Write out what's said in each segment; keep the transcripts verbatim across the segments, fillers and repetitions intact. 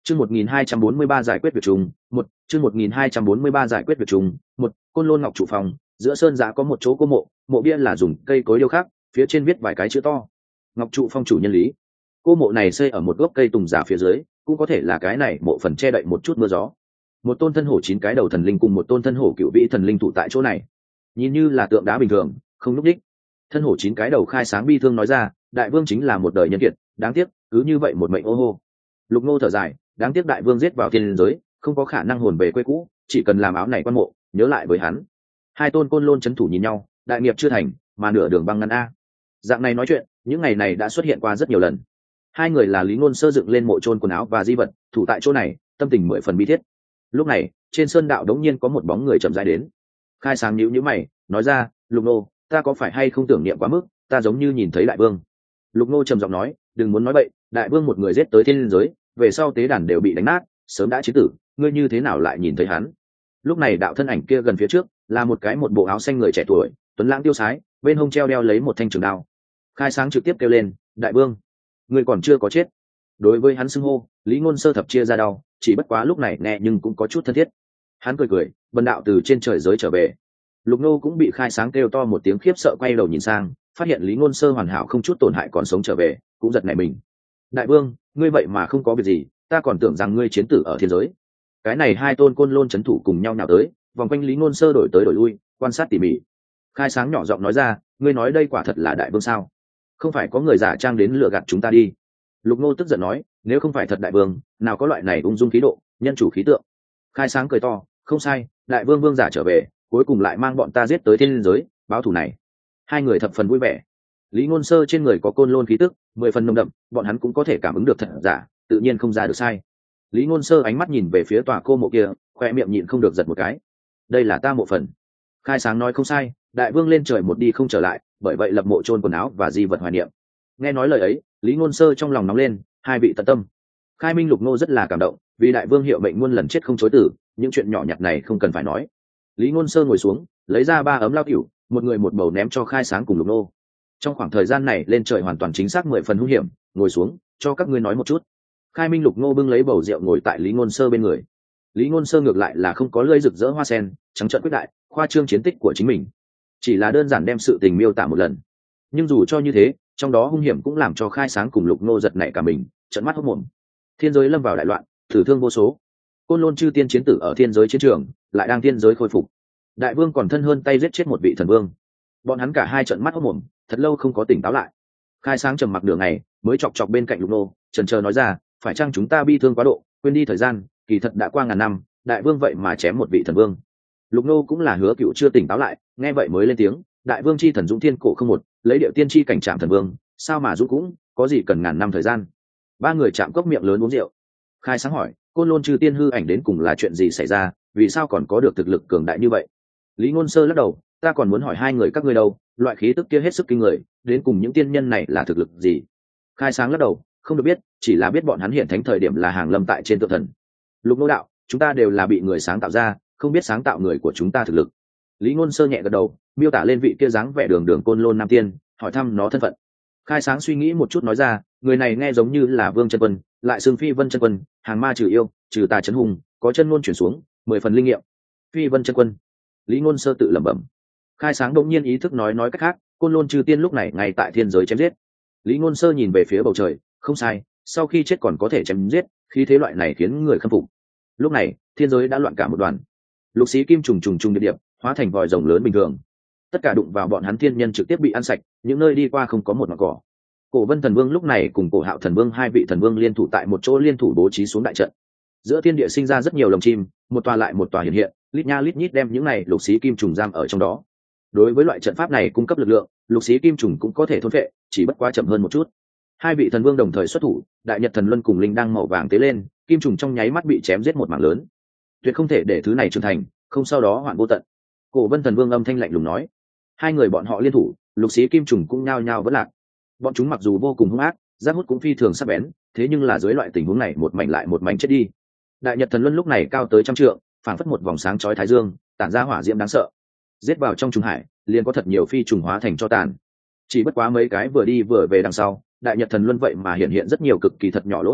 Chương một nghìn hai trăm bốn mươi ba giải quyết việc trùng, một, chương một nghìn hai trăm bốn mươi ba giải quyết việc trùng, một, Côn Lôn Ngọc trụ phòng, giữa sơn giã có một chỗ cô mộ, mộ bia là dùng cây cối điêu khắc, phía trên viết vài cái chữ to. Ngọc trụ phong chủ nhân lý. Cô mộ này xây ở một gốc cây tùng giả phía dưới, cũng có thể là cái này mộ phần che đậy một chút mưa gió. Một tôn thân hổ chín cái đầu thần linh cùng một tôn thân hổ cựu vĩ thần linh tụ tại chỗ này. Nhìn như là tượng đá bình thường, không lúc đích. Thân hổ chín cái đầu khai sáng bi thương nói ra, đại vương chính là một đời nhân kiệt, đáng tiếc, cứ như vậy một mệnh ô hô. Lục Ngô thở dài, đáng tiếc đại vương giết vào thiên giới, không có khả năng hồn về quê cũ, chỉ cần làm áo này quan mộ, nhớ lại với hắn. Hai tôn côn lôn chấn thủ nhìn nhau, đại nghiệp chưa thành, mà nửa đường băng ngăn a. Dạng này nói chuyện, những ngày này đã xuất hiện qua rất nhiều lần. Hai người là Lý Ngôn Sơ dựng lên mộ chôn quần áo và di vật, thủ tại chỗ này, tâm tình mười phần bi thiết. Lúc này, trên sơn đạo đống nhiên có một bóng người chậm rãi đến. Khai sáng nhíu nhíu mày, nói ra, Lục Nô, ta có phải hay không tưởng niệm quá mức, ta giống như nhìn thấy đại vương. Lục Nô trầm giọng nói, đừng muốn nói bậy, đại vương một người giết tới thiên giới, về sau tế đàn đều bị đánh nát, sớm đã chiến tử, ngươi như thế nào lại nhìn thấy hắn? Lúc này đạo thân ảnh kia gần phía trước, là một cái một bộ áo xanh người trẻ tuổi, tuấn lãng tiêu sái, bên hông treo đeo lấy một thanh trường đao. Khai sáng trực tiếp kêu lên, đại vương, ngươi còn chưa có chết. Đối với hắn xưng hô, Lý Ngôn Sơ thập chia ra đau, chỉ bất quá lúc này nghe nhưng cũng có chút thân thiết. Hắn cười cười, bần đạo từ trên trời giới trở về. Lục Nô cũng bị khai sáng kêu to một tiếng khiếp sợ, quay đầu nhìn sang, phát hiện Lý Ngôn Sơ hoàn hảo không chút tổn hại còn sống trở về, cũng giật nảy mình. Đại vương, ngươi vậy mà không có việc gì, ta còn tưởng rằng ngươi chiến tử ở thiên giới. Cái này hai tôn côn lôn chấn thủ cùng nhau nào tới, vòng quanh Lý Ngôn Sơ đổi tới đổi lui, quan sát tỉ mỉ. Khai sáng nhỏ giọng nói ra, ngươi nói đây quả thật là đại vương sao? Không phải có người giả trang đến lừa gạt chúng ta đi? Lục Nô tức giận nói, nếu không phải thật đại vương, nào có loại này ung dung khí độ, nhân chủ khí tượng. Khai sáng cười to, không sai, đại vương vương giả trở về, cuối cùng lại mang bọn ta giết tới thiên giới, báo thù này. Hai người thập phần vui vẻ. Lý Ngôn Sơ trên người có côn lôn khí tức, mười phần nồng đậm, bọn hắn cũng có thể cảm ứng được thật giả, tự nhiên không ra được sai. Lý Ngôn Sơ ánh mắt nhìn về phía tòa cô mộ kia, khoe miệng nhịn không được giật một cái. Đây là ta mộ phần. Khai sáng nói không sai, đại vương lên trời một đi không trở lại, bởi vậy lập mộ chôn quần áo và di vật hoài niệm. Nghe nói lời ấy, Lý Ngôn Sơ trong lòng nóng lên, hai vị tận tâm. Khai Minh Lục Nô rất là cảm động, vì đại vương hiệu mệnh muôn lần chết không chối từ, những chuyện nhỏ nhặt này không cần phải nói. Lý Ngôn Sơ ngồi xuống, lấy ra ba ấm lao cửu, một người một bầu ném cho Khai Sáng cùng Lục Nô. Trong khoảng thời gian này lên trời hoàn toàn chính xác mười phần hung hiểm, ngồi xuống, cho các ngươi nói một chút. Khai Minh Lục Nô bưng lấy bầu rượu ngồi tại Lý Ngôn Sơ bên người. Lý Ngôn Sơ ngược lại là không có lưỡi rực rỡ hoa sen, trắng trợn quyết đại, khoa trương chiến tích của chính mình, chỉ là đơn giản đem sự tình miêu tả một lần. Nhưng dù cho như thế, trong đó hung hiểm cũng làm cho Khai Sáng cùng Lục Nô giật nảy cả mình, trợn mắt hốt mồm. Thiên giới lâm vào đại loạn, tử thương vô số. Côn Lôn chư tiên chiến tử ở thiên giới chiến trường, lại đang thiên giới khôi phục. Đại vương còn thân hơn tay giết chết một vị thần vương. Bọn hắn cả hai trợn mắt hốt mồm, thật lâu không có tỉnh táo lại. Khai Sáng trầm mặc nửa ngày, mới chọc chọc bên cạnh Lục Nô, chần chờ nói ra, phải chăng chúng ta bi thương quá độ, quên đi thời gian, kỳ thật đã qua ngàn năm, đại vương vậy mà chém một vị thần vương. Lục Nô cũng là hứa cựu chưa tỉnh táo lại, nghe vậy mới lên tiếng, đại vương chi thần dũng thiên cổ không một, lấy điệu tiên chi cảnh trạm thần vương, sao mà dũng cũng, có gì cần ngàn năm thời gian. Ba người chạm cốc miệng lớn uống rượu. Khai Sáng hỏi, Côn Lôn trừ tiên hư ảnh đến cùng là chuyện gì xảy ra, vì sao còn có được thực lực cường đại như vậy? Lý Ngôn Sơ lắc đầu, ta còn muốn hỏi hai người các ngươi đâu, loại khí tức kia hết sức kinh người, đến cùng những tiên nhân này là thực lực gì? Khai Sáng lắc đầu, không được biết, chỉ là biết bọn hắn hiện thánh thời điểm là hàng lâm tại trên tượng thần. Lục Nô đạo, chúng ta đều là bị người sáng tạo ra, không biết sáng tạo người của chúng ta thực lực. Lý Ngôn Sơ nhẹ gật đầu, miêu tả lên vị kia dáng vẻ đường đường Côn Lôn nam tiên, hỏi thăm nó thân phận. Khai Sáng suy nghĩ một chút nói ra, người này nghe giống như là Vương Chân Quân, lại xưng Phi Vân Chân Quân, hàng ma trừ yêu, trừ tà trấn hùng, có chân ngôn chuyển xuống, mười phần linh nghiệm. Phi Vân Chân Quân. Lý Ngôn Sơ tự lẩm bẩm. Khai Sáng đột nhiên ý thức nói nói cách khác, Côn Lôn trừ tiên lúc này ngay tại thiên giới chém giết. Lý Ngôn Sơ nhìn về phía bầu trời, không sai, sau khi chết còn có thể chém giết, khí thế loại này khiến người khâm phục. Lúc này, thiên giới đã loạn cả một đoàn. Lục xí kim trùng trùng trùng điệp điệp, hóa thành vòi rồng lớn bình thường. Tất cả đụng vào bọn hắn thiên nhân trực tiếp bị ăn sạch, những nơi đi qua không có một mảng cỏ. Cổ Vân Thần Vương lúc này cùng Cổ Hạo Thần Vương hai vị thần vương liên thủ tại một chỗ liên thủ bố trí xuống đại trận. Giữa thiên địa sinh ra rất nhiều lồng chim, một tòa lại một tòa hiện hiện, lít nha lít nhít đem những này lục xí kim trùng giam ở trong đó. Đối với loại trận pháp này cung cấp lực lượng, lục xí kim trùng cũng có thể thôn phệ, chỉ bất quá chậm hơn một chút. Hai vị thần vương đồng thời xuất thủ, Đại Nhật Thần Luân cùng Linh đang màu vàng tế lên, kim trùng trong nháy mắt bị chém giết một mảng lớn. Tuyệt không thể để thứ này trưởng thành, không sau đó hoạn vô tận. Cổ Vân Thần Vương âm thanh lạnh lùng nói. Hai người bọn họ liên thủ, lục xí kim trùng cũng nhao nhao vỡ lạc. Bọn chúng mặc dù vô cùng hung ác, giáp hút cũng phi thường sắc bén, thế nhưng là dưới loại tình huống này một mảnh lại một mảnh chết đi. Đại Nhật Thần Luân lúc này cao tới trăm trượng, phảng phất một vòng sáng chói thái dương, tản ra hỏa diễm đáng sợ. Giết vào trong trùng hải, liền có thật nhiều phi trùng hóa thành cho tàn. Chỉ bất quá mấy cái vừa đi vừa về đằng sau, Đại Nhật Thần Luân vậy mà hiện hiện rất nhiều cực kỳ thật nhỏ lỗ hổng,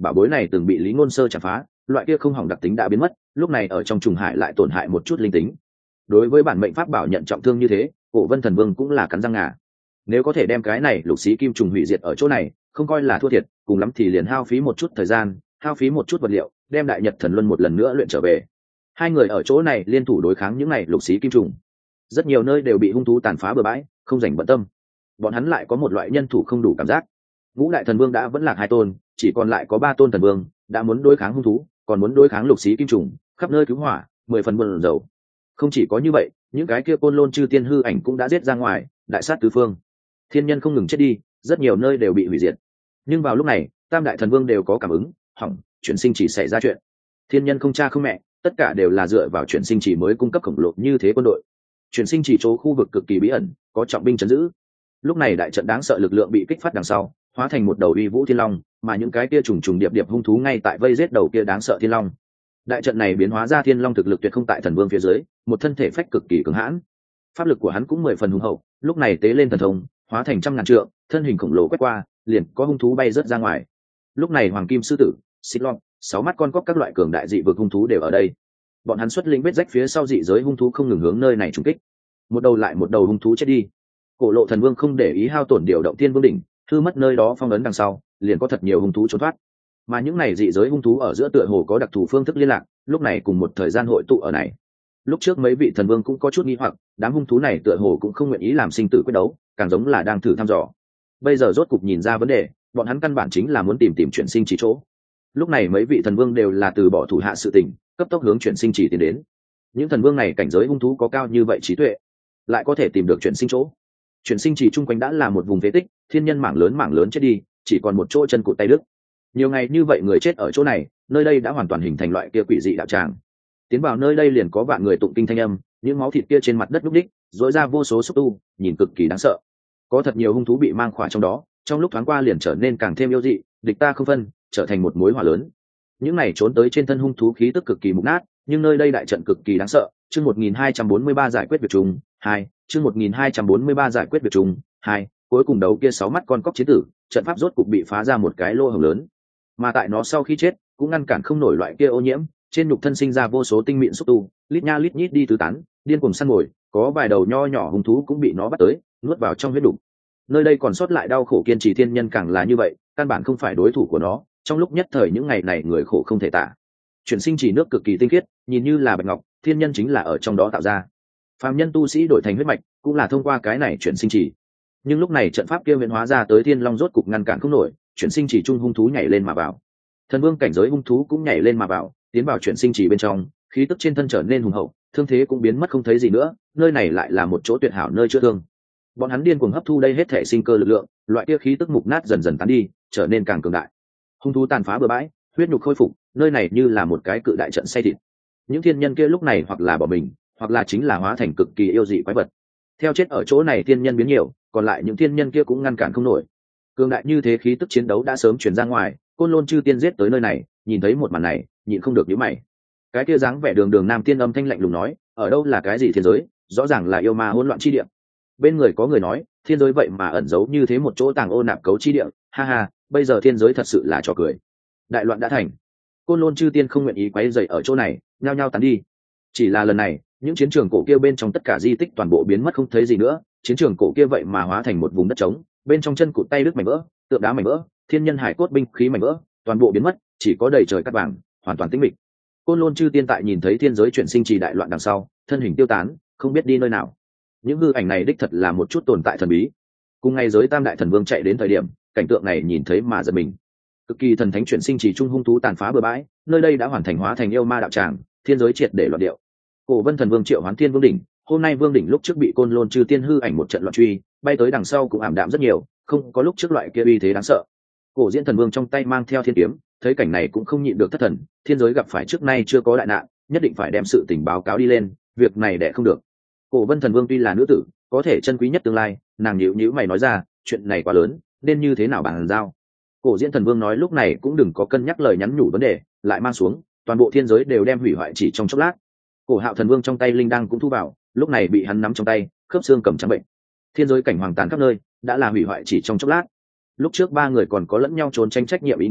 bảo bối này từng bị Lý Ngôn Sơ chặt phá, loại kia không hỏng đặc tính đã biến mất, lúc này ở trong trùng hải lại tổn hại một chút linh tính. Đối với bản mệnh pháp bảo nhận trọng thương như thế, Cổ Vân Thần Vương cũng là cắn răng ngà. Nếu có thể đem cái này lục xí kim trùng hủy diệt ở chỗ này, không coi là thua thiệt, cùng lắm thì liền hao phí một chút thời gian, hao phí một chút vật liệu, đem Đại Nhật Thần Luân một lần nữa luyện trở về. Hai người ở chỗ này liên thủ đối kháng những này lục xí kim trùng. Rất nhiều nơi đều bị hung thú tàn phá bừa bãi, không rảnh bận tâm. Bọn hắn lại có một loại nhân thủ không đủ cảm giác. Ngũ đại thần vương đã vẫn lạc hai tôn, chỉ còn lại có ba tôn thần vương, đã muốn đối kháng hung thú, còn muốn đối kháng lục xí kim trùng, khắp nơi cứu hỏa, mười phần buồn rầu. Không chỉ có như vậy, những cái kia côn lôn chư tiên hư ảnh cũng đã giết ra ngoài, đại sát tứ phương. Thiên nhân không ngừng chết đi, rất nhiều nơi đều bị hủy diệt. Nhưng vào lúc này, tam đại thần vương đều có cảm ứng, hỏng, chuyển sinh chỉ xảy ra chuyện. Thiên nhân không cha không mẹ, tất cả đều là dựa vào chuyển sinh chỉ mới cung cấp khổng lồ như thế quân đội. Chuyển sinh chỉ chỗ khu vực cực kỳ bí ẩn, có trọng binh trấn giữ. Lúc này đại trận đáng sợ lực lượng bị kích phát đằng sau, hóa thành một đầu uy vũ thiên long, mà những cái kia trùng trùng điệp điệp hung thú ngay tại vây giết đầu kia đáng sợ thiên long. Đại trận này biến hóa ra thiên long thực lực tuyệt không tại thần vương phía dưới, một thân thể phách cực kỳ cứng hãn. Pháp lực của hắn cũng mười phần hùng hậu, lúc này tế lên thần thông, hóa thành trăm ngàn trượng, thân hình khổng lồ quét qua, liền có hung thú bay rớt ra ngoài. Lúc này hoàng kim sư tử, xích long, sáu mắt con cóc các loại cường đại dị vực hung thú đều ở đây. Bọn hắn xuất linh vết rách phía sau dị giới hung thú không ngừng hướng nơi này trùng kích. Một đầu lại một đầu hung thú chết đi. Cổ Lộ Thần Vương không để ý hao tổn điều động Thiên Vương đỉnh, hư mất nơi đó phong ấn đằng sau, liền có thật nhiều hung thú trốn thoát. Mà những này dị giới hung thú ở giữa tựa hồ có đặc thù phương thức liên lạc, lúc này cùng một thời gian hội tụ ở này. Lúc trước mấy vị thần vương cũng có chút nghi hoặc, đám hung thú này tựa hồ cũng không nguyện ý làm sinh tử quyết đấu, càng giống là đang thử thăm dò. Bây giờ rốt cục nhìn ra vấn đề, bọn hắn căn bản chính là muốn tìm tìm chuyển sinh chỉ chỗ. Lúc này mấy vị thần vương đều là từ bỏ thủ hạ sự tình, cấp tốc hướng chuyển sinh chỉ tiến đến. Những thần vương này cảnh giới hung thú có cao như vậy trí tuệ, lại có thể tìm được chuyển sinh chỗ. Chuyển sinh chỉ chung quanh đã là một vùng phế tích, thiên nhân mảng lớn mảng lớn chết đi, chỉ còn một chỗ chân cụt tay đứt. Nhiều ngày như vậy người chết ở chỗ này, nơi đây đã hoàn toàn hình thành loại kia quỷ dị đạo tràng. Tiến vào nơi đây liền có vạn người tụng kinh thanh âm, những máu thịt kia trên mặt đất lúc đích, rỗi ra vô số xúc tu, nhìn cực kỳ đáng sợ. Có thật nhiều hung thú bị mang khỏa trong đó, trong lúc thoáng qua liền trở nên càng thêm yêu dị, địch ta không phân, trở thành một mối hỏa lớn. Những này trốn tới trên thân hung thú khí tức cực kỳ mục nát, nhưng nơi đây đại trận cực kỳ đáng sợ. Chương một nghìn hai trăm bốn mươi ba giải quyết việc trùng hai, chương một nghìn hai trăm bốn mươi ba giải quyết việc trùng hai, cuối cùng đầu kia sáu mắt con cóc chiến tử, trận pháp rốt cục bị phá ra một cái lỗ hổng lớn. Mà tại nó sau khi chết, cũng ngăn cản không nổi loại kia ô nhiễm, trên nhục thân sinh ra vô số tinh mịn xúc tu, lít nha lít nhít đi tứ tán, điên cuồng săn mồi, có vài đầu nho nhỏ hung thú cũng bị nó bắt tới, nuốt vào trong huyết đục. Nơi đây còn sót lại đau khổ kiên trì thiên nhân càng là như vậy, căn bản không phải đối thủ của nó, trong lúc nhất thời những ngày này người khổ không thể tả. Chuyển sinh chỉ nước cực kỳ tinh khiết, nhìn như là bạch ngọc, thiên nhân chính là ở trong đó tạo ra. Phàm nhân tu sĩ đổi thành huyết mạch, cũng là thông qua cái này chuyển sinh chỉ. Nhưng lúc này trận pháp kia biến hóa ra tới thiên long rốt cục ngăn cản không nổi, chuyển sinh chỉ trung hung thú nhảy lên mà vào. Thần vương cảnh giới hung thú cũng nhảy lên mà vào, tiến vào chuyển sinh chỉ bên trong, khí tức trên thân trở nên hùng hậu, thương thế cũng biến mất không thấy gì nữa, nơi này lại là một chỗ tuyệt hảo nơi chữa thương. Bọn hắn điên cuồng hấp thu đây hết thể sinh cơ lực lượng, loại kia khí tức mục nát dần dần tán đi, trở nên càng cường đại. Hung thú tàn phá bừa bãi, huyết nhục khôi phục, nơi này như là một cái cự đại trận xay thịt. Những thiên nhân kia lúc này hoặc là bỏ mình, hoặc là chính là hóa thành cực kỳ yêu dị quái vật. Theo chết ở chỗ này thiên nhân biến nhiều, còn lại những thiên nhân kia cũng ngăn cản không nổi. Cường đại như thế khí tức chiến đấu đã sớm truyền ra ngoài, Côn Lôn chư tiên giết tới nơi này, nhìn thấy một màn này, nhịn không được nhíu mày. Cái kia dáng vẻ đường đường nam tiên âm thanh lạnh lùng nói, ở đâu là cái gì thiên giới, rõ ràng là yêu ma hỗn loạn chi địa. Bên người có người nói, thiên giới vậy mà ẩn giấu như thế một chỗ tàng ô nạp cấu chi địa, ha ha, bây giờ thiên giới thật sự là trò cười. Đại loạn đã thành. Côn Lôn chư tiên không nguyện ý quấy rầy ở chỗ này, nhao nhao tán đi. Chỉ là lần này, những chiến trường cổ kia bên trong tất cả di tích toàn bộ biến mất không thấy gì nữa, chiến trường cổ kia vậy mà hóa thành một vùng đất trống, bên trong chân cụt tay đứt mảnh vỡ, tượng đá mảnh vỡ, thiên nhân hải cốt binh khí mảnh vỡ, toàn bộ biến mất, chỉ có đầy trời cát vàng, hoàn toàn tĩnh mịch. Côn Lôn chư tiên tại nhìn thấy thiên giới chuyển sinh trì đại loạn đằng sau, thân hình tiêu tán, không biết đi nơi nào. Những hư ảnh này đích thật là một chút tồn tại thần bí. Cùng ngày giới tam đại thần vương chạy đến thời điểm, cảnh tượng này nhìn thấy mà giật mình. Cực kỳ thần thánh chuyển sinh trì trung hung thú tàn phá bừa bãi, nơi đây đã hoàn thành hóa thành yêu ma đạo tràng, thiên giới triệt để loạn điệu. Cổ Vân thần vương triệu hoán thiên vương đỉnh, hôm nay vương đỉnh lúc trước bị Côn Lôn chư tiên hư ảnh một trận loạn truy, bay tới đằng sau cũng ảm đạm rất nhiều, không có lúc trước loại kia uy thế đáng sợ. Cổ Diễn thần vương trong tay mang theo thiên kiếm, thấy cảnh này cũng không nhịn được thất thần, thiên giới gặp phải trước nay chưa có đại nạn, nhất định phải đem sự tình báo cáo đi lên, việc này đẻ không được. Cổ Vân thần vương tuy là nữ tử, có thể chân quý nhất tương lai, nàng nhíu nhíu mày nói ra, chuyện này quá lớn, nên như thế nào bàn giao. Cổ Diễn thần vương nói lúc này cũng đừng có cân nhắc lời nhắn nhủ vấn đề, lại mang xuống, toàn bộ thiên giới đều đem hủy hoại chỉ trong chốc lát. Cổ Hạo thần vương trong tay linh đăng cũng thu vào, lúc này bị hắn nắm trong tay, khớp xương cầm trắng bệnh. Thiên giới cảnh hoàng tàn khắp nơi, đã là hủy hoại chỉ trong chốc lát. Lúc trước ba người còn có lẫn nhau trốn tranh trách nhiệm ý nghĩ,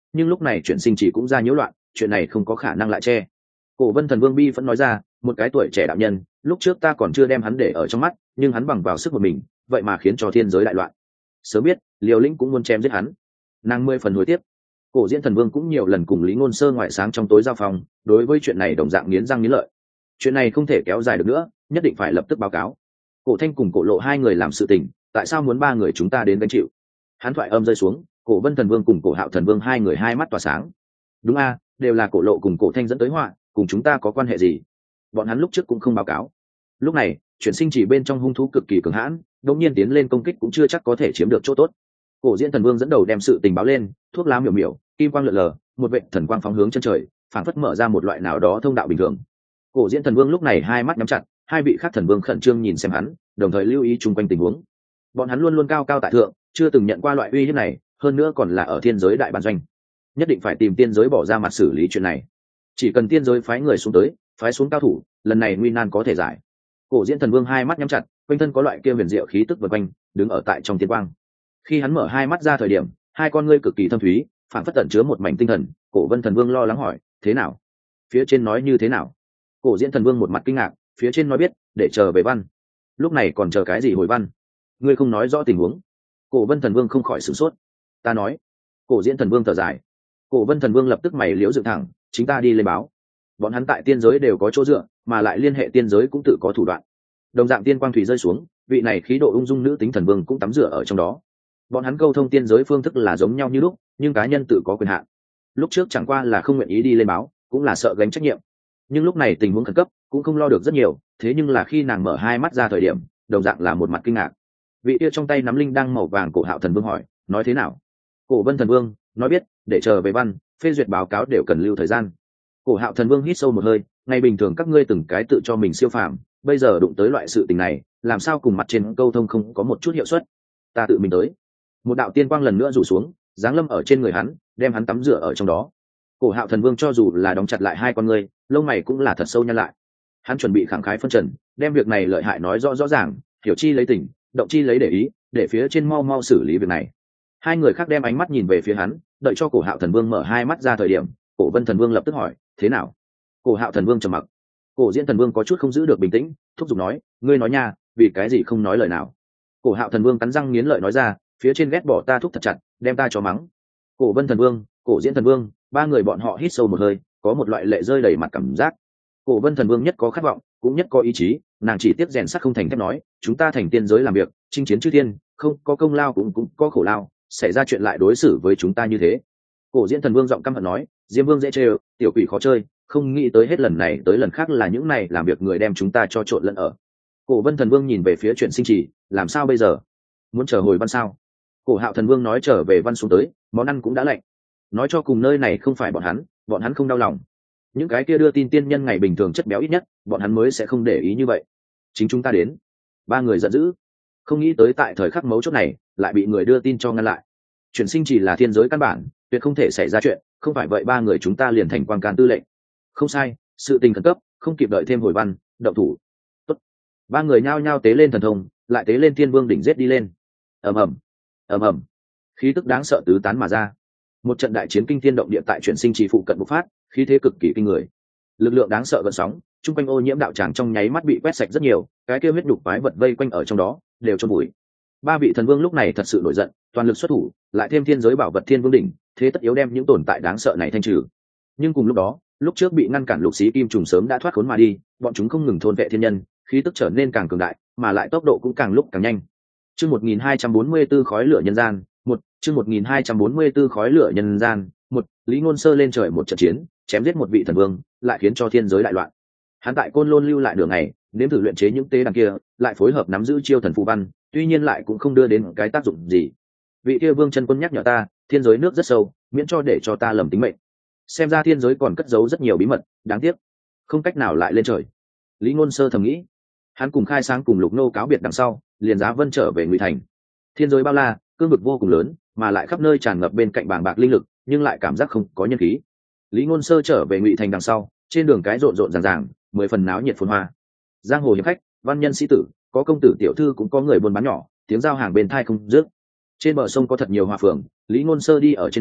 nhưng lúc này chuyển sinh chỉ cũng ra nhiễu loạn, chuyện này không có khả năng lại che. Cổ Vân Thần Vương bi vẫn nói ra, một cái tuổi trẻ đạo nhân, lúc trước ta còn chưa đem hắn để ở trong mắt, nhưng hắn bằng vào sức một mình, vậy mà khiến cho thiên giới đại loạn. Sớm biết, Liều Lĩnh cũng muốn chém giết hắn. Nàng mươi phần hồi tiếp. Cổ Diễn Thần Vương cũng nhiều lần cùng Lý Ngôn Sơ ngoại sáng trong tối giao phòng, đối với chuyện này đồng dạng nghiến răng nghiến lợi. Chuyện này không thể kéo dài được nữa, nhất định phải lập tức báo cáo. Cổ Thanh cùng Cổ Lộ hai người làm sự tình, tại sao muốn ba người chúng ta đến gánh chịu? Hắn thoại âm rơi xuống, Cổ Vân Thần Vương cùng Cổ Hạo Thần Vương hai người hai mắt tỏa sáng. Đúng a, đều là Cổ Lộ cùng Cổ Thanh dẫn tới họa, cùng chúng ta có quan hệ gì? Bọn hắn lúc trước cũng không báo cáo. Lúc này, chuyển sinh chỉ bên trong hung thú cực kỳ cường hãn, đột nhiên tiến lên công kích cũng chưa chắc có thể chiếm được chỗ tốt. Cổ Diễn Thần Vương dẫn đầu đem sự tình báo lên, thuốc lá miểu miểu, kim quang lượn lờ, một vệt thần quang phóng hướng chân trời, phảng phất mở ra một loại nào đó thông đạo bình thường. Cổ Diễn Thần Vương lúc này hai mắt nhắm chặt, hai vị khác thần vương khẩn trương nhìn xem hắn, đồng thời lưu ý chung quanh tình huống. Bọn hắn luôn luôn cao cao tại thượng, chưa từng nhận qua loại uy hiếp này, hơn nữa còn là ở thiên giới đại bản doanh. Nhất định phải tìm tiên giới bỏ ra mặt xử lý chuyện này. Chỉ cần tiên giới phái người xuống tới, phái xuống cao thủ, lần này nguy nan có thể giải. Cổ Diễn Thần Vương hai mắt nhắm chặt, quanh thân có loại kia huyền diệu khí tức vần quanh, đứng ở tại trong tiên quang. Khi hắn mở hai mắt ra thời điểm, hai con ngươi cực kỳ thâm thúy, phản phất tẩn chứa một mảnh tinh thần. Cổ Vân Thần Vương lo lắng hỏi, thế nào? Phía trên nói như thế nào? Cổ Diễn Thần Vương một mặt kinh ngạc, phía trên nói biết, để chờ về văn. Lúc này còn chờ cái gì hồi văn? Ngươi không nói rõ tình huống. Cổ Vân Thần Vương không khỏi sửng sốt. Ta nói. Cổ Diễn Thần Vương thở dài. Cổ Vân Thần Vương lập tức mày liễu dựng thẳng, chính ta đi lên báo. Bọn hắn tại tiên giới đều có chỗ dựa, mà lại liên hệ tiên giới cũng tự có thủ đoạn. Đồng dạng tiên quang thủy rơi xuống, vị này khí độ ung dung nữ tính thần vương cũng tắm rửa ở trong đó. Bọn hắn câu thông tiên giới phương thức là giống nhau như lúc, nhưng cá nhân tự có quyền hạn. Lúc trước chẳng qua là không nguyện ý đi lên báo, cũng là sợ gánh trách nhiệm. Nhưng lúc này tình huống khẩn cấp, cũng không lo được rất nhiều, thế nhưng là khi nàng mở hai mắt ra thời điểm, đồng dạng là một mặt kinh ngạc. Vị kia trong tay nắm linh đăng màu vàng Cổ Hạo Thần Vương hỏi, nói thế nào? Cổ Vân Thần Vương nói biết, để chờ về văn, phê duyệt báo cáo đều cần lưu thời gian. Cổ Hạo Thần Vương hít sâu một hơi, ngày bình thường các ngươi từng cái tự cho mình siêu phàm, bây giờ đụng tới loại sự tình này, làm sao cùng mặt trên câu thông không có một chút hiệu suất? Ta tự mình tới. Một đạo tiên quang lần nữa rủ xuống, giáng lâm ở trên người hắn, đem hắn tắm rửa ở trong đó. Cổ Hạo Thần Vương cho dù là đóng chặt lại hai con ngươi, lông mày cũng là thật sâu nhăn lại. Hắn chuẩn bị khẳng khái phân trần, đem việc này lợi hại nói rõ rõ ràng, hiểu chi lấy tình, động chi lấy để ý, để phía trên mau mau xử lý việc này. Hai người khác đem ánh mắt nhìn về phía hắn, đợi cho Cổ Hạo Thần Vương mở hai mắt ra thời điểm, Cổ Vân Thần Vương lập tức hỏi, thế nào? Cổ Hạo Thần Vương trầm mặc. Cổ Diễn Thần Vương có chút không giữ được bình tĩnh, thúc giục nói, ngươi nói nha, vì cái gì không nói lời nào? Cổ Hạo Thần Vương cắn răng nghiến lợi nói ra, phía trên ghét bỏ ta thúc thật chặt, đem ta cho mắng. Cổ Vân Thần Vương, Cổ Diễn Thần Vương, ba người bọn họ hít sâu một hơi, có một loại lệ rơi đầy mặt cảm giác. Cổ Vân Thần Vương nhất có khát vọng, cũng nhất có ý chí, nàng chỉ tiếp rèn sắt không thành thép nói, chúng ta thành tiên giới làm việc, chinh chiến chư thiên, không có công lao cũng cũng có khổ lao, xảy ra chuyện lại đối xử với chúng ta như thế. Cổ Diễn Thần Vương giọng căm hận nói, Diêm Vương dễ chơi, tiểu quỷ khó chơi, không nghĩ tới hết lần này tới lần khác là những này làm việc người đem chúng ta cho trộn lẫn ở. Cổ Vân Thần Vương nhìn về phía chuyện sinh trì, làm sao bây giờ? Muốn chờ hồi văn sao? Cổ Hạo Thần Vương nói trở về văn xuống tới, món ăn cũng đã lạnh. Nói cho cùng nơi này không phải bọn hắn, bọn hắn không đau lòng. Những cái kia đưa tin tiên nhân ngày bình thường chất béo ít nhất, bọn hắn mới sẽ không để ý như vậy. Chính chúng ta đến. Ba người giận dữ, không nghĩ tới tại thời khắc mấu chốt này, lại bị người đưa tin cho ngăn lại. Chuyển sinh chỉ là thiên giới căn bản, tuyệt không thể xảy ra chuyện, không phải vậy ba người chúng ta liền thành quan can tư lệnh. Không sai, sự tình khẩn cấp, không kịp đợi thêm hồi văn, động thủ. Tốt. Ba người nhao nhao tế lên thần thông, lại tế lên thiên vương đỉnh giết đi lên. Ầm ầm, ầm ầm, khí tức đáng sợ tứ tán mà ra. Một trận đại chiến kinh thiên động địa tại chuyển sinh trì phụ cận bộc phát, khí thế cực kỳ kinh người. Lực lượng đáng sợ gợn sóng, trung quanh ô nhiễm đạo tràng trong nháy mắt bị quét sạch rất nhiều, cái kia huyết nhục quái vật vây quanh ở trong đó, đều chôn bụi. Ba vị thần vương lúc này thật sự nổi giận, toàn lực xuất thủ, lại thêm thiên giới bảo vật thiên vương đỉnh, thế tất yếu đem những tồn tại đáng sợ này thanh trừ. Nhưng cùng lúc đó, lúc trước bị ngăn cản lục xí kim trùng sớm đã thoát khốn mà đi, bọn chúng không ngừng thôn vệ thiên nhân, khí tức trở nên càng cường đại, mà lại tốc độ cũng càng lúc càng nhanh. Chương một nghìn hai trăm bốn mươi 1244 khói lửa nhân gian, một, chương một nghìn hai trăm bốn mươi 1244 khói lửa nhân gian, một, Lý Ngôn Sơ lên trời một trận chiến, chém giết một vị thần vương, lại khiến cho thiên giới đại loạn. Hắn tại Côn Lôn lưu lại đường ngày, nếm thử luyện chế những tế đàn kia, lại phối hợp nắm giữ chiêu thần phù văn, tuy nhiên lại cũng không đưa đến cái tác dụng gì. Vị kia Vương Chân Quân nhắc nhở ta, thiên giới nước rất sâu, miễn cho để cho ta lầm tính mệnh. Xem ra thiên giới còn cất giấu rất nhiều bí mật, đáng tiếc không cách nào lại lên trời. Lý Ngôn Sơ thầm nghĩ. Hắn cùng Khai Sáng cùng Lục Nô cáo biệt đằng sau, liền giá vân trở về Ngụy Thành. Thiên giới bao la, cương vực vô cùng lớn, mà lại khắp nơi tràn ngập bên cạnh bàng bạc linh lực, nhưng lại cảm giác không có nhân khí. Lý Ngôn Sơ trở về Ngụy Thành đằng sau, trên đường cái rộn rộn ràng ràng, mười phần náo nhiệt phồn hoa. Giang hồ hiệp khách, văn nhân sĩ tử, có công tử tiểu thư cũng có người buôn bán nhỏ, tiếng giao hàng bên thai không dứt. Trên bờ sông có thật nhiều hoa phường, Lý Ngôn Sơ đi ở trên đường,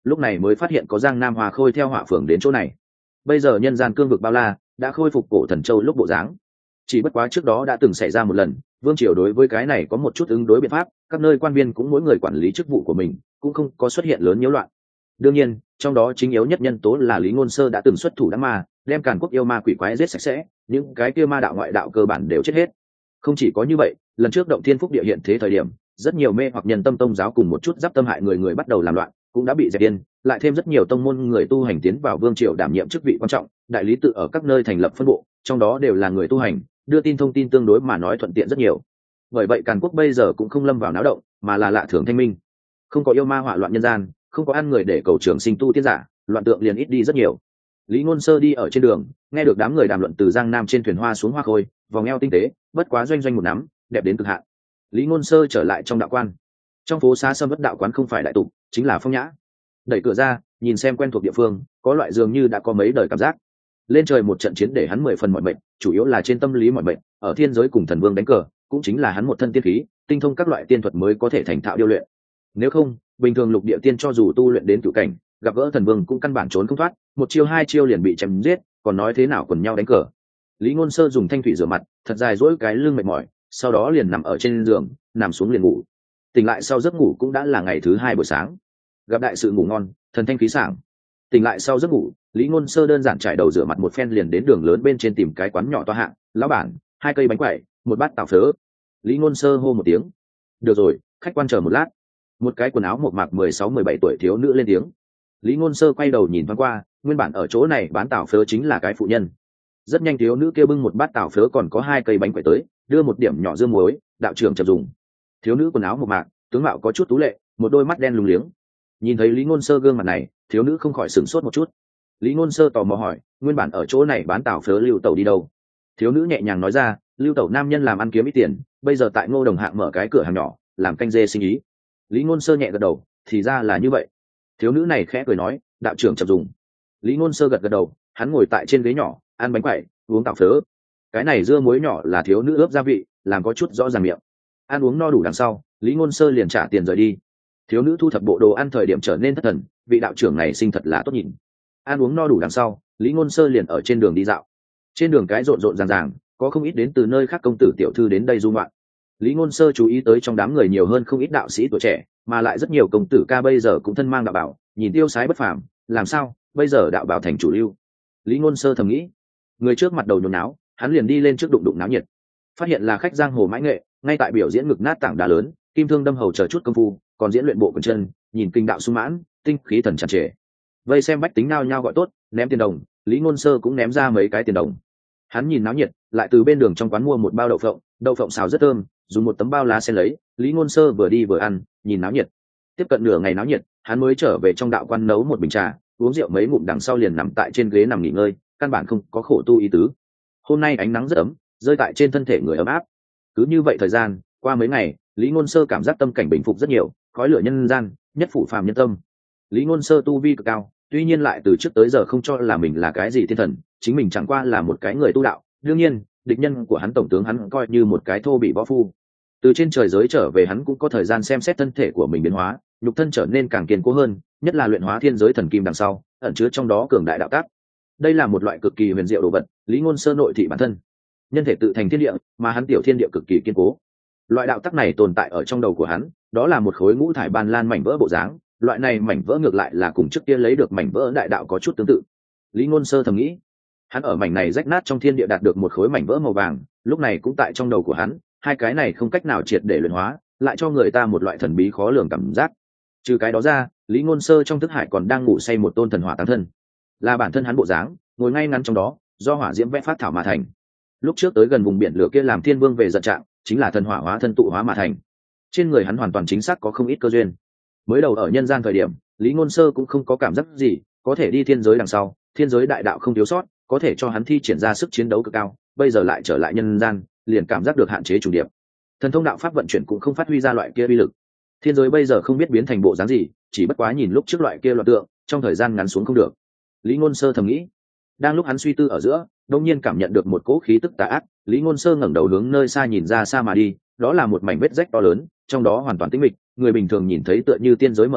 lúc này mới phát hiện có Giang Nam Hoa Khôi theo Hỏa Phường đến chỗ này. Bây giờ nhân gian cương vực bao la, đã khôi phục cổ thần châu lúc bộ dáng. Chỉ bất quá trước đó đã từng xảy ra một lần, vương triều đối với cái này có một chút ứng đối biện pháp, các nơi quan viên cũng mỗi người quản lý chức vụ của mình, cũng không có xuất hiện lớn nhiễu loạn. Đương nhiên, trong đó chính yếu nhất nhân tố là Lý Ngôn Sơ đã từng xuất thủ đám ma, đem Càn Quốc yêu ma quỷ quái giết sạch sẽ, những cái kia ma đạo ngoại đạo cơ bản đều chết hết. Không chỉ có như vậy, lần trước động thiên phúc địa hiện thế thời điểm, rất nhiều mê hoặc nhân tâm tông giáo cùng một chút giáp tâm hại người người bắt đầu làm loạn, cũng đã bị dẹp yên, lại thêm rất nhiều tông môn người tu hành tiến vào vương triều đảm nhiệm chức vị quan trọng, đại lý tự ở các nơi thành lập phân bộ, trong đó đều là người tu hành, đưa tin thông tin tương đối mà nói thuận tiện rất nhiều. Bởi vậy Càn Quốc bây giờ cũng không lâm vào náo động, mà là lạ thường thanh minh. Không có yêu ma họa loạn nhân gian, không có ăn người để cầu trường sinh tu tiên giả, loạn tượng liền ít đi rất nhiều. Lý Ngôn Sơ đi ở trên đường, nghe được đám người đàm luận từ Giang Nam trên thuyền hoa xuống Hoa Khôi, vòng eo tinh tế, bất quá doanh doanh một nắm, đẹp đến cực hạn. Lý Ngôn Sơ trở lại trong đạo quan. Trong phố xá Sâm Vất đạo quán không phải đại tục, chính là phong nhã. Đẩy cửa ra, nhìn xem quen thuộc địa phương, có loại dường như đã có mấy đời cảm giác. Lên trời một trận chiến để hắn mười phần mọi mệnh, chủ yếu là trên tâm lý mọi mệnh, ở thiên giới cùng thần vương đánh cờ, cũng chính là hắn một thân tiên khí, tinh thông các loại tiên thuật mới có thể thành thạo điêu luyện. Nếu không, bình thường lục địa tiên cho dù tu luyện đến cửu cảnh, gặp gỡ thần vương cũng căn bản trốn không thoát, một chiêu hai chiêu liền bị chém giết, còn nói thế nào quần nhau đánh cờ. Lý Ngôn Sơ dùng thanh thủy rửa mặt, thật dài duỗi cái lưng mệt mỏi, sau đó liền nằm ở trên giường, nằm xuống liền ngủ. Tỉnh lại sau giấc ngủ cũng đã là ngày thứ hai buổi sáng. Gặp đại sự ngủ ngon, thần thanh khí sảng. Tỉnh lại sau giấc ngủ, Lý Ngôn Sơ đơn giản trải đầu rửa mặt một phen liền đến đường lớn bên trên tìm cái quán nhỏ toa hạng, lão bản, hai cây bánh quẩy, một bát tàu phớ. Lý Ngôn Sơ hô một tiếng. Được rồi, khách quan chờ một lát. Một cái quần áo mộc mạc mười sáu mười bảy tuổi thiếu nữ lên tiếng. Lý Ngôn Sơ quay đầu nhìn thoáng qua, nguyên bản ở chỗ này bán tàu phớ chính là cái phụ nhân. Rất nhanh thiếu nữ kia bưng một bát tàu phớ còn có hai cây bánh quẩy tới, đưa một điểm nhỏ dưa muối, đạo trưởng chậm dùng. Thiếu nữ quần áo mộc mạc, tướng mạo có chút tú lệ, một đôi mắt đen lùng liếng. Nhìn thấy Lý Ngôn Sơ gương mặt này, thiếu nữ không khỏi sửng sốt một chút. Lý Ngôn Sơ tò mò hỏi, nguyên bản ở chỗ này bán tàu phớ Lưu Tẩu đi đâu? Thiếu nữ nhẹ nhàng nói ra, Lưu Tẩu nam nhân làm ăn kiếm ít tiền, bây giờ tại Ngô Đồng Hạng mở cái cửa hàng nhỏ, làm canh dê sinh ý. Lý Ngôn Sơ nhẹ gật đầu, thì ra là như vậy. Thiếu nữ này khẽ cười nói, đạo trưởng chậm dùng. Lý Ngôn Sơ gật gật đầu, hắn ngồi tại trên ghế nhỏ, ăn bánh quẩy, uống tàu phớ. Cái này dưa muối nhỏ là thiếu nữ ướp gia vị, làm có chút rõ ràng miệng. Ăn uống no đủ đằng sau, Lý Ngôn Sơ liền trả tiền rời đi. Thiếu nữ thu thập bộ đồ ăn thời điểm trở nên thất thần, vị đạo trưởng này sinh thật là tốt nhìn. Ăn uống no đủ đằng sau, Lý Ngôn Sơ liền ở trên đường đi dạo. Trên đường cái rộn rộn ràng ràng, có không ít đến từ nơi khác công tử tiểu thư đến đây du ngoạn. Lý Ngôn Sơ chú ý tới trong đám người nhiều hơn không ít đạo sĩ tuổi trẻ, mà lại rất nhiều công tử ca bây giờ cũng thân mang đạo bảo, nhìn tiêu sái bất phàm, làm sao, bây giờ đạo bảo thành chủ lưu. Lý Ngôn Sơ thầm nghĩ. Người trước mặt đầu nhốn náo, hắn liền đi lên trước đụng đụng náo nhiệt. Phát hiện là khách giang hồ mãi nghệ, ngay tại biểu diễn ngực nát tảng đá lớn, kim thương đâm hầu chờ chút công phu, còn diễn luyện bộ quần chân, nhìn kinh đạo sung mãn, tinh khí thần tràn trề. Vây xem bách tính nao nhao gọi tốt, ném tiền đồng, Lý Ngôn Sơ cũng ném ra mấy cái tiền đồng. Hắn nhìn náo nhiệt, lại từ bên đường trong quán mua một bao đậu phộng, đậu phộng xào rất thơm, dùng một tấm bao lá sen lấy. Lý Ngôn Sơ vừa đi vừa ăn, nhìn náo nhiệt. Tiếp cận nửa ngày náo nhiệt, hắn mới trở về trong đạo quan nấu một bình trà, uống rượu mấy ngụm đằng sau liền nằm tại trên ghế nằm nghỉ ngơi, căn bản không có khổ tu ý tứ. Hôm nay ánh nắng rất ấm, rơi tại trên thân thể người ấm áp. Cứ như vậy thời gian qua mấy ngày, Lý Ngôn Sơ cảm giác tâm cảnh bình phục rất nhiều, khói lửa nhân gian, nhất phủ phàm nhân tâm. Lý Ngôn Sơ tu vi cực cao, tuy nhiên lại từ trước tới giờ không cho là mình là cái gì thiên thần, chính mình chẳng qua là một cái người tu đạo. Đương nhiên, địch nhân của hắn tổng tướng hắn coi như một cái thô bị võ phu. Từ trên trời giới trở về hắn cũng có thời gian xem xét thân thể của mình biến hóa, nhục thân trở nên càng kiên cố hơn, nhất là luyện hóa thiên giới thần kim đằng sau, ẩn chứa trong đó cường đại đạo tác. Đây là một loại cực kỳ huyền diệu đồ vật, Lý Ngôn Sơ nội thị bản thân. Nhân thể tự thành thiên địa, mà hắn tiểu thiên địa cực kỳ kiên cố. Loại đạo tắc này tồn tại ở trong đầu của hắn, đó là một khối ngũ thải ban lan mảnh vỡ bộ dáng, loại này mảnh vỡ ngược lại là cùng trước kia lấy được mảnh vỡ đại đạo có chút tương tự. Lý Ngôn Sơ thầm nghĩ, hắn ở mảnh này rách nát trong thiên địa đạt được một khối mảnh vỡ màu vàng, lúc này cũng tại trong đầu của hắn, hai cái này không cách nào triệt để luyện hóa, lại cho người ta một loại thần bí khó lường cảm giác. Trừ cái đó ra, Lý Ngôn Sơ trong thức hải còn đang ngủ say một tôn thần hỏa táng thân, là bản thân hắn bộ dáng, ngồi ngay ngắn trong đó, do hỏa diễm vẽ phát thảo mà thành. Lúc trước tới gần vùng biển lửa kia làm thiên vương về giận trạng, chính là thần hỏa hóa thân tụ hóa mà thành. Trên người hắn hoàn toàn chính xác có không ít cơ duyên. Mới đầu ở nhân gian thời điểm, Lý Ngôn Sơ cũng không có cảm giác gì, có thể đi thiên giới đằng sau, thiên giới đại đạo không thiếu sót, có thể cho hắn thi triển ra sức chiến đấu cực cao. Bây giờ lại trở lại nhân gian, liền cảm giác được hạn chế chủ điểm. Thần thông đạo pháp vận chuyển cũng không phát huy ra loại kia uy lực. Thiên giới bây giờ không biết biến thành bộ dáng gì, chỉ bất quá nhìn lúc trước loại kia loạn tượng, trong thời gian ngắn xuống không được. Lý Ngôn Sơ thầm nghĩ. Đang lúc hắn suy tư ở giữa, đột nhiên cảm nhận được một cỗ khí tức tà ác, Lý Ngôn Sơ ngẩng đầu hướng nơi xa nhìn ra xa mà đi, đó là một mảnh vết rách to lớn, trong đó hoàn toàn tĩnh mịch, người bình thường nhìn thấy tựa như tiên giới mở ra,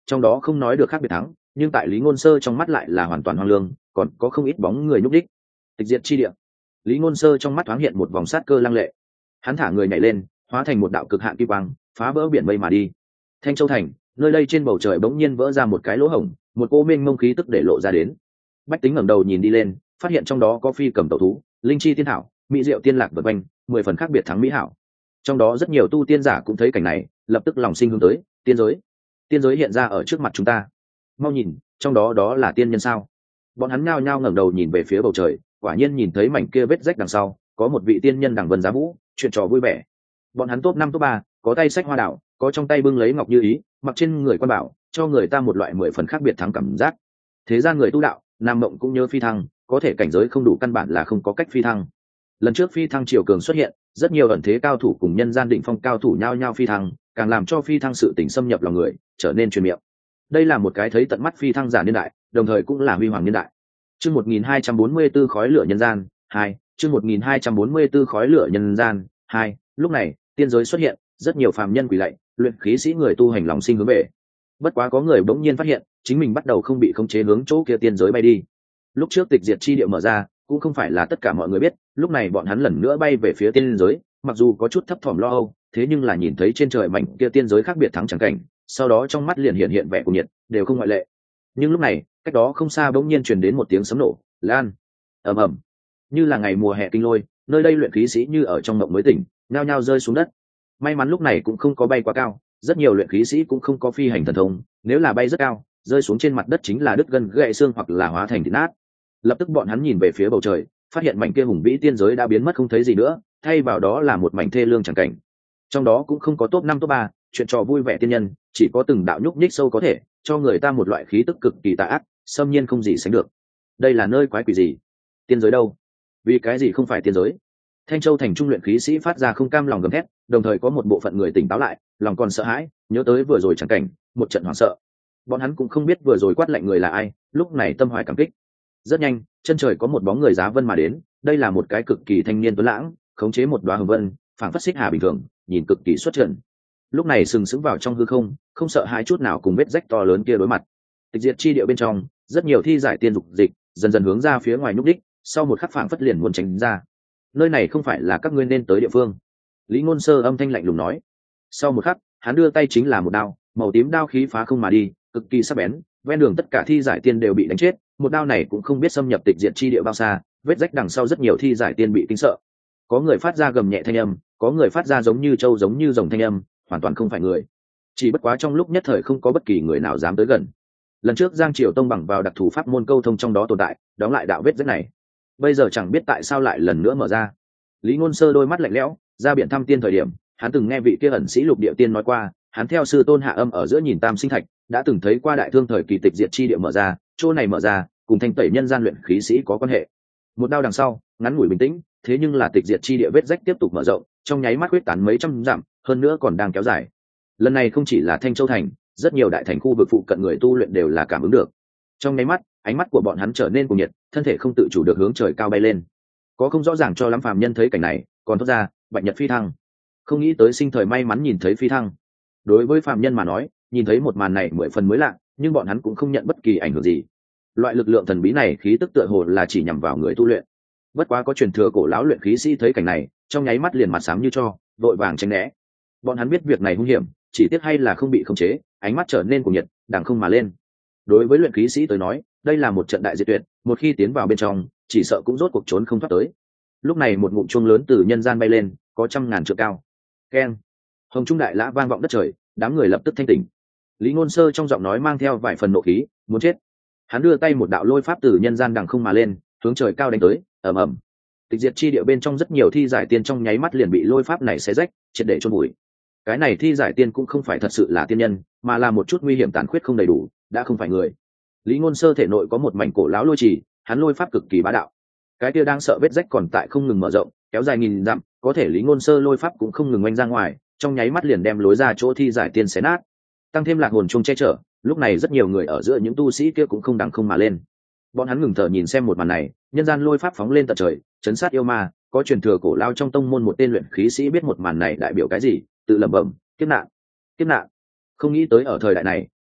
trong đó không nói được khác biệt thắng, nhưng tại Lý Ngôn Sơ trong mắt lại là hoàn toàn hoang lương, còn có không ít bóng người nhúc đích. Tịch diệt chi địa. Lý Ngôn Sơ trong mắt thoáng hiện một vòng sát cơ lăng lệ. Hắn thả người nhảy lên, hóa thành một đạo cực hạn kim quang, phá vỡ biển mây mà đi. Thanh Châu thành, nơi đây trên bầu trời bỗng nhiên vỡ ra một cái lỗ hổng, một cô mênh mông khí tức để lộ ra đến. Bách Tính ngẩng đầu nhìn đi lên, phát hiện trong đó có phi cầm tẩu thú, linh chi tiên thảo, mỹ diệu tiên lạc vần quanh, mười phần khác biệt thắng mỹ hảo. Trong đó rất nhiều tu tiên giả cũng thấy cảnh này, lập tức lòng sinh hướng tới, tiên giới. Tiên giới hiện ra ở trước mặt chúng ta. Mau nhìn, trong đó đó là tiên nhân sao? Bọn hắn nhao nhao ngẩng đầu nhìn về phía bầu trời, quả nhiên nhìn thấy mảnh kia vết rách đằng sau, có một vị tiên nhân đằng vân giá vũ, chuyện trò vui vẻ. Bọn hắn top năm top ba, có tay sách hoa đảo, có trong tay bưng lấy ngọc như ý, mặc trên người quan bảo, cho người ta một loại mười phần khác biệt thắng cảm giác. Thế gian người tu đạo, nam mộng cũng nhớ phi thăng, có thể cảnh giới không đủ căn bản là không có cách phi thăng. Lần trước phi thăng triều cường xuất hiện, rất nhiều ẩn thế cao thủ cùng nhân gian định phong cao thủ nhao nhao phi thăng, càng làm cho phi thăng sự tình xâm nhập lòng người, trở nên truyền miệng. Đây là một cái thấy tận mắt phi thăng giả niên đại, đồng thời cũng là huy hoàng niên đại. Chương một nghìn hai trăm bốn mươi 4 khói lửa nhân gian hai, chương một nghìn hai trăm bốn mươi 4 khói lửa nhân gian hai. Lúc này, tiên giới xuất hiện, rất nhiều phàm nhân quỳ lạy, luyện khí sĩ người tu hành lòng sinh hướng về. Bất quá có người bỗng nhiên phát hiện, chính mình bắt đầu không bị khống chế hướng chỗ kia tiên giới bay đi. Lúc trước tịch diệt chi địa mở ra, cũng không phải là tất cả mọi người biết, lúc này bọn hắn lần nữa bay về phía tiên giới, mặc dù có chút thấp thỏm lo âu, thế nhưng là nhìn thấy trên trời mảnh kia tiên giới khác biệt thắng chẳng cảnh, sau đó trong mắt liền hiện hiện vẻ cuồng nhiệt, đều không ngoại lệ. Nhưng lúc này, cách đó không xa bỗng nhiên truyền đến một tiếng sấm nổ, lan, ầm ầm, như là ngày mùa hè kinh lôi, nơi đây luyện khí sĩ như ở trong mộng mới tỉnh, nhao nhao rơi xuống đất. May mắn lúc này cũng không có bay quá cao, rất nhiều luyện khí sĩ cũng không có phi hành thần thông, nếu là bay rất cao, rơi xuống trên mặt đất chính là đứt gân gãy xương hoặc là hóa thành thịt nát. Lập tức bọn hắn nhìn về phía bầu trời, phát hiện mảnh kia hùng vĩ tiên giới đã biến mất không thấy gì nữa, thay vào đó là một mảnh thê lương chẳng cảnh. Trong đó cũng không có top năm top ba, chuyện trò vui vẻ tiên nhân, chỉ có từng đạo nhúc nhích sâu có thể cho người ta một loại khí tức cực kỳ tà ác, xâm nhiên không gì sánh được. Đây là nơi quái quỷ gì? Tiên giới đâu? Vì cái gì không phải tiên giới? Thanh Châu thành trung luyện khí sĩ phát ra không cam lòng gầm thét, đồng thời có một bộ phận người tỉnh táo lại, lòng còn sợ hãi, nhớ tới vừa rồi chẳng cảnh, một trận hoảng sợ. Bọn hắn cũng không biết vừa rồi quát lệnh người là ai, lúc này tâm hoài cảm kích. Rất nhanh, chân trời có một bóng người giá vân mà đến, đây là một cái cực kỳ thanh niên tuấn lãng, khống chế một đóa hồng vân, phảng phất xích hà bình thường, nhìn cực kỳ xuất trần. Lúc này sừng sững vào trong hư không, không sợ hãi chút nào cùng vết rách to lớn kia đối mặt. Tịch diệt chi địa bên trong, rất nhiều thi giải tiên dục dịch, dần dần hướng ra phía ngoài núp đích, sau một khắc phảng phất liền muốn tránh ra. Nơi này không phải là các ngươi nên tới địa phương. Lý Ngôn Sơ âm thanh lạnh lùng nói. Sau một khắc, hắn đưa tay chính là một đao, màu tím đao khí phá không mà đi, cực kỳ sắc bén, ven đường tất cả thi giải tiên đều bị đánh chết, một đao này cũng không biết xâm nhập tịch diệt chi địa bao xa, vết rách đằng sau rất nhiều thi giải tiên bị kinh sợ. Có người phát ra gầm nhẹ thanh âm, có người phát ra giống như trâu giống như rồng thanh âm, hoàn toàn không phải người. Chỉ bất quá trong lúc nhất thời không có bất kỳ người nào dám tới gần. Lần trước Giang Triều Tông bằng vào đặc thù pháp môn câu thông trong đó tồn tại, đóng lại đạo vết rách này. Bây giờ chẳng biết tại sao lại lần nữa mở ra. Lý Ngôn Sơ đôi mắt lạnh lẽo, ra biển thăm tiên thời điểm, hắn từng nghe vị kia ẩn sĩ lục địa tiên nói qua, hắn theo sư tôn hạ âm ở giữa nhìn tam sinh thạch, đã từng thấy qua đại thương thời kỳ tịch diệt chi địa mở ra, chỗ này mở ra, cùng thanh tẩy nhân gian luyện khí sĩ có quan hệ. Một đao đằng sau, ngắn ngủi bình tĩnh, thế nhưng là tịch diệt chi địa vết rách tiếp tục mở rộng, trong nháy mắt quyết tán mấy trăm dặm, hơn nữa còn đang kéo dài. Lần này không chỉ là Thanh Châu thành, rất nhiều đại thành khu vực phụ cận người tu luyện đều là cảm ứng được. Trong nháy mắt, ánh mắt của bọn hắn trở nên cuồng nhiệt, thân thể không tự chủ được hướng trời cao bay lên. Có không rõ ràng cho lắm phàm nhân thấy cảnh này, còn thốt ra, bạch nhật phi thăng. Không nghĩ tới sinh thời may mắn nhìn thấy phi thăng. Đối với phàm nhân mà nói, nhìn thấy một màn này mười phần mới lạ, nhưng bọn hắn cũng không nhận bất kỳ ảnh hưởng gì. Loại lực lượng thần bí này khí tức tựa hồ là chỉ nhằm vào người tu luyện. Bất quá có truyền thừa cổ lão luyện khí sĩ thấy cảnh này, trong nháy mắt liền mặt xám như cho, vội vàng tránh né. Bọn hắn biết việc này hung hiểm, chỉ tiếc hay là không bị khống chế, ánh mắt trở nên cuồng nhiệt, đằng không mà lên. Đối với luyện khí sĩ tới nói, đây là một trận đại diệt tuyệt, một khi tiến vào bên trong, chỉ sợ cũng rốt cuộc trốn không thoát tới. Lúc này một ngụm chuông lớn từ nhân gian bay lên, có trăm ngàn trượng cao. Keng! Hồng trung đại lã vang vọng đất trời, đám người lập tức thanh tỉnh. Lý Ngôn Sơ trong giọng nói mang theo vài phần nộ khí, muốn chết. Hắn đưa tay một đạo lôi pháp từ nhân gian đằng không mà lên, hướng trời cao đánh tới, ầm ầm. Tịch diệt chi địa bên trong rất nhiều thi giải tiên trong nháy mắt liền bị lôi pháp này xé rách, triệt để chôn bụi. Cái này thi giải tiên cũng không phải thật sự là tiên nhân, mà là một chút nguy hiểm tàn khuyết không đầy đủ, đã không phải người. Lý Ngôn Sơ thể nội có một mảnh cổ lão lôi trì, hắn lôi pháp cực kỳ bá đạo. Cái kia đang sợ vết rách còn tại không ngừng mở rộng, kéo dài nghìn dặm, có thể Lý Ngôn Sơ lôi pháp cũng không ngừng oanh ra ngoài, trong nháy mắt liền đem lối ra chỗ thi giải tiên xé nát. Tăng thêm lạc hồn chung che chở, lúc này rất nhiều người ở giữa những tu sĩ kia cũng không đằng không mà lên. Bọn hắn ngừng thở nhìn xem một màn này, nhân gian lôi pháp phóng lên tận trời, chấn sát yêu ma, có truyền thừa cổ lao trong tông môn một tên luyện khí sĩ biết một màn này đại biểu cái gì, tự lẩm bẩm, kiếp nạn, kiếp nạn. Không nghĩ tới ở thời đại này,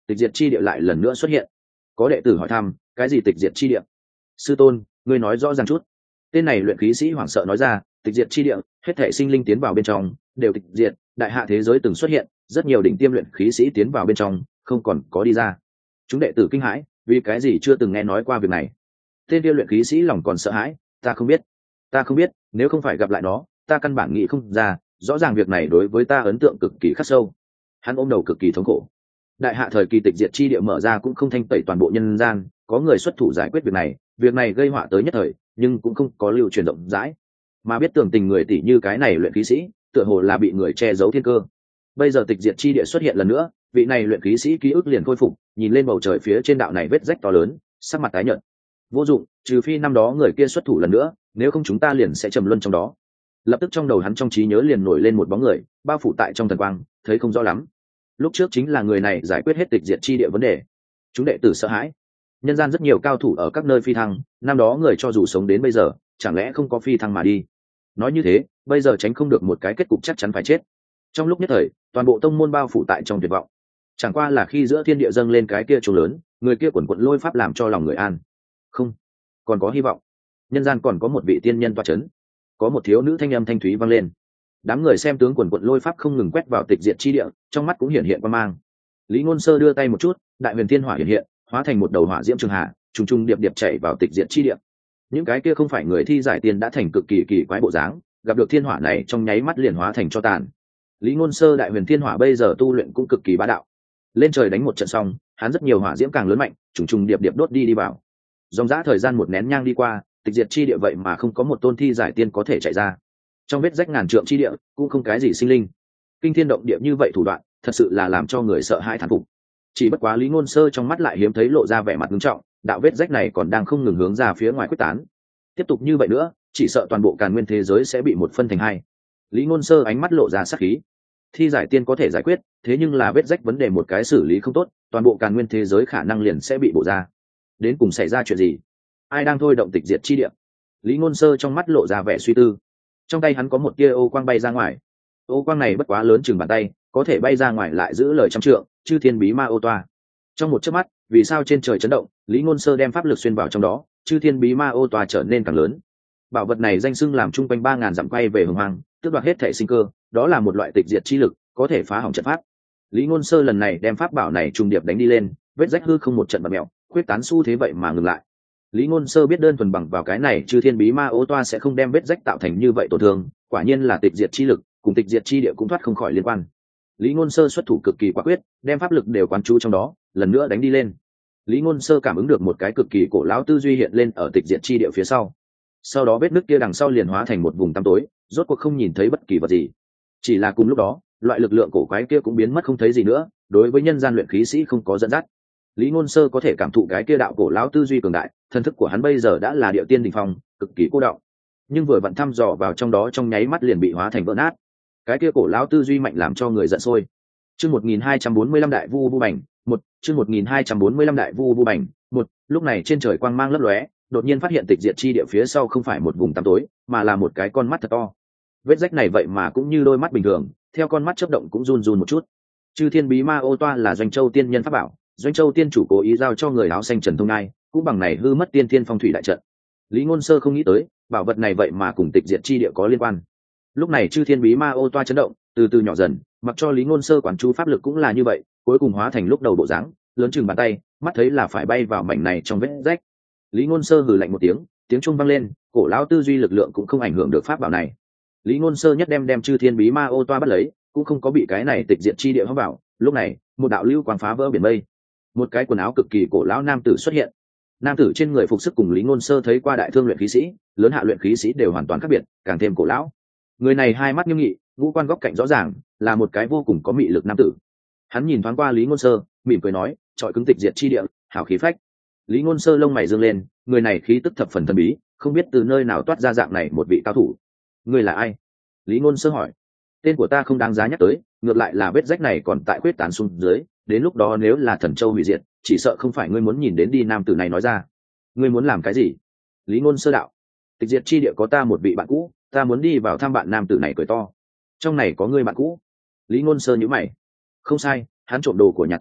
tịch diệt chi địa lại lần nữa xuất hiện. Có đệ tử hỏi thăm, cái gì tịch diệt chi địa? Sư tôn, ngươi nói rõ ràng chút. Tên này luyện khí sĩ hoảng sợ nói ra, tịch diệt chi địa, hết thể sinh linh tiến vào bên trong đều tịch diệt, đại hạ thế giới từng xuất hiện rất nhiều đỉnh tiêm luyện khí sĩ tiến vào bên trong không còn có đi ra. Chúng đệ tử kinh hãi, vì cái gì chưa từng nghe nói qua việc này. Tên kia luyện khí sĩ lòng còn sợ hãi, ta không biết, ta không biết, nếu không phải gặp lại nó, ta căn bản nghĩ không ra, rõ ràng việc này đối với ta ấn tượng cực kỳ khắc sâu. Hắn ôm đầu cực kỳ thống khổ. Đại hạ thời kỳ tịch diệt chi địa mở ra cũng không thanh tẩy toàn bộ nhân gian, có người xuất thủ giải quyết việc này, việc này gây họa tới nhất thời, nhưng cũng không có lưu truyền rộng rãi. Mà biết tưởng tình người tỷ như cái này luyện khí sĩ, tựa hồ là bị người che giấu thiên cơ. Bây giờ tịch diệt chi địa xuất hiện lần nữa, vị này luyện khí sĩ ký ức liền khôi phục, nhìn lên bầu trời phía trên đạo này vết rách to lớn, sắc mặt tái nhợt. Vô dụng, trừ phi năm đó người kia xuất thủ lần nữa, nếu không chúng ta liền sẽ trầm luân trong đó. Lập tức trong đầu hắn trong trí nhớ liền nổi lên một bóng người, bao phủ tại trong thần quang, thấy không rõ lắm. Lúc trước chính là người này giải quyết hết tịch diệt chi địa vấn đề. Chúng đệ tử sợ hãi. Nhân gian rất nhiều cao thủ ở các nơi phi thăng, năm đó người cho dù sống đến bây giờ, chẳng lẽ không có phi thăng mà đi. Nói như thế, bây giờ tránh không được một cái kết cục chắc chắn phải chết. Trong lúc nhất thời, toàn bộ tông môn bao phủ tại trong tuyệt vọng. Chẳng qua là khi giữa thiên địa dâng lên cái kia trùng lớn, người kia quần quận lôi pháp làm cho lòng người an. Không, còn có hy vọng. Nhân gian còn có một vị tiên nhân toa chấn. Có một thiếu nữ thanh âm thanh thúy vang lên. Đám người xem tướng quần quận lôi pháp không ngừng quét vào tịch diệt chi địa, trong mắt cũng hiện hiện quan mang. Lý Ngôn Sơ đưa tay một chút, đại huyền thiên hỏa hiện hiện, hóa thành một đầu hỏa diễm trường hạ, trùng trùng điệp điệp chạy vào tịch diệt chi địa. Những cái kia không phải người thi giải tiền đã thành cực kỳ kỳ quái bộ dáng, gặp được thiên hỏa này trong nháy mắt liền hóa thành cho tàn. Lý Ngôn Sơ đại huyền thiên hỏa bây giờ tu luyện cũng cực kỳ bá đạo. Lên trời đánh một trận xong, hắn rất nhiều hỏa diễm càng lớn mạnh, trùng trùng điệp điệp đốt đi đi vào. Dòng dã thời gian một nén nhang đi qua, tịch diệt chi địa vậy mà không có một tôn thi giải tiên có thể chạy ra. Trong vết rách ngàn trượng chi địa cũng không cái gì sinh linh. Kinh thiên động địa như vậy thủ đoạn, thật sự là làm cho người sợ hãi thán phục. Chỉ bất quá Lý Ngôn Sơ trong mắt lại hiếm thấy lộ ra vẻ mặt nghiêm trọng, đạo vết rách này còn đang không ngừng hướng ra phía ngoài quyết tán. Tiếp tục như vậy nữa, chỉ sợ toàn bộ Càn Nguyên thế giới sẽ bị một phân thành hai. Lý Ngôn Sơ ánh mắt lộ ra sát khí. Thi giải tiên có thể giải quyết, thế nhưng là vết rách vấn đề một cái xử lý không tốt, toàn bộ Càn Nguyên thế giới khả năng liền sẽ bị bổ ra. Đến cùng xảy ra chuyện gì? Ai đang thôi động tịch diệt chi địa? Lý Ngôn Sơ trong mắt lộ ra vẻ suy tư. Trong tay hắn có một tia ô quang bay ra ngoài. Ô quang này bất quá lớn chừng bàn tay, có thể bay ra ngoài lại giữ lời trăm trượng, chư thiên bí ma ô toa. Trong một chớp mắt, vì sao trên trời chấn động, Lý Ngôn Sơ đem pháp lực xuyên vào trong đó, chư thiên bí ma ô toa trở nên càng lớn. Bảo vật này danh xưng làm trung quanh ba ngàn dặm quay về hồng hoang, tước đoạt hết thể sinh cơ, đó là một loại tịch diệt chi lực, có thể phá hỏng trận pháp. Lý Ngôn Sơ lần này đem pháp bảo này trùng điệp đánh đi lên, vết rách hư không một trận bật mèo, khuyết tán xu thế vậy mà ngừng lại. Lý Ngôn Sơ biết đơn thuần bằng vào cái này chư thiên bí ma ô toa sẽ không đem vết rách tạo thành như vậy tổn thương, quả nhiên là tịch diệt chi lực, cùng tịch diệt chi địa cũng thoát không khỏi liên quan. Lý Ngôn Sơ xuất thủ cực kỳ quả quyết, đem pháp lực đều quán chú trong đó, lần nữa đánh đi lên. Lý Ngôn Sơ cảm ứng được một cái cực kỳ cổ lão tư duy hiện lên ở tịch diệt chi địa phía sau. Sau đó vết nứt kia đằng sau liền hóa thành một vùng tăm tối, rốt cuộc không nhìn thấy bất kỳ vật gì. Chỉ là cùng lúc đó, loại lực lượng cổ quái kia cũng biến mất không thấy gì nữa, đối với nhân gian luyện khí sĩ không có dẫn dắt. Lý Ngôn Sơ có thể cảm thụ cái kia đạo cổ lão tư duy cường đại, thần thức của hắn bây giờ đã là địa tiên đỉnh phong, cực kỳ cô đọng. Nhưng vừa vặn thăm dò vào trong đó trong nháy mắt liền bị hóa thành vỡ nát. Cái kia cổ lão tư duy mạnh làm cho người giận sôi. Chương một nghìn hai trăm bốn mươi lăm đại vu vu bành, một, chương một nghìn hai trăm bốn mươi lăm đại vu vu bành, một, lúc này trên trời quang mang lấp lóe, đột nhiên phát hiện tịch diệt chi địa phía sau không phải một vùng tăm tối, mà là một cái con mắt thật to. Vết rách này vậy mà cũng như đôi mắt bình thường, theo con mắt chớp động cũng run run một chút. Chư thiên bí ma ô toa là Doanh Châu tiên nhân pháp bảo, Doanh Châu tiên chủ cố ý giao cho người áo xanh Trần Thông Nai, cũng bằng này hư mất tiên thiên phong thủy đại trận. Lý Ngôn Sơ không nghĩ tới, bảo vật này vậy mà cùng tịch diệt chi địa có liên quan. Lúc này chư thiên bí ma ô toa chấn động, từ từ nhỏ dần, mặc cho Lý Ngôn Sơ quản chú pháp lực cũng là như vậy, cuối cùng hóa thành lúc đầu bộ dáng, lớn chừng bàn tay, mắt thấy là phải bay vào mảnh này trong vết rách. Lý Ngôn Sơ hừ lạnh một tiếng, tiếng chuông vang lên, cổ lão tư duy lực lượng cũng không ảnh hưởng được pháp bảo này. Lý Ngôn Sơ nhất đem đem chư thiên bí ma ô toa bắt lấy, cũng không có bị cái này tịch diệt chi địa hấp vào. Lúc này, một đạo lưu quang phá vỡ biển mây, một cái quần áo cực kỳ cổ lão nam tử xuất hiện. Nam tử trên người phục sức cùng Lý Ngôn Sơ thấy qua đại thương luyện khí sĩ, lớn hạ luyện khí sĩ đều hoàn toàn khác biệt, càng thêm cổ lão. Người này hai mắt nghiêm nghị, ngũ quan góc cạnh rõ ràng, là một cái vô cùng có mị lực nam tử. Hắn nhìn thoáng qua Lý Ngôn Sơ, mỉm cười nói, trọi cứng tịch diệt chi địa, hảo khí phách. Lý Ngôn Sơ lông mày dương lên, người này khí tức thập phần thần bí, không biết từ nơi nào toát ra dạng này một vị cao thủ. Người là ai? Lý Ngôn Sơ hỏi. Tên của ta không đáng giá nhắc tới, ngược lại là vết rách này còn tại khuyết tán xuống dưới, đến lúc đó nếu là Thần Châu hủy diệt, chỉ sợ không phải ngươi muốn nhìn đến đi. Nam tử này nói ra. Ngươi muốn làm cái gì? Lý Ngôn Sơ đạo. Tịch diệt chi địa có ta một vị bạn cũ, ta muốn đi vào thăm bạn. Nam tử này cười to. Trong này có ngươi bạn cũ? Lý Ngôn Sơ nhíu mày. Không sai, hắn trộm đồ của nhà ta,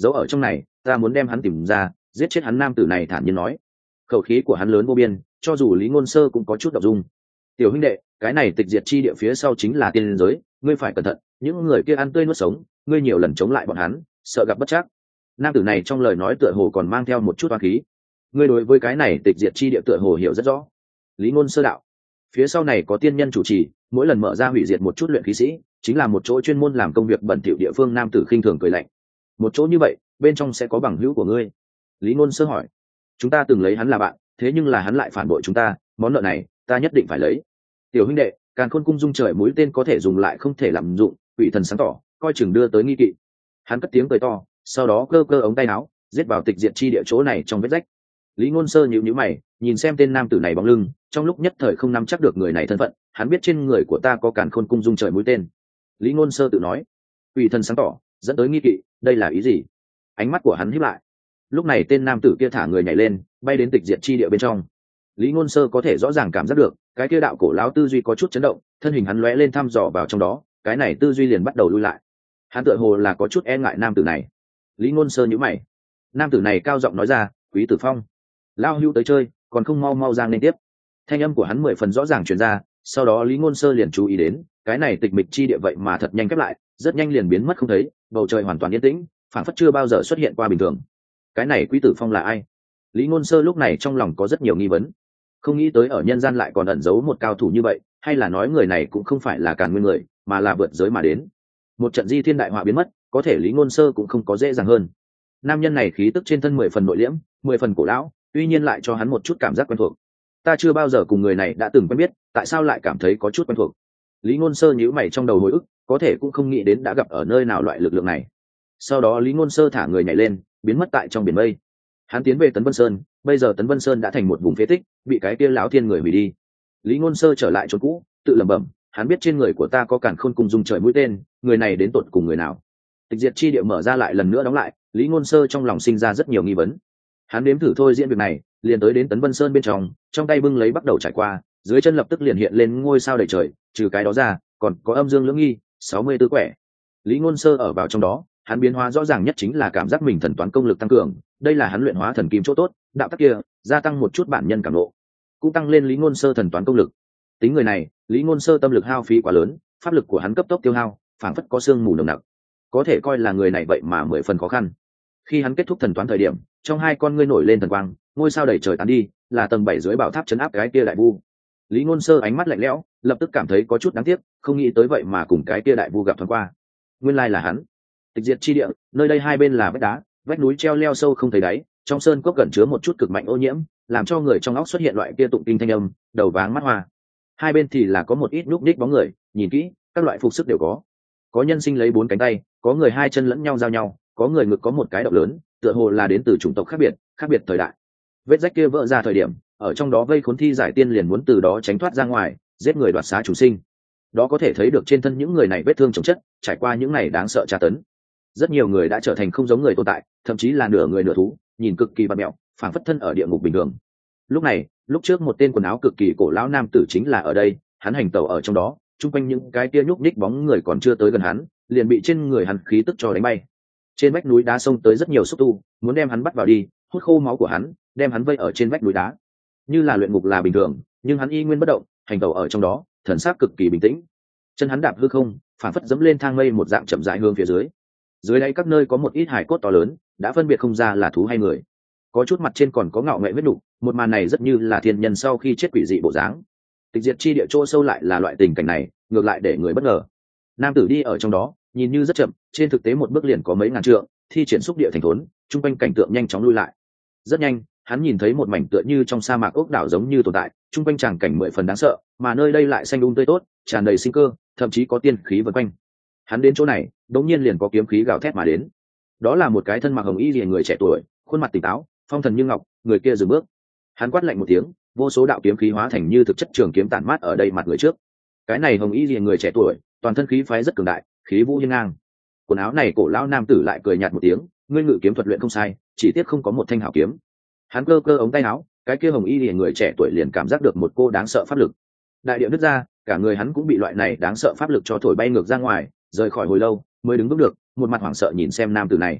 giấu ở trong này, ta muốn đem hắn tìm ra, giết chết hắn. Nam tử này thản nhiên nói. Khẩu khí của hắn lớn vô biên, cho dù Lý Ngôn Sơ cũng có chút động dung. Tiểu huynh đệ, cái này tịch diệt chi địa phía sau chính là tiên giới, ngươi phải cẩn thận, những người kia ăn tươi nuốt sống, ngươi nhiều lần chống lại bọn hắn, sợ gặp bất trắc. Nam tử này trong lời nói tựa hồ còn mang theo một chút oán khí. Ngươi đối với cái này tịch diệt chi địa tựa hồ hiểu rất rõ. Lý Ngôn Sơ đạo. Phía sau này có tiên nhân chủ trì, mỗi lần mở ra hủy diệt một chút luyện khí sĩ, chính là một chỗ chuyên môn làm công việc bẩn thỉu địa phương. Nam tử khinh thường cười lạnh. Một chỗ như vậy, bên trong sẽ có bằng hữu của ngươi. Lý Ngôn Sơ hỏi. Chúng ta từng lấy hắn là bạn, thế nhưng là hắn lại phản bội chúng ta, món nợ này ta nhất định phải lấy. Tiểu huynh đệ, Càn Khôn cung dung trời mũi tên có thể dùng lại không thể làm dụng, quỷ thần sáng tỏ, coi chừng đưa tới nghi kỵ. Hắn cất tiếng cười to, sau đó cơ cơ ống tay áo, giết vào tịch diệt chi địa chỗ này trong vết rách. Lý Ngôn Sơ nhíu nhíu mày, nhìn xem tên nam tử này bóng lưng, trong lúc nhất thời không nắm chắc được người này thân phận. Hắn biết trên người của ta có Càn Khôn cung dung trời mũi tên. Lý Ngôn Sơ tự nói, quỷ thần sáng tỏ, dẫn tới nghi kỵ, đây là ý gì? Ánh mắt của hắn híp lại. Lúc này tên nam tử kia thả người nhảy lên, bay đến tịch diệt chi địa bên trong. Lý Ngôn Sơ có thể rõ ràng cảm giác được, cái kia đạo cổ lão tư duy có chút chấn động, thân hình hắn lóe lên thăm dò vào trong đó, cái này tư duy liền bắt đầu lui lại. Hắn tựa hồ là có chút e ngại nam tử này. Lý Ngôn Sơ nhíu mày. Nam tử này cao giọng nói ra, "Quý Tử Phong, lao hưu tới chơi, còn không mau mau giang lên tiếp." Thanh âm của hắn mười phần rõ ràng truyền ra, sau đó Lý Ngôn Sơ liền chú ý đến, cái này tịch mịch chi địa vậy mà thật nhanh khép lại, rất nhanh liền biến mất không thấy, bầu trời hoàn toàn yên tĩnh, phảng phất chưa bao giờ xuất hiện qua bình thường. Cái này Quý Tử Phong là ai? Lý Ngôn Sơ lúc này trong lòng có rất nhiều nghi vấn. Không nghĩ tới ở nhân gian lại còn ẩn giấu một cao thủ như vậy, hay là nói người này cũng không phải là Càn Nguyên người, mà là vượt giới mà đến. Một trận di thiên đại họa biến mất, có thể Lý Ngôn Sơ cũng không có dễ dàng hơn. Nam nhân này khí tức trên thân mười phần nội liễm, mười phần cổ lão, tuy nhiên lại cho hắn một chút cảm giác quen thuộc. Ta chưa bao giờ cùng người này đã từng quen biết, tại sao lại cảm thấy có chút quen thuộc? Lý Ngôn Sơ nhíu mày trong đầu hồi ức, có thể cũng không nghĩ đến đã gặp ở nơi nào loại lực lượng này. Sau đó Lý Ngôn Sơ thả người nhảy lên, biến mất tại trong biển mây. Hắn tiến về Tấn Vân Sơn, bây giờ Tấn Vân Sơn đã thành một vùng phế tích, bị cái kia lão thiên người hủy đi. Lý Ngôn Sơ trở lại chỗ cũ, tự lẩm bẩm, hắn biết trên người của ta có Càn Khôn cung dung trời mũi tên, người này đến tột cùng người nào? Tịch diệt chi địa mở ra lại lần nữa đóng lại, Lý Ngôn Sơ trong lòng sinh ra rất nhiều nghi vấn. Hắn đếm thử thôi diễn việc này, liền tới đến Tấn Vân Sơn bên trong, trong tay bưng lấy bắt đầu trải qua, dưới chân lập tức liền hiện lên ngôi sao đầy trời, trừ cái đó ra, còn có âm dương lưỡng nghi, sáu mươi tư quẻ. Lý Ngôn Sơ ở vào trong đó, hắn biến hóa rõ ràng nhất chính là cảm giác mình thần toán công lực tăng cường, đây là hắn luyện hóa thần kim chỗ tốt, đạo tắc kia, gia tăng một chút bản nhân cảm ngộ, cũng tăng lên Lý Ngôn Sơ thần toán công lực. Tính người này, Lý Ngôn Sơ tâm lực hao phí quá lớn, pháp lực của hắn cấp tốc tiêu hao, phảng phất có sương mù nồng nặc, có thể coi là người này vậy mà mười phần khó khăn. Khi hắn kết thúc thần toán thời điểm, trong hai con ngươi nổi lên thần quang, ngôi sao đầy trời tán đi, là tầng bảy dưới bảo tháp trấn áp cái kia đại vu. Lý Ngôn Sơ ánh mắt lạnh lẽo, lập tức cảm thấy có chút đáng tiếc, không nghĩ tới vậy mà cùng cái kia đại vu gặp thoáng qua. Nguyên lai là hắn. Tịch diệt chi địa, nơi đây hai bên là vách đá, vách núi treo leo sâu không thấy đáy, trong sơn cốc gần chứa một chút cực mạnh ô nhiễm, làm cho người trong óc xuất hiện loại kia tụng kinh thanh âm, đầu váng mắt hoa. Hai bên thì là có một ít núp ních bóng người, nhìn kỹ, các loại phục sức đều có. Có nhân sinh lấy bốn cánh tay, có người hai chân lẫn nhau giao nhau, có người ngực có một cái động lớn, tựa hồ là đến từ chủng tộc khác biệt, khác biệt thời đại. Vết rách kia vỡ ra thời điểm, ở trong đó vây khốn thi giải tiên liền muốn từ đó tránh thoát ra ngoài, giết người đoạt xá chủ sinh. Đó có thể thấy được trên thân những người này vết thương chồng chất, trải qua những ngày đáng sợ tra tấn. Rất nhiều người đã trở thành không giống người tồn tại, thậm chí là nửa người nửa thú, nhìn cực kỳ bặm mẹo, phảng phất thân ở địa ngục bình thường. Lúc này, lúc trước một tên quần áo cực kỳ cổ lão nam tử chính là ở đây, hắn hành tẩu ở trong đó, chung quanh những cái kia nhúc nhích bóng người còn chưa tới gần hắn, liền bị trên người hắn khí tức cho đánh bay. Trên vách núi đá xông tới rất nhiều xúc tu, muốn đem hắn bắt vào đi, hút khô máu của hắn, đem hắn vây ở trên vách núi đá. Như là luyện ngục là bình thường, nhưng hắn y nguyên bất động, hành tẩu ở trong đó, thần sắc cực kỳ bình tĩnh. Chân hắn đạp hư không, phảng phất dẫm lên thang mây một dạng chậm rãi hướng phía dưới. Dưới đáy các nơi có một ít hải cốt to lớn, đã phân biệt không ra là thú hay người. Có chút mặt trên còn có ngạo nghệ vết nục, một màn này rất như là thiên nhân sau khi chết quỷ dị bộ dáng. Tịch diệt chi địa chỗ sâu lại là loại tình cảnh này, ngược lại để người bất ngờ. Nam tử đi ở trong đó, nhìn như rất chậm, trên thực tế một bước liền có mấy ngàn trượng, thi triển xúc địa thành thốn, trung quanh cảnh tượng nhanh chóng lui lại. Rất nhanh, hắn nhìn thấy một mảnh tựa như trong sa mạc ốc đảo giống như tồn tại, trung quanh tràng cảnh mười phần đáng sợ, mà nơi đây lại xanh um tươi tốt, tràn đầy sinh cơ, thậm chí có tiên khí vần quanh. Hắn đến chỗ này, đột nhiên liền có kiếm khí gào thét mà đến. Đó là một cái thân mặc hồng y liễu người trẻ tuổi, khuôn mặt tỉnh táo, phong thần như ngọc, người kia dừng bước. Hắn quát lạnh một tiếng, vô số đạo kiếm khí hóa thành như thực chất trường kiếm tản mát ở đây mặt người trước. Cái này hồng y liễu người trẻ tuổi, toàn thân khí phái rất cường đại, khí vũ hiên ngang. Quần áo này cổ lão nam tử lại cười nhạt một tiếng, ngươi ngự kiếm thuật luyện không sai, chỉ tiếc không có một thanh hảo kiếm. Hắn cơ cơ ống tay áo, cái kia hồng y liễu người trẻ tuổi liền cảm giác được một cô đáng sợ pháp lực. Đại địa nứt ra, cả người hắn cũng bị loại này đáng sợ pháp lực cho thổi bay ngược ra ngoài, rời khỏi hồi lâu mới đứng vững được, một mặt hoảng sợ nhìn xem nam tử này.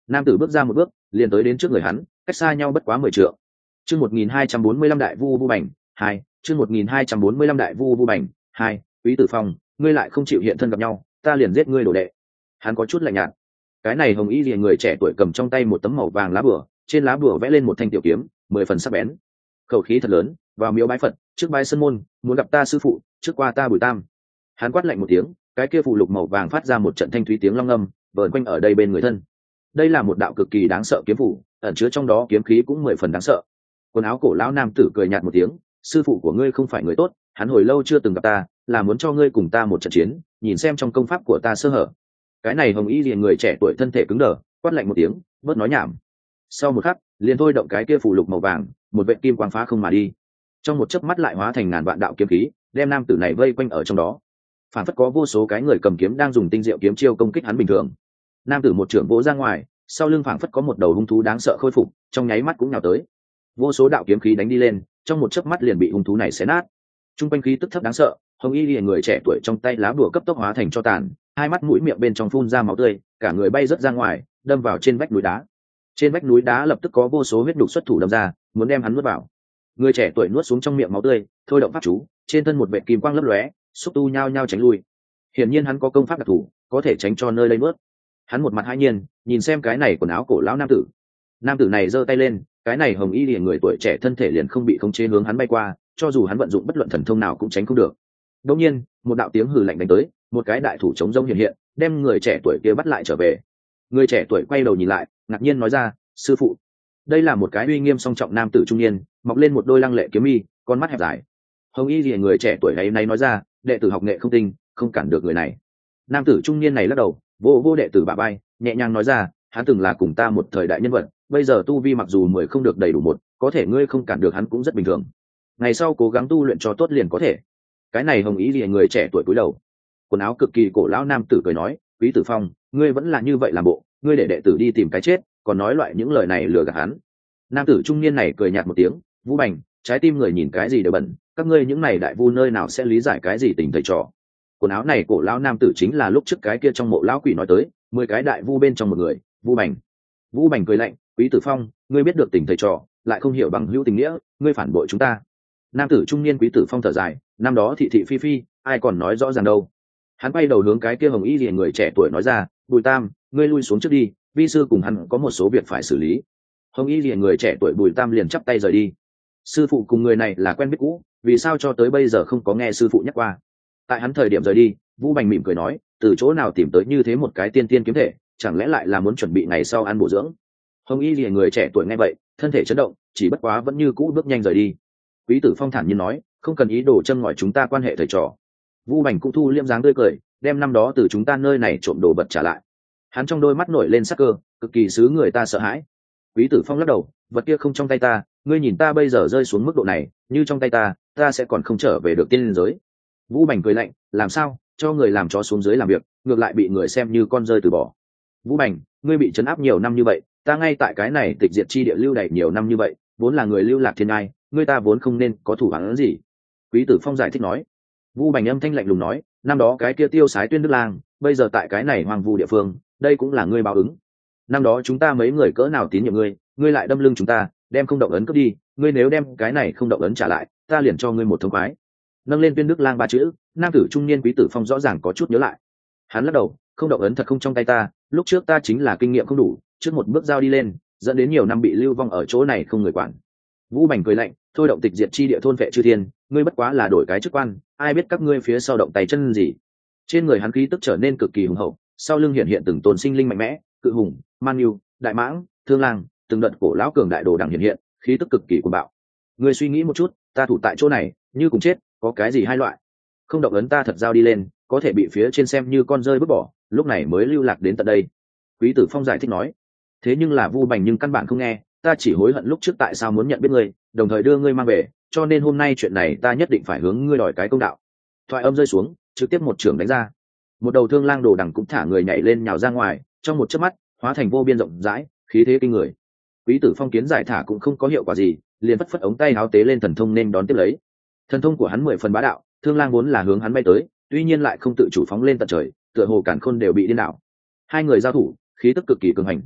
nam tử bước ra một bước liền tới đến trước người hắn, cách xa nhau bất quá mười trượng. Chương một nghìn hai trăm bốn mươi lăm đại vu vu bành hai. Chương một nghìn hai trăm bốn mươi lăm đại vu vu bành hai. Quý Tử Phong, ngươi lại không chịu hiện thân gặp nhau, ta liền giết ngươi đồ đệ. Hắn có chút lạnh nhạt. Cái này hồng y lìa người trẻ tuổi cầm trong tay một tấm màu vàng lá bùa, trên lá bùa vẽ lên một thanh tiểu kiếm, mười phần sắc bén. Khẩu khí thật lớn, vào miếu bái Phật, trước bái sân môn, muốn gặp ta sư phụ, trước qua ta Bùi Tam. Hắn quát lạnh một tiếng, cái kia phù lục màu vàng phát ra một trận thanh thúy tiếng long âm, vờn quanh ở đây bên người thân. Đây là một đạo cực kỳ đáng sợ kiếm phủ, ẩn chứa trong đó kiếm khí cũng mười phần đáng sợ. Quần áo cổ lão nam tử cười nhạt một tiếng, sư phụ của ngươi không phải người tốt, hắn hồi lâu chưa từng gặp ta, là muốn cho ngươi cùng ta một trận chiến, nhìn xem trong công pháp của ta sơ hở. Cái này hồng y liền người trẻ tuổi thân thể cứng đờ, quát lạnh một tiếng, bớt nói nhảm. Sau một khắc, liền thôi động cái kia phù lục màu vàng, một vệt kim quang phá không mà đi. Trong một chớp mắt lại hóa thành ngàn vạn đạo kiếm khí, đem nam tử này vây quanh ở trong đó. Phản phất có vô số cái người cầm kiếm đang dùng tinh diệu kiếm chiêu công kích hắn bình thường. Nam tử một trưởng vỗ ra ngoài, sau lưng phảng phất có một đầu hung thú đáng sợ khôi phục, trong nháy mắt cũng nhào tới. Vô số đạo kiếm khí đánh đi lên, trong một chớp mắt liền bị hung thú này xé nát. Trung quanh khí tức thấp đáng sợ, hồng y liễu người trẻ tuổi trong tay lá bùa cấp tốc hóa thành cho tàn, hai mắt mũi miệng bên trong phun ra máu tươi, cả người bay rớt ra ngoài, đâm vào trên vách núi đá. Trên vách núi đá lập tức có vô số huyết đục xuất thủ đâm ra, muốn đem hắn nuốt vào. Người trẻ tuổi nuốt xuống trong miệng máu tươi, thôi động pháp chú, trên thân một vệt kim quang lấp lóe, xúc tu nhao nhao tránh lui. Hiển nhiên hắn có công pháp đặc thù, có thể tránh cho nơi lây nuốt. Hắn một mặt hãi nhiên, nhìn xem cái này quần áo cổ lão nam tử. Nam tử này giơ tay lên, cái này hồng y liễu người tuổi trẻ thân thể liền không bị khống chế hướng hắn bay qua, cho dù hắn vận dụng bất luận thần thông nào cũng tránh không được. Đột nhiên, một đạo tiếng hừ lạnh đánh tới, một cái đại thủ chống rông hiện hiện, đem người trẻ tuổi kia bắt lại trở về. Người trẻ tuổi quay đầu nhìn lại, ngạc nhiên nói ra, sư phụ. Đây là một cái uy nghiêm song trọng nam tử trung niên, mọc lên một đôi lăng lệ kiếm mi, con mắt hẹp dài. Hồng y liễu người trẻ tuổi ấy nay nói ra, đệ tử học nghệ không tinh, không cản được người này. Nam tử trung niên này lắc đầu, vô vô đệ tử bả vai, nhẹ nhàng nói ra, hắn từng là cùng ta một thời đại nhân vật, bây giờ tu vi mặc dù mười không được đầy đủ một, có thể ngươi không cản được hắn cũng rất bình thường. Ngày sau cố gắng tu luyện cho tốt liền có thể. Cái này hồng ý liễu người trẻ tuổi cúi đầu, quần áo cực kỳ cổ lão nam tử cười nói, Quý Tử Phong, ngươi vẫn là như vậy làm bộ, ngươi để đệ tử đi tìm cái chết, còn nói loại những lời này lừa gạt hắn. Nam tử trung niên này cười nhạt một tiếng, Vũ Bành, trái tim người nhìn cái gì đều bẩn, các ngươi những này đại vu nơi nào sẽ lý giải cái gì tình thầy trò. Quần áo này cổ lão nam tử chính là lúc trước cái kia trong mộ lão quỷ nói tới, mười cái đại vu bên trong một người, Vũ Bành. Vũ Bành cười lạnh, Quý Tử Phong, ngươi biết được tình thầy trò, lại không hiểu bằng hữu tình nghĩa, ngươi phản bội chúng ta. Nam tử trung niên Quý Tử Phong thở dài, năm đó thị thị phi phi, ai còn nói rõ ràng đâu. Hắn quay đầu hướng cái kia hồng y liễu người trẻ tuổi nói ra, Bùi Tam, ngươi lui xuống trước đi, vi sư cùng hắn có một số việc phải xử lý. Hồng y liễu người trẻ tuổi Bùi Tam liền chắp tay rời đi. Sư phụ cùng người này là quen biết cũ, vì sao cho tới bây giờ không có nghe sư phụ nhắc qua. Tại hắn thời điểm rời đi, Vũ Bành mỉm cười nói, từ chỗ nào tìm tới như thế một cái tiên tiên kiếm thể, chẳng lẽ lại là muốn chuẩn bị ngày sau ăn bổ dưỡng. Hồng y liễu người trẻ tuổi nghe vậy, thân thể chấn động, chỉ bất quá vẫn như cũ bước nhanh rời đi. Quý Tử Phong thản nhiên nói, không cần ý đồ châm ngòi chúng ta quan hệ thầy trò. Vũ Bành cũng thu liêm dáng tươi cười, đem năm đó từ chúng ta nơi này trộm đồ vật trả lại. Hắn trong đôi mắt nổi lên sắc cơ, cực kỳ xứ người ta sợ hãi. Quý Tử Phong lắc đầu, vật kia không trong tay ta, ngươi nhìn ta bây giờ rơi xuống mức độ này, như trong tay ta, ta sẽ còn không trở về được tiên giới. Vũ Bành cười lạnh, làm sao, cho người làm chó xuống dưới làm việc, ngược lại bị người xem như con rơi từ bỏ. Vũ Bành, ngươi bị trấn áp nhiều năm như vậy, ta ngay tại cái này tịch diệt chi địa lưu đày nhiều năm như vậy, vốn là người lưu lạc thiên ai, ngươi ta vốn không nên có thủ án gì. Quý Tử Phong giải thích nói. Vũ Bành âm thanh lạnh lùng nói, năm đó cái kia tiêu sái Tuyên Đức Lang, bây giờ tại cái này hoang vu địa phương, đây cũng là ngươi báo ứng. Năm đó chúng ta mấy người cỡ nào tín nhiệm ngươi, ngươi lại đâm lưng chúng ta, đem không động ấn cướp đi, ngươi nếu đem cái này không động ấn trả lại, ta liền cho ngươi một thông khoái. Nâng lên Tuyên Đức Lang ba chữ, nam tử trung niên Quý Tử Phong rõ ràng có chút nhớ lại. Hắn lắc đầu, không động ấn thật không trong tay ta, lúc trước ta chính là kinh nghiệm không đủ, trước một bước giao đi lên, dẫn đến nhiều năm bị lưu vong ở chỗ này không người quản. Vũ Bành cười lạnh, thôi động tịch diệt chi địa thôn vệ chư thiên, ngươi bất quá là đổi cái chức quan, ai biết các ngươi phía sau động tay chân gì. Trên người hắn khí tức trở nên cực kỳ hùng hậu, sau lưng hiện hiện từng tôn sinh linh mạnh mẽ, cự hùng, man nhu, đại mãng, thương lang, từng đợt cổ lão cường đại đồ đẳng hiện hiện, khí tức cực kỳ cuồng bạo. Ngươi suy nghĩ một chút, ta thủ tại chỗ này, như cùng chết, có cái gì hai loại? Không động ấn ta thật giao đi lên, có thể bị phía trên xem như con rơi vứt bỏ, lúc này mới lưu lạc đến tận đây. Quý Tử Phong giải thích nói. Thế nhưng là Vu Bành nhưng căn bản không nghe, ta chỉ hối hận lúc trước tại sao muốn nhận biết ngươi, đồng thời đưa ngươi mang về, cho nên hôm nay chuyện này ta nhất định phải hướng ngươi đòi cái công đạo. Thoại âm rơi xuống, trực tiếp một trường đánh ra. Một đầu thương lang đồ đằng cũng thả người nhảy lên nhào ra ngoài, trong một chớp mắt, hóa thành vô biên rộng rãi, khí thế kinh người. Quý Tử Phong kiến giải thả cũng không có hiệu quả gì, liền phất phất ống tay áo tế lên thần thông nên đón tiếp lấy. Thần thông của hắn mười phần bá đạo, thương lang vốn là hướng hắn bay tới, tuy nhiên lại không tự chủ phóng lên tận trời, tựa hồ cản khôn đều bị điên đảo. Hai người giao thủ, khí tức cực kỳ cường hành.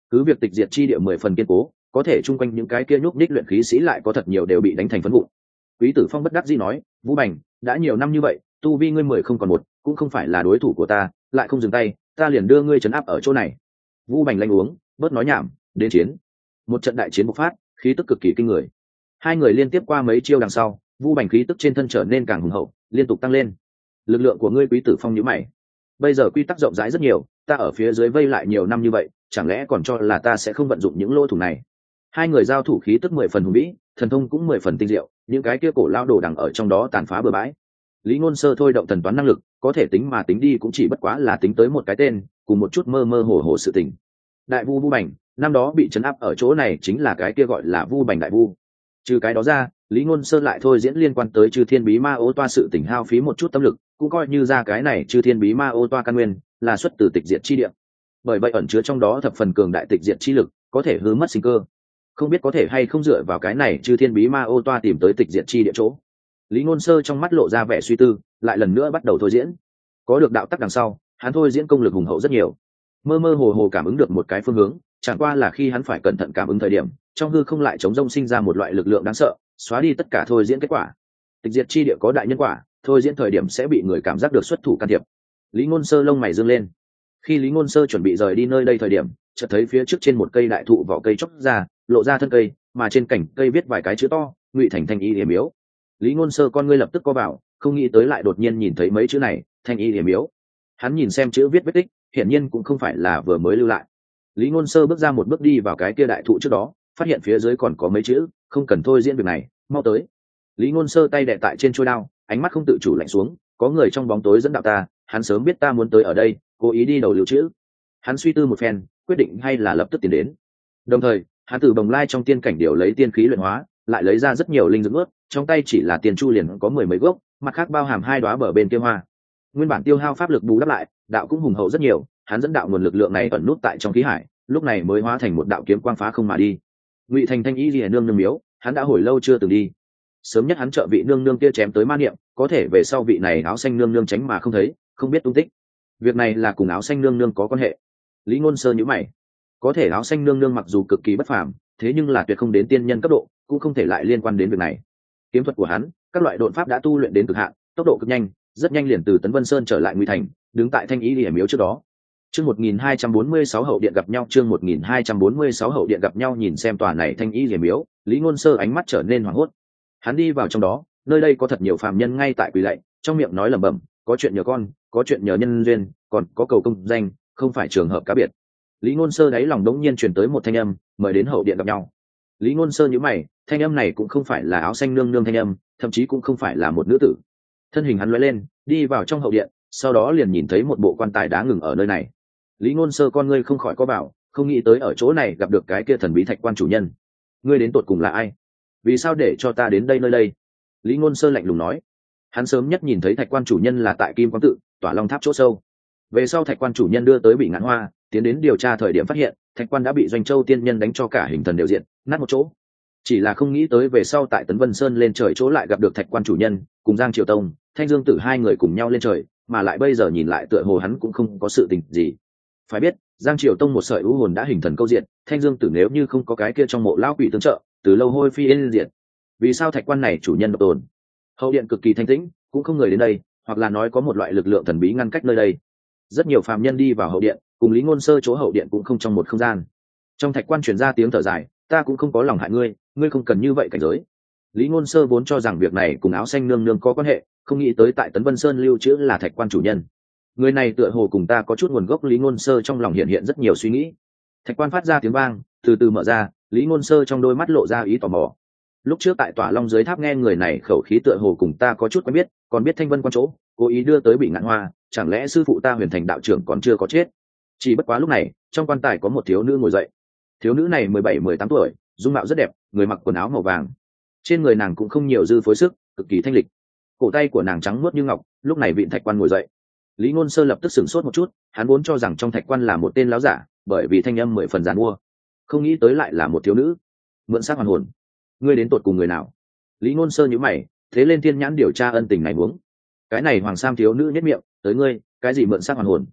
cứ việc tịch diệt chi địa mười phần kiên cố, có thể chung quanh những cái kia nhúc nhích luyện khí sĩ lại có thật nhiều đều bị đánh thành phấn vụn. Quý Tử Phong bất đắc dĩ nói, Vũ Bành, đã nhiều năm như vậy, tu vi ngươi mười không còn một, cũng không phải là đối thủ của ta, lại không dừng tay, ta liền đưa ngươi trấn áp ở chỗ này. Vũ Bành lanh uống, bớt nói nhảm, đến chiến. Một trận đại chiến bộc phát, khí tức cực kỳ kinh người. Hai người liên tiếp qua mấy chiêu đằng sau, Vũ Bành khí tức trên thân trở nên càng hùng hậu, liên tục tăng lên. Lực lượng của ngươi Quý Tử Phong nhíu mày. Bây giờ quy tắc rộng rãi rất nhiều, ta ở phía dưới vây lại nhiều năm như vậy, chẳng lẽ còn cho là ta sẽ không vận dụng những lỗ thủ này? Hai người giao thủ khí tức mười phần hùng vĩ, thần thông cũng mười phần tinh diệu, những cái kia cổ lao đồ đằng ở trong đó tàn phá bừa bãi. Lý Ngôn Sơ thôi động thần toán năng lực, có thể tính mà tính đi cũng chỉ bất quá là tính tới một cái tên, cùng một chút mơ mơ hồ hồ sự tình. Đại Vu Vu Bành, năm đó bị trấn áp ở chỗ này chính là cái kia gọi là Vu Bành Đại Vu. Trừ cái đó ra, Lý Ngôn Sơ lại thôi diễn liên quan tới Chư Thiên Bí Ma Ô Toa sự tình hao phí một chút tâm lực, cũng coi như ra cái này Chư Thiên Bí Ma Ô Toa căn nguyên là xuất từ tịch diệt chi địa. Bởi vậy ẩn chứa trong đó thập phần cường đại tịch diệt chi lực, có thể hư mất sinh cơ. Không biết có thể hay không dựa vào cái này Chư Thiên Bí Ma Ô Toa tìm tới tịch diệt chi địa chỗ. Lý Ngôn Sơ trong mắt lộ ra vẻ suy tư, lại lần nữa bắt đầu thôi diễn. Có được đạo tắc đằng sau, hắn thôi diễn công lực hùng hậu rất nhiều. Mơ mơ hồ hồ cảm ứng được một cái phương hướng, chẳng qua là khi hắn phải cẩn thận cảm ứng thời điểm, trong hư không lại chống rông sinh ra một loại lực lượng đáng sợ, xóa đi tất cả thôi diễn kết quả. Tịch diệt chi địa có đại nhân quả, thôi diễn thời điểm sẽ bị người cảm giác được xuất thủ can thiệp. Lý Ngôn Sơ lông mày dương lên. Khi Lý Ngôn Sơ chuẩn bị rời đi nơi đây thời điểm, chợt thấy phía trước trên một cây đại thụ vỏ cây chóc ra, lộ ra thân cây, mà trên cành cây viết vài cái chữ to, Ngụy Thành Thanh Y Liễu Miếu. Lý Ngôn Sơ con ngươi lập tức co vào, không nghĩ tới lại đột nhiên nhìn thấy mấy chữ này, Thanh Y Liễu Miếu. Hắn nhìn xem chữ viết vết tích, hiển nhiên cũng không phải là vừa mới lưu lại. Lý Ngôn Sơ bước ra một bước đi vào cái kia đại thụ trước đó, phát hiện phía dưới còn có mấy chữ, không cần thôi diễn việc này, mau tới. Lý Ngôn Sơ tay đè tại trên chuôi đao, ánh mắt không tự chủ lạnh xuống, có người trong bóng tối dẫn đạo ta, hắn sớm biết ta muốn tới ở đây, cố ý đi đầu lưu chữ. Hắn suy tư một phen, quyết định hay là lập tức tiến đến. Đồng thời, hắn từ bồng lai trong tiên cảnh điều lấy tiên khí luyện hóa, lại lấy ra rất nhiều linh dược ướt, trong tay chỉ là tiền chu liền có mười mấy gốc, mặt khác bao hàm hai đóa bờ bên kia hoa. Nguyên bản tiêu hao pháp lực bù đắp lại, đạo cũng hùng hậu rất nhiều, hắn dẫn đạo nguồn lực lượng này ẩn nút tại trong khí hải, lúc này mới hóa thành một đạo kiếm quang phá không mà đi. Ngụy Thành Thanh Y Liễu nương nương miếu, hắn đã hồi lâu chưa từng đi. Sớm nhất hắn trợ vị nương nương kia chém tới ma niệm, có thể về sau vị này áo xanh nương nương tránh mà không thấy, không biết tung tích. Việc này là cùng áo xanh nương nương có quan hệ. Lý Ngôn Sơ nhíu mày. Có thể áo xanh nương nương mặc dù cực kỳ bất phàm, thế nhưng là tuyệt không đến tiên nhân cấp độ, cũng không thể lại liên quan đến việc này. Kiếm thuật của hắn, các loại độn pháp đã tu luyện đến cực hạn, tốc độ cực nhanh, rất nhanh liền từ Tấn Vân Sơn trở lại Ngụy Thành, đứng tại Thanh Y Liễu miếu trước đó. Chương một nghìn hai trăm bốn mươi sáu hậu điện gặp nhau, chương một nghìn hai trăm bốn mươi sáu hậu điện gặp nhau, nhìn xem tòa này Thanh Y Liễu miếu, Lý Ngôn Sơ ánh mắt trở nên hoảng hốt. Hắn đi vào trong đó, nơi đây có thật nhiều phàm nhân ngay tại quỳ lạy, trong miệng nói lẩm bẩm, có chuyện nhờ con, có chuyện nhờ nhân duyên, còn có cầu công danh, không phải trường hợp cá biệt. Lý Ngôn Sơ đáy lòng đống nhiên truyền tới một thanh âm, mời đến hậu điện gặp nhau. Lý Ngôn Sơ nhíu mày, thanh âm này cũng không phải là áo xanh nương nương thanh âm, thậm chí cũng không phải là một nữ tử. Thân hình hắn lóe lên, đi vào trong hậu điện, sau đó liền nhìn thấy một bộ quan tài đá ngừng ở nơi này. Lý Ngôn Sơ con ngươi không khỏi có bảo, không nghĩ tới ở chỗ này gặp được cái kia thần bí thạch quan chủ nhân. Ngươi đến tột cùng là ai? Vì sao để cho ta đến đây nơi đây? Lý Ngôn Sơ lạnh lùng nói. Hắn sớm nhất nhìn thấy thạch quan chủ nhân là tại Kim Quang Tự, Tỏa Long Tháp chỗ sâu. Về sau thạch quan chủ nhân đưa tới Bị Ngạn Hoa, tiến đến điều tra thời điểm phát hiện, thạch quan đã bị Doanh Châu tiên nhân đánh cho cả hình thần đều diện, nát một chỗ. Chỉ là không nghĩ tới về sau tại Tấn Vân Sơn lên trời chỗ lại gặp được thạch quan chủ nhân, cùng Giang Triều Tông, Thanh Dương Tử hai người cùng nhau lên trời, mà lại bây giờ nhìn lại tựa hồ hắn cũng không có sự tình gì. Phải biết, Giang Triều Tông một sợi u hồn đã hình thần câu diện, Thanh Dương Tử nếu như không có cái kia trong mộ lão quỷ tương trợ, từ lâu hôi phi yên diệt. Vì sao thạch quan này chủ nhân độc tồn? Hậu điện cực kỳ thanh tĩnh, cũng không người đến đây, hoặc là nói có một loại lực lượng thần bí ngăn cách nơi đây. Rất nhiều phàm nhân đi vào hậu điện, cùng Lý Ngôn Sơ chỗ hậu điện cũng không trong một không gian. Trong thạch quan truyền ra tiếng thở dài, ta cũng không có lòng hại ngươi, ngươi không cần như vậy cảnh giới. Lý Ngôn Sơ vốn cho rằng việc này cùng áo xanh nương nương có quan hệ, không nghĩ tới tại Tấn Vân Sơn lưu trữ là thạch quan chủ nhân. Người này tựa hồ cùng ta có chút nguồn gốc. Lý Ngôn Sơ trong lòng hiện hiện rất nhiều suy nghĩ. Thạch quan phát ra tiếng vang, từ từ mở ra, Lý Ngôn Sơ trong đôi mắt lộ ra ý tò mò. Lúc trước tại Tỏa Long dưới tháp nghe người này khẩu khí tựa hồ cùng ta có chút quen biết, còn biết Thanh Vân quan chỗ, cố ý đưa tới Bị Ngạn Hoa, chẳng lẽ sư phụ ta Huyền Thành đạo trưởng còn chưa có chết? Chỉ bất quá lúc này, trong quan tài có một thiếu nữ ngồi dậy. Thiếu nữ này mười bảy mười tám tuổi, dung mạo rất đẹp, người mặc quần áo màu vàng. Trên người nàng cũng không nhiều dư phối sức, cực kỳ thanh lịch. Cổ tay của nàng trắng muốt như ngọc, lúc này vị thạch quan ngồi dậy. Lý Ngôn Sơ lập tức sửng sốt một chút, hắn vốn cho rằng trong thạch quan là một tên láo giả, bởi vì thanh âm mười phần giàn mua, không nghĩ tới lại là một thiếu nữ. Mượn xác hoàn hồn, ngươi đến tột cùng người nào? Lý Ngôn Sơ nhíu mày, thế lên thiên nhãn điều tra ân tình này huống. Cái này hoàng sam thiếu nữ nhếch miệng, tới ngươi, cái gì mượn xác hoàn hồn?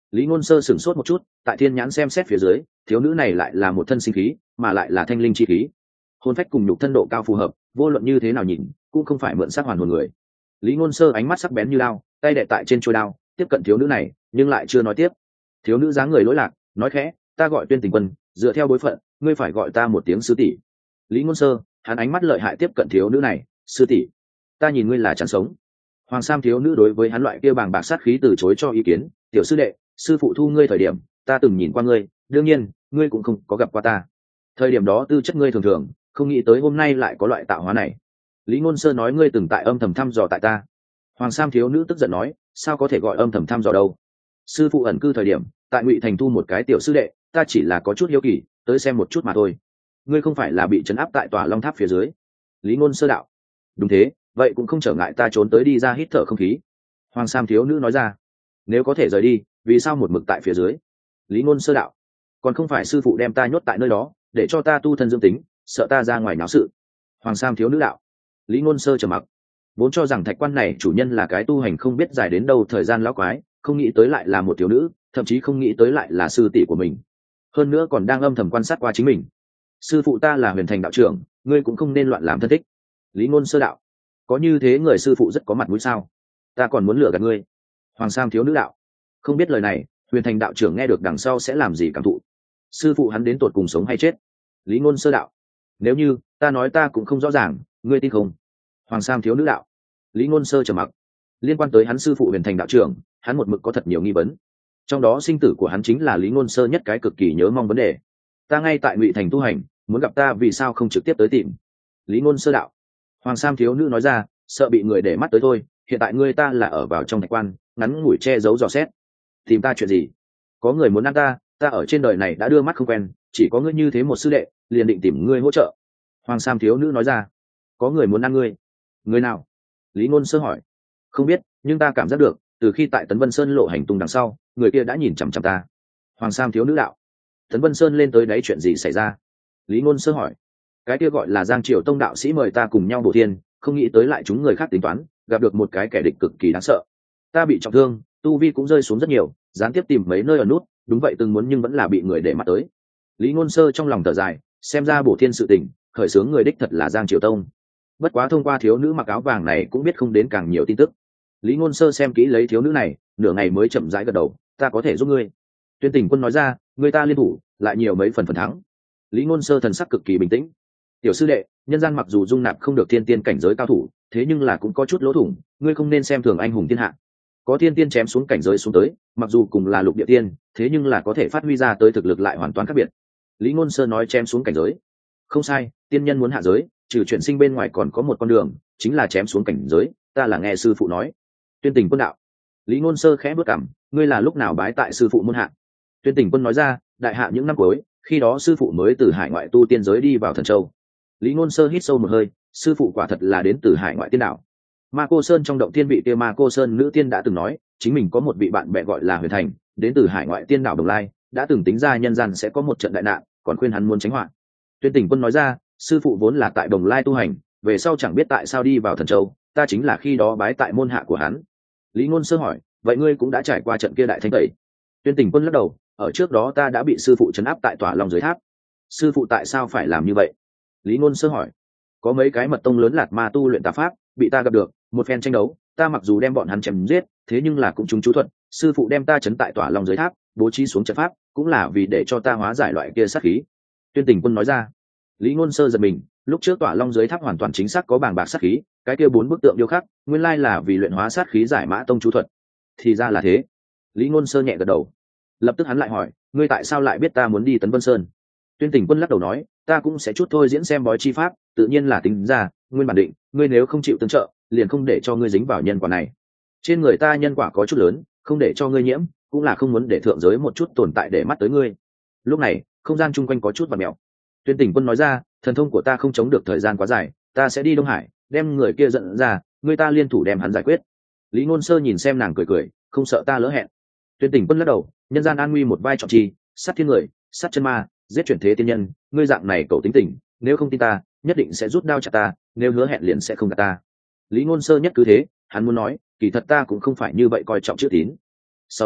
Lý Ngôn Sơ sửng sốt một chút, tại thiên nhãn xem xét phía dưới, thiếu nữ này lại là một thân sinh khí, mà lại là thanh linh chi khí, hồn phách cùng nhục thân độ cao phù hợp, vô luận như thế nào nhìn cũng không phải mượn xác hoàn hồn người. Lý Ngôn Sơ ánh mắt sắc bén như đao, tay đè tại trên chuôi đao, tiếp cận thiếu nữ này, nhưng lại chưa nói tiếp. Thiếu nữ dáng người lỗi lạc, nói khẽ, ta gọi Tuyên Tình Quân, dựa theo bối phận, ngươi phải gọi ta một tiếng sư tỷ. Lý Ngôn Sơ, hắn ánh mắt lợi hại tiếp cận thiếu nữ này, sư tỷ, ta nhìn ngươi là chẳng sống. Hoàng Sam thiếu nữ đối với hắn loại kia bàng bạc sát khí từ chối cho ý kiến, tiểu sư đệ, sư phụ thu ngươi thời điểm, ta từng nhìn qua ngươi, đương nhiên, ngươi cũng không có gặp qua ta. Thời điểm đó tư chất ngươi thường thường, không nghĩ tới hôm nay lại có loại tạo hóa này. Lý Ngôn Sơ nói ngươi từng tại âm thầm thăm dò tại ta. Hoàng Sam thiếu nữ tức giận nói, sao có thể gọi âm thầm thăm dò đâu? Sư phụ ẩn cư thời điểm, tại Ngụy Thành thu một cái tiểu sư đệ, ta chỉ là có chút hiếu kỳ, tới xem một chút mà thôi. Ngươi không phải là bị trấn áp tại tòa Long Tháp phía dưới? Lý Ngôn Sơ đạo. Đúng thế, vậy cũng không trở ngại ta trốn tới đi ra hít thở không khí. Hoàng Sam thiếu nữ nói ra. Nếu có thể rời đi, vì sao một mực tại phía dưới? Lý Ngôn Sơ đạo. Còn không phải sư phụ đem ta nhốt tại nơi đó, để cho ta tu thân dưỡng tính, sợ ta ra ngoài náo sự. Hoàng Sam thiếu nữ đạo. Lý Ngôn Sơ trầm mặc, vốn cho rằng thạch quan này chủ nhân là cái tu hành không biết dài đến đâu thời gian lão quái, không nghĩ tới lại là một thiếu nữ, thậm chí không nghĩ tới lại là sư tỷ của mình, hơn nữa còn đang âm thầm quan sát qua chính mình. Sư phụ ta là Huyền Thành đạo trưởng, ngươi cũng không nên loạn làm thân thích. Lý Ngôn Sơ đạo. Có như thế người sư phụ rất có mặt mũi sao? Ta còn muốn lừa gạt ngươi. Hoàng Sam thiếu nữ đạo. Không biết lời này Huyền Thành đạo trưởng nghe được đằng sau sẽ làm gì cảm thụ. Sư phụ hắn đến tột cùng sống hay chết? Lý Ngôn Sơ đạo. Nếu như ta nói ta cũng không rõ ràng, ngươi tin không? Hoàng Sam thiếu nữ đạo. Lý Ngôn Sơ trầm mặc. Liên quan tới hắn sư phụ Huyền Thành đạo trưởng, hắn một mực có thật nhiều nghi vấn, trong đó sinh tử của hắn chính là Lý Ngôn Sơ nhất cái cực kỳ nhớ mong vấn đề. Ta ngay tại Ngụy Thành tu hành, muốn gặp ta vì sao không trực tiếp tới tìm? Lý Ngôn Sơ đạo. Hoàng Sam thiếu nữ nói ra, sợ bị người để mắt tới thôi, hiện tại ngươi ta là ở vào trong thạch quan, ngắn ngủi che giấu dò xét, tìm ta chuyện gì? Có người muốn ăn ta, ta ở trên đời này đã đưa mắt không quen, chỉ có ngươi như thế một sư đệ, liền định tìm ngươi hỗ trợ. Hoàng Sam thiếu nữ nói ra. Có người muốn ăn ngươi? Người nào? Lý Ngôn Sơ hỏi. Không biết, nhưng ta cảm giác được, từ khi tại Tấn Vân Sơn lộ hành tung đằng sau, người kia đã nhìn chằm chằm ta. Hoàng Sam thiếu nữ đạo. Tấn Vân Sơn lên tới đấy chuyện gì xảy ra? Lý Ngôn Sơ hỏi. Cái kia gọi là Giang Triều Tông đạo sĩ mời ta cùng nhau bổ thiên, không nghĩ tới lại chúng người khác tính toán, gặp được một cái kẻ địch cực kỳ đáng sợ. Ta bị trọng thương, tu vi cũng rơi xuống rất nhiều, gián tiếp tìm mấy nơi ở nút, đúng vậy từng muốn nhưng vẫn là bị người để mắt tới. Lý Ngôn Sơ trong lòng thở dài, xem ra bổ thiên sự tình, khởi xướng người đích thật là Giang Triều Tông. Bất quá thông qua thiếu nữ mặc áo vàng này cũng biết không đến càng nhiều tin tức. Lý Ngôn Sơ xem kỹ lấy thiếu nữ này, nửa ngày mới chậm rãi gật đầu, ta có thể giúp ngươi. Tuyên Tình Quân nói ra, người ta liên thủ, lại nhiều mấy phần phần thắng. Lý Ngôn Sơ thần sắc cực kỳ bình tĩnh. Tiểu sư đệ, nhân gian mặc dù dung nạp không được thiên tiên cảnh giới cao thủ, thế nhưng là cũng có chút lỗ thủng, ngươi không nên xem thường anh hùng thiên hạ. Có thiên tiên chém xuống cảnh giới xuống tới, mặc dù cùng là lục địa tiên, thế nhưng là có thể phát huy ra tới thực lực lại hoàn toàn khác biệt. Lý Ngôn Sơ nói chém xuống cảnh giới, không sai, tiên nhân muốn hạ giới, trừ chuyển sinh bên ngoài còn có một con đường, chính là chém xuống cảnh giới, ta là nghe sư phụ nói. Tuyên Tình Quân đạo. Lý Ngôn Sơ khẽ bước cằm, ngươi là lúc nào bái tại sư phụ môn hạ? Tuyên Tình Quân nói ra, đại hạ những năm cuối, khi đó sư phụ mới từ hải ngoại tu tiên giới đi vào Thần Châu. Lý Ngôn Sơ hít sâu một hơi, sư phụ quả thật là đến từ hải ngoại tiên đảo. Ma Cô Sơn trong động tiên vị kia Ma Cô Sơn nữ tiên đã từng nói, chính mình có một vị bạn bè gọi là Huyền Thành, đến từ hải ngoại tiên đảo Đồng Lai, đã từng tính ra nhân gian sẽ có một trận đại nạn, còn khuyên hắn muốn tránh họa. Tuyên Tình Quân nói ra, sư phụ vốn là tại Đồng Lai tu hành, về sau chẳng biết tại sao đi vào Thần Châu, ta chính là khi đó bái tại môn hạ của hắn. Lý Ngôn Sơ hỏi, vậy ngươi cũng đã trải qua trận kia đại thanh tẩy? Tuyên Tình Quân lắc đầu, ở trước đó ta đã bị sư phụ trấn áp tại tòa Long dưới tháp. Sư phụ tại sao phải làm như vậy? Lý Ngôn Sơ hỏi. Có mấy cái mật tông lớn lạt ma tu luyện tà pháp, bị ta gặp được, một phen tranh đấu, ta mặc dù đem bọn hắn chém giết, thế nhưng là cũng chúng chú thuận, sư phụ đem ta trấn tại tòa Long dưới tháp, bố trí xuống trận pháp, cũng là vì để cho ta hóa giải loại kia sát khí. Tuyên Tình Quân nói ra. Lý Ngôn Sơ giật mình, lúc trước tòa Long dưới tháp hoàn toàn chính xác có bàng bạc sát khí, cái kia bốn bức tượng điêu khắc, nguyên lai là vì luyện hóa sát khí giải mã tông chú thuật. Thì ra là thế. Lý Ngôn Sơ nhẹ gật đầu. Lập tức hắn lại hỏi, ngươi tại sao lại biết ta muốn đi Tấn Vân Sơn? Tuyên Tình Quân lắc đầu nói, ta cũng sẽ chút thôi diễn xem bói chi pháp, tự nhiên là tính ra, nguyên bản định, ngươi nếu không chịu tương trợ, liền không để cho ngươi dính vào nhân quả này. Trên người ta nhân quả có chút lớn, không để cho ngươi nhiễm, cũng là không muốn để thượng giới một chút tồn tại để mắt tới ngươi. Lúc này, không gian chung quanh có chút vặn mèo. Tuyên Tình Quân nói ra, thần thông của ta không chống được thời gian quá dài, ta sẽ đi Đông Hải, đem người kia dẫn ra, người ta liên thủ đem hắn giải quyết. Lý Ngôn Sơ nhìn xem nàng cười cười, không sợ ta lỡ hẹn. Tuyên Tình Quân lắc đầu, nhân gian an nguy một vai trọng chi, sát thiên người, sát chân ma, giết chuyển thế tiên nhân, ngươi dạng này cầu tính tình, nếu không tin ta, nhất định sẽ rút đao chặt ta, nếu hứa hẹn liền sẽ không gạt ta. Lý Ngôn Sơ nhất cứ thế, hắn muốn nói, kỳ thật ta cũng không phải như vậy coi trọng chữ tín. Sau đó,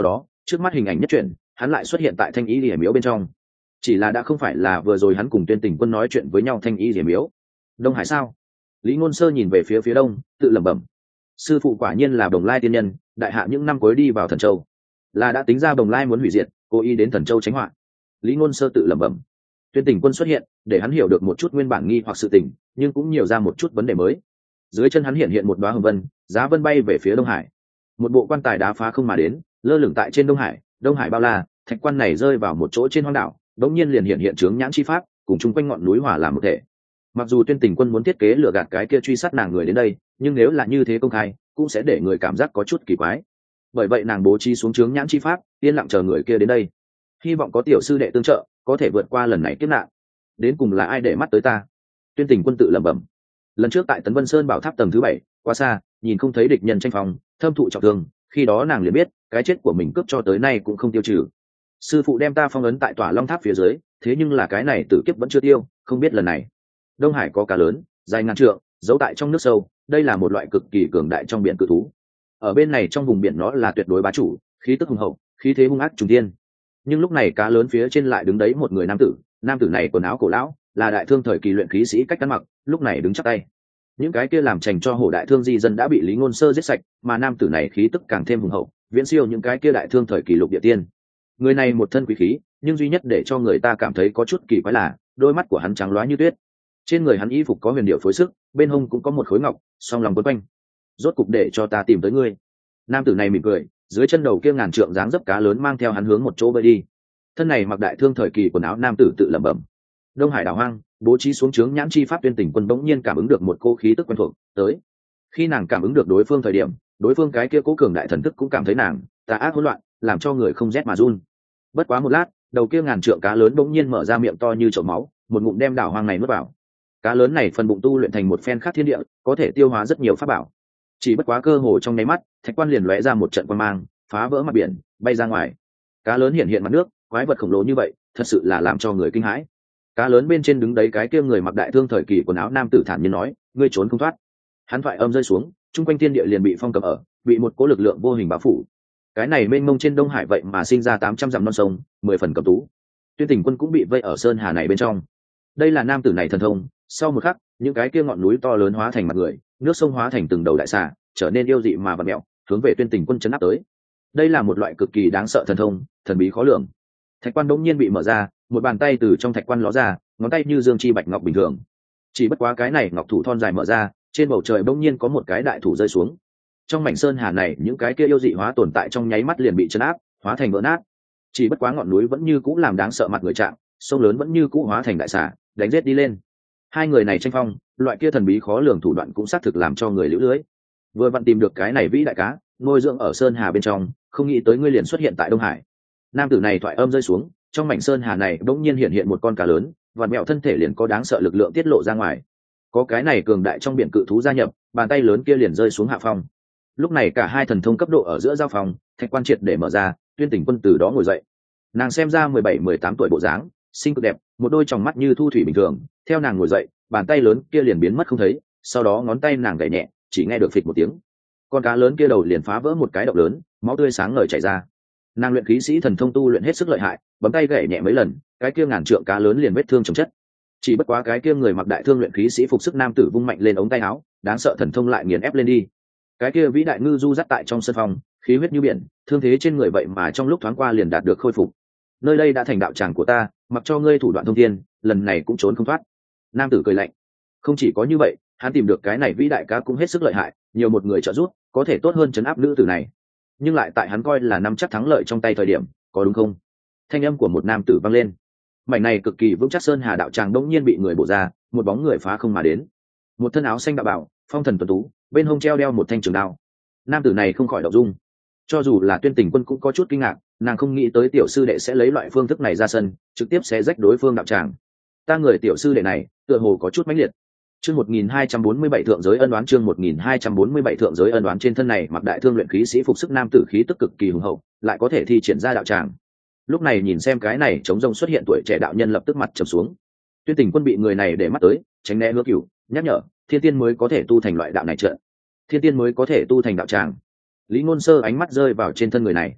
Trước mắt hình ảnh nhất chuyển, hắn lại xuất hiện tại thanh ý liễu miếu bên trong. Chỉ là đã không phải là vừa rồi hắn cùng Tuyên Tình Quân nói chuyện với nhau thanh ý liễu miếu. Đông Hải sao? Lý Ngôn Sơ nhìn về phía phía đông, tự lẩm bẩm. Sư phụ quả nhiên là Bồng Lai tiên nhân, đại hạ những năm cuối đi vào Thần Châu, là đã tính ra Bồng Lai muốn hủy diệt, cố ý đến Thần Châu tránh họa. Lý Ngôn Sơ tự lẩm bẩm. Tuyên Tình Quân xuất hiện, để hắn hiểu được một chút nguyên bản nghi hoặc sự tình, nhưng cũng nhiều ra một chút vấn đề mới. Dưới chân hắn hiện hiện một đóa hồng vân, giá vân bay về phía Đông Hải. Một bộ quan tài đá phá không mà đến, lơ lửng tại trên Đông Hải. Đông Hải bao la, thạch quan này rơi vào một chỗ trên hoang đảo, đống nhiên liền hiện hiện chướng nhãn chi pháp, cùng chung quanh ngọn núi hòa làm một thể. Mặc dù Tuyên Tình Quân muốn thiết kế lừa gạt cái kia truy sát nàng người đến đây, nhưng nếu là như thế công khai, cũng sẽ để người cảm giác có chút kỳ quái. Bởi vậy nàng bố trí xuống chướng nhãn chi pháp, yên lặng chờ người kia đến đây, hy vọng có tiểu sư đệ tương trợ, có thể vượt qua lần này kiếp nạn. Đến cùng là ai để mắt tới ta? Tuyên Tình Quân tự lẩm bẩm. Lần trước tại Tấn Vân Sơn bảo tháp tầng thứ bảy, quá xa, nhìn không thấy địch nhân tranh phòng, thâm thụ trọng thương, khi đó nàng liền biết, cái chết của mình cướp cho tới nay cũng không tiêu trừ. Sư phụ đem ta phong ấn tại Tỏa Long Tháp phía dưới, thế nhưng là cái này tử kiếp vẫn chưa tiêu, không biết lần này. Đông Hải có cá lớn, dài ngàn trượng, giấu tại trong nước sâu, đây là một loại cực kỳ cường đại trong biển cự thú. Ở bên này trong vùng biển nó là tuyệt đối bá chủ, khí tức hùng hậu, khí thế hung ác trùng thiên. Nhưng lúc này cá lớn phía trên lại đứng đấy một người nam tử, nam tử này quần áo cổ lão, là đại thương thời kỳ luyện khí sĩ cách ăn mặc, lúc này đứng chắp tay. Những cái kia làm chành cho hổ đại thương di dân đã bị Lý Ngôn Sơ giết sạch, mà nam tử này khí tức càng thêm hùng hậu, viễn siêu những cái kia đại thương thời kỳ lục địa tiên. Người này một thân quý khí, nhưng duy nhất để cho người ta cảm thấy có chút kỳ quái là đôi mắt của hắn trắng loá như tuyết. Trên người hắn y phục có huyền điệu phối sức, bên hông cũng có một khối ngọc, song lòng quấn quanh. Rốt cục để cho ta tìm tới ngươi. Nam tử này mỉm cười, dưới chân đầu kia ngàn trượng dáng dấp cá lớn mang theo hắn hướng một chỗ bơi đi. Thân này mặc đại thương thời kỳ quần áo nam tử tự lẩm bẩm. Đông Hải đảo hoang, bố trí xuống chướng nhãn chi pháp. Tuyên Tình Quân bỗng nhiên cảm ứng được một cô khí tức quen thuộc tới. Khi nàng cảm ứng được đối phương thời điểm, đối phương cái kia cố cường đại thần thức cũng cảm thấy nàng tà ác hỗn loạn, làm cho người không rét mà run. Bất quá một lát, đầu kia ngàn trượng cá lớn bỗng nhiên mở ra miệng to như chậu máu, một ngụm đem đảo hoang này nuốt vào. Cá lớn này phần bụng tu luyện thành một phen khác thiên địa, có thể tiêu hóa rất nhiều pháp bảo. Chỉ bất quá cơ hồ trong nháy mắt, thạch quan liền lóe ra một trận quang mang, phá vỡ mặt biển, bay ra ngoài. Cá lớn hiện hiện mặt nước, quái vật khổng lồ như vậy, thật sự là làm cho người kinh hãi. Cá lớn bên trên đứng đấy cái kia người mặc đại thương thời kỳ quần áo nam tử thản nhiên nói, ngươi trốn không thoát. Hắn thoại âm rơi xuống, trung quanh thiên địa liền bị phong cầm ở, bị một cỗ lực lượng vô hình bao phủ. Cái này mênh mông trên Đông Hải vậy mà sinh ra tám trăm dặm non sông, mười phần cầm tú. Tuyên Tình Quân cũng bị vây ở sơn hà này bên trong. Đây là nam tử này thần thông, sau một khắc, những cái kia ngọn núi to lớn hóa thành mặt người, nước sông hóa thành từng đầu đại xà, trở nên yêu dị mà vặn mèo, hướng về Tuyên Tình Quân chấn áp tới. Đây là một loại cực kỳ đáng sợ thần thông, thần bí khó lường. Thạch quan đống nhiên bị mở ra, một bàn tay từ trong thạch quan ló ra, ngón tay như dương chi bạch ngọc bình thường. Chỉ bất quá cái này ngọc thủ thon dài mở ra, trên bầu trời bỗng nhiên có một cái đại thủ rơi xuống. Trong mảnh sơn hà này, những cái kia yêu dị hóa tồn tại trong nháy mắt liền bị chấn áp, hóa thành vỡ nát. Chỉ bất quá ngọn núi vẫn như cũ làm đáng sợ mặt người chạm, sông lớn vẫn như cũ hóa thành đại xà, đánh giết đi lên. Hai người này tranh phong, loại kia thần bí khó lường thủ đoạn cũng xác thực làm cho người liễu lưới. Vừa vặn tìm được cái này vĩ đại cá, nuôi dưỡng ở sơn hà bên trong, không nghĩ tới ngươi liền xuất hiện tại Đông Hải. Nam tử này thoại âm rơi xuống, trong mảnh sơn hà này bỗng nhiên hiện hiện một con cá lớn, vặn mẹo thân thể liền có đáng sợ lực lượng tiết lộ ra ngoài. Có cái này cường đại trong biển cự thú gia nhập, bàn tay lớn kia liền rơi xuống hạ phong. Lúc này cả hai thần thông cấp độ ở giữa giao phòng, thạch quan triệt để mở ra, Tuyên Tình Quân từ đó ngồi dậy. Nàng xem ra mười bảy mười tám tuổi bộ dáng, xinh cực đẹp, một đôi tròng mắt như thu thủy bình thường. Theo nàng ngồi dậy, bàn tay lớn kia liền biến mất không thấy, sau đó ngón tay nàng gảy nhẹ, chỉ nghe được phịch một tiếng, con cá lớn kia đầu liền phá vỡ một cái động lớn, máu tươi sáng ngời chảy ra. Nàng luyện khí sĩ thần thông tu luyện hết sức lợi hại, bấm tay gảy nhẹ mấy lần, cái kia ngàn trượng cá lớn liền vết thương chồng chất. Chỉ bất quá cái kia người mặc đại thương luyện khí sĩ phục sức nam tử vung mạnh lên ống tay áo, đáng sợ thần thông lại nghiền ép lên đi. Cái kia vĩ đại ngư du dắt tại trong sân phòng, khí huyết như biển, thương thế trên người vậy mà trong lúc thoáng qua liền đạt được khôi phục. Nơi đây đã thành đạo tràng của ta, mặc cho ngươi thủ đoạn thông thiên, lần này cũng trốn không thoát. Nam tử cười lạnh. Không chỉ có như vậy, hắn tìm được cái này vĩ đại cá cũng hết sức lợi hại, nhiều một người trợ giúp, có thể tốt hơn trấn áp nữ tử này. Nhưng lại tại hắn coi là nắm chắc thắng lợi trong tay thời điểm, có đúng không? Thanh âm của một nam tử vang lên. Mảnh này cực kỳ vững chắc sơn hà đạo tràng đống nhiên bị người bổ ra, một bóng người phá không mà đến. Một thân áo xanh đạo bảo, phong thần tuấn tú, bên hông treo đeo một thanh trường đao. Nam tử này không khỏi động dung. Cho dù là Tuyên Tình Quân cũng có chút kinh ngạc, nàng không nghĩ tới tiểu sư đệ sẽ lấy loại phương thức này ra sân, trực tiếp sẽ rách đối phương đạo tràng. Ta người tiểu sư đệ này, tựa hồ có chút mãnh liệt. Chương một nghìn hai trăm bốn mươi bảy thượng giới ân oán, chương một nghìn hai trăm bốn mươi bảy thượng giới ân oán. Trên thân này mặc đại thương luyện khí sĩ phục sức nam tử khí tức cực kỳ hùng hậu, lại có thể thi triển ra đạo tràng. Lúc này nhìn xem cái này chống rông xuất hiện tuổi trẻ đạo nhân lập tức mặt trầm xuống. Tuyên Tình Quân bị người này để mắt tới, tránh né hứa cửu, nhắc nhở, thiên tiên mới có thể tu thành loại đạo này trận. Thiên tiên mới có thể tu thành đạo tràng. Lý Ngôn Sơ ánh mắt rơi vào trên thân người này.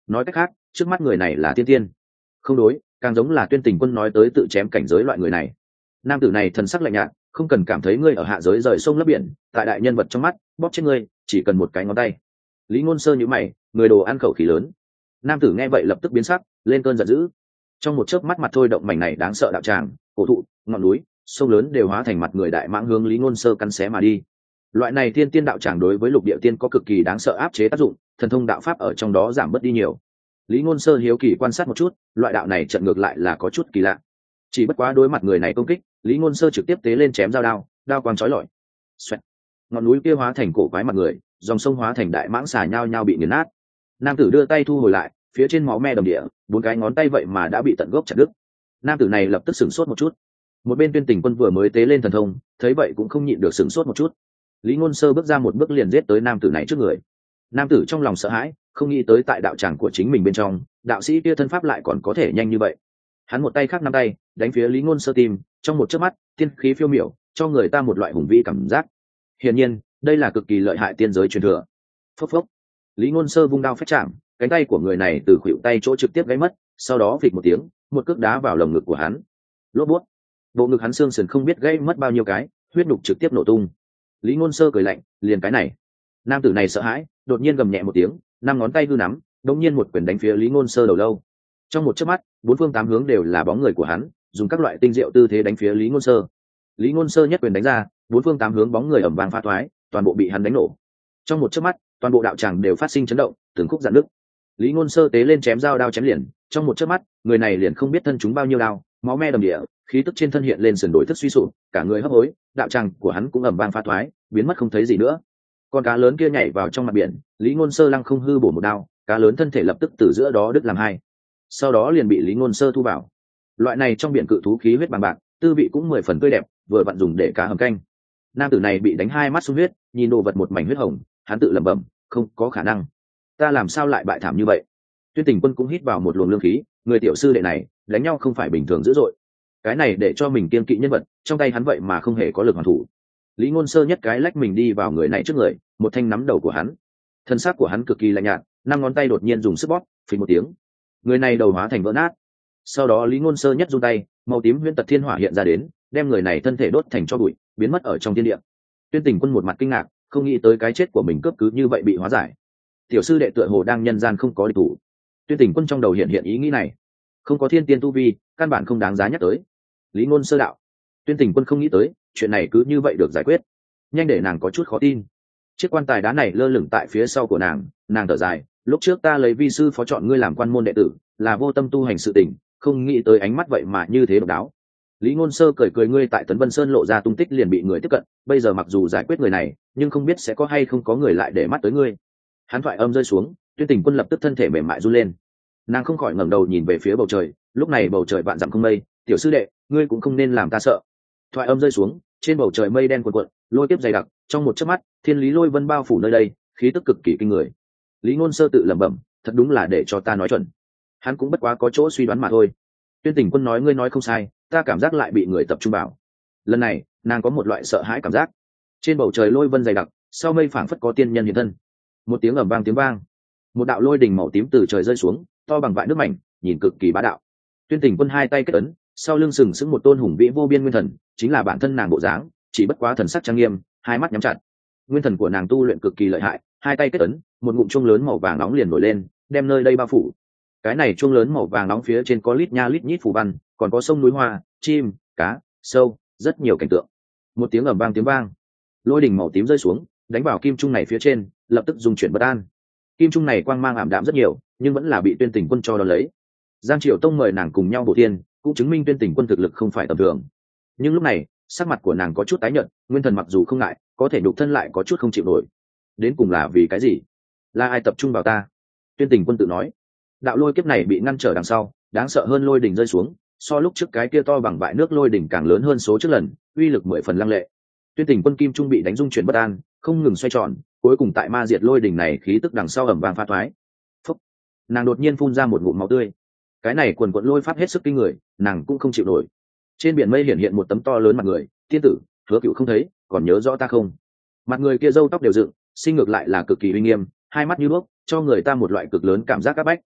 nói cách khác trước mắt người này là tiên tiên. Không đối, càng giống là Tuyên Tình Quân nói tới tự chém cảnh giới loại người này. Nam tử này thần sắc lạnh nhạt, không cần cảm thấy ngươi ở hạ giới rời sông lấp biển, tại đại nhân vật trong mắt bóp chết ngươi chỉ cần một cái ngón tay. Lý Ngôn Sơ nhíu mày, người đồ ăn khẩu khí lớn. Nam tử nghe vậy lập tức biến sắc, lên cơn giận dữ. Trong một chớp mắt mặt thôi động mảnh này đáng sợ đạo tràng, cổ thụ, ngọn núi, sông lớn đều hóa thành mặt người đại mãng hướng Lý Ngôn Sơ cắn xé mà đi. Loại này thiên tiên đạo tràng đối với lục địa tiên có cực kỳ đáng sợ áp chế tác dụng, thần thông đạo pháp ở trong đó giảm bớt đi nhiều. Lý Ngôn Sơ hiếu kỳ quan sát một chút, loại đạo này trận ngược lại là có chút kỳ lạ. Chỉ bất quá đối mặt người này công kích, Lý Ngôn Sơ trực tiếp tế lên chém dao đao, đao quang chói lọi. Xoẹt. Ngọn núi kia hóa thành cổ quái mặt người, dòng sông hóa thành đại mãng xà nhao nhao bị nghiền nát. Nam tử đưa tay thu hồi lại, phía trên máu me đầm địa, bốn cái ngón tay vậy mà đã bị tận gốc chặt đứt. Nam tử này lập tức sửng sốt một chút. Một bên Tuyên Tình Quân vừa mới tế lên thần thông, thấy vậy cũng không nhịn được sửng sốt một chút. Lý Ngôn Sơ bước ra một bước liền giết tới nam tử này trước người. Nam tử trong lòng sợ hãi, không nghĩ tới tại đạo tràng của chính mình bên trong, đạo sĩ kia thân pháp lại còn có thể nhanh như vậy. Hắn một tay khác năm tay đánh phía Lý Ngôn Sơ tim, trong một chớp mắt tiên khí phiêu miểu, cho người ta một loại hùng vĩ cảm giác. Hiển nhiên đây là cực kỳ lợi hại tiên giới truyền thừa. Phốc phốc. Lý Ngôn Sơ vung đao phách chạm, cánh tay của người này từ khuỷu tay chỗ trực tiếp gãy mất, sau đó phịch một tiếng, một cước đá vào lồng ngực của hắn. Lốp bút. Bộ ngực hắn xương sườn không biết gãy mất bao nhiêu cái, huyết nhục trực tiếp nổ tung. Lý Ngôn Sơ cười lạnh, liền cái này. Nam tử này sợ hãi, đột nhiên gầm nhẹ một tiếng, năm ngón tay hư nắm, đột nhiên một quyền đánh phía Lý Ngôn Sơ đầu lâu. Trong một chớp mắt, bốn phương tám hướng đều là bóng người của hắn, dùng các loại tinh diệu tư thế đánh phía Lý Ngôn Sơ. Lý Ngôn Sơ nhất quyền đánh ra, bốn phương tám hướng bóng người ầm vang phá thoái, toàn bộ bị hắn đánh nổ. Trong một chớp mắt, toàn bộ đạo tràng đều phát sinh chấn động, từng khúc rạn nứt. Lý Ngôn Sơ tế lên chém dao đao chém liền, trong một chớp mắt, người này liền không biết thân chúng bao nhiêu đao, máu me đầm địa, khí tức trên thân hiện lên sườn đổi thức suy sụp, cả người hấp hối, đạo tràng của hắn cũng ầm vang phá thoái, biến mất không thấy gì nữa. Con cá lớn kia nhảy vào trong mặt biển, Lý Ngôn Sơ lăng không hư bổ một đao, cá lớn thân thể lập tức từ giữa đó đứt làm hai, sau đó liền bị Lý Ngôn Sơ thu vào. Loại này trong biển cự thú khí huyết bằng bạc, tư vị cũng mười phần tươi đẹp, vừa vặn dùng để cá hầm canh. Nam tử này bị đánh hai mắt sung huyết, nhìn đồ vật một mảnh huyết hồng, hắn tự lẩm bẩm, không có khả năng, ta làm sao lại bại thảm như vậy. Tuyên Tình Quân cũng hít vào một luồng lương khí, người tiểu sư đệ này đánh nhau không phải bình thường dữ dội, cái này để cho mình kiên kỵ nhân vật, trong tay hắn vậy mà không hề có lực hoàn thủ. Lý Ngôn Sơ nhất cái lách mình đi vào người này trước người, một thanh nắm đầu của hắn. Thân xác của hắn cực kỳ lạnh nhạt, năm ngón tay đột nhiên dùng sức bóp, phình một tiếng, người này đầu hóa thành vỡ nát. Sau đó Lý Ngôn Sơ nhất giơ tay, màu tím huyễn tật thiên hỏa hiện ra đến, đem người này thân thể đốt thành tro bụi, biến mất ở trong thiên địa. Tuyên Tình Quân một mặt kinh ngạc, không nghĩ tới cái chết của mình cướp cứ như vậy bị hóa giải. Tiểu sư đệ tựa hồ đang nhân gian không có địch thủ. Tuyên Tình Quân trong đầu hiện hiện ý nghĩ này, không có thiên tiên tu vi, căn bản không đáng giá nhắc tới. Lý Ngôn Sơ đạo. Tuyên Tình Quân không nghĩ tới, chuyện này cứ như vậy được giải quyết, nhanh để nàng có chút khó tin. Chiếc quan tài đá này lơ lửng tại phía sau của nàng, nàng thở dài, lúc trước ta lấy vi sư phó chọn ngươi làm quan môn đệ tử, là vô tâm tu hành sự tình, không nghĩ tới ánh mắt vậy mà như thế độc đáo. Lý Ngôn Sơ cười cười, ngươi tại Tấn Vân Sơn lộ ra tung tích liền bị người tiếp cận, bây giờ mặc dù giải quyết người này, nhưng không biết sẽ có hay không có người lại để mắt tới ngươi. Hắn thoại âm rơi xuống, Tuyên Tình Quân lập tức thân thể mềm mại run lên. Nàng không khỏi ngẩng đầu nhìn về phía bầu trời, lúc này bầu trời vạn dặm không mây, tiểu sư đệ, ngươi cũng không nên làm ta sợ. Thoại âm rơi xuống, trên bầu trời mây đen cuộn cuộn, lôi kiếp dày đặc, trong một chớp mắt, thiên lý lôi vân bao phủ nơi đây, khí tức cực kỳ kinh người. Lý Ngôn Sơ tự lẩm bẩm, thật đúng là để cho ta nói chuẩn. Hắn cũng bất quá có chỗ suy đoán mà thôi. Tuyên Tình Quân nói ngươi nói không sai, ta cảm giác lại bị người tập trung vào. Lần này, nàng có một loại sợ hãi cảm giác. Trên bầu trời lôi vân dày đặc, sau mây phảng phất có tiên nhân hiện thân. Một tiếng ầm vang tiếng vang, một đạo lôi đỉnh màu tím từ trời rơi xuống, to bằng vại nước mảnh, nhìn cực kỳ bá đạo. Tuyên Tình Quân hai tay kết ấn, sau lưng sừng sững một tôn hùng vĩ vô biên nguyên thần, chính là bản thân nàng bộ dáng, chỉ bất quá thần sắc trang nghiêm, hai mắt nhắm chặt. Nguyên thần của nàng tu luyện cực kỳ lợi hại, hai tay kết ấn, một ngụm chuông lớn màu vàng nóng liền nổi lên, đem nơi đây bao phủ. Cái này chuông lớn màu vàng nóng phía trên có lít nha lít nhít phù văn, còn có sông núi hoa, chim, cá, sâu, rất nhiều cảnh tượng. Một tiếng ầm vang tiếng vang, lôi đỉnh màu tím rơi xuống, đánh vào kim trung này phía trên, lập tức dùng chuyển bất an. Kim trung này quang mang ảm đạm rất nhiều, nhưng vẫn là bị Tuyên Tình Quân cho đón lấy. Giang Triều Tông mời nàng cùng nhau bổ thiên, cũng chứng minh Tuyên Tình Quân thực lực không phải tầm thường. Nhưng lúc này, sắc mặt của nàng có chút tái nhợt, nguyên thần mặc dù không ngại, có thể nhục thân lại có chút không chịu nổi. Đến cùng là vì cái gì? Là ai tập trung vào ta? Tuyên Tình Quân tự nói. Đạo lôi kiếp này bị ngăn trở đằng sau, đáng sợ hơn lôi đỉnh rơi xuống, so lúc trước cái kia to bằng vại nước lôi đỉnh càng lớn hơn số trước lần, uy lực mười phần lăng lệ. Tuyên Tình Quân kim trung bị đánh rung chuyển bất an, không ngừng xoay tròn, cuối cùng tại ma diệt lôi đỉnh này khí tức đằng sau ầm vang phá thoái. Phúc! Nàng đột nhiên phun ra một ngụm máu tươi. Cái này quần quật lôi pháp hết sức kinh người, nàng cũng không chịu nổi. Trên biển mây hiện hiện một tấm to lớn mặt người, tiên tử, Hứa Cựu không thấy, còn nhớ rõ ta không? Mặt người kia râu tóc đều dựng, sinh ngược lại là cực kỳ uy nghiêm, hai mắt như đuốc, cho người ta một loại cực lớn cảm giác áp bách,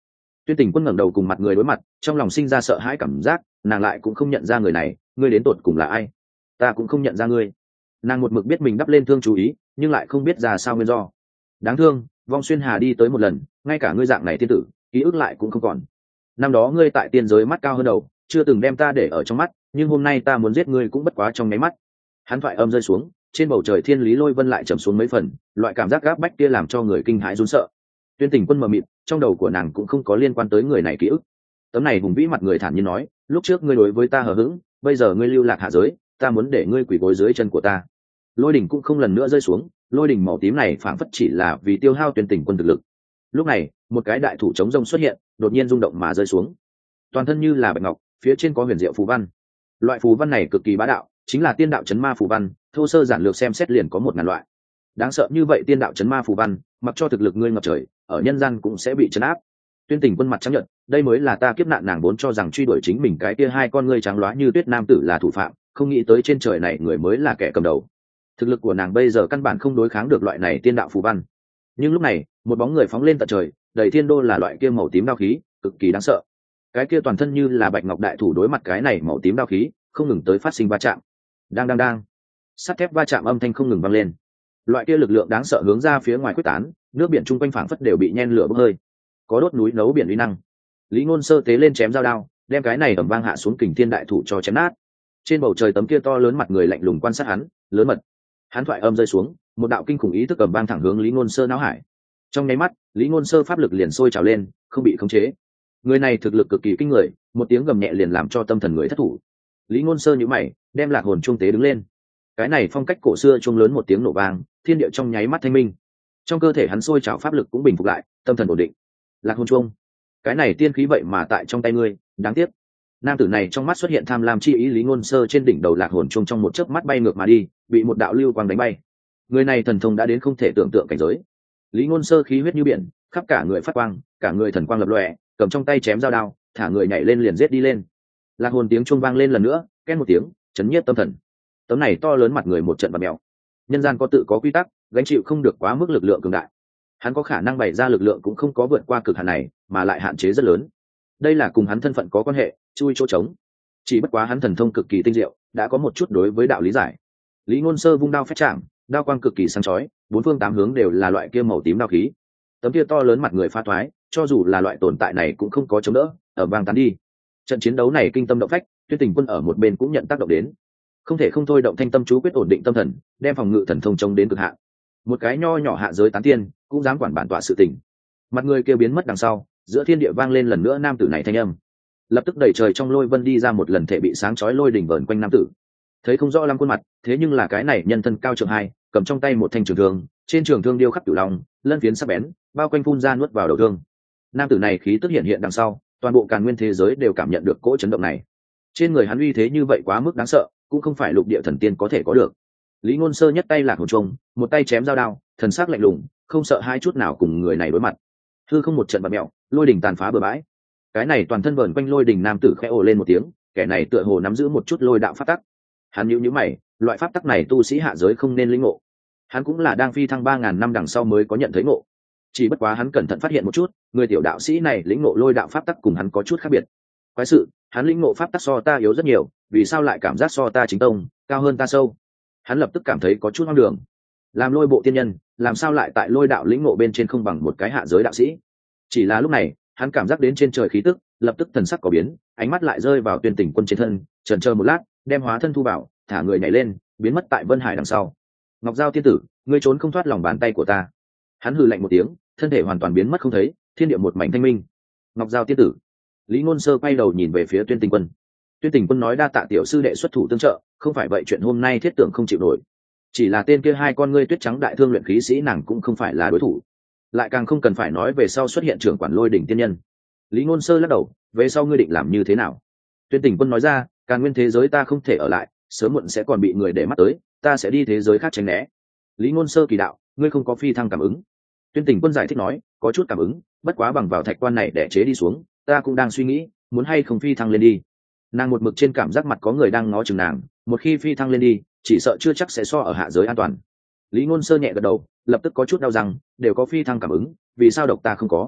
Tuyên Tình Quân ngẩng đầu cùng mặt người đối mặt, trong lòng sinh ra sợ hãi cảm giác, nàng lại cũng không nhận ra người này, ngươi đến tột cùng là ai? Ta cũng không nhận ra ngươi. Nàng một mực biết mình đắp lên thương chú ý, nhưng lại không biết ra sao nguyên do. Đáng thương, Vong Xuyên Hà đi tới một lần, ngay cả ngươi dạng này tiên tử, ký ức lại cũng không còn. Năm đó ngươi tại tiên giới mắt cao hơn đầu, chưa từng đem ta để ở trong mắt, nhưng hôm nay ta muốn giết ngươi cũng bất quá trong nháy mắt. Hắn thoại âm rơi xuống, trên bầu trời thiên lý lôi vân lại trầm xuống mấy phần, loại cảm giác gáp bách kia làm cho người kinh hãi run sợ. Tuyên Tình Quân mờ mịt, trong đầu của nàng cũng không có liên quan tới người này ký ức. Tấm này hùng vĩ mặt người thản nhiên nói, lúc trước ngươi đối với ta hờ hững, bây giờ ngươi lưu lạc hạ giới, ta muốn để ngươi quỳ gối dưới chân của ta. Lôi đỉnh cũng không lần nữa rơi xuống, lôi đỉnh màu tím này phảng phất chỉ là vì tiêu hao Tuyên Tình Quân thực lực. Lúc này, một cái đại thủ chống rông xuất hiện, đột nhiên rung động mà rơi xuống. Toàn thân như là bạch ngọc, phía trên có huyền diệu phù văn. Loại phù văn này cực kỳ bá đạo, chính là tiên đạo chấn ma phù văn, thô sơ giản lược xem xét liền có một ngàn loại. Đáng sợ như vậy tiên đạo chấn ma phù văn, mặc cho thực lực ngươi ngập trời, ở nhân gian cũng sẽ bị chấn áp. Tuyên Tình Quân mặt trắng nhợt, đây mới là ta kiếp nạn, nàng vốn cho rằng truy đuổi chính mình cái kia hai con ngươi trắng loá như tuyết nam tử là thủ phạm, không nghĩ tới trên trời này người mới là kẻ cầm đầu. Thực lực của nàng bây giờ căn bản không đối kháng được loại này tiên đạo phù văn. Nhưng lúc này, một bóng người phóng lên tận trời, đầy thiên đô là loại kia màu tím đao khí, cực kỳ đáng sợ. Cái kia toàn thân như là bạch ngọc đại thủ đối mặt cái này màu tím đao khí, không ngừng tới phát sinh va chạm. Đang đang đang, sắt thép va chạm âm thanh không ngừng vang lên. Loại kia lực lượng đáng sợ hướng ra phía ngoài quyết tán, nước biển chung quanh phảng phất đều bị nhen lửa bốc hơi, có đốt núi nấu biển uy năng. Lý Ngôn Sơ tế lên chém dao đao, đem cái này ầm vang hạ xuống kình thiên đại thủ cho chém nát. Trên bầu trời tấm kia to lớn mặt người lạnh lùng quan sát hắn, lớn mật. Hắn thoại âm rơi xuống, một đạo kinh khủng ý thức ầm vang thẳng hướng Lý Ngôn Sơ não hải. Trong nháy mắt, Lý Ngôn Sơ pháp lực liền sôi trào lên, không bị khống chế. Người này thực lực cực kỳ kinh người, một tiếng gầm nhẹ liền làm cho tâm thần người thất thủ. Lý Ngôn Sơ nhíu mày, đem lạc hồn chuông tế đứng lên. Cái này phong cách cổ xưa chuông lớn một tiếng nổ vang, thiên địa trong nháy mắt thanh minh. Trong cơ thể hắn sôi trào pháp lực cũng bình phục lại, tâm thần ổn định. Lạc hồn chuông, cái này tiên khí vậy mà tại trong tay ngươi, đáng tiếc. Nam tử này trong mắt xuất hiện tham lam chi ý, Lý Ngôn Sơ trên đỉnh đầu lạc hồn chuông trong một chớp mắt bay ngược mà đi, bị một đạo lưu quang đánh bay. Người này thần thông đã đến không thể tưởng tượng cảnh giới. Lý Ngôn Sơ khí huyết như biển, khắp cả người phát quang, cả người thần quang lập lòe, cầm trong tay chém dao đao, thả người nhảy lên liền giết đi lên. Lạc hồn tiếng chuông vang lên lần nữa, két một tiếng, chấn nhiếp tâm thần. Tấm này to lớn mặt người một trận bạt mèo. Nhân gian có tự có quy tắc, gánh chịu không được quá mức lực lượng cường đại. Hắn có khả năng bày ra lực lượng cũng không có vượt qua cực hạn này, mà lại hạn chế rất lớn. Đây là cùng hắn thân phận có quan hệ, chui chỗ trống. Chỉ bất quá hắn thần thông cực kỳ tinh diệu, đã có một chút đối với đạo lý giải. Lý Ngôn Sơ vung đao phách chạm, đao quang cực kỳ sáng chói, bốn phương tám hướng đều là loại kia màu tím đao khí. Tấm kia to lớn mặt người phá thoái, cho dù là loại tồn tại này cũng không có chống đỡ, ở vang tán đi. Trận chiến đấu này kinh tâm động phách, Tuyên Tình Quân ở một bên cũng nhận tác động đến, không thể không thôi động thanh tâm chú quyết ổn định tâm thần, đem phòng ngự thần thông chống đến cực hạn. Một cái nho nhỏ hạ giới tán tiên cũng dám quản bản tọa sự tình. Mặt người kia biến mất đằng sau, giữa thiên địa vang lên lần nữa nam tử này thanh âm. Lập tức đầy trời trong lôi vân đi ra một lần thể bị sáng chói lôi đỉnh vờn quanh nam tử. Thấy không rõ lắm khuôn mặt, thế nhưng là cái này nhân thân cao trượng hai, cầm trong tay một thanh trường thương, trên trường thương điêu khắc cửu long, lân phiến sắc bén, bao quanh phun ra nuốt vào đầu thương. Nam tử này khí tức hiện hiện đằng sau, toàn bộ càn nguyên thế giới đều cảm nhận được cỗ chấn động này. Trên người hắn uy thế như vậy quá mức đáng sợ, cũng không phải lục địa thần tiên có thể có được. Lý Ngôn Sơ nhất tay lạc hồn trùng, một tay chém dao đao, thần sắc lạnh lùng, không sợ hai chút nào cùng người này đối mặt. Hư không một trận bạt mèo, lôi đỉnh tàn phá bừa bãi. Cái này toàn thân vờn quanh lôi đỉnh nam tử khẽ ồ lên một tiếng, kẻ này tựa hồ nắm giữ một chút lôi đạo pháp tắc. Hắn nhíu nhíu mày, loại pháp tắc này tu sĩ hạ giới không nên lĩnh ngộ. Hắn cũng là đang phi thăng ba ngàn năm đằng sau mới có nhận thấy ngộ. Chỉ bất quá hắn cẩn thận phát hiện một chút, người tiểu đạo sĩ này lĩnh ngộ lôi đạo pháp tắc cùng hắn có chút khác biệt. Quái sự, hắn lĩnh ngộ pháp tắc so ta yếu rất nhiều, vì sao lại cảm giác so ta chính tông cao hơn ta sâu? Hắn lập tức cảm thấy có chút hoang đường. Làm lôi bộ tiên nhân, làm sao lại tại lôi đạo lĩnh ngộ bên trên không bằng một cái hạ giới đạo sĩ? Chỉ là lúc này, hắn cảm giác đến trên trời khí tức, lập tức thần sắc có biến, ánh mắt lại rơi vào Tuyên Tình Quân trên thân, chần chờ một lát, đem hóa thân thu vào, thả người nhảy lên, biến mất tại Vân Hải đằng sau. Ngọc Giao tiên tử, ngươi trốn không thoát lòng bàn tay của ta. Hắn hừ lạnh một tiếng, thân thể hoàn toàn biến mất không thấy, thiên địa một mảnh thanh minh. Ngọc Giao tiên tử. Lý Ngôn Sơ quay đầu nhìn về phía Tuyên Tình Quân. Tuyên Tình Quân nói đa tạ tiểu sư đệ xuất thủ tương trợ, không phải vậy chuyện hôm nay thiết tưởng không chịu nổi. Chỉ là tên kia hai con ngươi tuyết trắng đại thương luyện khí sĩ nàng cũng không phải là đối thủ, lại càng không cần phải nói về sau xuất hiện trưởng quản lôi đỉnh tiên nhân. Lý Ngôn Sơ lắc đầu, về sau ngươi định làm như thế nào? Tuyên Tình Quân nói ra, càn nguyên thế giới ta không thể ở lại, sớm muộn sẽ còn bị người để mắt tới, ta sẽ đi thế giới khác tránh né. Lý Ngôn Sơ kỳ đạo, ngươi không có phi thăng cảm ứng. Tuyên Tình Quân giải thích nói, có chút cảm ứng, bất quá bằng vào thạch quan này để chế đi xuống, ta cũng đang suy nghĩ, muốn hay không phi thăng lên đi. Nàng một mực trên cảm giác mặt có người đang ngó chừng nàng, một khi phi thăng lên đi, chỉ sợ chưa chắc sẽ so ở hạ giới an toàn. Lý Ngôn Sơ nhẹ gật đầu, lập tức có chút đau răng, đều có phi thăng cảm ứng, vì sao độc ta không có?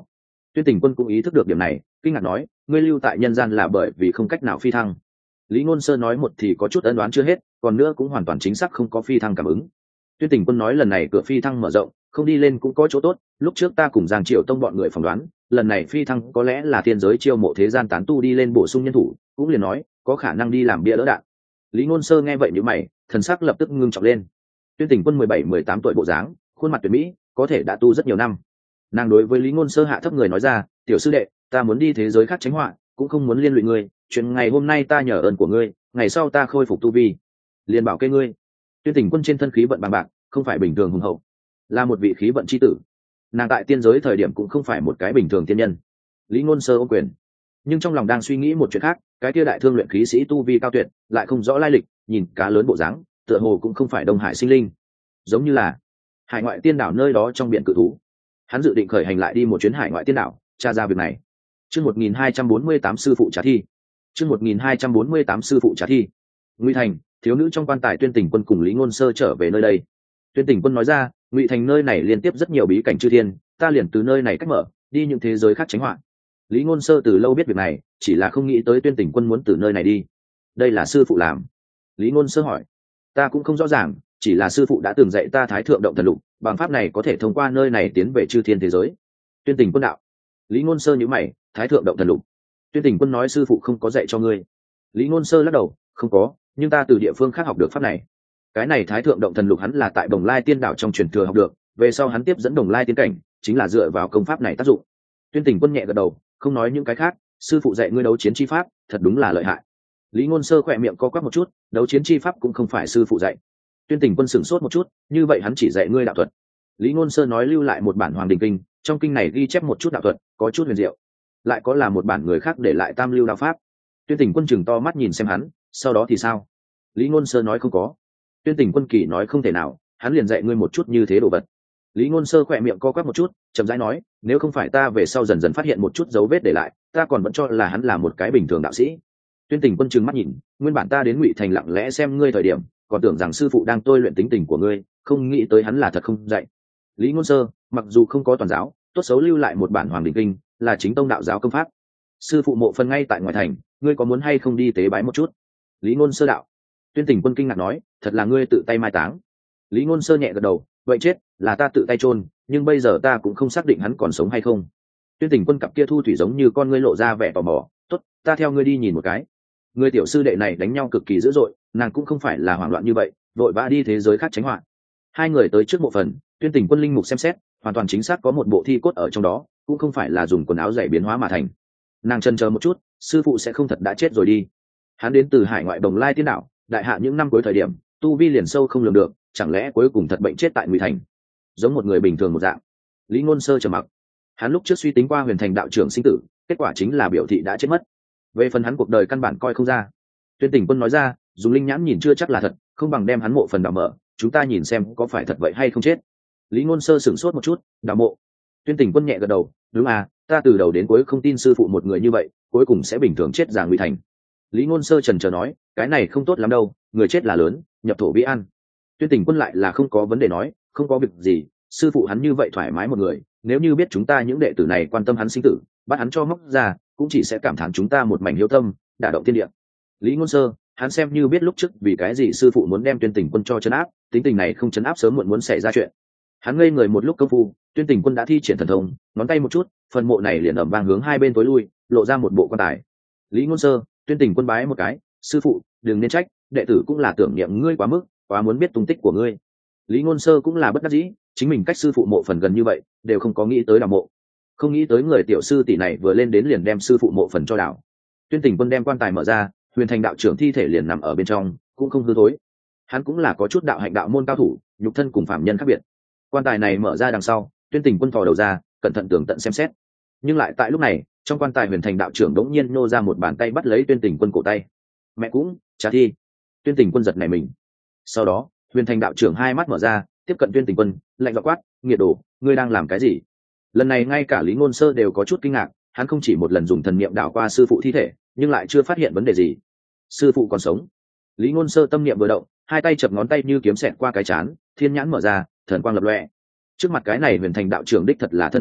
Tuyên Tình Quân cũng ý thức được điểm này, kinh ngạc nói, ngươi lưu tại nhân gian là bởi vì không cách nào phi thăng. Lý Ngôn Sơ nói một thì có chút ân đoán chưa hết, còn nữa cũng hoàn toàn chính xác không có phi thăng cảm ứng. Tuyên Tình Quân nói lần này cửa phi thăng mở rộng, không đi lên cũng có chỗ tốt, lúc trước ta cùng Giang Triều Tông bọn người phỏng đoán, lần này phi thăng có lẽ là thiên giới chiêu mộ thế gian tán tu đi lên bổ sung nhân thủ, cũng liền nói, có khả năng đi làm bia đỡ đạn. Lý Ngôn Sơ nghe vậy nhíu mày, thần sắc lập tức ngưng trọng lên. Tuyên Tình Quân mười bảy mười tám tuổi bộ dáng, khuôn mặt tuyệt mỹ, có thể đã tu rất nhiều năm. Nàng đối với Lý Ngôn Sơ hạ thấp người nói ra, tiểu sư đệ, ta muốn đi thế giới khác tránh họa, cũng không muốn liên lụy ngươi, chuyện ngày hôm nay ta nhờ ơn của ngươi, ngày sau ta khôi phục tu vi, liền bảo kê ngươi. Tuyên Tình Quân trên thân khí vận bằng bạc, không phải bình thường hùng hậu, là một vị khí vận chi tử. Nàng tại tiên giới thời điểm cũng không phải một cái bình thường tiên nhân. Lý Ngôn Sơ ôm quyền, nhưng trong lòng đang suy nghĩ một chuyện khác, cái kia đại thương luyện khí sĩ tu vi cao tuyệt, lại không rõ lai lịch, nhìn cá lớn bộ dáng, tựa hồ cũng không phải Đông Hải sinh linh, giống như là hải ngoại tiên đảo nơi đó trong biển cự thú. Hắn dự định khởi hành lại đi một chuyến hải ngoại tiên đảo, tra ra việc này. Chương một nghìn hai trăm bốn mươi tám sư phụ trả thi. Chương một nghìn hai trăm bốn mươi tám sư phụ trả thi. Ngụy Thành, thiếu nữ trong quan tài Tuyên Tình Quân cùng Lý Ngôn Sơ trở về nơi đây. Tuyên Tình Quân nói ra, Ngụy Thành nơi này liên tiếp rất nhiều bí cảnh chư thiên, ta liền từ nơi này cách mở, đi những thế giới khác tránh họa. Lý Ngôn Sơ từ lâu biết việc này, chỉ là không nghĩ tới Tuyên Tình Quân muốn từ nơi này đi. Đây là sư phụ làm. Lý Ngôn Sơ hỏi. Ta cũng không rõ ràng, chỉ là sư phụ đã từng dạy ta Thái Thượng Động Thần Lục, bằng pháp này có thể thông qua nơi này tiến về chư thiên thế giới. Tuyên Tình Quân đạo. Lý Ngôn Sơ nhíu mày, Thái Thượng Động Thần Lục. Tuyên Tình Quân nói sư phụ không có dạy cho ngươi. Lý Ngôn Sơ lắc đầu, không có, nhưng ta từ địa phương khác học được pháp này. Cái này Thái Thượng Động Thần Lục hắn là tại Đồng Lai Tiên Đảo trong truyền thừa học được, về sau hắn tiếp dẫn Đồng Lai tiên cảnh, chính là dựa vào công pháp này tác dụng. Tuyên Tình Quân nhẹ gật đầu, không nói những cái khác, sư phụ dạy ngươi đấu chiến chi pháp, thật đúng là lợi hại. Lý Ngôn Sơ khỏe miệng co quắp một chút, đấu chiến chi pháp cũng không phải sư phụ dạy. Tuyên Tình Quân sửng sốt một chút, như vậy hắn chỉ dạy ngươi đạo thuật. Lý Ngôn Sơ nói lưu lại một bản Hoàng Đình Kinh, trong kinh này ghi chép một chút đạo thuật, có chút huyền diệu. Lại có là một bản người khác để lại Tam Lưu đạo pháp. Tuyên Tình Quân chừng to mắt nhìn xem hắn, sau đó thì sao? Lý Ngôn Sơ nói không có. Tuyên Tình Quân kỳ nói không thể nào, hắn liền dạy ngươi một chút như thế đồ vật. Lý Ngôn Sơ khỏe miệng co quắp một chút, chậm rãi nói, nếu không phải ta về sau dần dần phát hiện một chút dấu vết để lại, ta còn vẫn cho là hắn là một cái bình thường đạo sĩ. Tuyên Tình Quân trừng mắt nhìn, nguyên bản ta đến Ngụy Thành lặng lẽ xem ngươi thời điểm, còn tưởng rằng sư phụ đang tôi luyện tính tình của ngươi, không nghĩ tới hắn là thật không dạy. Lý Ngôn Sơ, mặc dù không có toàn giáo, tốt xấu lưu lại một bản Hoàng Đình Kinh, là chính tông đạo giáo công pháp. Sư phụ mộ phần ngay tại ngoại thành, ngươi có muốn hay không đi tế bái một chút? Lý Ngôn Sơ đạo. Tuyên Tình Quân kinh ngạc nói, thật là ngươi tự tay mai táng. Lý Ngôn Sơ nhẹ gật đầu, vậy chết, là ta tự tay chôn, nhưng bây giờ ta cũng không xác định hắn còn sống hay không. Tuyên Tình Quân cặp kia thu thủy giống như con ngươi lộ ra vẻ tò mò, tốt, ta theo ngươi đi nhìn một cái. Người tiểu sư đệ này đánh nhau cực kỳ dữ dội, nàng cũng không phải là hoảng loạn như vậy, vội vã đi thế giới khác tránh họa. Hai người tới trước mộ phần, Tuyên Tình Quân linh mục xem xét, hoàn toàn chính xác có một bộ thi cốt ở trong đó, cũng không phải là dùng quần áo dày biến hóa mà thành. Nàng chần chờ một chút, sư phụ sẽ không thật đã chết rồi đi. Hắn đến từ hải ngoại Đồng Lai Tiên Đảo, đại hạ những năm cuối thời điểm, tu vi liền sâu không lường được, chẳng lẽ cuối cùng thật bệnh chết tại Ngụy Thành, giống một người bình thường một dạng. Lý Ngôn Sơ trầm mặc. Hắn lúc trước suy tính qua Huyền Thành đạo trưởng sinh tử, kết quả chính là biểu thị đã chết mất. Về phần hắn cuộc đời căn bản coi không ra. Tuyên Tình Quân nói ra, dùng linh nhãn nhìn chưa chắc là thật, không bằng đem hắn mộ phần đào mở, chúng ta nhìn xem có phải thật vậy hay không chết. Lý Ngôn Sơ sửng sốt một chút, đào mộ. Tuyên Tình Quân nhẹ gật đầu, đúng à, ta từ đầu đến cuối không tin sư phụ một người như vậy, cuối cùng sẽ bình thường chết già Ngụy Thành. Lý Ngôn Sơ trần chờ nói, cái này không tốt lắm đâu, người chết là lớn, nhập thổ vi an. Tuyên Tình Quân lại là không có vấn đề nói, không có việc gì, sư phụ hắn như vậy thoải mái một người, nếu như biết chúng ta những đệ tử này quan tâm hắn sinh tử, bắt hắn cho móc ra, cũng chỉ sẽ cảm thán chúng ta một mảnh hiếu tâm, đả động thiên địa. Lý Ngôn Sơ, hắn xem như biết lúc trước vì cái gì sư phụ muốn đem Tuyên Tình Quân cho trấn áp, tính tình này không trấn áp sớm muộn muốn xảy ra chuyện. Hắn ngây người một lúc công phu, Tuyên Tình Quân đã thi triển thần thông, ngón tay một chút, phần mộ này liền ầm vang hướng hai bên tối lui, lộ ra một bộ quan tài. Lý Ngôn Sơ, Tuyên Tình Quân bái một cái, sư phụ, đừng nên trách, đệ tử cũng là tưởng niệm ngươi quá mức, quá muốn biết tung tích của ngươi. Lý Ngôn Sơ cũng là bất đắc dĩ, chính mình cách sư phụ mộ phần gần như vậy, đều không có nghĩ tới đào mộ, không nghĩ tới người tiểu sư tỷ này vừa lên đến liền đem sư phụ mộ phần cho đào. Tuyên Tình Quân đem quan tài mở ra, Huyền Thành đạo trưởng thi thể liền nằm ở bên trong, cũng không hư thối. Hắn cũng là có chút đạo hạnh đạo môn cao thủ, nhục thân cùng phạm nhân khác biệt. Quan tài này mở ra đằng sau, Tuyên Tình Quân thò đầu ra, cẩn thận tường tận xem xét. Nhưng lại tại lúc này, trong quan tài Huyền Thành đạo trưởng đống nhiên nô ra một bàn tay bắt lấy Tuyên Tình Quân cổ tay. Mẹ cũng, trả thi. Tuyên Tình Quân giật nảy mình. Sau đó, Huyền Thành đạo trưởng hai mắt mở ra, tiếp cận Tuyên Tình Quân, lạnh giọng quát, nghiệt đồ, ngươi đang làm cái gì? Lần này ngay cả Lý Ngôn Sơ đều có chút kinh ngạc, hắn không chỉ một lần dùng thần niệm đảo qua sư phụ thi thể, nhưng lại chưa phát hiện vấn đề gì. Sư phụ còn sống. Lý Ngôn Sơ tâm niệm vừa động, hai tay chập ngón tay như kiếm xẹt qua cái chán, thiên nhãn mở ra, thần quang lập lòe. Trước mặt cái này Huyền Thành đạo trưởng đích thật là thân người,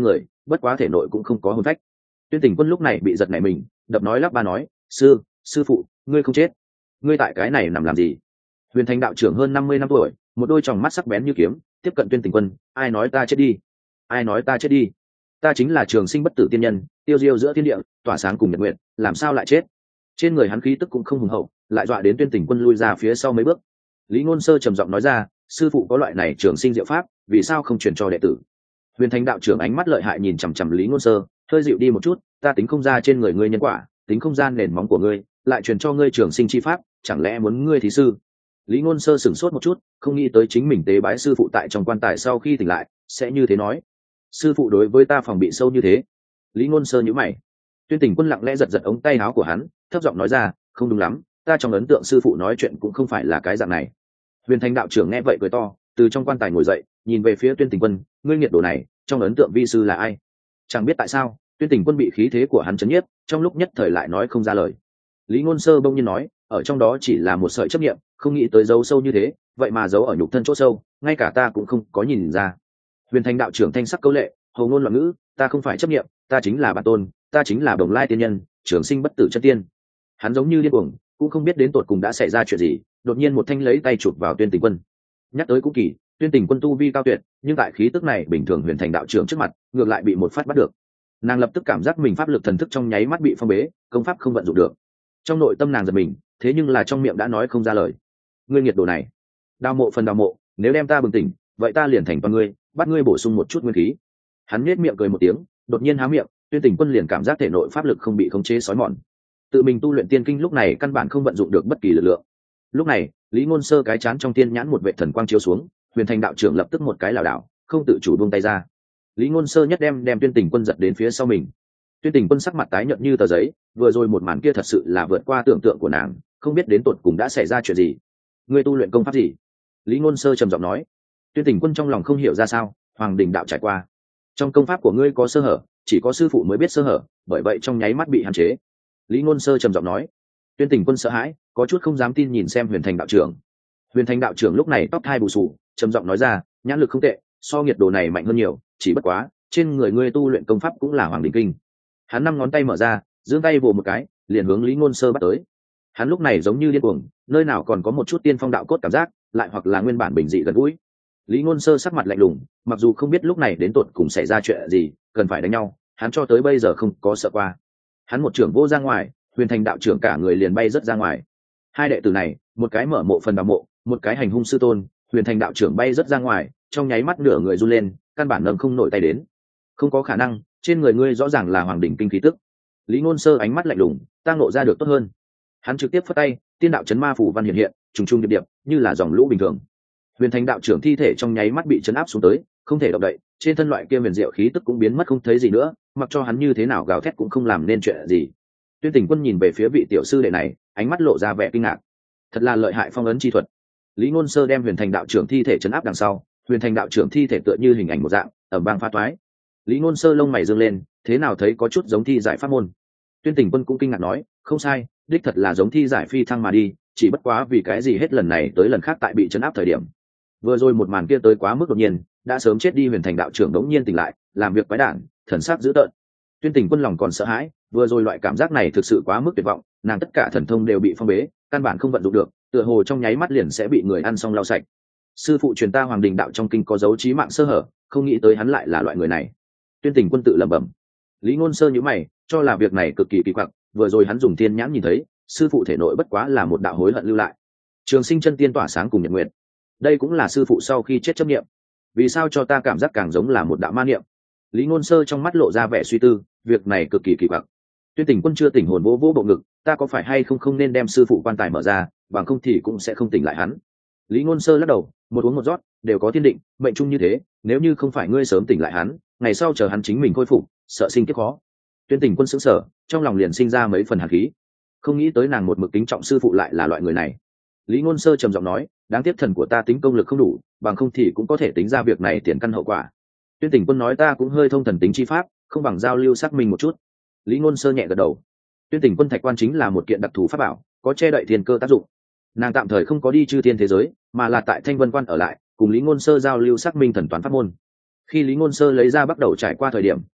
bất quá thể nội cũng không có hồn phách. Tuyên Tình Quân lúc này bị giật nảy mình, đập nói lắp ba nói, sư sư phụ, ngươi không chết, ngươi tại cái này nằm làm gì? Huyền Thành đạo trưởng hơn năm mươi năm tuổi, một đôi tròng mắt sắc bén như kiếm, tiếp cận Tuyên Tình Quân, ai nói ta chết đi, ai nói ta chết đi, ta chính là trường sinh bất tử tiên nhân, tiêu diêu giữa thiên địa, tỏa sáng cùng nhật nguyện, làm sao lại chết? Trên người hắn khí tức cũng không hùng hậu, lại dọa đến Tuyên Tình Quân lui ra phía sau mấy bước. Lý Ngôn Sơ trầm giọng nói ra, sư phụ có loại này trường sinh diệu pháp, vì sao không truyền cho đệ tử? Huyền Thành đạo trưởng ánh mắt lợi hại nhìn chằm chằm Lý Ngôn Sơ, hơi dịu đi một chút, ta tính không ra trên người ngươi nhân quả, tính không gian nền móng của ngươi, lại truyền cho ngươi trường sinh chi pháp, chẳng lẽ muốn ngươi thí sư? Lý Ngôn Sơ sửng sốt một chút, không nghĩ tới chính mình tế bái sư phụ tại trong quan tài sau khi tỉnh lại sẽ như thế nói. Sư phụ đối với ta phòng bị sâu như thế. Lý Ngôn Sơ nhíu mày. Tuyên Tình Quân lặng lẽ giật giật ống tay áo của hắn, thấp giọng nói ra, không đúng lắm, ta trong ấn tượng sư phụ nói chuyện cũng không phải là cái dạng này. Huyền Thành đạo trưởng nghe vậy cười to, từ trong quan tài ngồi dậy, nhìn về phía Tuyên Tình Quân, ngươi nghiệt đồ này, trong ấn tượng vi sư là ai? Chẳng biết tại sao, Tuyên Tình Quân bị khí thế của hắn chấn nhiếp, trong lúc nhất thời lại nói không ra lời. Lý Ngôn Sơ bỗng nhiên nói, ở trong đó chỉ là một sợi chấp niệm, không nghĩ tới giấu sâu như thế, vậy mà giấu ở nhục thân chỗ sâu, ngay cả ta cũng không có nhìn ra. Huyền Thành đạo trưởng thanh sắc câu lệ, hầu ngôn loạn ngữ, ta không phải chấp niệm, ta chính là bản tôn, ta chính là Đồng Lai tiên nhân, trường sinh bất tử chân tiên. Hắn giống như điên cuồng, cũng không biết đến tột cùng đã xảy ra chuyện gì, đột nhiên một thanh lấy tay chụp vào Tuyên Tình Quân. Nhắc tới cũng kỳ, Tuyên Tình Quân tu vi cao tuyệt, nhưng tại khí tức này bình thường Huyền Thành đạo trưởng trước mặt, ngược lại bị một phát bắt được. Nàng lập tức cảm giác mình pháp lực thần thức trong nháy mắt bị phong bế, công pháp không vận dụng được. Trong nội tâm nàng giật mình, thế nhưng là trong miệng đã nói không ra lời. Ngươi nghiệt đồ này, đào mộ phần đào mộ, nếu đem ta bừng tỉnh, vậy ta liền thành toàn ngươi, bắt ngươi bổ sung một chút nguyên khí. Hắn nhếch miệng cười một tiếng, đột nhiên há miệng, Tuyên Tình Quân liền cảm giác thể nội pháp lực không bị khống chế xói mòn. Tự mình tu luyện tiên kinh lúc này căn bản không vận dụng được bất kỳ lực lượng. Lúc này, Lý Ngôn Sơ cái chán trong tiên nhãn một vệ thần quang chiếu xuống, Huyền Thành đạo trưởng lập tức một cái lảo đảo, không tự chủ buông tay ra. Lý Ngôn Sơ nhất đem đem Tuyên Tình Quân giật đến phía sau mình. Tuyên Tình Quân sắc mặt tái nhợt như tờ giấy, vừa rồi một màn kia thật sự là vượt qua tưởng tượng của nàng, không biết đến tột cùng đã xảy ra chuyện gì. Ngươi tu luyện công pháp gì? Lý Ngôn Sơ trầm giọng nói. Tuyên Tình Quân trong lòng không hiểu ra sao, Hoàng Đình đạo trải qua, trong công pháp của ngươi có sơ hở, chỉ có sư phụ mới biết sơ hở, bởi vậy trong nháy mắt bị hạn chế. Lý Ngôn Sơ trầm giọng nói. Tuyên Tình Quân sợ hãi, có chút không dám tin nhìn xem Huyền Thành đạo trưởng. Huyền Thành đạo trưởng lúc này tóc hai bù xù, trầm giọng nói ra, nhãn lực không tệ, so nghiệt đồ này mạnh hơn nhiều, chỉ bất quá trên người ngươi tu luyện công pháp cũng là Hoàng Đình kinh. Hắn năm ngón tay mở ra, giương tay vồ một cái, liền hướng Lý Ngôn Sơ bắt tới. Hắn lúc này giống như điên cuồng, nơi nào còn có một chút tiên phong đạo cốt cảm giác, lại hoặc là nguyên bản bình dị gần gũi. Lý Ngôn Sơ sắc mặt lạnh lùng, mặc dù không biết lúc này đến tột cùng xảy ra chuyện gì, cần phải đánh nhau, hắn cho tới bây giờ không có sợ qua. Hắn một trưởng vô ra ngoài, Huyền Thành đạo trưởng cả người liền bay rất ra ngoài. Hai đệ tử này, một cái mở mộ phần đào mộ, một cái hành hung sư tôn, Huyền Thành đạo trưởng bay rất ra ngoài, trong nháy mắt nửa người run lên, căn bản nâng không nổi tay đến. Không có khả năng, trên người ngươi rõ ràng là Hoàng Đỉnh kinh khí tức. Lý Ngôn Sơ ánh mắt lạnh lùng, ta ngộ ra được tốt hơn. Hắn trực tiếp phất tay, tiên đạo chấn ma phủ văn hiện hiện, trùng trùng điệp điệp, như là dòng lũ bình thường. Huyền Thành đạo trưởng thi thể trong nháy mắt bị chấn áp xuống tới, không thể động đậy, trên thân loại kia huyền diệu khí tức cũng biến mất không thấy gì nữa, mặc cho hắn như thế nào gào thét cũng không làm nên chuyện gì. Tuyên Tình Quân nhìn về phía vị tiểu sư đệ này, ánh mắt lộ ra vẻ kinh ngạc. Thật là lợi hại phong ấn chi thuật. Lý Ngôn Sơ đem Huyền Thành đạo trưởng thi thể chấn áp đằng sau, Huyền Thành đạo trưởng thi thể tựa như hình ảnh một dạng, ầm vang phá toái. Lý Ngôn Sơ lông mày dương lên, thế nào thấy có chút giống thi giải pháp môn. Tuyên Tình Quân cũng kinh ngạc nói, không sai, đích thật là giống thi giải phi thăng mà đi, chỉ bất quá vì cái gì hết lần này tới lần khác tại bị chấn áp thời điểm. Vừa rồi một màn kia tới quá mức đột nhiên, đã sớm chết đi Huyền Thành đạo trưởng đống nhiên tỉnh lại, làm việc quái đản, thần sắc dữ tợn. Tuyên Tình Quân lòng còn sợ hãi, vừa rồi loại cảm giác này thực sự quá mức tuyệt vọng, nàng tất cả thần thông đều bị phong bế, căn bản không vận dụng được, tựa hồ trong nháy mắt liền sẽ bị người ăn xong lau sạch. Sư phụ truyền ta Hoàng Đình đạo trong kinh có dấu chí mạng sơ hở, không nghĩ tới hắn lại là loại người này. Tuyên Tình Quân tự lẩm bẩm. Lý Ngôn Sơ nhíu mày, cho là việc này cực kỳ kỳ quặc, vừa rồi hắn dùng thiên nhãn nhìn thấy, sư phụ thể nội bất quá là một đạo hối hận lưu lại. Trường Sinh chân tiên tỏa sáng cùng nhật nguyện, đây cũng là sư phụ sau khi chết chấp niệm. Vì sao cho ta cảm giác càng giống là một đạo ma niệm? Lý Ngôn Sơ trong mắt lộ ra vẻ suy tư, việc này cực kỳ kỳ quặc. Tuyên Tình Quân chưa tỉnh hồn vỗ vỗ bộ ngực, ta có phải hay không không nên đem sư phụ quan tài mở ra, bằng không thì cũng sẽ không tỉnh lại hắn. Lý Ngôn Sơ lắc đầu, một uống một rót, đều có thiên định, mệnh chung như thế, nếu như không phải ngươi sớm tỉnh lại hắn, ngày sau chờ hắn chính mình khôi phục, sợ sinh kiếp khó. Tuyên Tình Quân sững sờ, trong lòng liền sinh ra mấy phần hàn khí. Không nghĩ tới nàng một mực kính trọng sư phụ lại là loại người này. Lý Ngôn Sơ trầm giọng nói, đáng tiếc thần của ta tính công lực không đủ, bằng không thì cũng có thể tính ra việc này tiền căn hậu quả. Tuyên Tình Quân nói ta cũng hơi thông thần tính chi pháp, không bằng giao lưu xác minh một chút. Lý Ngôn Sơ nhẹ gật đầu. Tuyên Tình Quân thạch quan chính là một kiện đặc thù pháp bảo, có che đậy thiên cơ tác dụng. Nàng tạm thời không có đi chư thiên thế giới, mà là tại Thanh Vân Quan ở lại, cùng Lý Ngôn Sơ giao lưu xác minh thần toán pháp môn. Khi Lý Ngôn Sơ lấy ra bắt đầu trải qua thời điểm,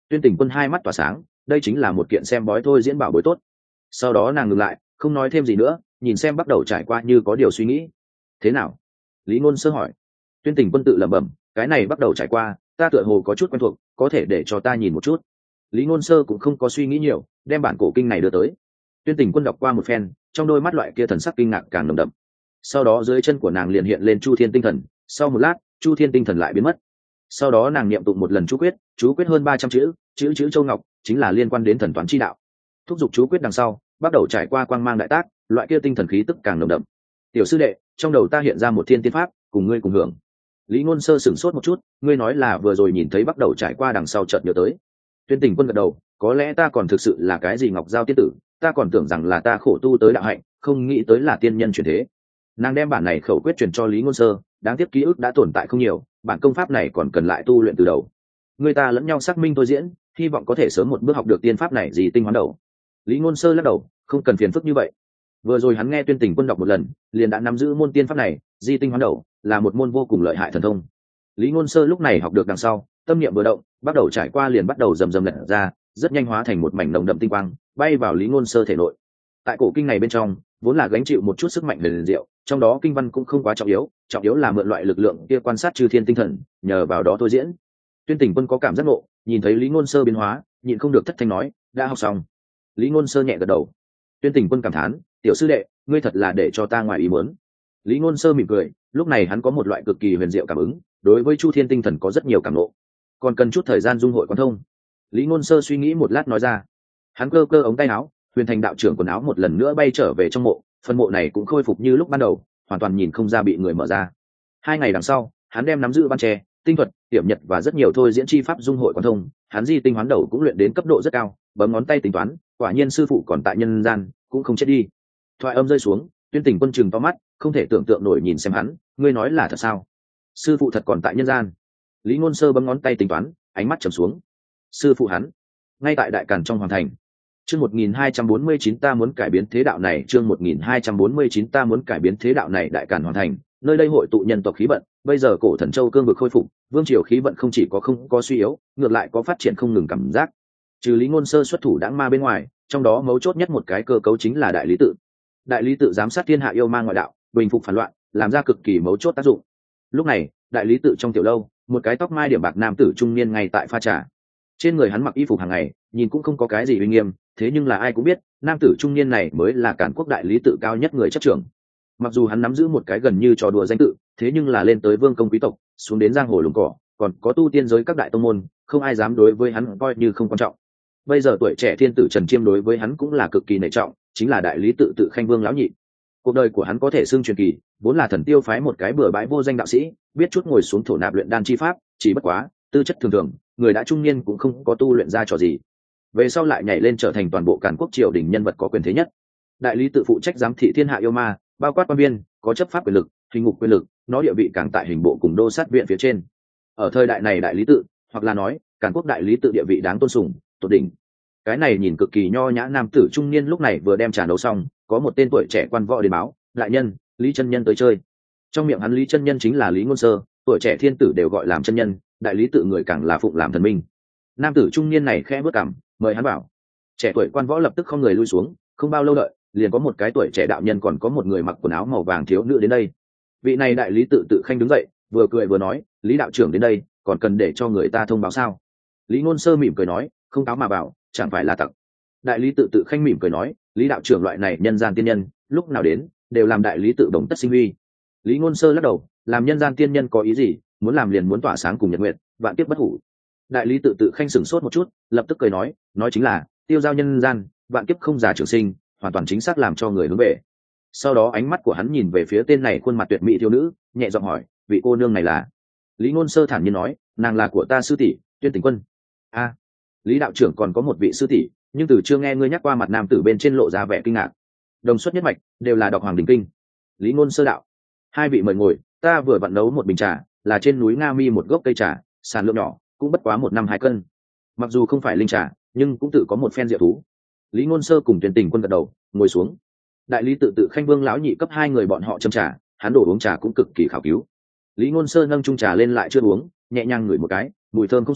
Tuyên Tình Quân hai mắt tỏa sáng, đây chính là một kiện xem bói thôi diễn bảo bối tốt. Sau đó nàng ngừng lại, không nói thêm gì nữa, nhìn xem bắt đầu trải qua như có điều suy nghĩ. Thế nào? Lý Ngôn Sơ hỏi. Tuyên Tình Quân tự lẩm bẩm, cái này bắt đầu trải qua, ta tựa hồ có chút quen thuộc, có thể để cho ta nhìn một chút. Lý Ngôn Sơ cũng không có suy nghĩ nhiều, đem bản cổ kinh này đưa tới. Tuyên Tình Quân đọc qua một phen, trong đôi mắt loại kia thần sắc kinh ngạc càng nồng đậm. Sau đó dưới chân của nàng liền hiện lên Chu Thiên tinh thần, sau một lát, Chu Thiên tinh thần lại biến mất. Sau đó nàng niệm tụng một lần chú quyết, chú quyết hơn ba trăm chữ, chữ chữ châu ngọc, chính là liên quan đến thần toán chi đạo. Thúc giục chú quyết đằng sau, bắt đầu trải qua quang mang đại tác, loại kia tinh thần khí tức càng nồng đậm. Tiểu sư đệ, trong đầu ta hiện ra một thiên tiên pháp, cùng ngươi cùng hưởng. Lý Ngôn Sơ sửng sốt một chút, ngươi nói là vừa rồi nhìn thấy bắt đầu trải qua đằng sau chợt nhớ tới. Tuyên Tình Quân gật đầu, có lẽ ta còn thực sự là cái gì ngọc giao tiên tử, ta còn tưởng rằng là ta khổ tu tới đạo hạnh, không nghĩ tới là tiên nhân truyền thế. Nàng đem bản này khẩu quyết truyền cho Lý Ngôn Sơ, đáng tiếc ký ức đã tồn tại không nhiều, bản công pháp này còn cần lại tu luyện từ đầu. Người ta lẫn nhau xác minh tôi diễn, hy vọng có thể sớm một bước học được tiên pháp này gì tinh hoán đầu. Lý Ngôn Sơ lắc đầu, không cần phiền phức như vậy. Vừa rồi hắn nghe Tuyên Tình Quân đọc một lần, liền đã nắm giữ môn tiên pháp này, di tinh hoán đầu, là một môn vô cùng lợi hại thần thông. Lý Ngôn Sơ lúc này học được đằng sau, tâm niệm vừa động, bắt đầu trải qua liền bắt đầu rầm rầm lật ra, rất nhanh hóa thành một mảnh nồng đậm tinh quang, bay vào Lý Ngôn Sơ thể nội. Tại cổ kinh này bên trong, vốn là gánh chịu một chút sức mạnh huyền diệu, trong đó kinh văn cũng không quá trọng yếu, trọng yếu là mượn loại lực lượng kia quan sát chư thiên tinh thần, nhờ vào đó thôi diễn. Tuyên Tình Quân có cảm giác ngộ, nhìn thấy Lý Ngôn Sơ biến hóa, nhịn không được thất thanh nói, đã học xong. Lý Ngôn Sơ nhẹ gật đầu. Tuyên Tình Quân cảm thán, tiểu sư đệ, ngươi thật là để cho ta ngoài ý muốn. Lý Ngôn Sơ mỉm cười, lúc này hắn có một loại cực kỳ huyền diệu cảm ứng, đối với chu thiên tinh thần có rất nhiều cảm ngộ, còn cần chút thời gian dung hội quán thông. Lý Ngôn Sơ suy nghĩ một lát nói ra. Hắn cơ cơ ống tay áo, Huyền Thành đạo trưởng quần áo một lần nữa bay trở về trong mộ, phần mộ này cũng khôi phục như lúc ban đầu, hoàn toàn nhìn không ra bị người mở ra. Hai ngày đằng sau, hắn đem nắm giữ ban tre, tinh thuật, tiệm nhật và rất nhiều thôi diễn chi pháp dung hội quán thông, hắn di tinh hoán đầu cũng luyện đến cấp độ rất cao, bấm ngón tay tính toán, quả nhiên sư phụ còn tại nhân gian, cũng không chết đi. Thoại âm rơi xuống, Tuyên Tình Quân trừng to mắt, không thể tưởng tượng nổi nhìn xem hắn, ngươi nói là thật sao? Sư phụ thật còn tại nhân gian? Lý Ngôn Sơ bấm ngón tay tính toán, ánh mắt trầm xuống. Sư phụ hắn, ngay tại đại càn trong hoàng thành. Chương một nghìn hai trăm bốn mươi chín ta muốn cải biến thế đạo này, chương một nghìn hai trăm bốn mươi chín ta muốn cải biến thế đạo này, đại càn hoàng thành, nơi đây hội tụ nhân tộc khí vận, bây giờ cổ thần châu cương vực khôi phục, vương triều khí vận không chỉ có không có suy yếu, ngược lại có phát triển không ngừng cảm giác. Trừ Lý Ngôn Sơ xuất thủ đãng ma bên ngoài, trong đó mấu chốt nhất một cái cơ cấu chính là đại lý tự. Đại lý tự giám sát thiên hạ yêu ma ngoại đạo, bình phục phản loạn, làm ra cực kỳ mấu chốt tác dụng. Lúc này, đại lý tự trong tiểu lâu, một cái tóc mai điểm bạc nam tử trung niên ngay tại pha trà. Trên người hắn mặc y phục hàng ngày, nhìn cũng không có cái gì uy nghiêm, thế nhưng là ai cũng biết, nam tử trung niên này mới là Càn Quốc đại lý tự cao nhất người chấp trưởng. Mặc dù hắn nắm giữ một cái gần như trò đùa danh tự, thế nhưng là lên tới vương công quý tộc, xuống đến giang hồ lùng cỏ, còn có tu tiên giới các đại tông môn, không ai dám đối với hắn coi như không quan trọng. Bây giờ tuổi trẻ thiên tử Trần Chiêm đối với hắn cũng là cực kỳ nể trọng, chính là đại lý tự tự Khanh Vương lão nhị. Cuộc đời của hắn có thể xưng truyền kỳ, vốn là thần tiêu phái một cái bừa bãi vô danh đạo sĩ, biết chút ngồi xuống thổ nạp luyện đan chi pháp, chỉ bất quá, tư chất thường thường, người đã trung niên cũng không có tu luyện ra trò gì. Về sau lại nhảy lên trở thành toàn bộ Càn Quốc triều đình nhân vật có quyền thế nhất. Đại lý tự phụ trách giám thị thiên hạ yêu ma, bao quát quan viên, có chấp pháp quyền lực, hình ngục quyền lực, nó địa vị càng tại hình bộ cùng đô sát viện phía trên. Ở thời đại này đại lý tự, hoặc là nói, Càn Quốc đại lý tự địa vị đáng tôn sùng, tột đỉnh. Cái này nhìn cực kỳ nho nhã nam tử trung niên lúc này vừa đem trà nấu xong, có một tên tuổi trẻ quan võ đến báo, đại nhân, Lý chân nhân tới chơi. Trong miệng hắn Lý chân nhân chính là Lý Ngôn Sơ, tuổi trẻ thiên tử đều gọi làm chân nhân, đại lý tự người càng là phụng làm thần minh. Nam tử trung niên này khẽ bước cằm, mời hắn vào. Trẻ tuổi quan võ lập tức không người lui xuống, không bao lâu đợi, liền có một cái tuổi trẻ đạo nhân còn có một người mặc quần áo màu vàng thiếu nữ đến đây. Vị này đại lý tự tự Khanh đứng dậy, vừa cười vừa nói, Lý đạo trưởng đến đây, còn cần để cho người ta thông báo sao? Lý Ngôn Sơ mỉm cười nói, không cáo mà vào, chẳng phải là tặc. Đại lý tự tự Khanh mỉm cười nói, Lý đạo trưởng loại này nhân gian tiên nhân, lúc nào đến đều làm đại lý tự đồng tất sinh huy. Lý Ngôn Sơ lắc đầu, làm nhân gian tiên nhân có ý gì, muốn làm liền muốn tỏa sáng cùng nhật nguyện, vạn kiếp bất hủ. Đại lý tự tự Khanh sửng sốt một chút, lập tức cười nói, nói chính là tiêu giao nhân gian, vạn kiếp không già trường sinh, hoàn toàn chính xác làm cho người hướng về. Sau đó ánh mắt của hắn nhìn về phía tên này khuôn mặt tuyệt mỹ thiếu nữ, nhẹ giọng hỏi, vị cô nương này là? Lý Ngôn Sơ thản nhiên nói, nàng là của ta sư tỷ, Tuyên Tình Quân. A, à, Lý đạo trưởng còn có một vị sư tỷ, nhưng từ chưa nghe ngươi nhắc qua mặt nam tử bên trên lộ ra vẻ kinh ngạc. Đồng xuất nhất mạch, đều là đọc Hoàng Đình Kinh. Lý Ngôn Sơ đạo, hai vị mời ngồi, ta vừa vặn nấu một bình trà, là trên núi Nga Mi một gốc cây trà, sản lượng nhỏ, cũng bất quá một năm hai cân. Mặc dù không phải linh trà, nhưng cũng tự có một phen diệu thú. Lý Ngôn Sơ cùng Tuyên Tình Quân gật đầu, ngồi xuống. Đại lý tự tự Khanh Vương lão nhị cấp hai người bọn họ châm trà, hắn đổ uống trà cũng cực kỳ khảo cứu. Lý Ngôn Sơ nâng chung trà lên lại chưa uống, nhẹ nhàng ngửi một cái, mùi thơm không sai,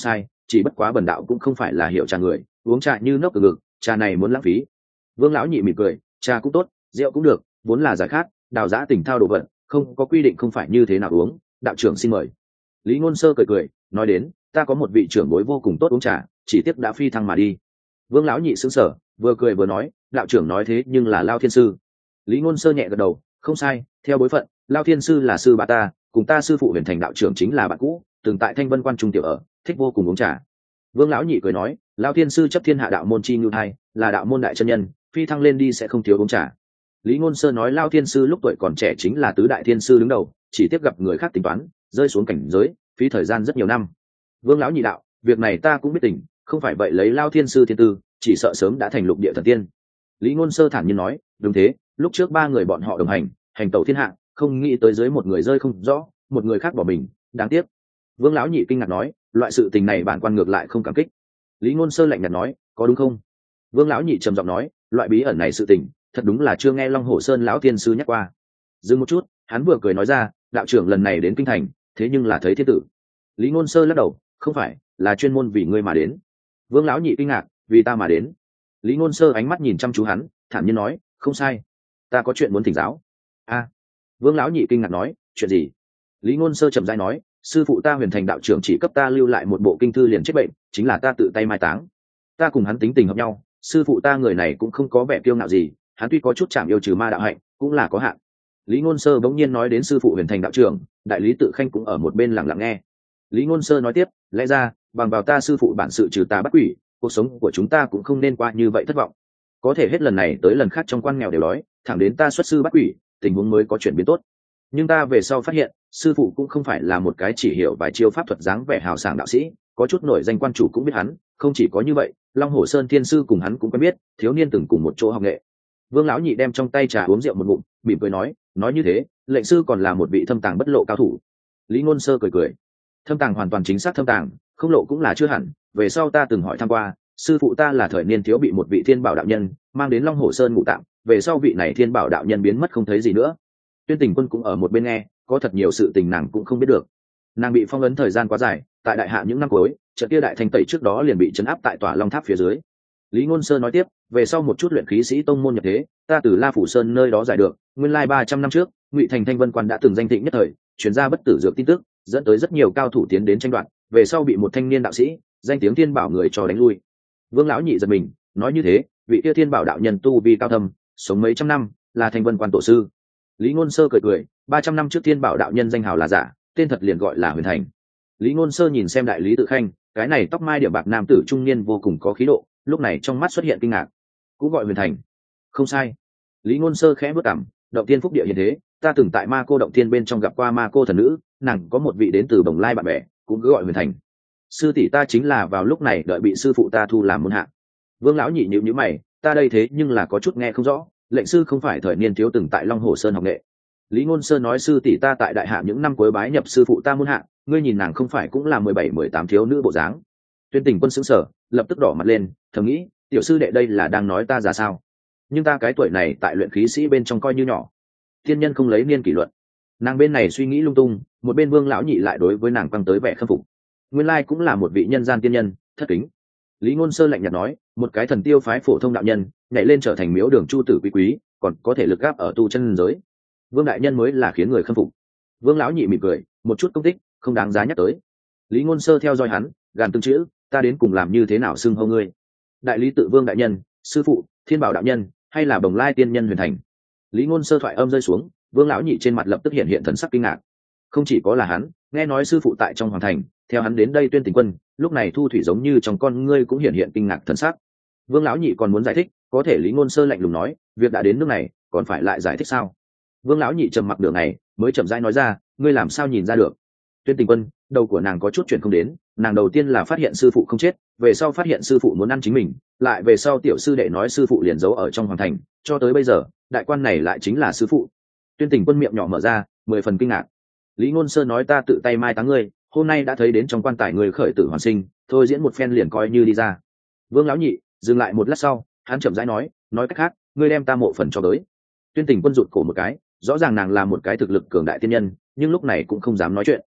chỉ bất quá bần đạo cũng không phải là hiểu trà người, uống trà như nốc từ ngực, trà này muốn lãng phí. Vương lão nhị mỉm cười, trà cũng tốt, rượu cũng được, vốn là giải khát, đào giã tỉnh thao đồ vật, không có quy định không phải như thế nào uống, đạo trưởng xin mời. Lý Ngôn Sơ cười cười nói đến, ta có một vị trưởng bối vô cùng tốt uống trà, chỉ tiếc đã phi thăng mà đi. Vương lão nhị sững sờ, vừa cười vừa nói, đạo trưởng nói thế nhưng là Lao Thiên Sư. Lý Ngôn Sơ nhẹ gật đầu, không sai, theo bối phận, Lao Thiên Sư là sư bà ta, cùng ta sư phụ Huyền Thành đạo trưởng chính là bạn cũ, từng tại Thanh Vân quan trung tiểu ở, thích vô cùng uống trà. Vương lão nhị cười nói, Lao Thiên Sư chấp thiên hạ đạo môn chi ngưu thai, là đạo môn đại chân nhân, phi thăng lên đi sẽ không thiếu uống trà. Lý Ngôn Sơ nói Lao Thiên Sư lúc tuổi còn trẻ chính là tứ đại thiên sư đứng đầu, chỉ tiếp gặp người khác tính toán, rơi xuống cảnh giới, phí thời gian rất nhiều năm. Vương lão nhị đạo, việc này ta cũng biết tình, không phải vậy lấy Lao Thiên Sư thiên tư, chỉ sợ sớm đã thành lục địa thần tiên. Lý Ngôn Sơ thản nhiên nói, đúng thế, lúc trước ba người bọn họ đồng hành, hành tẩu thiên hạ, không nghĩ tới dưới một người rơi không rõ, một người khác bỏ mình, đáng tiếc. Vương lão nhị kinh ngạc nói, loại sự tình này bản quan ngược lại không cảm kích. Lý Ngôn Sơ lạnh nhạt nói, có đúng không? Vương lão nhị trầm giọng nói, loại bí ẩn này sự tình, thật đúng là chưa nghe Long Hổ Sơn lão tiên sư nhắc qua. Dừng một chút, hắn vừa cười nói ra, đạo trưởng lần này đến kinh thành, thế nhưng là thấy thiên tử. Lý Ngôn Sơ lắc đầu, không phải, là chuyên môn vì ngươi mà đến. Vương lão nhị kinh ngạc, vì ta mà đến. Lý Ngôn Sơ ánh mắt nhìn chăm chú hắn, thản nhiên nói, không sai, ta có chuyện muốn thỉnh giáo. A. Vương lão nhị kinh ngạc nói, chuyện gì? Lý Ngôn Sơ chậm rãi nói, sư phụ ta Huyền Thành đạo trưởng chỉ cấp ta lưu lại một bộ kinh thư liền chết bệnh, chính là ta tự tay mai táng. Ta cùng hắn tính tình hợp nhau, sư phụ ta người này cũng không có vẻ kiêu ngạo gì, hắn tuy có chút chạm yêu trừ ma đạo hạnh, cũng là có hạn. Lý Ngôn Sơ bỗng nhiên nói đến sư phụ Huyền Thành đạo trưởng, đại lý tự khanh cũng ở một bên lặng lặng nghe. Lý Ngôn Sơ nói tiếp, lẽ ra, bằng vào ta sư phụ bản sự trừ tà bắt quỷ, cuộc sống của chúng ta cũng không nên qua như vậy thất vọng. Có thể hết lần này tới lần khác trong quan nghèo đều đói, thẳng đến ta xuất sư bắt quỷ, tình huống mới có chuyển biến tốt. Nhưng ta về sau phát hiện, sư phụ cũng không phải là một cái chỉ hiểu vài chiêu pháp thuật dáng vẻ hào sảng đạo sĩ, có chút nổi danh quan chủ cũng biết hắn, không chỉ có như vậy, Long Hổ Sơn thiên sư cùng hắn cũng quen biết, thiếu niên từng cùng một chỗ học nghệ. Vương lão nhị đem trong tay trà uống rượu một ngụm, mỉm cười nói, nói như thế, lệnh sư còn là một vị thâm tàng bất lộ cao thủ. Lý Ngôn Sơ cười cười, thâm tàng hoàn toàn chính xác thâm tàng, không lộ cũng là chưa hẳn. Về sau ta từng hỏi thăm qua, sư phụ ta là thời niên thiếu bị một vị thiên bảo đạo nhân mang đến Long Hổ Sơn ngủ tạm, về sau vị này thiên bảo đạo nhân biến mất không thấy gì nữa. Tuyên Tình Quân cũng ở một bên nghe, có thật nhiều sự tình nàng cũng không biết được. Nàng bị phong ấn thời gian quá dài, tại đại hạ những năm cuối, trận kia đại thành tẩy trước đó liền bị trấn áp tại tòa Long Tháp phía dưới. Lý Ngôn Sơ nói tiếp, về sau một chút luyện khí sĩ tông môn nhập thế, ta từ La Phủ Sơn nơi đó giải được, nguyên lai ba trăm năm trước, Ngụy Thành Thanh Vân Quan đã từng danh thịnh nhất thời, truyền ra bất tử dược tin tức, dẫn tới rất nhiều cao thủ tiến đến tranh đoạt, về sau bị một thanh niên đạo sĩ, danh tiếng thiên bảo người cho đánh lui. Vương lão nhị giật mình, nói như thế, vị kia thiên bảo đạo nhân tu vi cao thâm, sống mấy trăm năm, là Thanh Vân Quan tổ sư. Lý Ngôn Sơ cười cười, ba trăm năm trước thiên bảo đạo nhân danh hào là giả, tên thật liền gọi là Huyền Thành. Lý Ngôn Sơ nhìn xem đại lý tự khanh, cái này tóc mai điểm bạc nam tử trung niên vô cùng có khí độ, lúc này trong mắt xuất hiện kinh ngạc. Cũng gọi Huyền Thành. Không sai. Lý Ngôn Sơ khẽ bước cằm, động tiên phúc địa hiện thế, ta từng tại Ma Cô động tiên bên trong gặp qua Ma Cô thần nữ, nàng có một vị đến từ Bồng Lai bạn bè, cũng cứ gọi Huyền Thành. Sư tỷ ta chính là vào lúc này đợi bị sư phụ ta thu làm môn hạ. Vương lão nhị nhíu nhíu mày, ta đây thế nhưng là có chút nghe không rõ, lệnh sư không phải thời niên thiếu từng tại Long Hồ Sơn học nghệ. Lý Ngôn Sơ nói sư tỷ ta tại đại hạ những năm cuối bái nhập sư phụ ta môn hạ, ngươi nhìn nàng không phải cũng là mười bảy mười tám thiếu nữ bộ dáng. Tuyên Tình Quân sững sờ, lập tức đỏ mặt lên, thầm nghĩ, tiểu sư đệ đây là đang nói ta già sao? Nhưng ta cái tuổi này tại luyện khí sĩ bên trong coi như nhỏ. Thiên nhân không lấy niên kỷ luật. Nàng bên này suy nghĩ lung tung, một bên Vương lão nhị lại đối với nàng quăng tới vẻ khâm phục. Nguyên lai cũng là một vị nhân gian tiên nhân, thất kính. Lý Ngôn Sơ lạnh nhạt nói, một cái thần tiêu phái phổ thông đạo nhân, nhảy lên trở thành miếu đường chu tử quý quý, còn có thể lực gáp ở tu chân giới. Vương đại nhân mới là khiến người khâm phục. Vương lão nhị mỉm cười, một chút công tích, không đáng giá nhắc tới. Lý Ngôn Sơ theo dõi hắn, gàn từng chữ, ta đến cùng làm như thế nào xưng hô ngươi? Đại lý tự Vương đại nhân, sư phụ, thiên bảo đạo nhân, hay là Bồng Lai tiên nhân Huyền Thành? Lý Ngôn Sơ thoại âm rơi xuống, Vương lão nhị trên mặt lập tức hiện hiện thần sắc kinh ngạc. Không chỉ có là hắn, nghe nói sư phụ tại trong hoàng thành, theo hắn đến đây Tuyên Tình Quân, lúc này thu thủy giống như trong con ngươi cũng hiện hiện kinh ngạc thần sắc. Vương lão nhị còn muốn giải thích, có thể Lý Ngôn Sơ lạnh lùng nói, việc đã đến nước này, còn phải lại giải thích sao? Vương lão nhị trầm mặc đường này, mới chậm rãi nói ra, ngươi làm sao nhìn ra được? Tuyên Tình Quân, đầu của nàng có chút chuyện không đến, nàng đầu tiên là phát hiện sư phụ không chết, về sau phát hiện sư phụ muốn ăn chính mình, lại về sau tiểu sư đệ nói sư phụ liền giấu ở trong hoàng thành, cho tới bây giờ, đại quan này lại chính là sư phụ. Tuyên Tình Quân miệng nhỏ mở ra, mười phần kinh ngạc. Lý Ngôn Sơ nói ta tự tay mai táng ngươi, hôm nay đã thấy đến trong quan tài người khởi tử hoàn sinh, thôi diễn một phen liền coi như đi ra. Vương lão nhị dừng lại một lát sau, hắn chậm rãi nói, nói cách khác, ngươi đem ta mộ phần cho tới. Tuyên Tình Quân rụt cổ một cái, rõ ràng nàng là một cái thực lực cường đại tiên nhân, nhưng lúc này cũng không dám nói chuyện.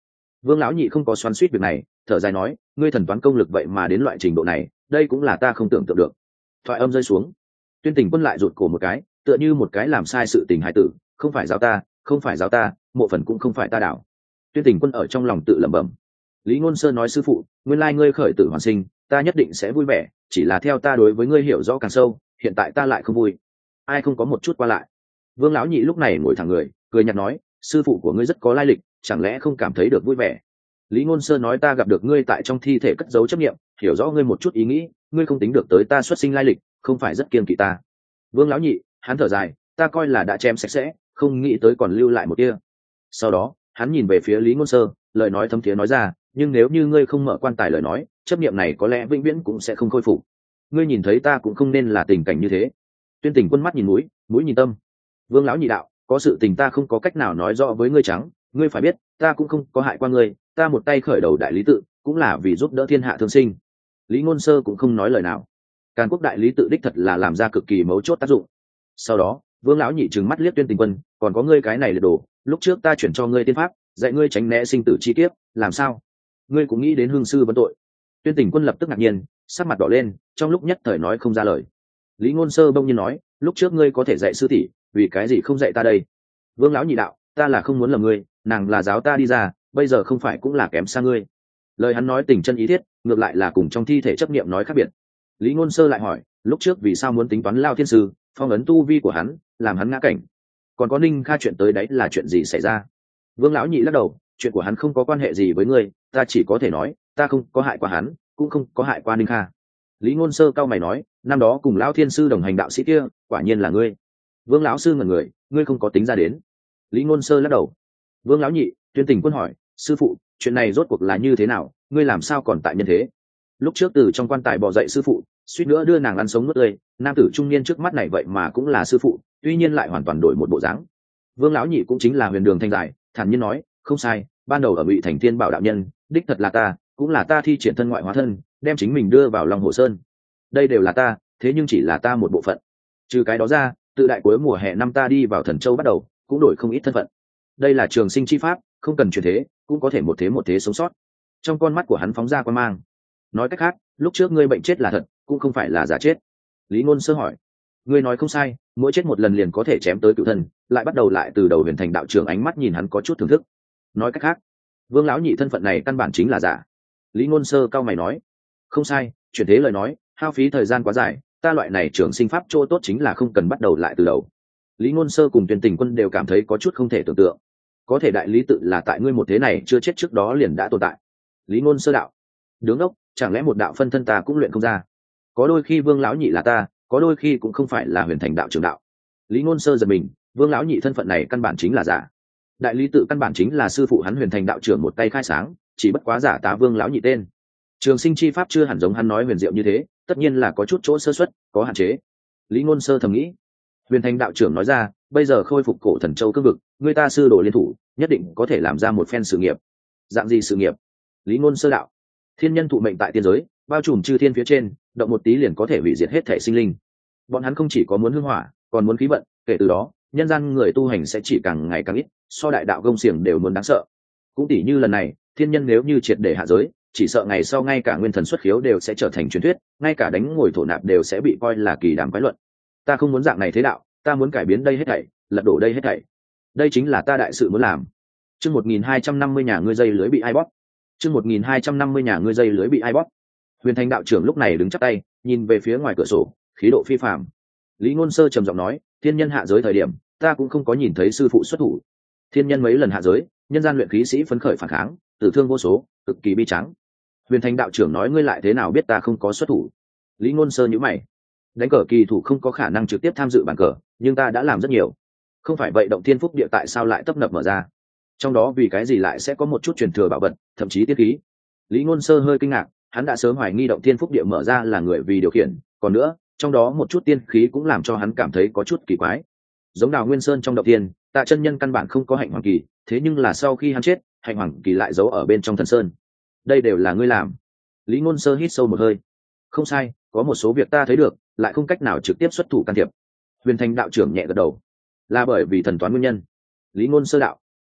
Vương lão nhị không có xoắn xuýt việc này, thở dài nói, ngươi thần toán công lực vậy mà đến loại trình độ này, đây cũng là ta không tưởng tượng được. Thoại âm rơi xuống, Tuyên Tình Quân lại rụt cổ một cái, tựa như một cái làm sai sự tình hài tử, không phải giáo ta, không phải giáo ta, mộ phần cũng không phải ta đảo. Tuyên Tình Quân ở trong lòng tự lẩm bẩm. Lý Ngôn Sơn nói, sư phụ, nguyên lai ngươi khởi tử hoàn sinh, ta nhất định sẽ vui vẻ, chỉ là theo ta đối với ngươi hiểu rõ càng sâu, hiện tại ta lại không vui. Ai không có một chút qua lại. Vương lão nhị lúc này ngồi thẳng người, cười nhạt nói, sư phụ của ngươi rất có lai lịch, chẳng lẽ không cảm thấy được vui vẻ? Lý Ngôn Sơn nói, ta gặp được ngươi tại trong thi thể cất giấu chấp niệm, hiểu rõ ngươi một chút ý nghĩ, ngươi không tính được tới ta xuất sinh lai lịch, không phải rất kiêng kỵ ta. Vương lão nhị, hắn thở dài, ta coi là đã chém sạch sẽ, không nghĩ tới còn lưu lại một tia. Sau đó, hắn nhìn về phía Lý Ngôn Sơ, lời nói thâm thiế nói ra, nhưng nếu như ngươi không mở quan tài lời nói, chấp niệm này có lẽ vĩnh viễn cũng sẽ không khôi phục. Ngươi nhìn thấy ta cũng không nên là tình cảnh như thế. Tuyên Tình Quân mắt nhìn mũi, mũi nhìn tâm. Vương lão nhị đạo, có sự tình ta không có cách nào nói rõ với ngươi trắng, ngươi phải biết, ta cũng không có hại qua ngươi, ta một tay khởi đầu đại lý tự, cũng là vì giúp đỡ thiên hạ thương sinh. Lý Ngôn Sơ cũng không nói lời nào. Càn Quốc đại lý tự đích thật là làm ra cực kỳ mấu chốt tác dụng. Sau đó, Vương lão nhị trừng mắt liếc Tuyên Tình Quân, còn có ngươi cái này liệt đồ, lúc trước ta chuyển cho ngươi tiên pháp, dạy ngươi tránh né sinh tử chi kiếp, làm sao? Ngươi cũng nghĩ đến hương sư vấn tội. Tuyên Tình Quân lập tức ngạc nhiên, sắc mặt đỏ lên, trong lúc nhất thời nói không ra lời. Lý Ngôn Sơ bỗng nhiên nói, lúc trước ngươi có thể dạy sư tỷ, vì cái gì không dạy ta đây? Vương lão nhị đạo, ta là không muốn lầm ngươi, nàng là giáo ta đi ra, bây giờ không phải cũng là kém xa ngươi. Lời hắn nói tình chân ý thiết, ngược lại là cùng trong thi thể chấp niệm nói khác biệt. Lý Ngôn Sơ lại hỏi, lúc trước vì sao muốn tính toán Lao Thiên Sư, phong ấn tu vi của hắn, làm hắn ngã cảnh? Còn có Ninh Kha chuyện tới đấy là chuyện gì xảy ra? Vương lão nhị lắc đầu, chuyện của hắn không có quan hệ gì với ngươi, ta chỉ có thể nói, ta không có hại qua hắn, cũng không có hại qua Ninh Kha. Lý Ngôn Sơ cao mày nói, năm đó cùng Lão Thiên Sư đồng hành đạo sĩ kia, quả nhiên là ngươi. Vương lão sư ngẩn người, ngươi không có tính ra đến. Lý Ngôn Sơ lắc đầu. Vương lão nhị, Tuyên Tình Quân hỏi, sư phụ, chuyện này rốt cuộc là như thế nào, ngươi làm sao còn tại nhân thế? Lúc trước từ trong quan tài bò dậy sư phụ, suýt nữa đưa nàng ăn sống nuốt tươi, nam tử trung niên trước mắt này vậy mà cũng là sư phụ, tuy nhiên lại hoàn toàn đổi một bộ dáng. Vương lão nhị cũng chính là Huyền Đường Thanh Giải, thản nhiên nói, không sai, ban đầu ở Ngụy Thành Thiên Bảo đạo nhân, đích thật là ta, cũng là ta thi triển thân ngoại hóa thân, đem chính mình đưa vào Long Hồ Sơn. Đây đều là ta, thế nhưng chỉ là ta một bộ phận. Trừ cái đó ra, tự đại cuối mùa hè năm ta đi vào Thần Châu bắt đầu, cũng đổi không ít thân phận. Đây là trường sinh chi pháp, không cần chuyển thế, cũng có thể một thế một thế sống sót. Trong con mắt của hắn phóng ra quan mang. Nói cách khác, lúc trước ngươi bệnh chết là thật, cũng không phải là giả chết. Lý Ngôn Sơ hỏi, ngươi nói không sai, mỗi chết một lần liền có thể chém tới cựu thân, lại bắt đầu lại từ đầu Huyền Thành đạo trưởng ánh mắt nhìn hắn có chút thưởng thức. Nói cách khác, Vương lão nhị thân phận này căn bản chính là giả. Lý Ngôn Sơ cao mày nói, không sai, chuyển thế lời nói, hao phí thời gian quá dài, ta loại này trường sinh pháp chỗ tốt chính là không cần bắt đầu lại từ đầu. Lý Ngôn Sơ cùng Tuyên Tình Quân đều cảm thấy có chút không thể tưởng tượng. Có thể đại lý tự là tại ngươi một thế này chưa chết trước đó liền đã tồn tại. Lý Ngôn Sơ đạo, đứng ốc, chẳng lẽ một đạo phân thân ta cũng luyện không ra? Có đôi khi Vương lão nhị là ta, có đôi khi cũng không phải là Huyền Thành đạo trưởng đạo. Lý Ngôn Sơ giật mình, Vương lão nhị thân phận này căn bản chính là giả. Đại lý tự căn bản chính là sư phụ hắn Huyền Thành đạo trưởng một tay khai sáng, chỉ bất quá giả tá Vương lão nhị tên. Trường sinh chi pháp chưa hẳn giống hắn nói huyền diệu như thế, tất nhiên là có chút chỗ sơ suất, có hạn chế. Lý Ngôn Sơ thầm nghĩ. Huyền Thành đạo trưởng nói ra, bây giờ khôi phục cổ Thần Châu cương vực, người ta sư đồ liên thủ, nhất định có thể làm ra một phen sự nghiệp. Dạng gì sự nghiệp? Lý Ngôn Sơ đạo, thiên nhân thụ mệnh tại tiên giới, bao trùm chư thiên phía trên, động một tí liền có thể hủy diệt hết thể sinh linh. Bọn hắn không chỉ có muốn hương hỏa, còn muốn khí vận, kể từ đó, nhân gian người tu hành sẽ chỉ càng ngày càng ít, so đại đạo gông xiềng đều muốn đáng sợ. Cũng tỷ như lần này, thiên nhân nếu như triệt để hạ giới, chỉ sợ ngày sau ngay cả nguyên thần xuất khiếu đều sẽ trở thành truyền thuyết, ngay cả đánh ngồi thổ nạp đều sẽ bị coi là kỳ đàm quái luận. Ta không muốn dạng này thế đạo, ta muốn cải biến đây hết thảy, lật đổ đây hết thảy. Đây chính là ta đại sự muốn làm. Chương một nghìn hai trăm năm mươi nhà ngươi dây lưới bị ai bóp. Chương một nghìn hai trăm năm mươi nhà ngươi dây lưới bị ai bóp. Huyền Thành đạo trưởng lúc này đứng chắp tay, nhìn về phía ngoài cửa sổ, khí độ phi phàm. Lý Ngôn Sơ trầm giọng nói, thiên nhân hạ giới thời điểm, ta cũng không có nhìn thấy sư phụ xuất thủ. Thiên nhân mấy lần hạ giới, nhân gian luyện khí sĩ phấn khởi phản kháng, tử thương vô số, cực kỳ bi trắng. Huyền Thành đạo trưởng nói, ngươi lại thế nào biết ta không có xuất thủ? Lý Ngôn Sơ nhíu mày. Đánh cờ kỳ thủ không có khả năng trực tiếp tham dự bàn cờ, nhưng ta đã làm rất nhiều. Không phải vậy động thiên phúc địa tại sao lại tấp nập mở ra? Trong đó vì cái gì lại sẽ có một chút truyền thừa bảo vật, thậm chí tiên khí? Lý Ngôn Sơ hơi kinh ngạc, hắn đã sớm hoài nghi động thiên phúc địa mở ra là người vì điều khiển, còn nữa, trong đó một chút tiên khí cũng làm cho hắn cảm thấy có chút kỳ quái. Giống Đào Nguyên Sơn trong động tiên, Tạ chân nhân căn bản không có hạnh hoàng kỳ, thế nhưng là sau khi hắn chết, hạnh hoàng kỳ lại giấu ở bên trong thần sơn. Đây đều là ngươi làm. Lý Ngôn Sơ hít sâu một hơi. Không sai, có một số việc ta thấy được, lại không cách nào trực tiếp xuất thủ can thiệp. Huyền Thành đạo trưởng nhẹ gật đầu. Là bởi vì thần toán nguyên nhân. Lý Ngôn Sơ đạo.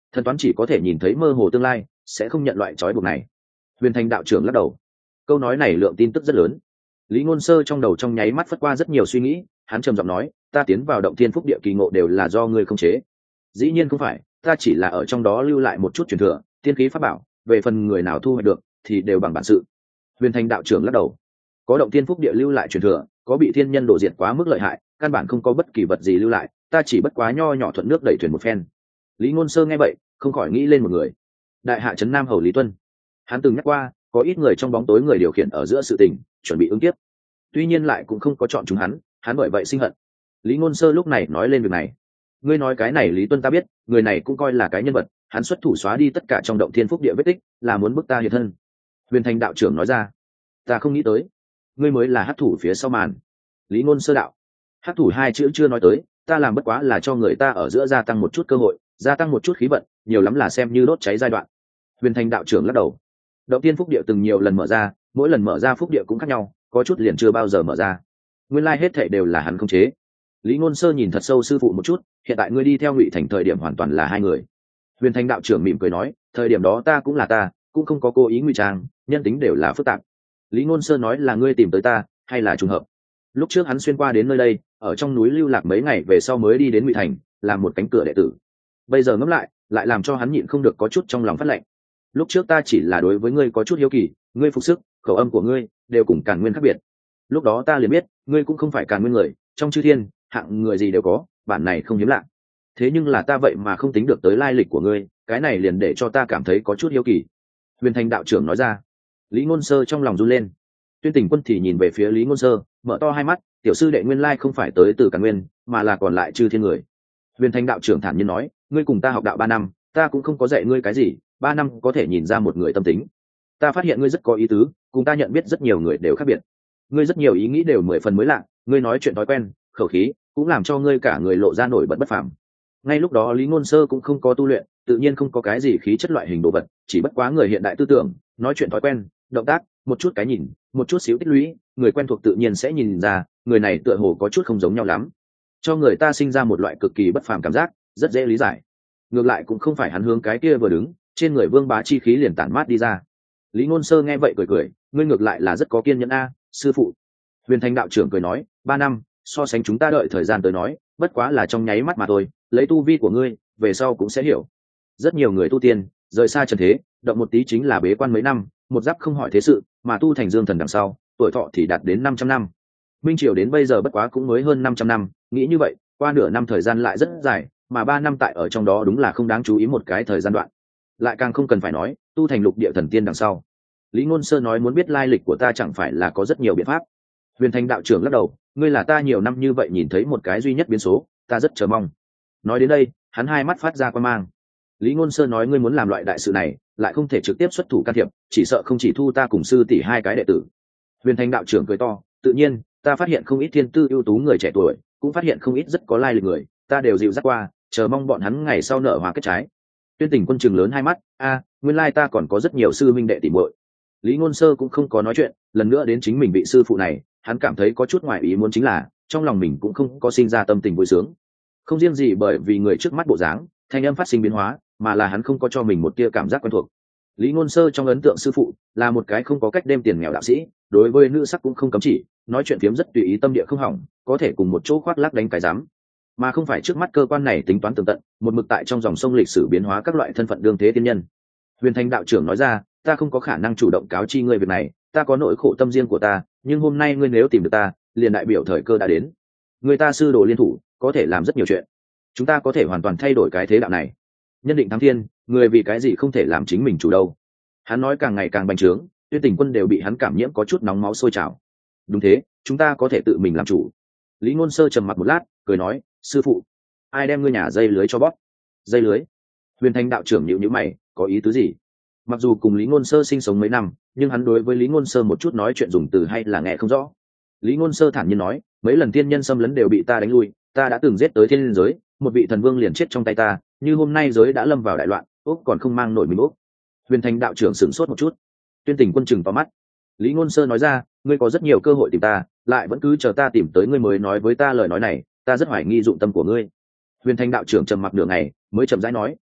thần toán chỉ có thể nhìn thấy mơ hồ tương lai, sẽ không nhận loại trói buộc này. Huyền Thành đạo trưởng lắc đầu. Câu nói này lượng tin tức rất lớn. Lý Ngôn Sơ trong đầu trong nháy mắt phất qua rất nhiều suy nghĩ, hắn trầm giọng nói, ta tiến vào động thiên phúc địa kỳ ngộ đều là do ngươi khống chế. Dĩ nhiên không phải, ta chỉ là ở trong đó lưu lại một chút truyền thừa, tiên khí pháp bảo, về phần người nào thu hoạch được thì đều bằng bản sự. Huyền Thành đạo trưởng lắc đầu. Có động thiên phúc địa lưu lại truyền thừa, có bị thiên nhân đổ diệt quá mức lợi hại, căn bản không có bất kỳ vật gì lưu lại, ta chỉ bất quá nho nhỏ thuận nước đẩy thuyền một phen. Lý Ngôn Sơ nghe vậy, không khỏi nghĩ lên một người. Đại hạ trấn Nam hầu Lý Tuân. Hắn từng nhắc qua, có ít người trong bóng tối người điều khiển ở giữa sự tình, chuẩn bị ứng kiếp. Tuy nhiên lại cũng không có chọn chúng hắn, hắn bởi vậy sinh hận. Lý Ngôn Sơ lúc này nói lên việc này. Ngươi nói cái này Lý Tuân ta biết, người này cũng coi là cái nhân vật, hắn xuất thủ xóa đi tất cả trong động thiên phúc địa vết tích, là muốn bức ta hiện thân. Huyền Thành đạo trưởng nói ra. Ta không nghĩ tới, ngươi mới là hắc thủ phía sau màn. Lý Ngôn Sơ đạo. Hắc thủ hai chữ chưa nói tới, ta làm bất quá là cho người ta ở giữa gia tăng một chút cơ hội, gia tăng một chút khí vận, nhiều lắm là xem như đốt cháy giai đoạn. Huyền Thành đạo trưởng lắc đầu. Động tiên phúc địa từng nhiều lần mở ra, mỗi lần mở ra phúc địa cũng khác nhau, có chút liền chưa bao giờ mở ra. Nguyên lai hết thảy đều là hắn khống chế. Lý Ngôn Sơ nhìn thật sâu sư phụ một chút, hiện tại ngươi đi theo Ngụy Thành thời điểm hoàn toàn là hai người. Huyền Thành đạo trưởng mỉm cười nói, thời điểm đó ta cũng là ta, cũng không có cố ý ngụy trang, nhân tính đều là phức tạp. Lý Ngôn Sơ nói là ngươi tìm tới ta, hay là trùng hợp? Lúc trước hắn xuyên qua đến nơi đây, ở trong núi lưu lạc mấy ngày về sau mới đi đến Ngụy Thành, làm một cánh cửa đệ tử. Bây giờ ngẫm lại, lại làm cho hắn nhịn không được có chút trong lòng phát lạnh. Lúc trước ta chỉ là đối với ngươi có chút hiếu kỳ, ngươi phục sức, khẩu âm của ngươi đều cùng Càn Nguyên khác biệt. Lúc đó ta liền biết, ngươi cũng không phải Càn Nguyên người, trong chư thiên, hạng người gì đều có, bản này không hiếm lạ. Thế nhưng là ta vậy mà không tính được tới lai lịch của ngươi, cái này liền để cho ta cảm thấy có chút hiếu kỳ. Huyền Thành đạo trưởng nói ra. Lý Ngôn Sơ trong lòng run lên. Tuyên Tình Quân thì nhìn về phía Lý Ngôn Sơ, mở to hai mắt, tiểu sư đệ nguyên lai không phải tới từ Càn Nguyên, mà là còn lại chư thiên người. Huyền Thành đạo trưởng thản nhiên nói, ngươi cùng ta học đạo ba năm, ta cũng không có dạy ngươi cái gì, ba năm có thể nhìn ra một người tâm tính. Ta phát hiện ngươi rất có ý tứ, cùng ta nhận biết rất nhiều người đều khác biệt. Ngươi rất nhiều ý nghĩ đều mười phần mới lạ, ngươi nói chuyện thói quen, khẩu khí cũng làm cho ngươi cả người lộ ra nổi bật bất phàm. Ngay lúc đó Lý Ngôn Sơ cũng không có tu luyện, tự nhiên không có cái gì khí chất loại hình đồ vật, chỉ bất quá người hiện đại tư tưởng, nói chuyện thói quen, động tác, một chút cái nhìn, một chút xíu tích lũy, người quen thuộc tự nhiên sẽ nhìn ra, người này tựa hồ có chút không giống nhau lắm, cho người ta sinh ra một loại cực kỳ bất phàm cảm giác, rất dễ lý giải. Ngược lại cũng không phải hắn hướng cái kia vừa đứng, trên người vương bá chi khí liền tản mát đi ra. Lý Ngôn Sơ nghe vậy cười cười, ngươi ngược lại là rất có kiên nhẫn a, sư phụ. Huyền Thành đạo trưởng cười nói, ba năm, so sánh chúng ta đợi thời gian tới nói, bất quá là trong nháy mắt mà thôi, lấy tu vi của ngươi, về sau cũng sẽ hiểu. Rất nhiều người tu tiên, rời xa trần thế, động một tí chính là bế quan mấy năm, một giáp không hỏi thế sự, mà tu thành dương thần đằng sau, tuổi thọ thì đạt đến năm trăm năm. Minh triều đến bây giờ bất quá cũng mới hơn năm trăm năm, nghĩ như vậy, qua nửa năm thời gian lại rất dài, mà ba năm tại ở trong đó đúng là không đáng chú ý một cái thời gian đoạn. Lại càng không cần phải nói, tu thành lục địa thần tiên đằng sau. Lý Ngôn Sơ nói muốn biết lai lịch của ta chẳng phải là có rất nhiều biện pháp. Huyền Thành đạo trưởng lắc đầu, ngươi là ta nhiều năm như vậy nhìn thấy một cái duy nhất biến số, ta rất chờ mong. Nói đến đây, hắn hai mắt phát ra quan mang. Lý Ngôn Sơ nói ngươi muốn làm loại đại sự này, lại không thể trực tiếp xuất thủ can thiệp, chỉ sợ không chỉ thu ta cùng sư tỷ hai cái đệ tử. Huyền Thành đạo trưởng cười to, tự nhiên, ta phát hiện không ít thiên tư ưu tú người trẻ tuổi, cũng phát hiện không ít rất có lai lịch người, ta đều dịu dắt qua, chờ mong bọn hắn ngày sau nở hoa kết trái. Tuyên Tình Quân trừng lớn hai mắt, a, nguyên lai ta còn có rất nhiều sư minh đệ tỷ muội. Lý Ngôn Sơ cũng không có nói chuyện, lần nữa đến chính mình vị sư phụ này, hắn cảm thấy có chút ngoài ý muốn chính là, trong lòng mình cũng không có sinh ra tâm tình vui sướng. Không riêng gì bởi vì người trước mắt bộ dáng, thanh âm phát sinh biến hóa, mà là hắn không có cho mình một tia cảm giác quen thuộc. Lý Ngôn Sơ trong ấn tượng sư phụ là một cái không có cách đêm tiền nghèo đạo sĩ, đối với nữ sắc cũng không cấm chỉ, nói chuyện phiếm rất tùy ý, tâm địa không hỏng, có thể cùng một chỗ khoác lác đánh cái dám, mà không phải trước mắt cơ quan này tính toán tường tận, một mực tại trong dòng sông lịch sử biến hóa các loại thân phận đương thế tiên nhân. Huyền Thành đạo trưởng nói ra, ta không có khả năng chủ động cáo chi ngươi việc này, ta có nỗi khổ tâm riêng của ta, nhưng hôm nay ngươi nếu tìm được ta, liền đại biểu thời cơ đã đến. Người ta sư đồ liên thủ, có thể làm rất nhiều chuyện. Chúng ta có thể hoàn toàn thay đổi cái thế đạo này. Nhân định thắng thiên, người vì cái gì không thể làm chính mình chủ đâu. Hắn nói càng ngày càng bành trướng, Tuyên Tình Quân đều bị hắn cảm nhiễm có chút nóng máu sôi trào. Đúng thế, chúng ta có thể tự mình làm chủ. Lý Ngôn Sơ trầm mặc một lát, cười nói, sư phụ, ai đem ngươi nhà dây lưới cho bóp? Dây lưới? Huyền Thành đạo trưởng nhíu nhíu mày, có ý tứ gì? Mặc dù cùng Lý Ngôn Sơ sinh sống mấy năm, nhưng hắn đối với Lý Ngôn Sơ một chút nói chuyện dùng từ hay là nghe không rõ. Lý Ngôn Sơ thản nhiên nói, mấy lần tiên nhân xâm lấn đều bị ta đánh lui, ta đã từng giết tới thiên giới, một vị thần vương liền chết trong tay ta, như hôm nay giới đã lâm vào đại loạn, úc còn không mang nổi mình úc. Huyền Thành đạo trưởng sửng sốt một chút. Tuyên Tình Quân chừng to mắt. Lý Ngôn Sơ nói ra, ngươi có rất nhiều cơ hội tìm ta, lại vẫn cứ chờ ta tìm tới ngươi mới nói với ta lời nói này, ta rất hoài nghi dụng tâm của ngươi. Huyền Thành đạo trưởng trầm mặc nửa ngày, mới chậm rãi nói,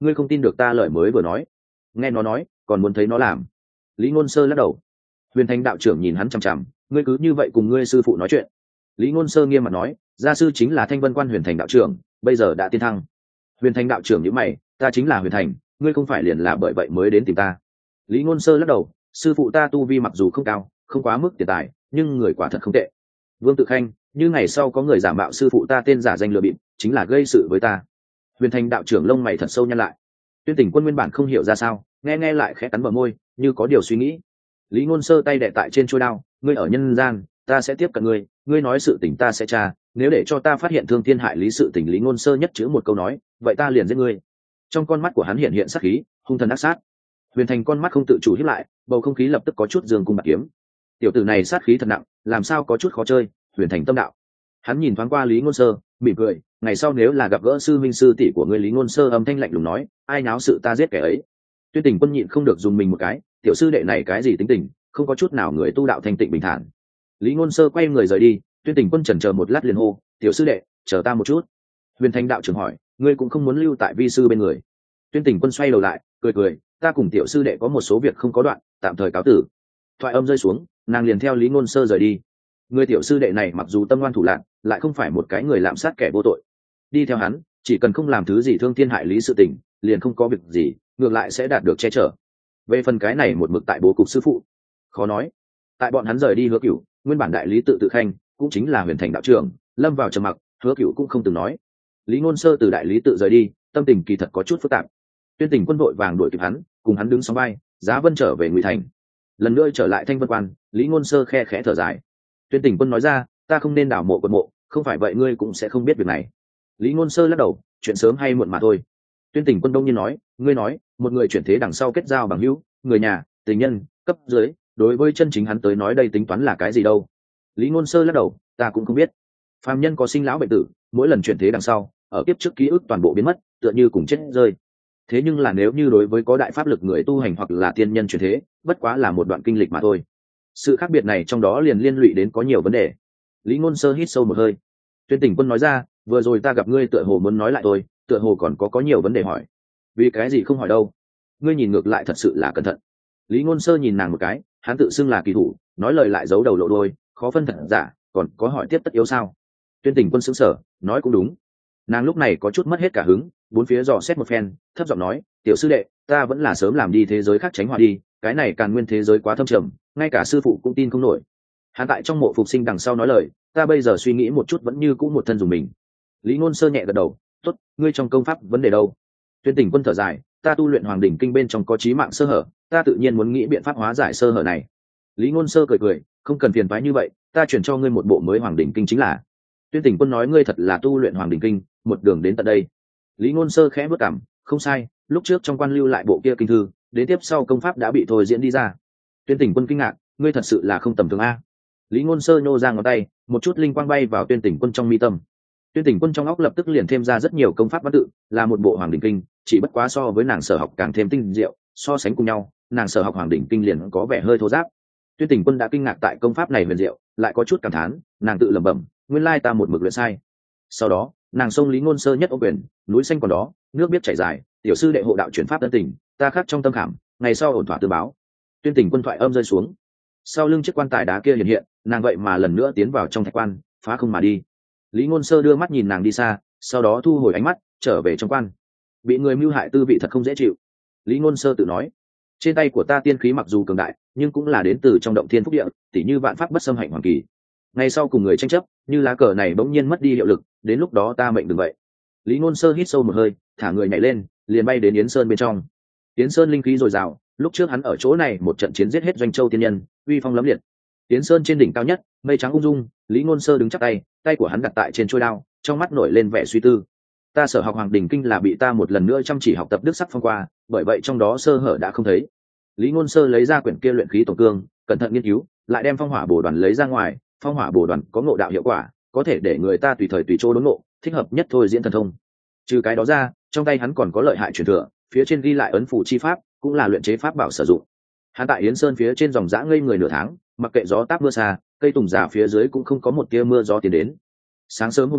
ngươi không tin được ta lời mới vừa nói. Nghe nó nói còn muốn thấy nó làm. Lý Ngôn Sơ lắc đầu. Huyền Thành đạo trưởng nhìn hắn chằm chằm, ngươi cứ như vậy cùng ngươi sư phụ nói chuyện. Lý Ngôn Sơ nghiêm mặt nói, gia sư chính là Thanh Vân Quan Huyền Thành đạo trưởng, bây giờ đã tiên thăng. Huyền Thành đạo trưởng nhíu mày, ta chính là Huyền Thành, ngươi không phải liền là bởi vậy mới đến tìm ta. Lý Ngôn Sơ lắc đầu, sư phụ ta tu vi mặc dù không cao, không quá mức tiền tài, nhưng người quả thật không tệ. Vương Tự Khanh, như ngày sau có người giả mạo sư phụ ta tên giả danh lừa bịp, chính là gây sự với ta. Huyền Thành đạo trưởng lông mày thật sâu nhăn lại. Tuyên Tỉnh Quân nguyên bản không hiểu ra sao, nghe nghe lại khẽ cắn bờ môi, như có điều suy nghĩ. Lý Ngôn Sơ tay đè tại trên chuôi đao, ngươi ở nhân gian, ta sẽ tiếp cận ngươi, ngươi nói sự tình ta sẽ tra, nếu để cho ta phát hiện thương thiên hại lý sự tình. Lý Ngôn Sơ nhất chữ một câu nói, vậy ta liền giết ngươi. Trong con mắt của hắn hiện hiện sát khí, hung thần ác sát. Huyền Thành con mắt không tự chủ híp lại, bầu không khí lập tức có chút dương cung bạc kiếm. Tiểu tử này sát khí thật nặng, làm sao có chút khó chơi. Huyền Thành tâm đạo. Hắn nhìn thoáng qua Lý Ngôn Sơ, mỉm cười, ngày sau nếu là gặp gỡ sư minh sư tỷ của ngươi. Lý Ngôn Sơ âm thanh lạnh lùng nói, ai náo sự ta giết kẻ ấy. Tuyên Tỉnh Quân nhịn không được dùng mình một cái, tiểu sư đệ này cái gì tính tình, không có chút nào người tu đạo thanh tịnh bình thản. Lý Ngôn Sơ quay người rời đi, Tuyên Tỉnh Quân chần chờ một lát liền hô, tiểu sư đệ, chờ ta một chút. Huyền Thành đạo trưởng hỏi, ngươi cũng không muốn lưu tại vi sư bên người? Tuyên Tỉnh Quân xoay đầu lại, cười cười, ta cùng tiểu sư đệ có một số việc không có đoạn, tạm thời cáo tử. Thoại âm rơi xuống, nàng liền theo Lý Ngôn Sơ rời đi. Người tiểu sư đệ này mặc dù tâm ngoan thủ lạn, lại không phải một cái người lạm sát kẻ vô tội. Đi theo hắn, chỉ cần không làm thứ gì thương thiên hại lý sự tình, liền không có việc gì, ngược lại sẽ đạt được che chở. Về phần cái này một mực tại bố cục sư phụ, khó nói. Tại bọn hắn rời đi Hứa Cửu, nguyên bản đại lý tự tự khanh, cũng chính là Huyền Thành đạo trưởng, lâm vào trầm mặc. Hứa Cửu cũng không từng nói. Lý Ngôn Sơ từ đại lý tự rời đi, tâm tình kỳ thật có chút phức tạp. Tuyên Tỉnh Quân vội vàng đuổi kịp hắn, cùng hắn đứng sóng vai, Giá Vân trở về Ngụy Thành. Lần nữa trở lại Thanh Vân Quan, Lý Ngôn Sơ khe khẽ thở dài. Tuyên Tỉnh Quân nói ra, ta không nên đảo mộ quân mộ, không phải vậy ngươi cũng sẽ không biết việc này. Lý Ngôn Sơ lắc đầu, chuyện sớm hay muộn mà thôi. Tuyên Tỉnh Quân đông nhiên nói, ngươi nói, một người chuyển thế đằng sau kết giao bằng hữu, người nhà, tình nhân, cấp dưới, đối với chân chính hắn tới nói đây tính toán là cái gì đâu? Lý Ngôn Sơ lắc đầu, ta cũng không biết. Phàm nhân có sinh lão bệnh tử, mỗi lần chuyển thế đằng sau, ở kiếp trước ký ức toàn bộ biến mất, tựa như cùng chết rơi. Thế nhưng là nếu như đối với có đại pháp lực người tu hành hoặc là tiên nhân chuyển thế, bất quá là một đoạn kinh lịch mà thôi. Sự khác biệt này trong đó liền liên lụy đến có nhiều vấn đề. Lý Ngôn Sơ hít sâu một hơi. Tuyên Tỉnh Quân nói ra, vừa rồi ta gặp ngươi tựa hồ muốn nói lại tôi, tựa hồ còn có có nhiều vấn đề hỏi. Vì cái gì không hỏi đâu? Ngươi nhìn ngược lại thật sự là cẩn thận. Lý Ngôn Sơ nhìn nàng một cái, hắn tự xưng là kỳ thủ, nói lời lại giấu đầu lộ đuôi, khó phân thật giả, còn có hỏi tiếp tất yếu sao? Tuyên Tỉnh Quân sững sờ, nói cũng đúng. Nàng lúc này có chút mất hết cả hứng, bốn phía dò xét một phen, thấp giọng nói, tiểu sư đệ, ta vẫn là sớm làm đi thế giới khác tránh họa đi, cái này Càn Nguyên thế giới quá thâm trầm, ngay cả sư phụ cũng tin không nổi. Hắn tại trong mộ phục sinh đằng sau nói lời, ta bây giờ suy nghĩ một chút vẫn như cũ một thân dùng mình. Lý Ngôn Sơ nhẹ gật đầu, tốt, ngươi trong công pháp vấn đề đâu? Tuyên Tỉnh Quân thở dài, ta tu luyện Hoàng đỉnh kinh bên trong có chí mạng sơ hở, ta tự nhiên muốn nghĩ biện pháp hóa giải sơ hở này. Lý Ngôn Sơ cười cười, không cần phiền toái như vậy, ta chuyển cho ngươi một bộ mới Hoàng đỉnh kinh chính là. Tuyên Tỉnh Quân nói, ngươi thật là tu luyện Hoàng đỉnh kinh, một đường đến tận đây. Lý Ngôn Sơ khẽ bước cằm, không sai, lúc trước trong quan lưu lại bộ kia kinh thư, đến tiếp sau công pháp đã bị thôi diễn đi ra. Tuyên Tỉnh Quân kinh ngạc, ngươi thật sự là không tầm thường a. Lý Ngôn Sơ nhô ra ngón tay, một chút linh quang bay vào Tuyên Tỉnh Quân trong mi tâm. Tuyên Tỉnh Quân trong óc lập tức liền thêm ra rất nhiều công pháp văn tự, là một bộ Hoàng đỉnh kinh, chỉ bất quá so với nàng sở học càng thêm tinh diệu, so sánh cùng nhau, nàng sở học Hoàng đỉnh kinh liền có vẻ hơi thô ráp. Tuyên Tỉnh Quân đã kinh ngạc tại công pháp này huyền diệu, lại có chút cảm thán, nàng tự lẩm bẩm, nguyên lai ta một mực luyện sai. Sau đó, nàng xông Lý Ngôn Sơ nhất ô quyền, núi xanh còn đó, nước biết chảy dài, tiểu sư đệ hộ đạo chuyển pháp tân tình, ta khắc trong tâm khảm, ngày sau ổn thỏa tư báo. Tuyên Tỉnh Quân thoại âm rơi xuống, sau lưng chiếc quan tài đá kia hiện hiện, nàng vậy mà lần nữa tiến vào trong thạch quan, phá không mà đi. Lý Ngôn Sơ đưa mắt nhìn nàng đi xa, sau đó thu hồi ánh mắt, trở về trong quan. Bị người mưu hại tư vị thật không dễ chịu. Lý Ngôn Sơ tự nói, trên tay của ta tiên khí mặc dù cường đại, nhưng cũng là đến từ trong động thiên phúc địa, tỉ như vạn pháp bất xâm hạnh hoàng kỳ. Ngày sau cùng người tranh chấp, như lá cờ này bỗng nhiên mất đi hiệu lực, đến lúc đó ta mệnh đừng vậy. Lý Ngôn Sơ hít sâu một hơi, thả người nhảy lên, liền bay đến Yến Sơn bên trong. Yến Sơn linh khí dồi dào, lúc trước hắn ở chỗ này một trận chiến giết hết doanh châu tiên nhân, uy phong lẫm liệt. Yến Sơn trên đỉnh cao nhất, mây trắng ung dung, Lý Ngôn Sơ đứng chắp tay, tay của hắn đặt tại trên chuôi đao, trong mắt nổi lên vẻ suy tư. Ta sở học Hoàng đỉnh kinh là bị ta một lần nữa chăm chỉ học tập đức sắc phong qua, bởi vậy trong đó sơ hở đã không thấy. Lý Ngôn Sơ lấy ra quyển kia luyện khí tổng cương, cẩn thận nghiên cứu, lại đem phong hỏa bổ đoàn lấy ra ngoài. Phong hỏa bổ đoàn có ngộ đạo hiệu quả, có thể để người ta tùy thời tùy chỗ đốn ngộ, thích hợp nhất thôi diễn thần thông. Trừ cái đó ra, trong tay hắn còn có lợi hại truyền thừa, phía trên ghi lại ấn phù chi pháp, cũng là luyện chế pháp bảo sử dụng. Hắn tại Yến Sơn phía trên dòng dã ngây người nửa tháng, mặc kệ gió táp mưa xa, cây tùng già phía dưới cũng không có một tia mưa gió tiến đến. Sáng sớm hôm đó,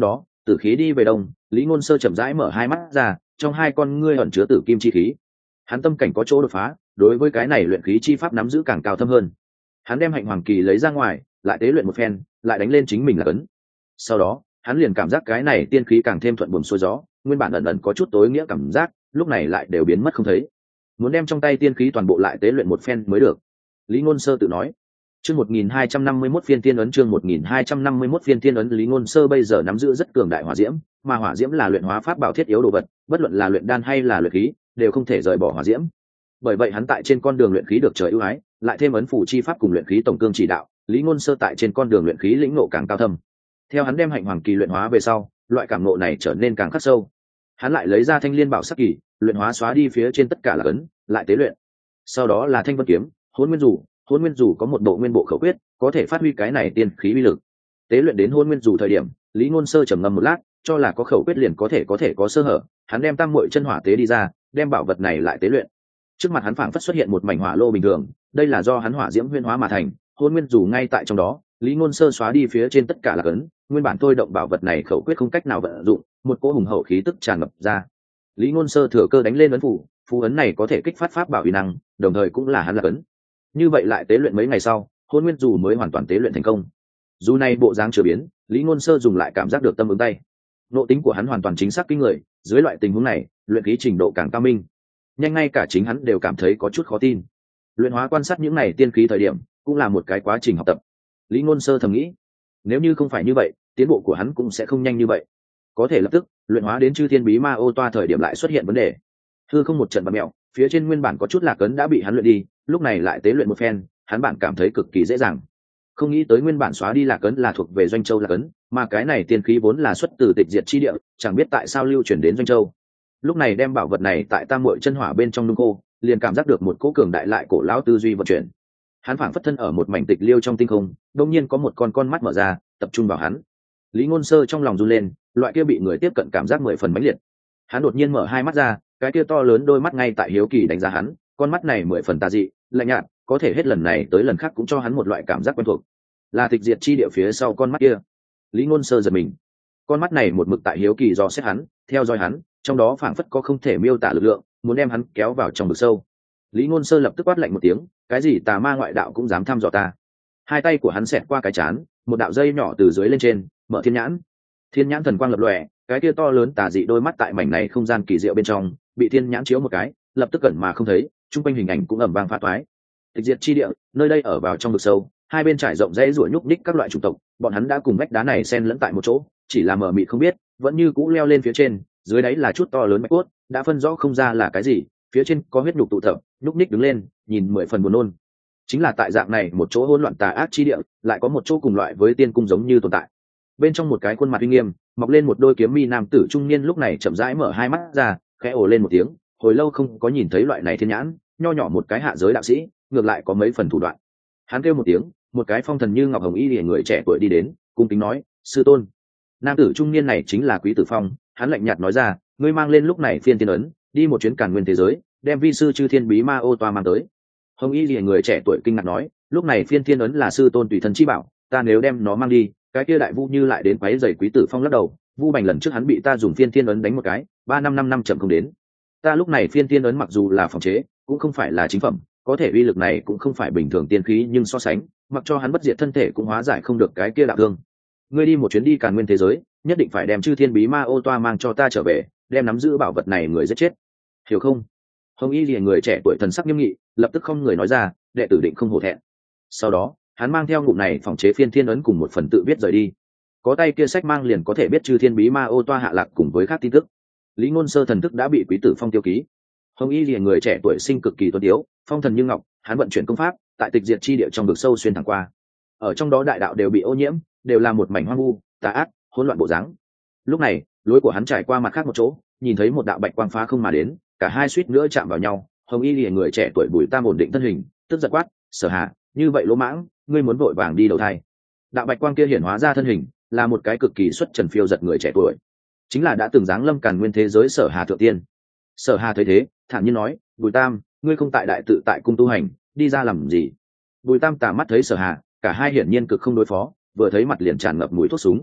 tử khí đi về đông, Lý Ngôn Sơ chậm rãi mở hai mắt ra, trong hai con ngươi ẩn chứa tử kim chi khí. Hắn tâm cảnh có chỗ đột phá, đối với cái này luyện khí chi pháp nắm giữ càng cao thâm hơn. Hắn đem hạnh hoàng kỳ lấy ra ngoài, lại tế luyện một phen, lại đánh lên chính mình là cấn. Sau đó, hắn liền cảm giác cái này tiên khí càng thêm thuận buồm xuôi gió, nguyên bản ẩn ẩn có chút tối nghĩa cảm giác, lúc này lại đều biến mất không thấy. Muốn đem trong tay tiên khí toàn bộ lại tế luyện một phen mới được. Lý Ngôn Sơ tự nói. Chương một nghìn hai trăm năm mươi mốt phiên tiên ấn chương một nghìn hai trăm năm mươi mốt phiên tiên ấn Lý Ngôn Sơ bây giờ nắm giữ rất cường đại hỏa diễm, mà hỏa diễm là luyện hóa pháp bảo thiết yếu đồ vật, bất luận là luyện đan hay là luyện khí, đều không thể rời bỏ hỏa diễm. Bởi vậy hắn tại trên con đường luyện khí được trời ưu ái, lại thêm ấn phù chi pháp cùng luyện khí tổng cương chỉ đạo, Lý Ngôn Sơ tại trên con đường luyện khí lĩnh ngộ càng cao thâm. Theo hắn đem hạnh hoàng kỳ luyện hóa về sau, loại cảm ngộ này trở nên càng khắc sâu. Hắn lại lấy ra thanh liên bảo sắc kỳ, luyện hóa xóa đi phía trên tất cả là ấn, lại tế luyện. Sau đó là thanh vân kiếm, hỗn nguyên dù, hỗn nguyên dù có một bộ nguyên bộ khẩu quyết, có thể phát huy cái này tiên khí uy lực. Tế luyện đến hỗn nguyên dù thời điểm, Lý Ngôn Sơ trầm ngâm một lát, cho là có khẩu quyết liền có thể có thể có sơ hở, hắn đem tam muội chân hỏa tế đi ra, đem bảo vật này lại tế luyện. Trước mặt hắn phảng phất xuất hiện một mảnh hỏa lô bình thường, đây là do hắn hỏa diễm huyễn hóa mà thành, hỗn nguyên dù ngay tại trong đó. Lý Ngôn Sơ xóa đi phía trên tất cả là ấn, nguyên bản thôi động bảo vật này khẩu quyết không cách nào vận dụng, một cỗ hùng hậu khí tức tràn ngập ra. Lý Ngôn Sơ thừa cơ đánh lên ấn phủ, phù ấn này có thể kích phát pháp bảo uy năng, đồng thời cũng là hắn là ấn. Như vậy lại tế luyện mấy ngày sau, hôn nguyên dù mới hoàn toàn tế luyện thành công. Dù này bộ dáng chưa biến, Lý Ngôn Sơ dùng lại cảm giác được tâm ứng tay. Nội tính của hắn hoàn toàn chính xác kinh người, dưới loại tình huống này, luyện khí trình độ càng cao minh. Nhanh ngay cả chính hắn đều cảm thấy có chút khó tin. Luyện hóa quan sát những này tiên khí thời điểm, cũng là một cái quá trình học tập. Lý Ngôn Sơ thầm nghĩ, nếu như không phải như vậy, tiến bộ của hắn cũng sẽ không nhanh như vậy. Có thể lập tức, luyện hóa đến chư thiên bí ma ô toa thời điểm lại xuất hiện vấn đề. Hư không một trận bạt mèo, phía trên nguyên bản có chút lạc ấn đã bị hắn luyện đi, lúc này lại tế luyện một phen, hắn bản cảm thấy cực kỳ dễ dàng. Không nghĩ tới nguyên bản xóa đi lạc ấn là thuộc về Doanh Châu lạc ấn, mà cái này tiên khí vốn là xuất từ Tịch Diệt chi địa, chẳng biết tại sao lưu chuyển đến Doanh Châu. Lúc này đem bảo vật này tại tam muội chân hỏa bên trong nung khô, liền cảm giác được một cỗ cường đại lại cổ lão tư duy vận chuyển. Hắn phảng phất thân ở một mảnh tịch liêu trong tinh không, đột nhiên có một con con mắt mở ra, tập trung vào hắn. Lý Ngôn Sơ trong lòng run lên, loại kia bị người tiếp cận cảm giác mười phần mãnh liệt. Hắn đột nhiên mở hai mắt ra, cái kia to lớn đôi mắt ngay tại hiếu kỳ đánh giá hắn, con mắt này mười phần tà dị, lạnh nhạt, có thể hết lần này tới lần khác cũng cho hắn một loại cảm giác quen thuộc. Là Tịch Diệt chi địa phía sau con mắt kia. Lý Ngôn Sơ giật mình. Con mắt này một mực tại hiếu kỳ dò xét hắn, theo dõi hắn, trong đó phảng phất có không thể miêu tả lực lượng, muốn đem hắn kéo vào trong vực sâu. Lý Ngôn Sơ lập tức quát lạnh một tiếng, cái gì tà ma ngoại đạo cũng dám thăm dò ta. Hai tay của hắn xẹt qua cái chán, một đạo dây nhỏ từ dưới lên trên, mở thiên nhãn. Thiên nhãn thần quang lập lòe, cái kia to lớn tà dị đôi mắt tại mảnh này không gian kỳ diệu bên trong, bị thiên nhãn chiếu một cái, lập tức cẩn mà không thấy, trung quanh hình ảnh cũng ầm vang phá toái. Tịch Diệt chi địa, nơi đây ở vào trong vực sâu, hai bên trải rộng rãy ruổi nhúc nhích các loại chủng tộc, bọn hắn đã cùng vách đá này xen lẫn tại một chỗ, chỉ là mờ mịt không biết, vẫn như cũ leo lên phía trên, dưới đáy là chút to lớn bạch cốt, đã phân rõ không ra là cái gì, phía trên có huyết nhục tụ tập, nhúc nhích đứng lên, nhìn mười phần buồn nôn. Chính là tại dạng này một chỗ hỗn loạn tà ác chi địa, lại có một chỗ cùng loại với tiên cung giống như tồn tại. Bên trong một cái khuôn mặt uy nghiêm, mọc lên một đôi kiếm mi nam tử trung niên lúc này chậm rãi mở hai mắt ra, khẽ ồ lên một tiếng, hồi lâu không có nhìn thấy loại này thiên nhãn, nho nhỏ một cái hạ giới đạo sĩ, ngược lại có mấy phần thủ đoạn. Hắn kêu một tiếng, một cái phong thần như ngọc hồng y liễu người trẻ tuổi đi đến, cung kính nói, sư tôn. Nam tử trung niên này chính là Quý Tử Phong, hắn lạnh nhạt nói ra, ngươi mang lên lúc này phiên tiên ấn, đi một chuyến càn nguyên thế giới, đem vi sư chư thiên bí ma ô toa mang tới. Hồng y liễu người trẻ tuổi kinh ngạc nói, lúc này phiên tiên ấn là sư tôn tùy thân chi bảo, ta nếu đem nó mang đi, cái kia đại vu như lại đến quấy rầy Quý Tử Phong lắc đầu, vu bành lần trước hắn bị ta dùng phiên tiên ấn đánh một cái, ba năm năm năm chậm không đến. Ta lúc này phiên tiên ấn mặc dù là phòng chế, cũng không phải là chính phẩm, có thể uy lực này cũng không phải bình thường tiên khí, nhưng so sánh, mặc cho hắn bất diệt thân thể cũng hóa giải không được cái kia đạo thương. Ngươi đi một chuyến đi càn nguyên thế giới, nhất định phải đem chư thiên bí ma ô toa mang cho ta trở về, đem nắm giữ bảo vật này người giết chết, hiểu không? Hồng y liễu người trẻ tuổi thần sắc nghiêm nghị, lập tức không người nói ra, đệ tử định không hổ thẹn. Sau đó, hắn mang theo ngụm này phòng chế phiên thiên ấn cùng một phần tự viết rời đi. Có tay kia sách mang liền có thể biết chư thiên bí ma ô toa hạ lạc cùng với các tin tức. Lý Ngôn Sơ thần thức đã bị Quý Tử Phong tiêu ký. Hồng y liễu người trẻ tuổi sinh cực kỳ tuấn tiếu, phong thần như ngọc, hắn vận chuyển công pháp, tại Tịch Diệt chi địa trong vực sâu xuyên thẳng qua. Ở trong đó đại đạo đều bị ô nhiễm, đều là một mảnh hoang vu, tà ác, hỗn loạn bộ dáng. Lúc này, lối của hắn trải qua mặt khác một chỗ, nhìn thấy một đạo bạch quang phá không mà đến, cả hai suýt nữa chạm vào nhau. Hồng y liễu người trẻ tuổi Bùi Tam ổn định thân hình, tức giận quát, Sở Hà, như vậy lỗ mãng, ngươi muốn vội vàng đi đầu thai. Đạo bạch quang kia hiển hóa ra thân hình, là một cái cực kỳ xuất trần phiêu giật người trẻ tuổi, chính là đã từng giáng lâm càn nguyên thế giới Sở Hà thượng tiên. Sở Hà thấy thế, thản nhiên nói, Bùi Tam, ngươi không tại đại tự tại cung tu hành, đi ra làm gì? Bùi Tam tà mắt thấy Sở Hà, cả hai hiển nhiên cực không đối phó, vừa thấy mặt liền tràn ngập mùi thuốc súng.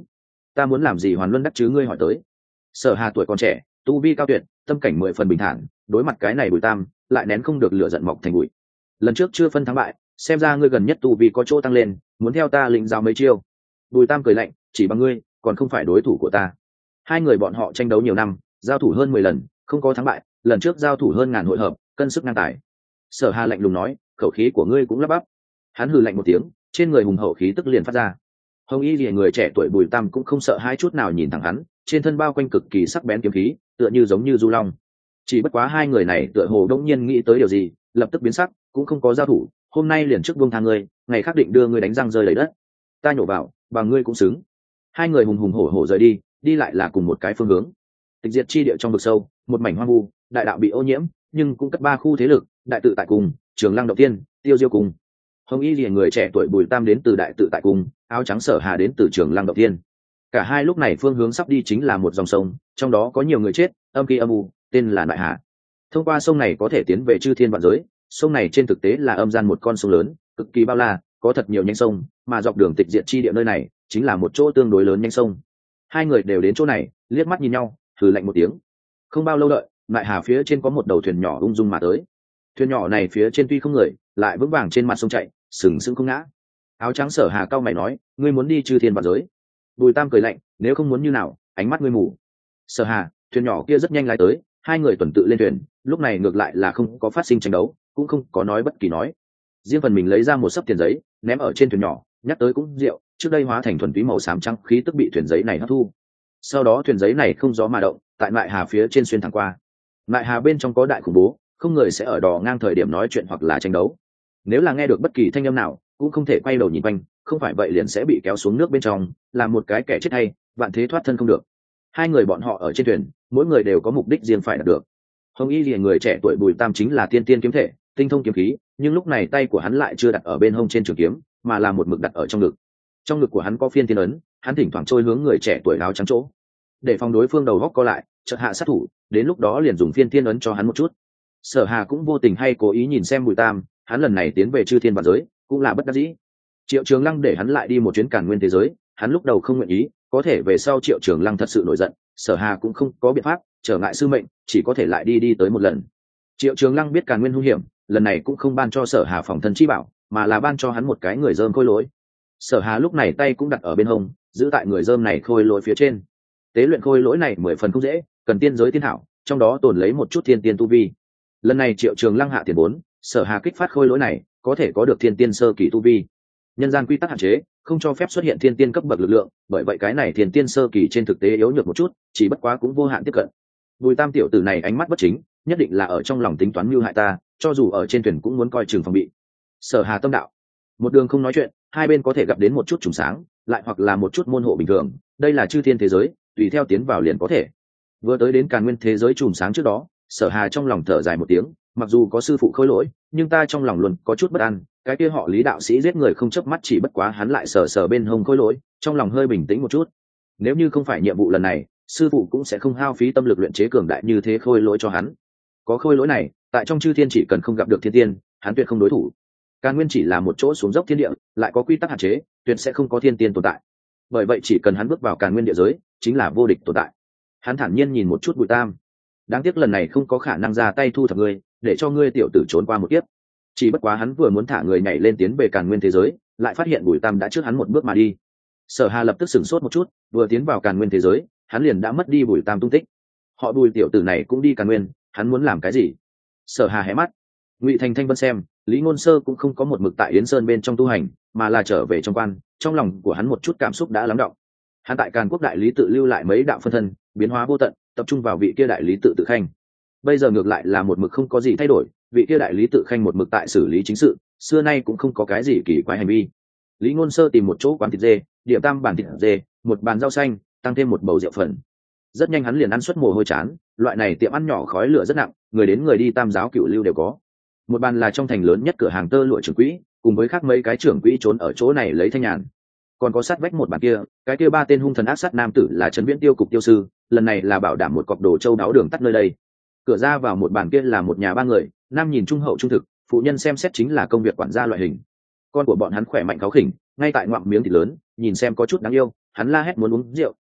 ta muốn làm gì hoàn luân đắc chứ, ngươi hỏi tới. Sở Hà tuổi còn trẻ, tu vi cao tuyệt, tâm cảnh mười phần bình thản, đối mặt cái này Bùi Tam lại nén không được lửa giận mọc thành bụi. Lần trước chưa phân thắng bại, xem ra ngươi gần nhất tu vi có chỗ tăng lên, muốn theo ta lĩnh giáo mấy chiêu. Bùi Tam cười lạnh, chỉ bằng ngươi còn không phải đối thủ của ta. Hai người bọn họ tranh đấu nhiều năm, giao thủ hơn mười lần, không có thắng bại, lần trước giao thủ hơn ngàn hội hợp, cân sức ngang tài. Sở Hà lạnh lùng nói, khẩu khí của ngươi cũng lắp bắp. Hắn hừ lạnh một tiếng, trên người hùng hậu khí tức liền phát ra. Hồng Y Liễu người trẻ tuổi Bùi Tam cũng không sợ hai chút nào nhìn thẳng hắn, trên thân bao quanh cực kỳ sắc bén kiếm khí, tựa như giống như du long. Chỉ bất quá hai người này tựa hồ đống nhiên nghĩ tới điều gì, lập tức biến sắc, cũng không có giao thủ, hôm nay liền trước buông tha ngươi, ngày khác định đưa ngươi đánh răng rơi đầy đất. Ta nhổ vào, và ngươi cũng xứng. Hai người hùng hùng hổ hổ rời đi, đi lại là cùng một cái phương hướng. Tịch diệt chi địa trong vực sâu, một mảnh hoang vu, đại đạo bị ô nhiễm, nhưng cũng cất ba khu thế lực, đại tự tại cùng, Trường Lăng động tiên, Tiêu Diêu cùng. Hồng Y Liễu người trẻ tuổi Bùi Tam đến từ đại tự tại cùng, áo trắng Sở Hà đến từ Trường Lăng động tiên. Cả hai lúc này phương hướng sắp đi chính là một dòng sông, trong đó có nhiều người chết, âm kỳ âm u, tên là Đại Hà. Thông qua sông này có thể tiến về chư thiên vạn giới, sông này trên thực tế là âm gian một con sông lớn, cực kỳ bao la, có thật nhiều nhánh sông, mà dọc đường tịch diệt chi địa nơi này chính là một chỗ tương đối lớn nhánh sông. Hai người đều đến chỗ này, liếc mắt nhìn nhau, thử lạnh một tiếng. Không bao lâu đợi, Đại Hà phía trên có một đầu thuyền nhỏ ung dung mà tới. Thuyền nhỏ này phía trên tuy không người, lại vững vàng trên mặt sông chạy, sừng sững không ngã. Áo trắng Sở Hà cao mày nói, ngươi muốn đi chư thiên vạn giới? Bùi Tam cười lạnh, nếu không muốn như nào, ánh mắt ngươi mù. Sở Hà, thuyền nhỏ kia rất nhanh lái tới, hai người tuần tự lên thuyền, lúc này ngược lại là không có phát sinh tranh đấu, cũng không có nói bất kỳ nói. Riêng phần mình lấy ra một xấp tiền giấy, ném ở trên thuyền nhỏ, nhắc tới cũng rượu, trước đây hóa thành thuần túy màu xám trắng khí tức bị thuyền giấy này hấp thu. Sau đó thuyền giấy này không gió mà động, tại Mại Hà phía trên xuyên thẳng qua. Mại Hà bên trong có đại khủng bố, không người sẽ ở đò ngang thời điểm nói chuyện hoặc là tranh đấu. Nếu là nghe được bất kỳ thanh âm nào, cũng không thể quay đầu nhìn quanh, không phải vậy liền sẽ bị kéo xuống nước bên trong, làm một cái kẻ chết hay, vạn thế thoát thân không được. Hai người bọn họ ở trên thuyền, mỗi người đều có mục đích riêng phải đạt được. Hồng Y Liễu người trẻ tuổi Bùi Tam chính là tiên tiên kiếm thể, tinh thông kiếm khí, nhưng lúc này tay của hắn lại chưa đặt ở bên hông trên trường kiếm, mà là một mực đặt ở trong ngực. Trong ngực của hắn có phiên tiên ấn, hắn thỉnh thoảng trôi hướng người trẻ tuổi áo trắng chỗ, để phòng đối phương đầu góc co lại, chợt hạ sát thủ, đến lúc đó liền dùng phiên tiên ấn cho hắn một chút. Sở Hà cũng vô tình hay cố ý nhìn xem Bùi Tam, hắn lần này tiến về chư thiên vạn giới, cũng là bất đắc dĩ. Triệu Trường Lăng để hắn lại đi một chuyến Càn Nguyên thế giới, hắn lúc đầu không nguyện ý, có thể về sau Triệu Trường Lăng thật sự nổi giận, Sở Hà cũng không có biện pháp, trở ngại sư mệnh, chỉ có thể lại đi đi tới một lần. Triệu Trường Lăng biết Càn Nguyên hung hiểm, lần này cũng không ban cho Sở Hà phòng thân chi bảo, mà là ban cho hắn một cái người dơm khôi lỗi. Sở Hà lúc này tay cũng đặt ở bên hông, giữ tại người dơm này khôi lỗi phía trên. Tế luyện khôi lỗi này mười phần không dễ, cần tiên giới tiên hảo, trong đó tồn lấy một chút thiên tiên tu vi. Lần này Triệu Trường Lăng hạ tiền bốn, Sở Hà kích phát khôi lỗi này, có thể có được thiên tiên sơ kỳ tu vi. Nhân gian quy tắc hạn chế, không cho phép xuất hiện thiên tiên cấp bậc lực lượng, bởi vậy cái này thiên tiên sơ kỳ trên thực tế yếu nhược một chút, chỉ bất quá cũng vô hạn tiếp cận. Bùi Tam tiểu tử này ánh mắt bất chính, nhất định là ở trong lòng tính toán mưu hại ta, cho dù ở trên thuyền cũng muốn coi chừng phòng bị. Sở Hà tâm đạo, một đường không nói chuyện, hai bên có thể gặp đến một chút trùng sáng, lại hoặc là một chút môn hộ bình thường, đây là chư thiên thế giới, tùy theo tiến vào liền có thể. Vừa tới đến Càn Nguyên thế giới trùng sáng trước đó, Sở Hà trong lòng thở dài một tiếng, mặc dù có sư phụ khôi lỗi, nhưng ta trong lòng luôn có chút bất an, cái kia họ Lý đạo sĩ giết người không chớp mắt, chỉ bất quá hắn lại sờ sờ bên hông khôi lỗi, trong lòng hơi bình tĩnh một chút. Nếu như không phải nhiệm vụ lần này, sư phụ cũng sẽ không hao phí tâm lực luyện chế cường đại như thế khôi lỗi cho hắn. Có khôi lỗi này, tại trong chư thiên chỉ cần không gặp được thiên tiên, hắn tuyệt không đối thủ. Càn Nguyên chỉ là một chỗ xuống dốc thiên địa, lại có quy tắc hạn chế, tuyệt sẽ không có thiên tiên tồn tại. Bởi vậy chỉ cần hắn bước vào Càn Nguyên địa giới, chính là vô địch tồn tại. Hắn thản nhiên nhìn một chút Bùi Tam, đáng tiếc lần này không có khả năng ra tay thu thập ngươi, để cho ngươi tiểu tử trốn qua một kiếp. Chỉ bất quá hắn vừa muốn thả người nhảy lên tiến về Càn Nguyên thế giới, lại phát hiện Bùi Tam đã trước hắn một bước mà đi. Sở Hà lập tức sửng sốt một chút, vừa tiến vào Càn Nguyên thế giới, hắn liền đã mất đi Bùi Tam tung tích. Họ Bùi tiểu tử này cũng đi Càn Nguyên, hắn muốn làm cái gì? Sở Hà hé mắt, Ngụy Thành Thanh Vân xem, Lý Ngôn Sơ cũng không có một mực tại Yến Sơn bên trong tu hành, mà là trở về trong quan, trong lòng của hắn một chút cảm xúc đã lắng đọng. Hắn tại Càn Quốc đại lý tự lưu lại mấy đạo phân thân, biến hóa vô tận, tập trung vào vị kia đại lý tự tự khanh. Bây giờ ngược lại là một mực không có gì thay đổi, vị kia đại lý tự khanh một mực tại xử lý chính sự, xưa nay cũng không có cái gì kỳ quái hành vi. Lý Ngôn Sơ tìm một chỗ quán thịt dê, điểm tam bàn thịt dê, một bàn rau xanh, tăng thêm một bầu rượu phần. Rất nhanh hắn liền ăn suất mồ hôi chán, loại này tiệm ăn nhỏ khói lửa rất nặng, người đến người đi tam giáo cửu lưu đều có. Một bàn là trong thành lớn nhất cửa hàng tơ lụa trưởng quỹ, cùng với khác mấy cái trưởng quỹ trốn ở chỗ này lấy thanh nhàn. Còn có sát vách một bàn kia, cái kia ba tên hung thần ác sát nam tử là Trấn Viễn Tiêu cục tiêu sư, lần này là bảo đảm một cọc đồ châu đáo đường tắt nơi đây. Cửa ra vào một bàn kia là một nhà ba người, nam nhìn trung hậu trung thực, phụ nhân xem xét chính là công việc quản gia loại hình. Con của bọn hắn khỏe mạnh kháu khỉnh, ngay tại ngoạm miếng thịt lớn, nhìn xem có chút đáng yêu, hắn la hét muốn uống rượu,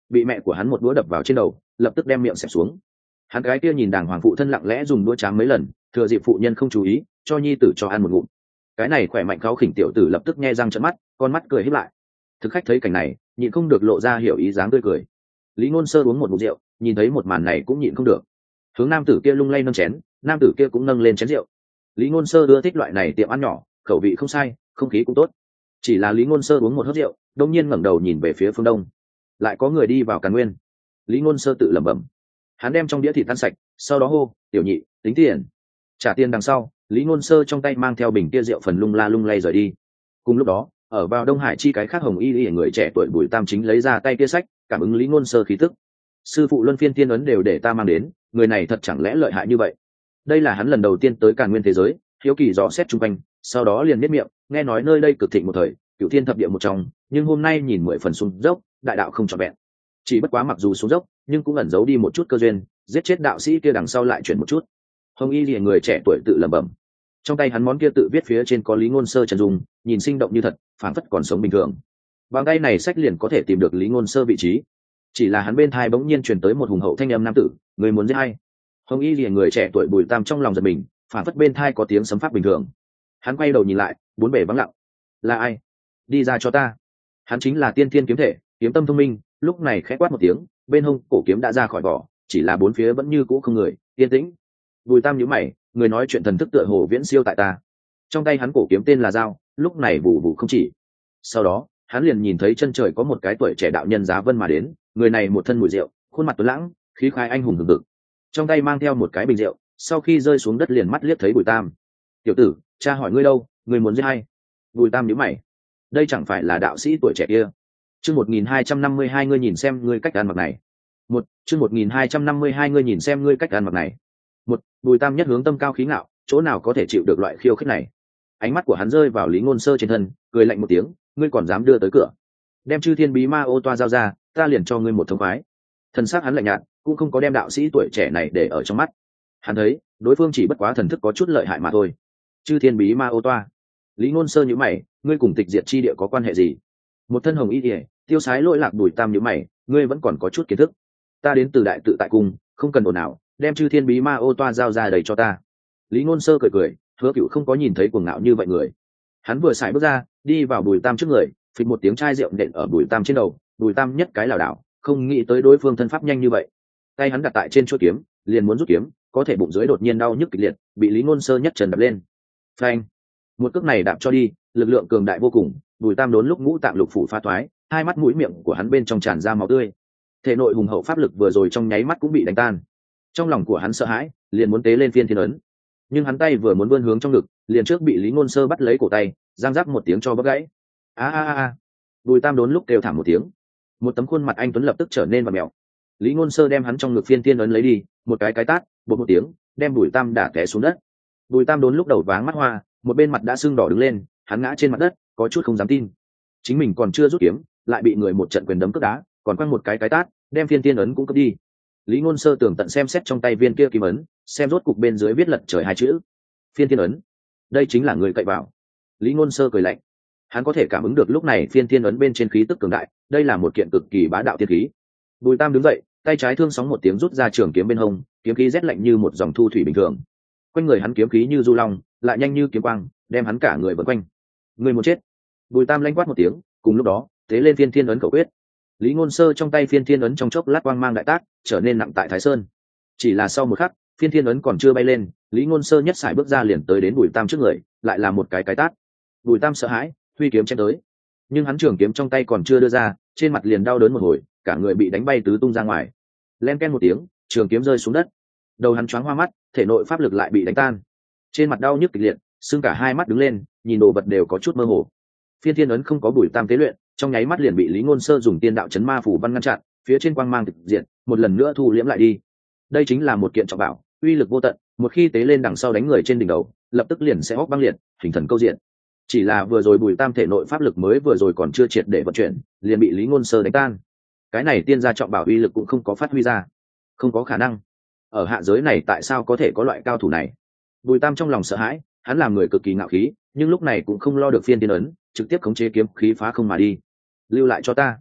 bị mẹ của hắn một đũa đập vào trên đầu, lập tức đem miệng xẹp xuống. Hắn gái kia nhìn đàng hoàng phụ thân lặng lẽ dùng đũa chám mấy lần, thừa dịp phụ nhân không chú ý, cho nhi tử cho ăn một ngụm. Cái này khỏe mạnh kháu khỉnh tiểu tử lập tức nhe răng trợn mắt, con mắt cười híp lại. Thực khách thấy cảnh này, nhịn không được lộ ra hiểu ý dáng tươi cười. Lý Ngôn Sơ uống một ngụm rượu, nhìn thấy một màn này cũng nhịn không được. Hướng nam tử kia lung lay nâng chén, nam tử kia cũng nâng lên chén rượu. Lý Ngôn Sơ ưa thích loại này tiệm ăn nhỏ, khẩu vị không sai, không khí cũng tốt. Chỉ là Lý Ngôn Sơ uống một hớp rượu, đột nhiên ngẩng đầu nhìn về phía phương đông. Lại có người đi vào Càn Nguyên. Lý Ngôn Sơ tự lẩm bẩm. Hắn đem trong đĩa thịt tan sạch, sau đó hô, "Tiểu nhị, tính tiền." Trả tiền đằng sau, Lý Ngôn Sơ trong tay mang theo bình kia rượu phần lung la lung lay rời đi. Cùng lúc đó, ở vào Đông Hải chi cái khác hồng y y người trẻ tuổi Bùi Tam chính lấy ra tay kia sách, cảm ứng Lý Ngôn Sơ khí tức. Sư phụ luân phiên tiên ấn đều để ta mang đến, người này thật chẳng lẽ lợi hại như vậy? Đây là hắn lần đầu tiên tới Càn Nguyên thế giới, hiếu kỳ dò xét chung quanh, sau đó liền biết miệng, nghe nói nơi đây cực thịnh một thời, cửu thiên thập địa một trong, nhưng hôm nay nhìn mười phần xuống dốc, đại đạo không trọn vẹn. Chỉ bất quá mặc dù xuống dốc, nhưng cũng ẩn giấu đi một chút cơ duyên, giết chết đạo sĩ kia đằng sau lại chuyển một chút. Hồng y lìa người trẻ tuổi tự lẩm bẩm. Trong tay hắn món kia tự viết phía trên có Lý Ngôn Sơ chân dung, nhìn sinh động như thật, phảng phất còn sống bình thường. Bằng tay này sách liền có thể tìm được Lý Ngôn Sơ vị trí. Chỉ là hắn bên tai bỗng nhiên truyền tới một hùng hậu thanh âm nam tử, người muốn giết hay? Hồng y lìa người trẻ tuổi Bùi Tam trong lòng giật mình, phảng phất bên tai có tiếng sấm pháp bình thường. Hắn quay đầu nhìn lại, bốn bề vắng lặng. Là ai? Đi ra cho ta. Hắn chính là Tiên Thiên kiếm thể, kiếm tâm thông minh, lúc này khẽ quát một tiếng, bên hông cổ kiếm đã ra khỏi vỏ, chỉ là bốn phía vẫn như cũ không người, yên tĩnh. Bùi Tam nhíu mày, người nói chuyện thần thức tựa hồ viễn siêu tại ta. Trong tay hắn cổ kiếm tên là dao, lúc này vụ vụ không chỉ. Sau đó, hắn liền nhìn thấy chân trời có một cái tuổi trẻ đạo nhân giá vân mà đến, người này một thân mùi rượu, khuôn mặt tuấn lãng, khí khái anh hùng hừng hực. Trong tay mang theo một cái bình rượu, sau khi rơi xuống đất liền mắt liếc thấy Bùi Tam. "Tiểu tử, cha hỏi ngươi đâu, ngươi muốn giết hay?" Bùi Tam nhíu mày. Đây chẳng phải là đạo sĩ tuổi trẻ kia? Chương một nghìn hai trăm năm mươi hai ngươi nhìn xem ngươi cách ăn mặc này. Một, chương một nghìn hai trăm năm mươi hai ngươi nhìn xem ngươi cách ăn mặc này. Một, Bùi Tam nhất hướng tâm cao khí ngạo, chỗ nào có thể chịu được loại khiêu khích này. Ánh mắt của hắn rơi vào Lý Ngôn Sơ trên thân, cười lạnh một tiếng, ngươi còn dám đưa tới cửa? Đem Chư Thiên Bí Ma ô toa giao ra, ta liền cho ngươi một thông khoái. Thần sắc hắn lạnh nhạt, cũng không có đem đạo sĩ tuổi trẻ này để ở trong mắt. Hắn thấy, đối phương chỉ bất quá thần thức có chút lợi hại mà thôi. Chư Thiên Bí Ma ô toa. Lý Ngôn Sơ nhíu mày, ngươi cùng tịch diệt chi địa có quan hệ gì? Một thân hồng y liễu, tiêu sái lỗi lạc Bùi Tam nhíu mày, ngươi vẫn còn có chút kiến thức. Ta đến từ đại tự tại cung, không cần ồn ào, đem Chư Thiên Bí Ma ô toa giao ra đầy cho ta. Lý Ngôn Sơ cười cười, Hứa Cửu không có nhìn thấy cuồng ngạo như vậy người. Hắn vừa xài bước ra, đi vào Bùi Tam trước người, phịch một tiếng chai rượu nện ở Bùi Tam trên đầu, Bùi Tam nhất cái lảo đảo, không nghĩ tới đối phương thân pháp nhanh như vậy. Tay hắn đặt tại trên chuôi kiếm, liền muốn rút kiếm, có thể bụng dưới đột nhiên đau nhức kịch liệt, bị Lý Ngôn Sơ nhất trần đập lên. Phanh! Một cước này đạp cho đi, lực lượng cường đại vô cùng, Bùi Tam đốn lúc ngũ tạng lục phủ phá toái, hai mắt mũi miệng của hắn bên trong tràn ra máu tươi. Thể nội hùng hậu pháp lực vừa rồi trong nháy mắt cũng bị đánh tan. Trong lòng của hắn sợ hãi, liền muốn tế lên phiên thiên ấn. Nhưng hắn tay vừa muốn vươn hướng trong ngực, liền trước bị Lý Ngôn Sơ bắt lấy cổ tay, giang rắc một tiếng cho bấc gãy. A a a! Bùi Tam đốn lúc kêu thảm một tiếng. Một tấm khuôn mặt anh tuấn lập tức trở nên vặn mèo. Lý Ngôn Sơ đem hắn trong ngực phiên thiên ấn lấy đi, một cái cái tát, bột một tiếng, đem Bùi Tam đả té xuống đất. Bùi Tam đốn lúc đầu váng mắt hoa, một bên mặt đã sưng đỏ đứng lên, hắn ngã trên mặt đất, có chút không dám tin. Chính mình còn chưa rút kiếm, lại bị người một trận quyền đấm cước đá, còn quăng một cái cái tát, đem phiên thiên ấn cũng cướp đi. Lý Ngôn Sơ tường tận xem xét trong tay viên kia kim ấn, xem rốt cục bên dưới viết lật trời hai chữ: phiên thiên ấn. Đây chính là người cậy vào. Lý Ngôn Sơ cười lạnh. Hắn có thể cảm ứng được lúc này phiên thiên ấn bên trên khí tức cường đại, đây là một kiện cực kỳ bá đạo thiên khí. Bùi Tam đứng dậy, tay trái thương sóng một tiếng rút ra trường kiếm bên hông, kiếm khí rét lạnh như một dòng thu thủy bình thường. Quanh người hắn kiếm khí như du long, lại nhanh như kiếm quang, đem hắn cả người vây quanh. Người muốn chết. Bùi Tam lanh quát một tiếng, cùng lúc đó, tế lên phiên thiên ấn khẩu quyết. Lý Ngôn Sơ trong tay phiên thiên ấn trong chốc lát quang mang đại tác, trở nên nặng tại Thái Sơn. Chỉ là sau một khắc, phiên thiên ấn còn chưa bay lên, Lý Ngôn Sơ nhất sải bước ra liền tới đến Bùi Tam trước người, lại là một cái cái tát. Bùi Tam sợ hãi, huy kiếm chém tới. Nhưng hắn trường kiếm trong tay còn chưa đưa ra, trên mặt liền đau đớn một hồi, cả người bị đánh bay tứ tung ra ngoài. Len ken một tiếng, trường kiếm rơi xuống đất. Đầu hắn choáng hoa mắt, thể nội pháp lực lại bị đánh tan. Trên mặt đau nhức kịch liệt, sưng cả hai mắt đứng lên, nhìn đồ vật đều có chút mơ hồ. Phiên thiên ấn không có Bùi Tam tế luyện, trong nháy mắt liền bị Lý Ngôn Sơ dùng tiên đạo chấn ma phủ văn ngăn chặn, phía trên quang mang thực diện, một lần nữa thu liễm lại đi. Đây chính là một kiện trọng bảo, uy lực vô tận, một khi tế lên đằng sau đánh người trên đỉnh đầu, lập tức liền sẽ hốc băng liệt, hình thần câu diện. Chỉ là vừa rồi Bùi Tam thể nội pháp lực mới vừa rồi còn chưa triệt để vận chuyển, liền bị Lý Ngôn Sơ đánh tan. Cái này tiên gia trọng bảo uy lực cũng không có phát huy ra, không có khả năng. Ở hạ giới này tại sao có thể có loại cao thủ này? Bùi Tam trong lòng sợ hãi, hắn làm người cực kỳ ngạo khí, nhưng lúc này cũng không lo được phiên tiên ấn, trực tiếp khống chế kiếm khí phá không mà đi. Lưu lại cho ta.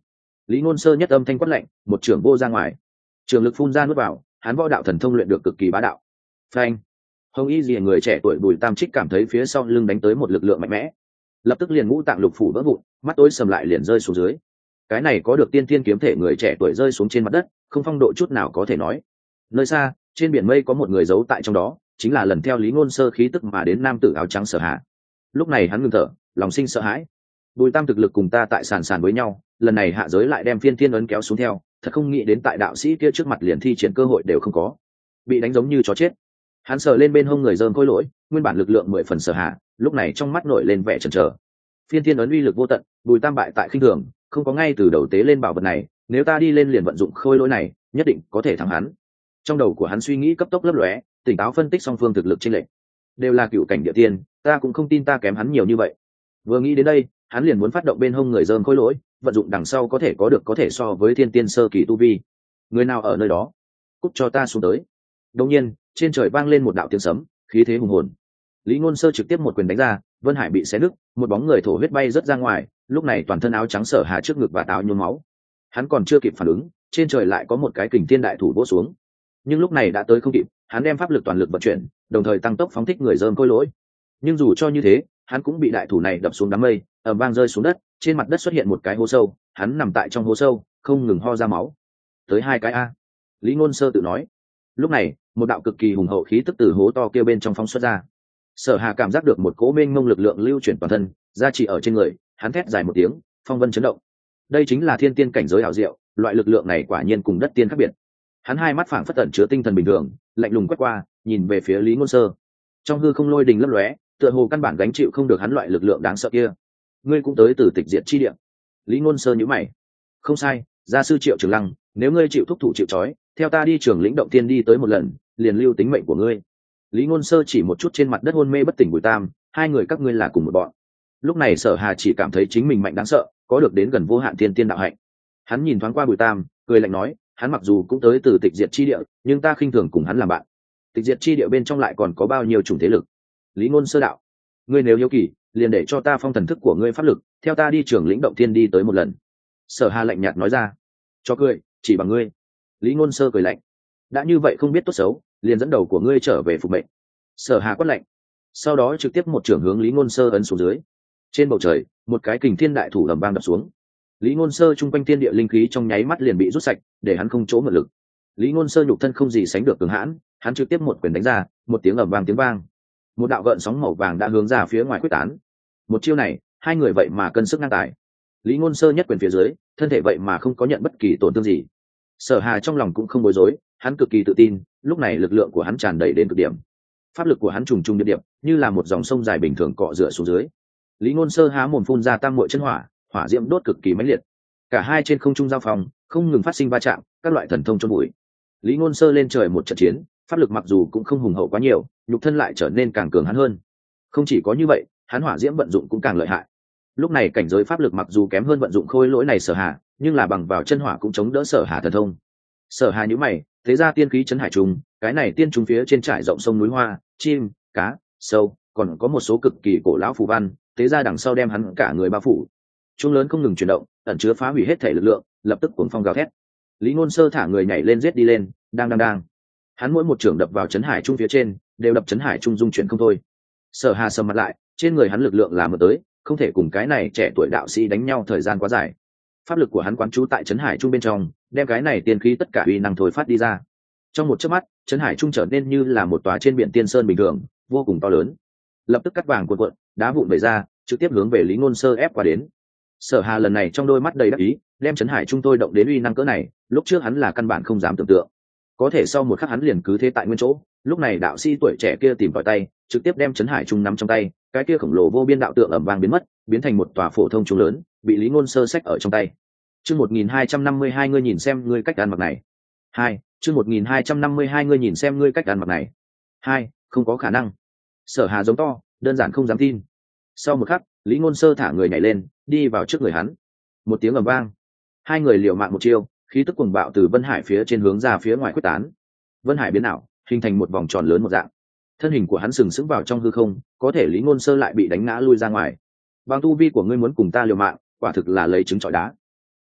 Lý Ngôn Sơ nhất âm thanh quát lạnh, một trưởng vô ra ngoài, trường lực phun ra nuốt vào, hắn võ đạo thần thông luyện được cực kỳ bá đạo. Phanh! Hồng Y Lìa người trẻ tuổi Bùi Tam Trích cảm thấy phía sau lưng đánh tới một lực lượng mạnh mẽ, lập tức liền ngũ tạng lục phủ vỡ vụn, mắt tối sầm lại liền rơi xuống dưới. Cái này có được tiên thiên kiếm thể người trẻ tuổi rơi xuống trên mặt đất, không phong độ chút nào có thể nói. Nơi xa, trên biển mây có một người giấu tại trong đó, chính là lần theo Lý Ngôn Sơ khí tức mà đến nam tử áo trắng Sở Hà. Lúc này hắn ngừng thở, lòng sinh sợ hãi. Bùi Tam thực lực cùng ta tại sàn sàn với nhau, lần này hạ giới lại đem phiên thiên ấn kéo xuống theo, thật không nghĩ đến tại đạo sĩ kia trước mặt liền thi triển cơ hội đều không có, bị đánh giống như chó chết. Hắn sờ lên bên hông người dơm khôi lỗi, nguyên bản lực lượng mười phần Sở Hà, lúc này trong mắt nổi lên vẻ chần chờ. Phiên thiên ấn uy lực vô tận, Bùi Tam bại tại khinh thường, không có ngay từ đầu tế lên bảo vật này, nếu ta đi lên liền vận dụng khôi lỗi này, nhất định có thể thắng hắn. Trong đầu của hắn suy nghĩ cấp tốc lấp lóe, tỉnh táo phân tích song phương thực lực chênh lệch, đều là cựu cảnh địa tiên, ta cũng không tin ta kém hắn nhiều như vậy. Vừa nghĩ đến đây, hắn liền muốn phát động bên hông người dơm khôi lỗi, vận dụng đằng sau có thể có được có thể so với thiên tiên sơ kỳ tu vi. Người nào ở nơi đó, cút cho ta xuống tới. Đột nhiên, trên trời vang lên một đạo tiếng sấm, khí thế hùng hồn. Lý Ngôn Sơ trực tiếp một quyền đánh ra, Vân Hải bị xé nứt, một bóng người thổ huyết bay rớt ra ngoài, lúc này toàn thân áo trắng Sở Hà trước ngực và áo nhuốm máu. Hắn còn chưa kịp phản ứng, trên trời lại có một cái kình thiên đại thủ vỗ xuống. Nhưng lúc này đã tới không kịp, hắn đem pháp lực toàn lực vận chuyển, đồng thời tăng tốc phóng thích người dơm khôi lỗi. Nhưng dù cho như thế, hắn cũng bị đại thủ này đập xuống đám mây, ầm vang rơi xuống đất, trên mặt đất xuất hiện một cái hố sâu, hắn nằm tại trong hố sâu, không ngừng ho ra máu. Tới hai cái a, Lý Ngôn Sơ tự nói. Lúc này, một đạo cực kỳ hùng hậu khí tức từ hố to kia bên trong phóng xuất ra. Sở Hà cảm giác được một cỗ mênh mông lực lượng lưu chuyển toàn thân, gia trì ở trên người, hắn thét dài một tiếng, phong vân chấn động. Đây chính là thiên tiên cảnh giới ảo diệu, loại lực lượng này quả nhiên cùng đất tiên khác biệt. Hắn hai mắt phảng phất tẩn chứa tinh thần bình thường, lạnh lùng quét qua, nhìn về phía Lý Ngôn Sơ. Trong hư không lôi đình lấp lóe, tựa hồ căn bản gánh chịu không được hắn loại lực lượng đáng sợ kia. Ngươi cũng tới từ tịch diệt chi địa. Lý Ngôn Sơ nhíu mày. Không sai, gia sư Triệu Trường Lăng, nếu ngươi chịu thúc thủ chịu trói, theo ta đi Trường Lĩnh động tiên đi tới một lần, liền lưu tính mệnh của ngươi. Lý Ngôn Sơ chỉ một chút trên mặt đất hôn mê bất tỉnh Bùi Tam, hai người các ngươi là cùng một bọn. Lúc này Sở Hà chỉ cảm thấy chính mình mạnh đáng sợ, có được đến gần vô hạn tiên tiên đạo hạnh. Hắn nhìn thoáng qua Bùi Tam, cười lạnh nói, hắn mặc dù cũng tới từ tịch diệt chi địa, nhưng ta khinh thường cùng hắn làm bạn. Tịch diệt chi địa bên trong lại còn có bao nhiêu chủng thế lực. Lý Ngôn Sơ đạo, ngươi nếu hiếu kỳ, liền để cho ta phong thần thức của ngươi pháp lực, theo ta đi Trường Lĩnh động tiên đi tới một lần. Sở Hà lạnh nhạt nói ra. Cho cười, chỉ bằng ngươi. Lý Ngôn Sơ cười lạnh. Đã như vậy không biết tốt xấu, liền dẫn đầu của ngươi trở về phục mệnh. Sở Hà quát lạnh, sau đó trực tiếp một trưởng hướng Lý Ngôn Sơ ấn xuống dưới. Trên bầu trời, một cái kình thiên đại thủ ầm vang đập xuống. Lý Ngôn Sơ trung quanh thiên địa linh khí trong nháy mắt liền bị rút sạch, để hắn không chỗ mượn lực. Lý Ngôn Sơ nhục thân không gì sánh được cường hãn, hắn trực tiếp một quyền đánh ra, một tiếng ầm vang tiếng vang, một đạo gợn sóng màu vàng đã hướng ra phía ngoài quyết tán. Một chiêu này, hai người vậy mà cân sức ngang tài. Lý Ngôn Sơ nhất quyền phía dưới, thân thể vậy mà không có nhận bất kỳ tổn thương gì. Sở Hà trong lòng cũng không bối rối, hắn cực kỳ tự tin, lúc này lực lượng của hắn tràn đầy đến cực điểm. Pháp lực của hắn trùng trùng điệp điệp, như là một dòng sông dài bình thường cọ rửa xuống dưới. Lý Ngôn Sơ há mồm phun ra tam muội chân hỏa, hỏa diễm đốt cực kỳ mãnh liệt. Cả hai trên không trung giao phòng, không ngừng phát sinh va chạm, các loại thần thông chôn bụi. Lý Ngôn Sơ lên trời một trận chiến, pháp lực mặc dù cũng không hùng hậu quá nhiều, nhục thân lại trở nên càng cường hãn hơn. Không chỉ có như vậy, hắn hỏa diễm vận dụng cũng càng lợi hại. Lúc này cảnh giới pháp lực mặc dù kém hơn vận dụng khôi lỗi này Sở Hà, nhưng là bằng vào chân hỏa cũng chống đỡ Sở Hà thần thông. Sở Hà nhíu mày, thế ra tiên khí chấn hải trùng, cái này tiên trùng phía trên trải rộng sông núi hoa, chim, cá, sâu, còn có một số cực kỳ cổ lão phù văn, thế ra đằng sau đem hắn cả người bao phủ. Trung lớn không ngừng chuyển động, ẩn chứa phá hủy hết thể lực lượng, lập tức cuồng phong gào thét. Lý Ngôn Sơ thả người nhảy lên giết đi lên, đang đang đang. Hắn mỗi một trường đập vào chấn hải trung phía trên, đều đập chấn hải trung dung chuyển không thôi. Sở Hà sầm mặt lại, trên người hắn lực lượng là mượn tới, không thể cùng cái này trẻ tuổi đạo sĩ đánh nhau thời gian quá dài. Pháp lực của hắn quán trú tại chấn hải trung bên trong, đem cái này tiên khí tất cả uy năng thôi phát đi ra. Trong một chớp mắt, chấn hải trung trở nên như là một tòa trên biển tiên sơn bình thường, vô cùng to lớn. Lập tức cắt vàng cuộn cuộn, đá vụn vẩy ra, trực tiếp hướng về Lý Ngôn Sơ ép qua đến. Sở Hà lần này trong đôi mắt đầy đắc ý, đem chấn hải trung tôi động đến uy năng cỡ này, lúc trước hắn là căn bản không dám tưởng tượng. Có thể sau một khắc hắn liền cứ thế tại nguyên chỗ, lúc này đạo sĩ tuổi trẻ kia tìm tòi tay, trực tiếp đem chấn hải trung nắm trong tay, cái kia khổng lồ vô biên đạo tượng ầm vang biến mất, biến thành một tòa phổ thông trung lớn, bị Lý Ngôn Sơ xách ở trong tay. Chương một nghìn hai trăm năm mươi hai ngươi nhìn xem ngươi cách ăn mặc này. Hai, chương một nghìn hai trăm năm mươi hai ngươi nhìn xem ngươi cách ăn mặc này. Hai, không có khả năng. Sở Hà giống to, đơn giản không dám tin. Sau một khắc, Lý Ngôn Sơ thả người nhảy lên, đi vào trước người hắn. Một tiếng ầm vang, hai người liều mạng một chiêu, khí tức cuồng bạo từ Vân Hải phía trên hướng ra phía ngoài quyết tán. Vân Hải biến ảo, hình thành một vòng tròn lớn một dạng. Thân hình của hắn sừng sững vào trong hư không, có thể Lý Ngôn Sơ lại bị đánh ngã lui ra ngoài. Bằng tu vi của ngươi muốn cùng ta liều mạng, quả thực là lấy trứng trọi đá.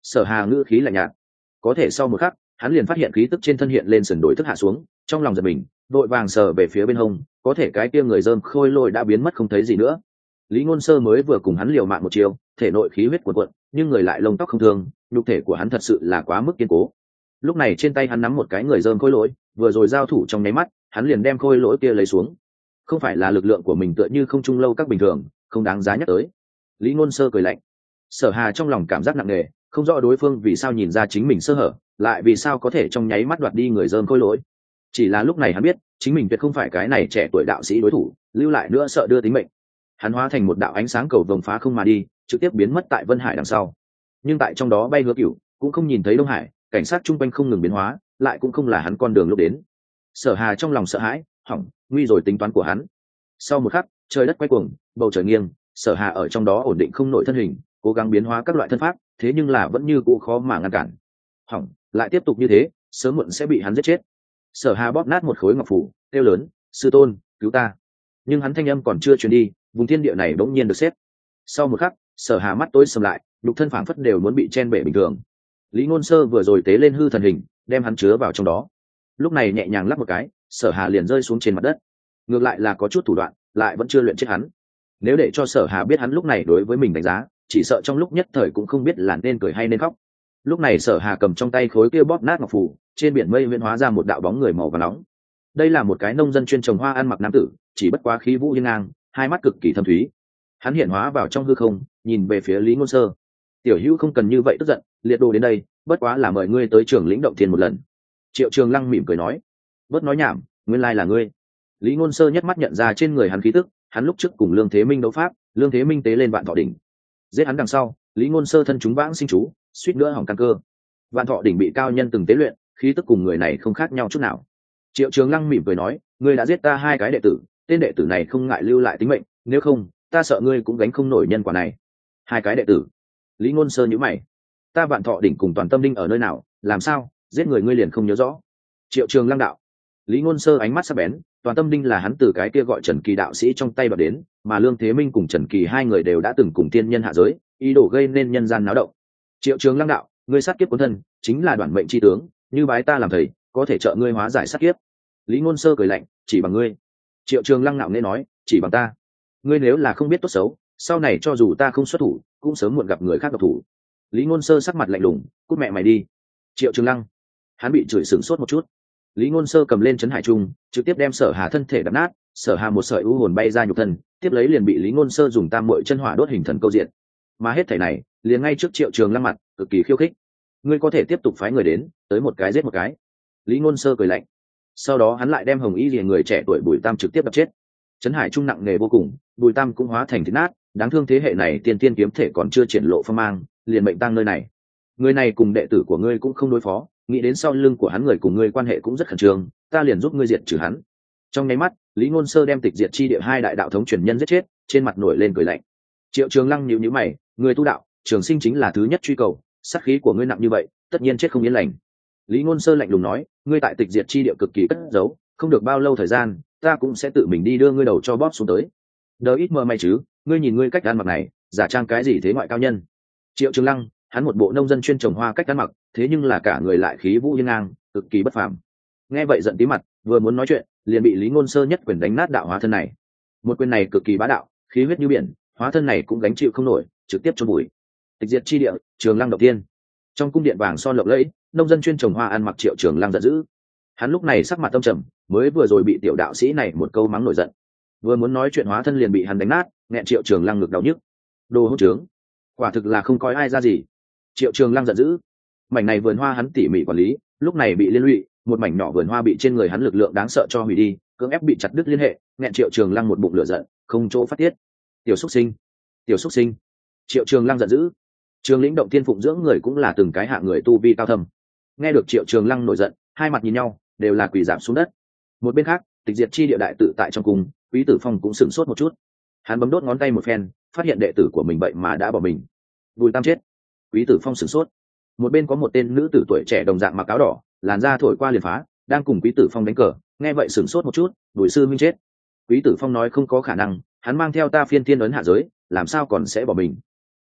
Sở Hà ngữ khí lạnh nhạt. Có thể sau một khắc hắn liền phát hiện khí tức trên thân hiện lên sườn đổi thức hạ xuống, trong lòng giật mình đội vàng sờ về phía bên hông, có thể cái kia người dơm khôi lôi đã biến mất không thấy gì nữa. Lý Ngôn Sơ mới vừa cùng hắn liều mạng một chiều, thể nội khí huyết cuồn cuộn, nhưng người lại lông tóc không thương, nhục thể của hắn thật sự là quá mức kiên cố. Lúc này trên tay hắn nắm một cái người dơm khôi lỗi, vừa rồi giao thủ trong nháy mắt hắn liền đem khôi lỗi kia lấy xuống. Không phải là lực lượng của mình tựa như không trung lâu các bình thường, không đáng giá nhắc tới. Lý Ngôn Sơ cười lạnh. Sở Hà trong lòng cảm giác nặng nề, không rõ đối phương vì sao nhìn ra chính mình sơ hở, lại vì sao có thể trong nháy mắt đoạt đi người dơm khôi lỗi. Chỉ là lúc này hắn biết chính mình tuyệt không phải cái này trẻ tuổi đạo sĩ đối thủ, lưu lại nữa sợ đưa tính mệnh. Hắn hóa thành một đạo ánh sáng cầu vồng phá không mà đi, trực tiếp biến mất tại Vân Hải đằng sau. Nhưng tại trong đó bay Hứa Cửu cũng không nhìn thấy Đông Hải, cảnh sát chung quanh không ngừng biến hóa, lại cũng không là hắn con đường lúc đến. Sở Hà trong lòng sợ hãi, hỏng, nguy rồi tính toán của hắn. Sau một khắc trời đất quay cuồng, bầu trời nghiêng, Sở Hà ở trong đó ổn định không nổi thân hình, cố gắng biến hóa các loại thân pháp, thế nhưng là vẫn như cũ khó mà ngăn cản. Hỏng, lại tiếp tục như thế sớm muộn sẽ bị hắn giết chết. Sở Hà bóp nát một khối ngọc phủ, kêu lớn, sư tôn cứu ta. Nhưng hắn thanh âm còn chưa truyền đi, vùng thiên địa này bỗng nhiên được xếp. Sau một khắc Sở Hà mắt tối sầm lại, nhục thân phảng phất đều muốn bị chen bể bình thường. Lý Ngôn Sơ vừa rồi tế lên hư thần hình, đem hắn chứa vào trong đó. Lúc này nhẹ nhàng lắc một cái, Sở Hà liền rơi xuống trên mặt đất. Ngược lại là có chút thủ đoạn, lại vẫn chưa luyện chết hắn. Nếu để cho Sở Hà biết hắn lúc này đối với mình đánh giá, chỉ sợ trong lúc nhất thời cũng không biết là nên cười hay nên khóc. Lúc này Sở Hà cầm trong tay khối kia bóp nát ngọc phù, trên biển mây huyễn hóa ra một đạo bóng người màu vàng nóng. Đây là một cái nông dân chuyên trồng hoa ăn mặc nam tử, chỉ bất quá khí vũ hiên ngang, hai mắt cực kỳ thâm thúy. Hắn hiện hóa vào trong hư không, nhìn về phía Lý Ngôn Sơ. Tiểu Hữu không cần như vậy tức giận, liệt đồ đến đây, bất quá là mời ngươi tới Trường Lĩnh Động Thiên một lần. Triệu Trường Lăng mỉm cười nói, bớt nói nhảm, nguyên lai là ngươi. Lý Ngôn Sơ nhất mắt nhận ra trên người hắn khí tức, hắn lúc trước cùng Lương Thế Minh đấu pháp, Lương Thế Minh tế lên Vạn Thọ đỉnh, giết hắn đằng sau, Lý Ngôn Sơ thân chúng vãng sinh chú, suýt nữa hỏng căn cơ. Vạn Thọ đỉnh bị cao nhân từng tế luyện, khí tức cùng người này không khác nhau chút nào. Triệu Trường Lăng mỉm cười nói, ngươi đã giết ta hai cái đệ tử, tên đệ tử này không ngại lưu lại tính mệnh, nếu không ta sợ ngươi cũng gánh không nổi nhân quả này. Hai cái đệ tử? Lý Ngôn Sơ nhíu mày. Ta Vạn Thọ đỉnh cùng Toàn Tâm đinh ở nơi nào, làm sao giết người ngươi liền không nhớ rõ? Triệu Trường Lăng đạo. Lý Ngôn Sơ ánh mắt sắc bén, Toàn Tâm đinh là hắn từ cái kia gọi Trần Kỳ đạo sĩ trong tay đoạt đến, mà Lương Thế Minh cùng Trần Kỳ hai người đều đã từng cùng tiên nhân hạ giới, ý đồ gây nên nhân gian náo động. Triệu Trường Lăng đạo, ngươi sát kiếp cuốn thân, chính là Đoản Mệnh chi tướng, như bái ta làm thầy, có thể trợ ngươi hóa giải sát kiếp. Lý Ngôn Sơ cười lạnh, chỉ bằng ngươi? Triệu Trường Lăng nạo nghễ nói, chỉ bằng ta? Ngươi nếu là không biết tốt xấu, sau này cho dù ta không xuất thủ, cũng sớm muộn gặp người khác độc thủ. Lý Ngôn Sơ sắc mặt lạnh lùng, cút mẹ mày đi. Triệu Trường Lăng, hắn bị chửi sửng sốt một chút. Lý Ngôn Sơ cầm lên Trấn Hải Trung, trực tiếp đem Sở Hà thân thể đập nát, Sở Hà một sợi u hồn bay ra nhục thân, tiếp lấy liền bị Lý Ngôn Sơ dùng tam muội chân hỏa đốt hình thần câu diện. Mà hết thảy này, liền ngay trước Triệu Trường Lăng mặt, cực kỳ khiêu khích. Ngươi có thể tiếp tục phái người đến, tới một cái giết một cái. Lý Ngôn Sơ cười lạnh. Sau đó hắn lại đem Hồng Y Liễu người trẻ tuổi Bùi Tam trực tiếp đập chết. Trấn Hải Trung nặng nề vô cùng, Bùi Tam cũng hóa thành thịt nát, đáng thương thế hệ này tiên tiên kiếm thể còn chưa triển lộ phong mang, liền mệnh tang nơi này. Người này cùng đệ tử của ngươi cũng không đối phó, nghĩ đến sau lưng của hắn người cùng ngươi quan hệ cũng rất khẩn trương, ta liền giúp ngươi diệt trừ hắn. Trong nháy mắt, Lý Ngôn Sơ đem Tịch Diệt Chi Địa hai đại đạo thống truyền nhân giết chết, trên mặt nổi lên cười lạnh. Triệu Trường Lăng nhíu nhíu mày, người tu đạo, trường sinh chính là thứ nhất truy cầu, sát khí của ngươi nặng như vậy, tất nhiên chết không yên lành. Lý Ngôn Sơ lạnh lùng nói, ngươi tại Tịch Diệt Chi Địa cực kỳ cất giấu, không được bao lâu thời gian, ta cũng sẽ tự mình đi đưa ngươi đầu cho bóp xuống tới. Đỡ ít mơ may chứ, ngươi nhìn ngươi cách ăn mặc này, giả trang cái gì thế ngoại cao nhân. Triệu Trường Lăng, hắn một bộ nông dân chuyên trồng hoa cách ăn mặc, thế nhưng là cả người lại khí vũ hiên ngang, cực kỳ bất phàm. Nghe vậy giận tí mặt, vừa muốn nói chuyện, liền bị Lý Ngôn Sơ nhất quyền đánh nát đạo hóa thân này. Một quyền này cực kỳ bá đạo, khí huyết như biển, hóa thân này cũng gánh chịu không nổi, trực tiếp chôn bụi. Tịch Diệt Chi Địa, Trường Lăng đầu tiên. Trong cung điện vàng son lộng lẫy, nông dân chuyên trồng hoa ăn mặc Triệu Trường Lăng giận dữ. Hắn lúc này sắc mặt tâm trầm, mới vừa rồi bị tiểu đạo sĩ này một câu mắng nổi giận. Vừa muốn nói chuyện hóa thân liền bị hắn đánh nát, nghẹn Triệu Trường Lăng ngực đau nhức. Đồ hỗn trướng, quả thực là không coi ai ra gì. Triệu Trường Lăng giận dữ. Mảnh này vườn hoa hắn tỉ mỉ quản lý, lúc này bị liên lụy, một mảnh nhỏ vườn hoa bị trên người hắn lực lượng đáng sợ cho hủy đi, cưỡng ép bị chặt đứt liên hệ, nghẹn Triệu Trường Lăng một bụng lửa giận, không chỗ phát tiết. Tiểu Súc Sinh, tiểu Súc Sinh. Triệu Trường Lăng giận dữ. Trường Lĩnh Động Thiên phụng dưỡng người cũng là từng cái hạng người tu vi cao thâm. Nghe được Triệu Trường Lăng nổi giận, hai mặt nhìn nhau, đều là quỳ giảm xuống đất. Một bên khác, Tịch Diệt Chi Địa đại tự tại trong cung, Quý Tử Phong cũng sửng sốt một chút. Hắn bấm đốt ngón tay một phen, phát hiện đệ tử của mình vậy mà đã bỏ mình. Bùi Tam chết. Quý Tử Phong sửng sốt. Một bên có một tên nữ tử tuổi trẻ đồng dạng mặc áo đỏ, làn da thổi qua liền phá, đang cùng Quý Tử Phong đánh cờ, nghe vậy sửng sốt một chút, Bùi sư minh chết. Quý Tử Phong nói không có khả năng, hắn mang theo ta phiên thiên ấn hạ giới, làm sao còn sẽ bỏ mình.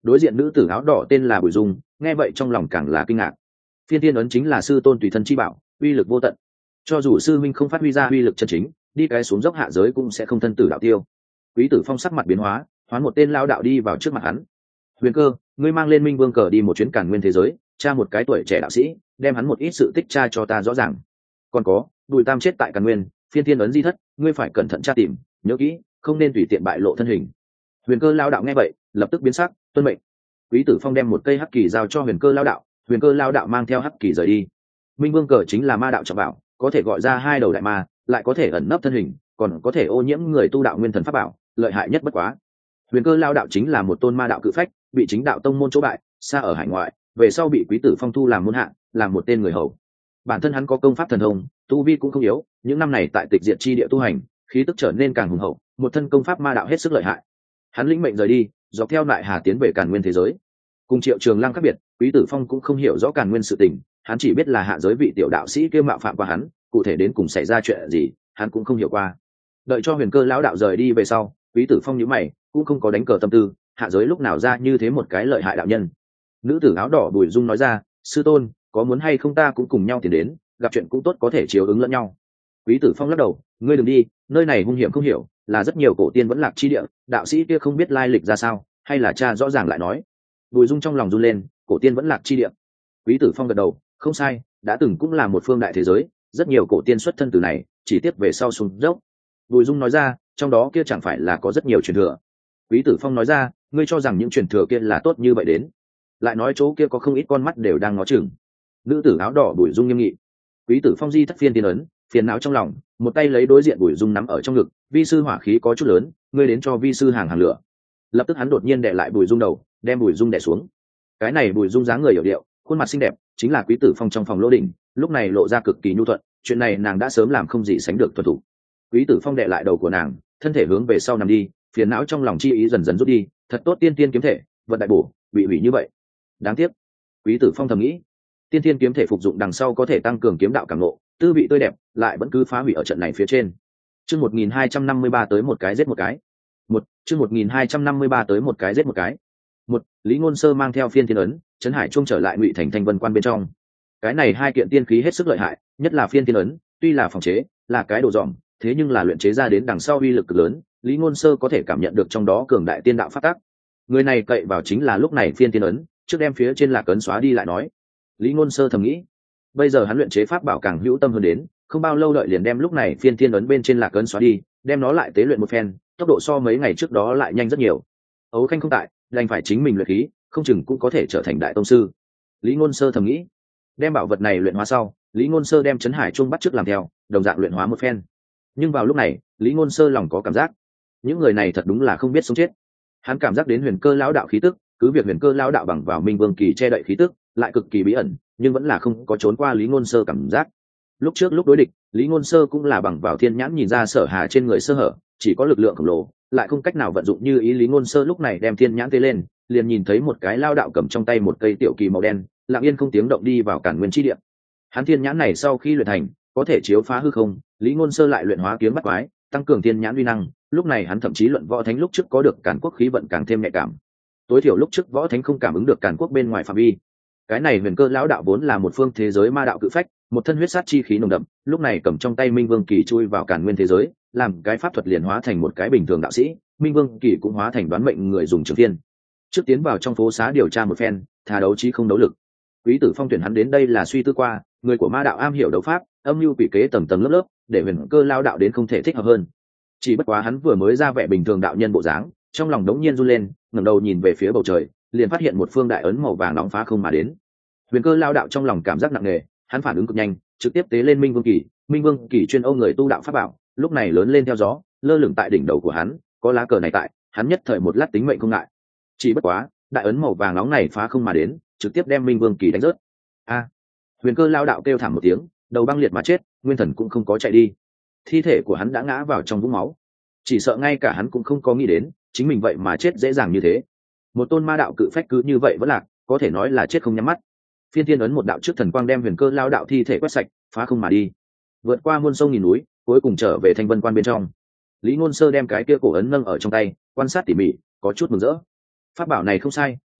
Đối diện nữ tử áo đỏ tên là Bùi Dung, nghe vậy trong lòng càng là kinh ngạc. Phiên thiên ấn chính là sư tôn tùy thân chi bảo, uy lực vô tận, cho dù sư minh không phát huy ra uy lực chân chính, đi cái xuống dốc hạ giới cũng sẽ không thân tử đạo tiêu. Quý Tử Phong sắc mặt biến hóa, hoán một tên lao đạo đi vào trước mặt hắn. Huyền Cơ, ngươi mang lên Minh Vương cờ đi một chuyến càn nguyên thế giới, tra một cái tuổi trẻ đạo sĩ, đem hắn một ít sự tích tra cho ta rõ ràng. Còn có, Bùi Tam chết tại càn nguyên, phiên thiên ấn di thất, ngươi phải cẩn thận tra tìm, nhớ kỹ, không nên tùy tiện bại lộ thân hình. Huyền Cơ lao đạo nghe vậy, lập tức biến sắc, tuân mệnh. Quý Tử Phong đem một cây hắc kỳ giao cho Huyền Cơ lao đạo, Huyền Cơ lao đạo mang theo hắc kỳ rời đi. Minh Vương cờ chính là ma đạo trọng bảo, có thể gọi ra hai đầu đại ma, lại có thể ẩn nấp thân hình, còn có thể ô nhiễm người tu đạo nguyên thần pháp bảo, lợi hại nhất bất quá. Huyền Cơ lao đạo chính là một tôn ma đạo cự phách, bị chính đạo tông môn chỗ bại, xa ở hải ngoại, về sau bị Quý Tử Phong thu làm môn hạ, làm một tên người hầu. Bản thân hắn có công pháp thần thông, tu vi cũng không yếu, những năm này tại tịch diệt chi địa tu hành, khí tức trở nên càng hùng hậu, một thân công pháp ma đạo hết sức lợi hại. Hắn lĩnh mệnh rời đi, dọc theo đại hà tiến về càn nguyên thế giới. Cùng Triệu Trường Lăng khác biệt, Quý Tử Phong cũng không hiểu rõ càn nguyên sự tình, hắn chỉ biết là hạ giới vị tiểu đạo sĩ kia mạo phạm qua hắn, cụ thể đến cùng xảy ra chuyện gì, hắn cũng không hiểu qua. Đợi cho Huyền Cơ lão đạo rời đi về sau, Quý Tử Phong nhíu mày, cũng không có đánh cờ tâm tư, hạ giới lúc nào ra như thế một cái lợi hại đạo nhân. Nữ tử áo đỏ Bùi Dung nói ra, sư tôn, có muốn hay không ta cũng cùng nhau tiến đến, gặp chuyện cũng tốt có thể chiếu ứng lẫn nhau. Quý Tử Phong lắc đầu, ngươi đừng đi, nơi này hung hiểm không hiểu, là rất nhiều cổ tiên vẫn lạc chi địa, đạo sĩ kia không biết lai lịch ra sao, hay là cha rõ ràng lại nói. Bùi Dung trong lòng run lên, cổ tiên vẫn lạc chi địa. Quý Tử Phong gật đầu, không sai, đã từng cũng là một phương đại thế giới, rất nhiều cổ tiên xuất thân từ này, chỉ tiếp về sau xuống dốc. Bùi Dung nói ra, trong đó kia chẳng phải là có rất nhiều truyền thừa. Quý Tử Phong nói ra, ngươi cho rằng những truyền thừa kia là tốt như vậy đến, lại nói chỗ kia có không ít con mắt đều đang ngó chừng. Nữ tử áo đỏ Bùi Dung nghiêm nghị. Quý Tử Phong di thất phiên tiên ấn, phiền não trong lòng, một tay lấy đối diện Bùi Dung nắm ở trong ngực, vi sư hỏa khí có chút lớn, ngươi đến cho vi sư hàng hàng lửa. Lập tức hắn đột nhiên đè lại Bùi Dung đầu, đem Bùi Dung đè xuống. Cái này Bùi Dung dáng người hiểu điệu, khuôn mặt xinh đẹp, chính là Quý Tử Phong trong phòng lô đỉnh, lúc này lộ ra cực kỳ nhu thuận, chuyện này nàng đã sớm làm không gì sánh được thuần thủ. Quý Tử Phong đè lại đầu của nàng, thân thể hướng về sau nằm đi, phiền não trong lòng chi ý dần dần rút đi, thật tốt tiên tiên kiếm thể, vật đại bổ, bị hủy như vậy, đáng tiếc. Quý Tử Phong thầm nghĩ, tiên tiên kiếm thể phục dụng đằng sau có thể tăng cường kiếm đạo cảm ngộ, tư vị tươi đẹp, lại vẫn cứ phá hủy ở trận này phía trên. Chương một nghìn hai trăm năm mươi ba tới một cái giết một cái. Một, chương một nghìn hai trăm năm mươi ba tới một cái giết một cái. Một, Lý Ngôn Sơ mang theo phiên tiên ấn, trấn hải trung trở lại Ngụy Thành Thanh Vân Quan bên trong. Cái này hai kiện tiên khí hết sức lợi hại, nhất là phiên tiên ấn, tuy là phòng chế, là cái đồ dòm, thế nhưng là luyện chế ra đến đằng sau uy lực cực lớn, Lý Ngôn Sơ có thể cảm nhận được trong đó cường đại tiên đạo phát tác. Người này cậy vào chính là lúc này phiên tiên ấn, trước đem phía trên lạc ấn xóa đi lại nói. Lý Ngôn Sơ thầm nghĩ, bây giờ hắn luyện chế pháp bảo càng hữu tâm hơn đến, không bao lâu đợi liền đem lúc này phiên tiên ấn bên trên lạc ấn xóa đi, đem nó lại tế luyện một phen, tốc độ so mấy ngày trước đó lại nhanh rất nhiều. Ấu Khanh không tại, đành phải chính mình luyện khí, không chừng cũng có thể trở thành đại tông sư. Lý Ngôn Sơ thầm nghĩ, đem bảo vật này luyện hóa sau, Lý Ngôn Sơ đem Trấn Hải Trung bắt trước làm theo, đồng dạng luyện hóa một phen. Nhưng vào lúc này, Lý Ngôn Sơ lòng có cảm giác, những người này thật đúng là không biết sống chết. Hắn cảm giác đến Huyền Cơ lão đạo khí tức, cứ việc Huyền Cơ lão đạo bằng vào Minh Vương kỳ che đậy khí tức, lại cực kỳ bí ẩn, nhưng vẫn là không có trốn qua Lý Ngôn Sơ cảm giác. Lúc trước lúc đối địch, Lý Ngôn Sơ cũng là bằng vào thiên nhãn nhìn ra Sở Hà trên người sơ hở, chỉ có lực lượng khổng lồ, lại không cách nào vận dụng như ý. Lý Ngôn Sơ lúc này đem thiên nhãn tê lên, liền nhìn thấy một cái lao đạo cầm trong tay một cây tiểu kỳ màu đen, lặng yên không tiếng động đi vào Càn Nguyên chi địa. Hắn thiên nhãn này sau khi luyện thành, có thể chiếu phá hư không, Lý Ngôn Sơ lại luyện hóa kiếm bắt quái, tăng cường thiên nhãn uy năng, lúc này hắn thậm chí luận võ thánh lúc trước có được Càn Quốc khí vận càng thêm nhạy cảm. Tối thiểu lúc trước võ thánh không cảm ứng được Càn Quốc bên ngoài phạm vi. Cái này Huyền Cơ lão đạo vốn là một phương thế giới ma đạo cự phách, một thân huyết sát chi khí nồng đậm, lúc này cầm trong tay Minh Vương kỳ chui vào Càn Nguyên thế giới, làm cái pháp thuật liền hóa thành một cái bình thường đạo sĩ, Minh Vương kỳ cũng hóa thành đoán mệnh người dùng trường thiên. Trước tiến vào trong phố xá điều tra một phen, thà đấu trí không đấu lực. Quý Tử Phong tuyển hắn đến đây là suy tư qua, người của ma đạo am hiểu đấu pháp, âm mưu quỷ kế tầng tầng lớp lớp, để Huyền Cơ lão đạo đến không thể thích hợp hơn. Chỉ bất quá hắn vừa mới ra vẻ bình thường đạo nhân bộ dáng, trong lòng đống nhiên run lên, ngẩng đầu nhìn về phía bầu trời, liền phát hiện một phương đại ấn màu vàng nóng phá không mà đến. Huyền Cơ lão đạo trong lòng cảm giác nặng nề, hắn phản ứng cực nhanh, trực tiếp tế lên Minh Vương kỳ, Minh Vương kỳ chuyên âu người tu đạo pháp bảo, lúc này lớn lên theo gió, lơ lửng tại đỉnh đầu của hắn, có lá cờ này tại, hắn nhất thời một lát tính mệnh không ngại. Chỉ bất quá, đại ấn màu vàng nóng này phá không mà đến, trực tiếp đem Minh Vương kỳ đánh rớt. A! Huyền Cơ lão đạo kêu thảm một tiếng, đầu băng liệt mà chết, nguyên thần cũng không có chạy đi. Thi thể của hắn đã ngã vào trong vũng máu. Chỉ sợ ngay cả hắn cũng không có nghĩ đến, chính mình vậy mà chết dễ dàng như thế. Một tôn ma đạo cự phách cứ như vậy vẫn lạc, có thể nói là chết không nhắm mắt. Phiên Thiên ấn một đạo trước thần quang đem Huyền Cơ lão đạo thi thể quét sạch, phá không mà đi, vượt qua muôn sông nghìn núi, cuối cùng trở về Thanh Vân Quan bên trong. Lý Ngôn Sơ đem cái kia cổ ấn nâng ở trong tay, quan sát tỉ mỉ, có chút mừng rỡ. Pháp bảo này không sai,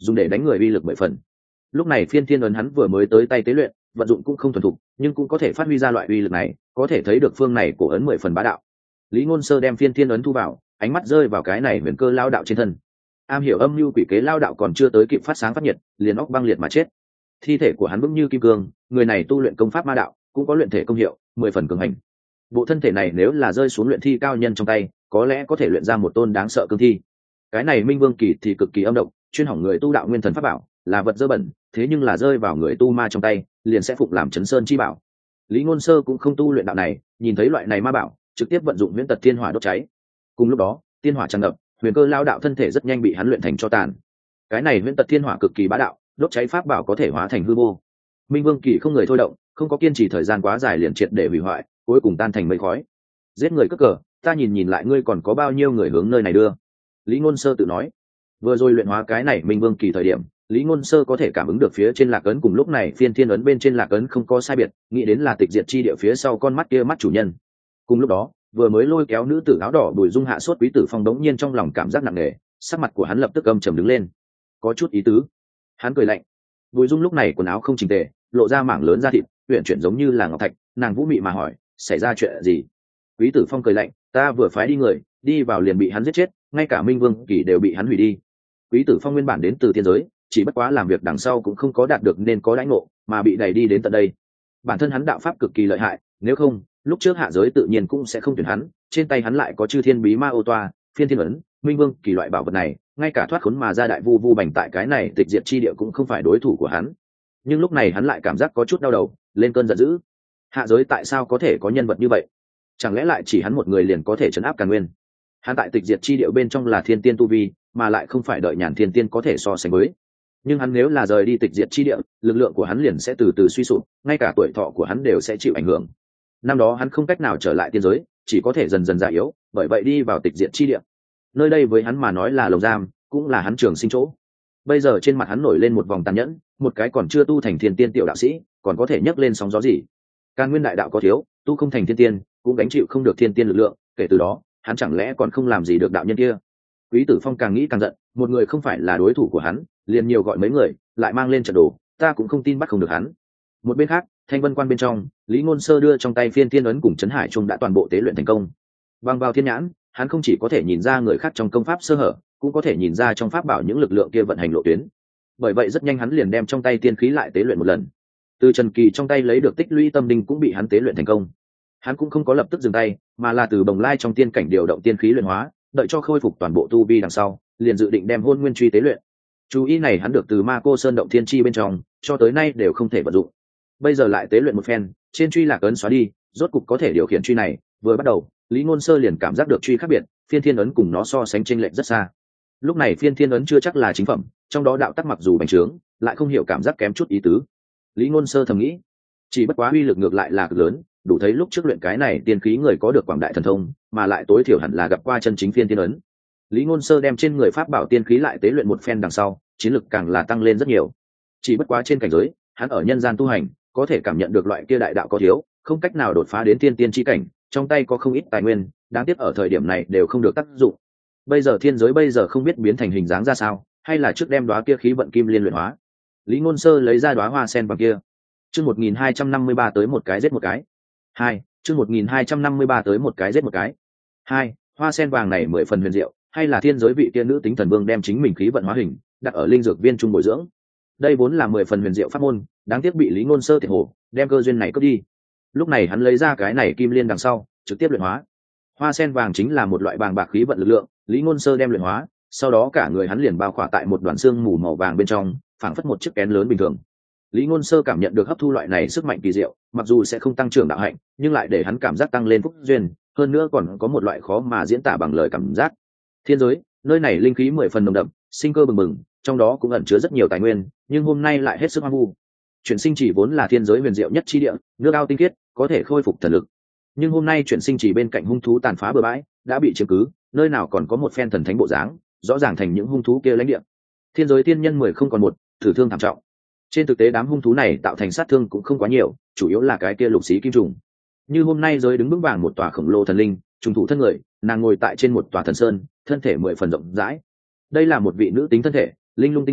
dùng để đánh người uy lực mười phần. Lúc này phiên thiên ấn hắn vừa mới tới tay tế luyện, vận dụng cũng không thuần thục, nhưng cũng có thể phát huy ra loại uy lực này, có thể thấy được phương này cổ ấn mười phần bá đạo. Lý Ngôn Sơ đem phiên thiên ấn thu vào, ánh mắt rơi vào cái này huyền cơ lao đạo trên thân. Am hiểu âm mưu quỷ kế lao đạo còn chưa tới kịp phát sáng phát nhiệt, liền óc băng liệt mà chết. Thi thể của hắn vững như kim cương, người này tu luyện công pháp ma đạo, cũng có luyện thể công hiệu, mười phần cường hành. Bộ thân thể này nếu là rơi xuống luyện thi cao nhân trong tay, có lẽ có thể luyện ra một tôn đáng sợ cương thi. Cái này Minh Vương Kỳ thì cực kỳ âm độc, chuyên hỏng người tu đạo nguyên thần pháp bảo, là vật dơ bẩn, thế nhưng là rơi vào người tu ma trong tay, liền sẽ phụng làm chấn sơn chi bảo. Lý Ngôn Sơ cũng không tu luyện đạo này, nhìn thấy loại này ma bảo, trực tiếp vận dụng Huyễn Tật Thiên Hỏa đốt cháy. Cùng lúc đó, tiên hỏa tràn ngập, huyền cơ lao đạo thân thể rất nhanh bị hắn luyện thành tro tàn. Cái này Huyễn Tật Thiên Hỏa cực kỳ bá đạo, đốt cháy pháp bảo có thể hóa thành hư vô. Minh Vương Kỳ không người thôi động, không có kiên trì thời gian quá dài liền triệt để hủy hoại, cuối cùng tan thành mây khói. Giết người cướp cờ, ta nhìn nhìn lại ngươi còn có bao nhiêu người hướng nơi này đưa. Lý Ngôn Sơ tự nói. Vừa rồi luyện hóa cái này Minh Vương Kỳ thời điểm, Lý Ngôn Sơ có thể cảm ứng được phía trên lạc ấn cùng lúc này phiên thiên ấn bên trên lạc ấn không có sai biệt, nghĩ đến là tịch diệt chi địa phía sau con mắt kia mắt chủ nhân. Cùng lúc đó, vừa mới lôi kéo nữ tử áo đỏ Bùi Dung hạ sốt Quý Tử Phong đống nhiên trong lòng cảm giác nặng nề, sắc mặt của hắn lập tức âm trầm đứng lên. Có chút ý tứ. Hắn cười lạnh. Bùi Dung lúc này quần áo không chỉnh tề, lộ ra mảng lớn da thịt, uyển chuyển giống như là ngọc thạch, nàng vũ mị mà hỏi, xảy ra chuyện gì? Quý Tử Phong cười lạnh, ta vừa phái đi người, đi vào liền bị hắn giết chết, ngay cả Minh Vương Kỳ đều bị hắn hủy đi. Quý Tử Phong nguyên bản đến từ tiên giới, chỉ bất quá làm việc đằng sau cũng không có đạt được nên có đãi ngộ, mà bị đẩy đi đến tận đây. Bản thân hắn đạo pháp cực kỳ lợi hại, nếu không, lúc trước hạ giới tự nhiên cũng sẽ không tuyển hắn, trên tay hắn lại có Chư Thiên Bí Ma ô toa, Phiên Thiên ấn, Minh Vương Kỳ loại bảo vật này, ngay cả thoát khốn mà ra đại vu vu bành tại cái này tịch diệt chi địa cũng không phải đối thủ của hắn. Nhưng lúc này hắn lại cảm giác có chút đau đầu, lên cơn giận dữ. Hạ giới tại sao có thể có nhân vật như vậy? Chẳng lẽ lại chỉ hắn một người liền có thể trấn áp Càn Nguyên? Hắn tại tịch diệt chi địa bên trong là thiên tiên tu vi, mà lại không phải đợi nhàn thiên tiên có thể so sánh với. Nhưng hắn nếu là rời đi tịch diệt chi địa, lực lượng của hắn liền sẽ từ từ suy sụp, ngay cả tuổi thọ của hắn đều sẽ chịu ảnh hưởng. Năm đó hắn không cách nào trở lại tiên giới, chỉ có thể dần dần già yếu, bởi vậy đi vào tịch diệt chi địa. Nơi đây với hắn mà nói là lồng giam, cũng là hắn trường sinh chỗ. Bây giờ trên mặt hắn nổi lên một vòng tàn nhẫn, một cái còn chưa tu thành thiên tiên tiểu đạo sĩ, còn có thể nhấc lên sóng gió gì? Càn Nguyên đại đạo có thiếu, tu không thành thiên tiên, cũng gánh chịu không được thiên tiên lực lượng, kể từ đó, hắn chẳng lẽ còn không làm gì được đạo nhân kia? Quý Tử Phong càng nghĩ càng giận, một người không phải là đối thủ của hắn, liền nhiều gọi mấy người, lại mang lên trận đồ, ta cũng không tin bắt không được hắn. Một bên khác, Thanh Vân Quan bên trong, Lý Ngôn Sơ đưa trong tay phiên thiên ấn cùng Trấn Hải Trung đã toàn bộ tế luyện thành công. Bằng vào thiên nhãn, hắn không chỉ có thể nhìn ra người khác trong công pháp sơ hở, cũng có thể nhìn ra trong pháp bảo những lực lượng kia vận hành lộ tuyến. Bởi vậy rất nhanh hắn liền đem trong tay tiên khí lại tế luyện một lần. Từ Trần Kỳ trong tay lấy được tích lũy tâm đinh cũng bị hắn tế luyện thành công. Hắn cũng không có lập tức dừng tay, mà là từ bồng lai trong tiên cảnh điều động tiên khí luyện hóa, đợi cho khôi phục toàn bộ tu vi đằng sau, liền dự định đem hôn nguyên truy tế luyện. Chú ý này hắn được từ Ma Cô Sơn động thiên chi bên trong, cho tới nay đều không thể vận dụng. Bây giờ lại tế luyện một phen, trên truy lạc ấn xóa đi, rốt cục có thể điều khiển truy này. Vừa bắt đầu, Lý Ngôn Sơ liền cảm giác được truy khác biệt, phiên thiên ấn cùng nó so sánh chênh lệch rất xa. Lúc này phiên thiên ấn chưa chắc là chính phẩm, trong đó đạo tắc mặc dù bành trướng, lại không hiểu cảm giác kém chút ý tứ. Lý Ngôn Sơ thầm nghĩ, chỉ bất quá uy lực ngược lại là cực lớn, đủ thấy lúc trước luyện cái này tiên khí người có được quảng đại thần thông, mà lại tối thiểu hẳn là gặp qua chân chính phiên thiên ấn. Lý Ngôn Sơ đem trên người pháp bảo tiên khí lại tế luyện một phen đằng sau, chiến lực càng là tăng lên rất nhiều. Chỉ bất quá trên cảnh giới, hắn ở nhân gian tu hành, có thể cảm nhận được loại kia đại đạo có thiếu, không cách nào đột phá đến tiên tiên chi cảnh, trong tay có không ít tài nguyên, đáng tiếc ở thời điểm này đều không được tác dụng. Bây giờ thiên giới bây giờ không biết biến thành hình dáng ra sao, hay là trước đem đóa kia khí vận kim liên luyện hóa. Lý Ngôn Sơ lấy ra đóa hoa sen vàng kia. Chương một nghìn hai trăm năm mươi ba tới một cái giết một cái. Hai, chương một nghìn hai trăm năm mươi ba tới một cái giết một cái. Hai, hoa sen vàng này mười phần huyền diệu, hay là thiên giới vị tiên nữ tính thần vương đem chính mình khí vận hóa hình, đặt ở linh dược viên trung bồi dưỡng. Đây vốn là mười phần huyền diệu pháp môn, đáng tiếc bị Lý Ngôn Sơ thiệt hồ, đem cơ duyên này cướp đi. Lúc này hắn lấy ra cái này kim liên đằng sau, trực tiếp luyện hóa. Hoa sen vàng chính là một loại bàng bạc khí vận lực lượng, Lý Ngôn Sơ đem luyện hóa, sau đó cả người hắn liền bao khỏa tại một đoàn xương mù màu vàng bên trong, phảng phất một chiếc kén lớn bình thường. Lý Ngôn Sơ cảm nhận được hấp thu loại này sức mạnh kỳ diệu, mặc dù sẽ không tăng trưởng đạo hạnh, nhưng lại để hắn cảm giác tăng lên phúc duyên, hơn nữa còn có một loại khó mà diễn tả bằng lời cảm giác. Thiên giới, nơi này linh khí mười phần nồng đậm, sinh cơ bừng bừng, trong đó cũng ẩn chứa rất nhiều tài nguyên, nhưng hôm nay lại hết sức hoang vu. Chuyển sinh chỉ vốn là thiên giới huyền diệu nhất chi địa, nước ao tinh khiết, có thể khôi phục thần lực. Nhưng hôm nay chuyển sinh chỉ bên cạnh hung thú tàn phá bừa bãi, đã bị chiếm cứ, nơi nào còn có một phen thần thánh bộ dáng, rõ ràng thành những hung thú kia lãnh địa. Thiên giới tiên nhân mười không còn một, thử thương thảm trọng. Trên thực tế đám hung thú này tạo thành sát thương cũng không quá nhiều, chủ yếu là cái kia lục xí kim trùng. Như hôm nay giới đứng vững vàng một tòa khổng lồ thần linh, trùng thủ thân người, nàng ngồi tại trên một tòa thần sơn, thân thể mười phần rộng rãi. Đây là một vị nữ tính thân thể, linh lung tinh tế,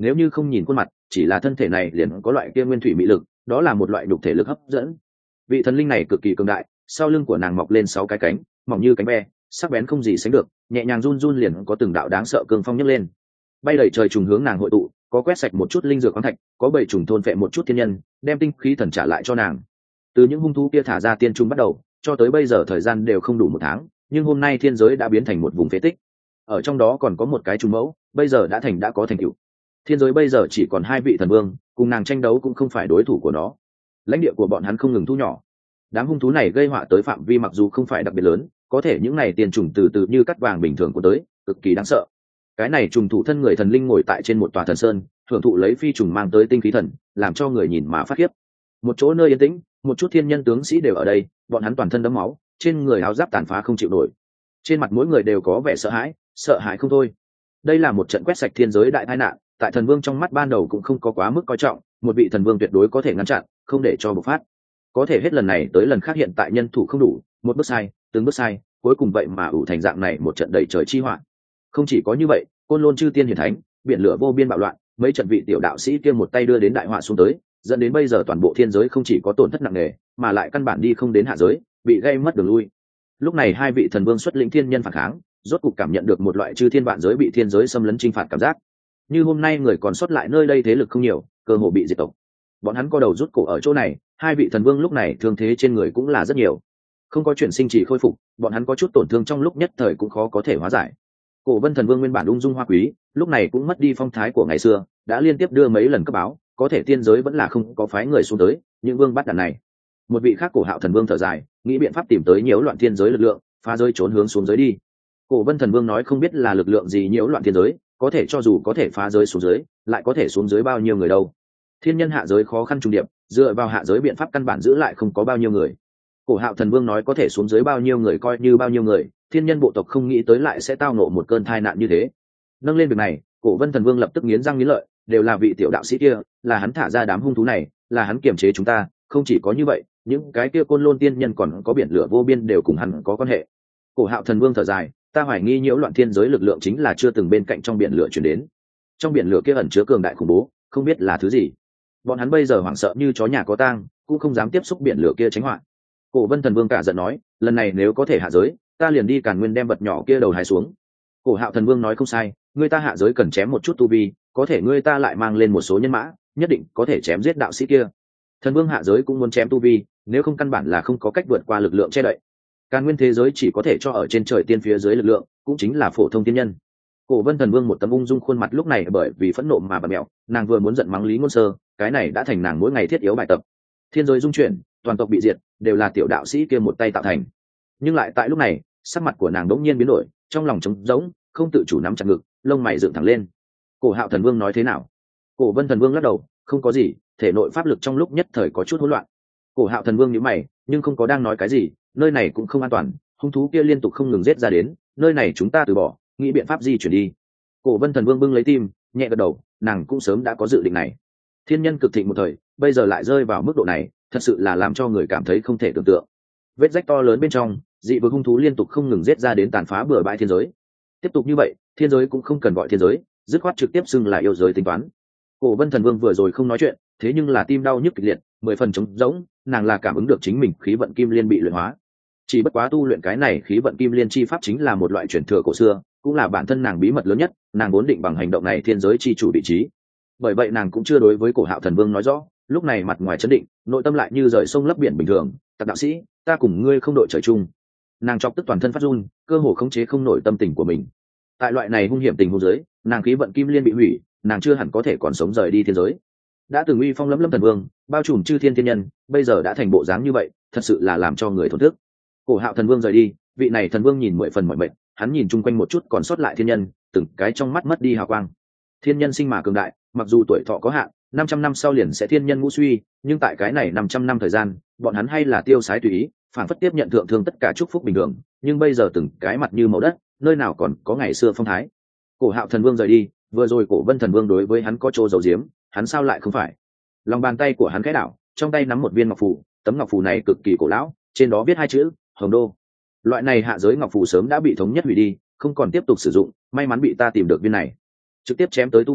nếu như không nhìn khuôn mặt, chỉ là thân thể này liền có loại kia nguyên thủy mỹ lực, đó là một loại nhục thể lực hấp dẫn. Vị thần linh này cực kỳ cường đại, sau lưng của nàng mọc lên sáu cái cánh, mỏng như cánh ve, sắc bén không gì sánh được, nhẹ nhàng run run liền có từng đạo đáng sợ cương phong nhấc lên, bay đầy trời trùng hướng nàng hội tụ, có quét sạch một chút linh dược khoáng thạch, có bảy trùng thôn phệ một chút thiên nhân, đem tinh khí thần trả lại cho nàng. Từ những hung thú kia thả ra tiên trùng bắt đầu, cho tới bây giờ thời gian đều không đủ một tháng, nhưng hôm nay thiên giới đã biến thành một vùng phế tích. Ở trong đó còn có một cái trùng mẫu, bây giờ đã thành đã có thành tựu. Thiên giới bây giờ chỉ còn hai vị thần vương, cùng nàng tranh đấu cũng không phải đối thủ của nó. Lãnh địa của bọn hắn không ngừng thu nhỏ. Đám hung thú này gây họa tới phạm vi mặc dù không phải đặc biệt lớn, có thể những này tiền trùng từ từ như cắt vàng bình thường của tới, cực kỳ đáng sợ. Cái này trùng thủ thân người thần linh ngồi tại trên một tòa thần sơn, hưởng thụ lấy phi trùng mang tới tinh khí thần, làm cho người nhìn mà phát khiếp. Một chỗ nơi yên tĩnh, một chút thiên nhân tướng sĩ đều ở đây, bọn hắn toàn thân đẫm máu, trên người áo giáp tàn phá không chịu nổi, trên mặt mỗi người đều có vẻ sợ hãi, sợ hãi không thôi. Đây là một trận quét sạch thiên giới đại tai nạn, tại thần vương trong mắt ban đầu cũng không có quá mức coi trọng, một vị thần vương tuyệt đối có thể ngăn chặn, không để cho bộc phát. Có thể hết lần này tới lần khác hiện tại nhân thủ không đủ, một bước sai, từng bước sai, cuối cùng vậy mà ủ thành dạng này một trận đầy trời chi họa. Không chỉ có như vậy, côn lôn chư tiên hiển thánh, biển lửa vô biên bạo loạn, mấy trận vị tiểu đạo sĩ kia một tay đưa đến đại họa xuống tới, dẫn đến bây giờ toàn bộ thiên giới không chỉ có tổn thất nặng nề, mà lại căn bản đi không đến hạ giới, bị gây mất đường lui. Lúc này hai vị thần vương xuất lĩnh thiên nhân phản kháng, rốt cục cảm nhận được một loại chư thiên vạn giới bị thiên giới xâm lấn chinh phạt cảm giác. Như hôm nay người còn sót lại nơi đây thế lực không nhiều, cơ hồ bị diệt tộc. Bọn hắn co đầu rút cổ ở chỗ này, hai vị thần vương lúc này thương thế trên người cũng là rất nhiều, không có chuyển sinh chỉ khôi phục, bọn hắn có chút tổn thương trong lúc nhất thời cũng khó có thể hóa giải. Cổ Vân thần vương nguyên bản ung dung hoa quý, lúc này cũng mất đi phong thái của ngày xưa, đã liên tiếp đưa mấy lần cấp báo, có thể tiên giới vẫn là không có phái người xuống tới, những vương bắt đàn này. Một vị khác Cổ Hạo thần vương thở dài, nghĩ biện pháp tìm tới nhiễu loạn thiên giới lực lượng, phá giới trốn hướng xuống giới đi. Cổ Vân thần vương nói không biết là lực lượng gì nhiễu loạn thiên giới, có thể cho dù có thể phá giới xuống dưới, lại có thể xuống dưới bao nhiêu người đâu? Thiên nhân hạ giới khó khăn trùng điệp, dựa vào hạ giới biện pháp căn bản giữ lại không có bao nhiêu người. Cổ Hạo thần vương nói có thể xuống dưới bao nhiêu người coi như bao nhiêu người, thiên nhân bộ tộc không nghĩ tới lại sẽ tao ngộ một cơn tai nạn như thế. Nâng lên việc này, Cổ Vân thần vương lập tức nghiến răng nghiến lợi, đều là vị tiểu đạo sĩ kia, là hắn thả ra đám hung thú này, là hắn kiềm chế chúng ta, không chỉ có như vậy, những cái kia côn lôn tiên nhân còn có biển lửa vô biên đều cùng hắn có quan hệ. Cổ Hạo thần vương thở dài, ta hoài nghi nhiễu loạn thiên giới lực lượng chính là chưa từng bên cạnh trong biển lửa chuyển đến. Trong biển lửa kia ẩn chứa cường đại khủng bố, không biết là thứ gì. Bọn hắn bây giờ hoảng sợ như chó nhà có tang, cũng không dám tiếp xúc biển lửa kia tránh họa. Cổ Vân thần vương cả giận nói, lần này nếu có thể hạ giới, ta liền đi Càn Nguyên đem vật nhỏ kia đầu hái xuống. Cổ Hạo thần vương nói không sai, người ta hạ giới cần chém một chút tu vi, có thể người ta lại mang lên một số nhân mã, nhất định có thể chém giết đạo sĩ kia. Thần vương hạ giới cũng muốn chém tu vi, nếu không căn bản là không có cách vượt qua lực lượng che đậy. Càn Nguyên thế giới chỉ có thể cho ở trên trời tiên phía dưới lực lượng, cũng chính là phổ thông tiên nhân. Cổ Vân thần vương một tấm ung dung khuôn mặt lúc này bởi vì phẫn nộ mà bật mẹo, nàng vừa muốn giận mắng Lý Ngôn Sơ, cái này đã thành nàng mỗi ngày thiết yếu bài tập. Thiên giới dung chuyển, toàn tộc bị diệt, đều là tiểu đạo sĩ kia một tay tạo thành. Nhưng lại tại lúc này, sắc mặt của nàng đống nhiên biến đổi, trong lòng trống rỗng, không tự chủ nắm chặt ngực, lông mày dựng thẳng lên. Cổ Hạo thần vương nói thế nào? Cổ Vân thần vương lắc đầu, không có gì, thể nội pháp lực trong lúc nhất thời có chút hỗn loạn. Cổ Hạo thần vương nhíu mày, nhưng không có đang nói cái gì, nơi này cũng không an toàn, hung thú kia liên tục không ngừng giết ra đến, nơi này chúng ta từ bỏ, nghĩ biện pháp di chuyển đi. Cổ Vân thần vương bưng lấy tim, nhẹ gật đầu, nàng cũng sớm đã có dự định này. Thiên nhân cực thịnh một thời, bây giờ lại rơi vào mức độ này, thật sự là làm cho người cảm thấy không thể tưởng tượng. Vết rách to lớn bên trong, dị vực hung thú liên tục không ngừng giết ra đến tàn phá bừa bãi thiên giới. Tiếp tục như vậy, thiên giới cũng không cần gọi thiên giới, dứt khoát trực tiếp xưng là yêu giới tính toán. Cổ Vân thần vương vừa rồi không nói chuyện, thế nhưng là tim đau nhức kịch liệt, mười phần trống rỗng, nàng là cảm ứng được chính mình khí vận kim liên bị luyện hóa. Chỉ bất quá tu luyện cái này khí vận kim liên chi pháp chính là một loại truyền thừa cổ xưa, cũng là bản thân nàng bí mật lớn nhất, nàng vốn định bằng hành động này thiên giới chi chủ vị trí. Bởi vậy nàng cũng chưa đối với Cổ Hạo thần vương nói rõ, lúc này mặt ngoài chấn định, nội tâm lại như rời sông lấp biển bình thường. Tặc đạo sĩ, ta cùng ngươi không đội trời chung. Nàng chọc tức toàn thân phát run, cơ hồ khống chế không nổi tâm tình của mình. Tại loại này hung hiểm tình huống giới, nàng khí vận kim liên bị hủy, nàng chưa hẳn có thể còn sống rời đi thiên giới. Đã từng uy phong lẫm lẫm thần vương, bao trùm chư thiên thiên nhân, bây giờ đã thành bộ dáng như vậy, thật sự là làm cho người thổn thức. Cổ Hạo thần vương rời đi, vị này thần vương nhìn mười phần mỏi mệt, hắn nhìn chung quanh một chút còn sót lại thiên nhân, từng cái trong mắt mất đi hào quang. Thiên nhân sinh mà cường đại, mặc dù tuổi thọ có hạn, năm trăm năm sau liền sẽ thiên nhân ngũ suy, nhưng tại cái này năm trăm năm thời gian, bọn hắn hay là tiêu sái tùy ý, phản phất tiếp nhận thượng thương tất cả chúc phúc bình thường, nhưng bây giờ từng cái mặt như màu đất, nơi nào còn có ngày xưa phong thái. Cổ Hạo thần vương rời đi, vừa rồi Cổ Vân thần vương đối với hắn có chỗ giấu giếm, hắn sao lại không phải? Lòng bàn tay của hắn khẽ đảo, trong tay nắm một viên ngọc phù, tấm ngọc phù này cực kỳ cổ lão, trên đó viết hai chữ Hồng Đô. Loại này hạ giới ngọc phù sớm đã bị thống nhất hủy đi, không còn tiếp tục sử dụng, may mắn bị ta tìm được viên này. Trực tiếp chém tới tu vi,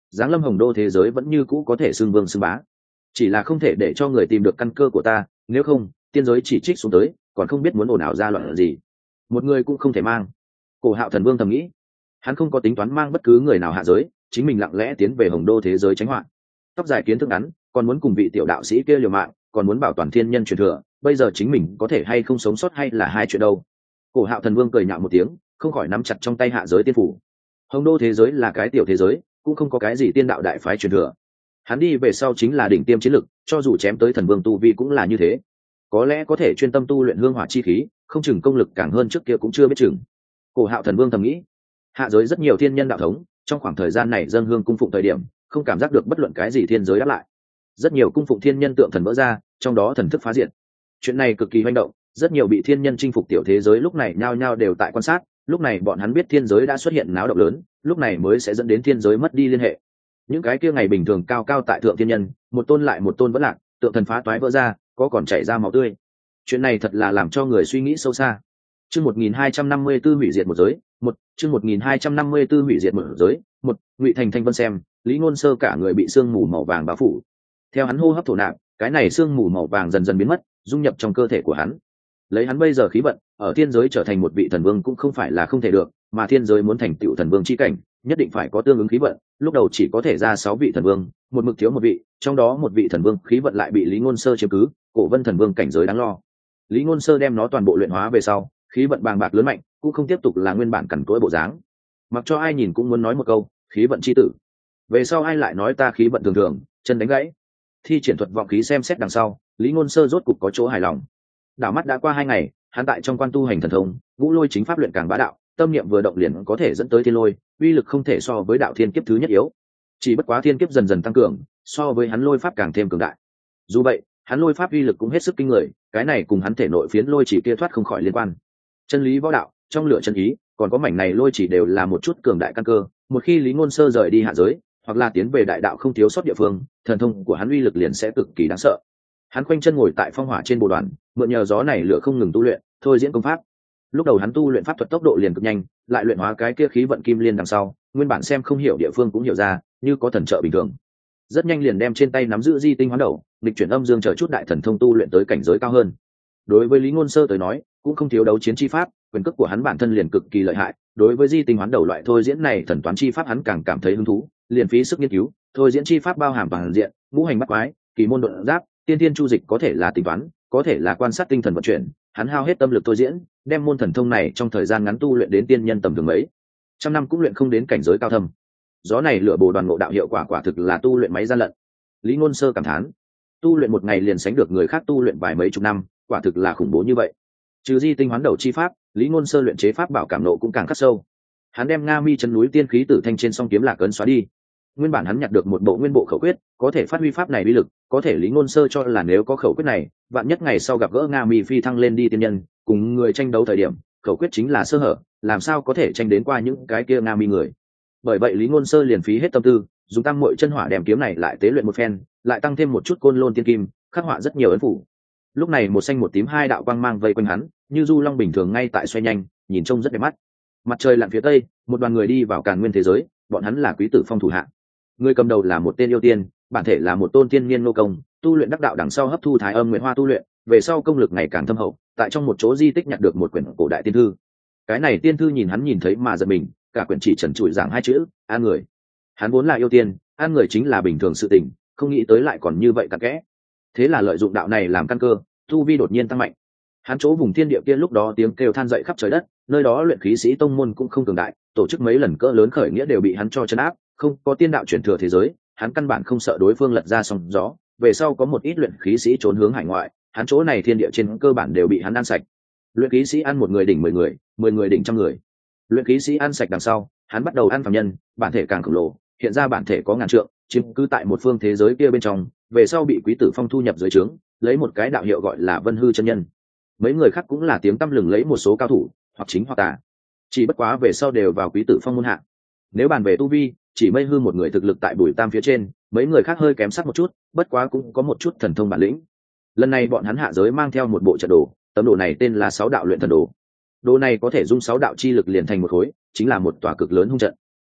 giáng lâm hồng đô thế giới vẫn như cũ có thể xưng vương xưng bá, chỉ là không thể để cho người tìm được căn cơ của ta, nếu không tiên giới chỉ trích xuống tới còn không biết muốn ồn ào ra loạn gì, một người cũng không thể mang. Cổ Hạo Thần Vương thầm nghĩ, hắn không có tính toán mang bất cứ người nào hạ giới, chính mình lặng lẽ tiến về hồng đô thế giới tránh họa. Tóc dài kiến thức ngắn, còn muốn cùng vị tiểu đạo sĩ kia liều mạng, còn muốn bảo toàn thiên nhân truyền thừa, bây giờ chính mình có thể hay không sống sót hay là hai chuyện đâu. Cổ Hạo Thần Vương cười nhạo một tiếng, không khỏi nắm chặt trong tay hạ giới tiên phủ. Hồng đô thế giới là cái tiểu thế giới, cũng không có cái gì tiên đạo đại phái truyền thừa. Hắn đi về sau chính là đỉnh tiêm chiến lực, cho dù chém tới thần vương tu vi cũng là như thế. Có lẽ có thể chuyên tâm tu luyện hương hỏa chi khí, không chừng công lực càng hơn trước kia cũng chưa biết chừng. Cổ Hạo Thần Vương thầm nghĩ, hạ giới rất nhiều thiên nhân đạo thống, trong khoảng thời gian này dâng hương cung phụng thời điểm, không cảm giác được bất luận cái gì thiên giới đáp lại. Rất nhiều cung phụng thiên nhân tượng thần vỡ ra, trong đó thần thức phá diệt. Chuyện này cực kỳ hoành động, rất nhiều bị thiên nhân chinh phục tiểu thế giới lúc này nhao nhao đều tại quan sát, lúc này bọn hắn biết thiên giới đã xuất hiện náo động lớn, lúc này mới sẽ dẫn đến thiên giới mất đi liên hệ. Những cái kia ngày bình thường cao cao tại thượng thiên nhân, một tôn lại một tôn vẫn lạc, tượng thần phá toái vỡ ra, có còn chảy ra máu tươi. Chuyện này thật là làm cho người suy nghĩ sâu xa. Chương một nghìn hai trăm năm mươi tư hủy diệt một giới, một, chương một nghìn hai trăm năm mươi tư hủy diệt một giới, một, Ngụy Thành Thanh Vân xem, Lý Ngôn Sơ cả người bị sương mù màu vàng bao phủ. Theo hắn hô hấp thổ nạp, cái này sương mù màu vàng dần dần biến mất, dung nhập trong cơ thể của hắn. Lấy hắn bây giờ khí vận, ở thiên giới trở thành một vị thần vương cũng không phải là không thể được, mà thiên giới muốn thành tựu thần vương chi cảnh, nhất định phải có tương ứng khí vận, lúc đầu chỉ có thể ra sáu vị thần vương, một mực thiếu một vị, trong đó một vị thần vương khí vận lại bị Lý Ngôn Sơ chiếm cứ, Cổ Vân thần vương cảnh giới đáng lo. Lý Ngôn Sơ đem nó toàn bộ luyện hóa về sau, khí vận bàng bạc lớn mạnh, cũng không tiếp tục là nguyên bản cằn cỗi bộ dáng. Mặc cho ai nhìn cũng muốn nói một câu, khí vận chi tử. Về sau ai lại nói ta khí vận thường thường, chân đánh gãy. Thi triển thuật vọng khí xem xét đằng sau, Lý Ngôn Sơ rốt cục có chỗ hài lòng. Đảo mắt đã qua hai ngày, hắn tại trong quan tu hành thần thông, Ngũ Lôi chính pháp luyện càng bá đạo, tâm niệm vừa động liền có thể dẫn tới thiên lôi, uy lực không thể so với đạo thiên kiếp thứ nhất yếu. Chỉ bất quá thiên kiếp dần dần tăng cường, so với hắn lôi pháp càng thêm cường đại. Dù vậy, hắn lôi pháp uy lực cũng hết sức kinh người, cái này cùng hắn thể nội phiến lôi chỉ kia thoát không khỏi liên quan. Chân lý võ đạo, trong lửa chân ý, còn có mảnh này lôi chỉ đều là một chút cường đại căn cơ, một khi Lý Ngôn Sơ rời đi hạ giới, hoặc là tiến về đại đạo không thiếu sót địa phương, thần thông của hắn uy lực liền sẽ cực kỳ đáng sợ. Hắn khoanh chân ngồi tại phong hỏa trên bồ đoàn, mượn nhờ gió này lửa không ngừng tu luyện, thôi diễn công pháp. Lúc đầu hắn tu luyện pháp thuật tốc độ liền cực nhanh, lại luyện hóa cái kia khí vận kim liên đằng sau, nguyên bản xem không hiểu địa phương cũng hiểu ra, như có thần trợ bình thường. Rất nhanh liền đem trên tay nắm giữ di tinh hoán đầu, nghịch chuyển âm dương chờ chút đại thần thông tu luyện tới cảnh giới cao hơn. Đối với Lý Ngôn Sơ tới nói, cũng không thiếu đấu chiến chi pháp, quyền cước của hắn bản thân liền cực kỳ lợi hại. Đối với di tinh hoán đầu loại thôi diễn này thần toán chi pháp hắn càng cảm thấy hứng thú, liền phí sức nghiên cứu. Thôi diễn chi pháp bao hàm toàn diện, ngũ hành bắt quái, kỳ môn độn giáp, tiên thiên chu dịch, có thể là tính toán, có thể là quan sát tinh thần vận chuyển. Hắn hao hết tâm lực thôi diễn, đem môn thần thông này trong thời gian ngắn tu luyện đến tiên nhân tầm thường mấy trăm năm cũng luyện không đến cảnh giới cao thâm. Gió này lựa bồ đoàn ngộ đạo hiệu quả quả thực là tu luyện máy gian lận. Lý Ngôn Sơ cảm thán, tu luyện một ngày liền sánh được người khác tu luyện vài mấy chục năm, quả thực là khủng bố như vậy. Trừ di tinh hoán đầu chi pháp, Lý Ngôn Sơ luyện chế pháp bảo cảm nộ cũng càng khắc sâu. Hắn đem Nga Mi chân núi tiên khí tử thanh trên song kiếm lạc ấn xóa đi. Nguyên bản hắn nhặt được một bộ nguyên bộ khẩu quyết, có thể phát huy pháp này uy lực, có thể Lý Ngôn Sơ cho là nếu có khẩu quyết này, vạn nhất ngày sau gặp gỡ Nga Mi phi thăng lên đi tiên nhân, cùng người tranh đấu thời điểm, khẩu quyết chính là sơ hở, làm sao có thể tranh đến qua những cái kia Nga Mi người. Bởi vậy Lý Ngôn Sơ liền phí hết tâm tư, dùng tam muội chân hỏa đem kiếm này lại tế luyện một phen, lại tăng thêm một chút côn lôn tiên kim, khắc họa rất nhiều ấn phủ. Lúc này một xanh một tím hai đạo quang mang vây quanh hắn, như du long bình thường ngay tại xoay nhanh, nhìn trông rất đẹp mắt. Mặt trời lặn phía tây, một đoàn người đi vào Càn Nguyên thế giới, bọn hắn là quý tử phong thủ hạ. Người cầm đầu là một tên yêu tiên, bản thể là một tôn tiên niên nô công, tu luyện đắc đạo đằng sau hấp thu thái âm nguyện hoa tu luyện, về sau công lực ngày càng thâm hậu, tại trong một chỗ di tích nhặt được một quyển cổ đại tiên thư. Cái này tiên thư nhìn hắn nhìn thấy mà giật mình, cả quyển chỉ trần trụi giảng hai chữ, an người. Hắn vốn là yêu tiên, an người chính là bình thường sự tình, không nghĩ tới lại còn như vậy cặn kẽ. Thế là lợi dụng đạo này làm căn cơ, tu vi đột nhiên tăng mạnh. Hắn chỗ vùng thiên địa kia lúc đó tiếng kêu than dậy khắp trời đất, nơi đó luyện khí sĩ tông môn cũng không cường đại, tổ chức mấy lần cỡ lớn khởi nghĩa đều bị hắn cho trấn áp, không có tiên đạo truyền thừa thế giới, hắn căn bản không sợ đối phương lật ra sóng gió. Về sau có một ít luyện khí sĩ trốn hướng hải ngoại, hắn chỗ này thiên địa trên cơ bản đều bị hắn ăn sạch. Luyện khí sĩ ăn một người đỉnh mười người, mười người đỉnh trăm người. Luyện khí sĩ ăn sạch đằng sau, hắn bắt đầu ăn phàm nhân, bản thể càng khổng lồ, hiện ra bản thể có ngàn trượng, chiếm cứ tại một phương thế giới kia bên trong, về sau bị Quý Tử Phong thu nhập dưới trướng, lấy một cái đạo hiệu gọi là Vân Hư chân nhân. Mấy người khác cũng là tiếng tăm lừng lấy một số cao thủ, hoặc chính hoặc tà. Chỉ bất quá về sau đều vào Quý Tử Phong môn hạ. Nếu bàn về tu vi, chỉ Mây Hư một người thực lực tại Bùi Tam phía trên, mấy người khác hơi kém sắc một chút, bất quá cũng có một chút thần thông bản lĩnh. Lần này bọn hắn hạ giới mang theo một bộ trận đồ, tấm đồ này tên là Sáu Đạo Luyện Thần Đồ. Đồ này có thể dung sáu đạo chi lực liền thành một khối, chính là một tòa cực lớn hung trận.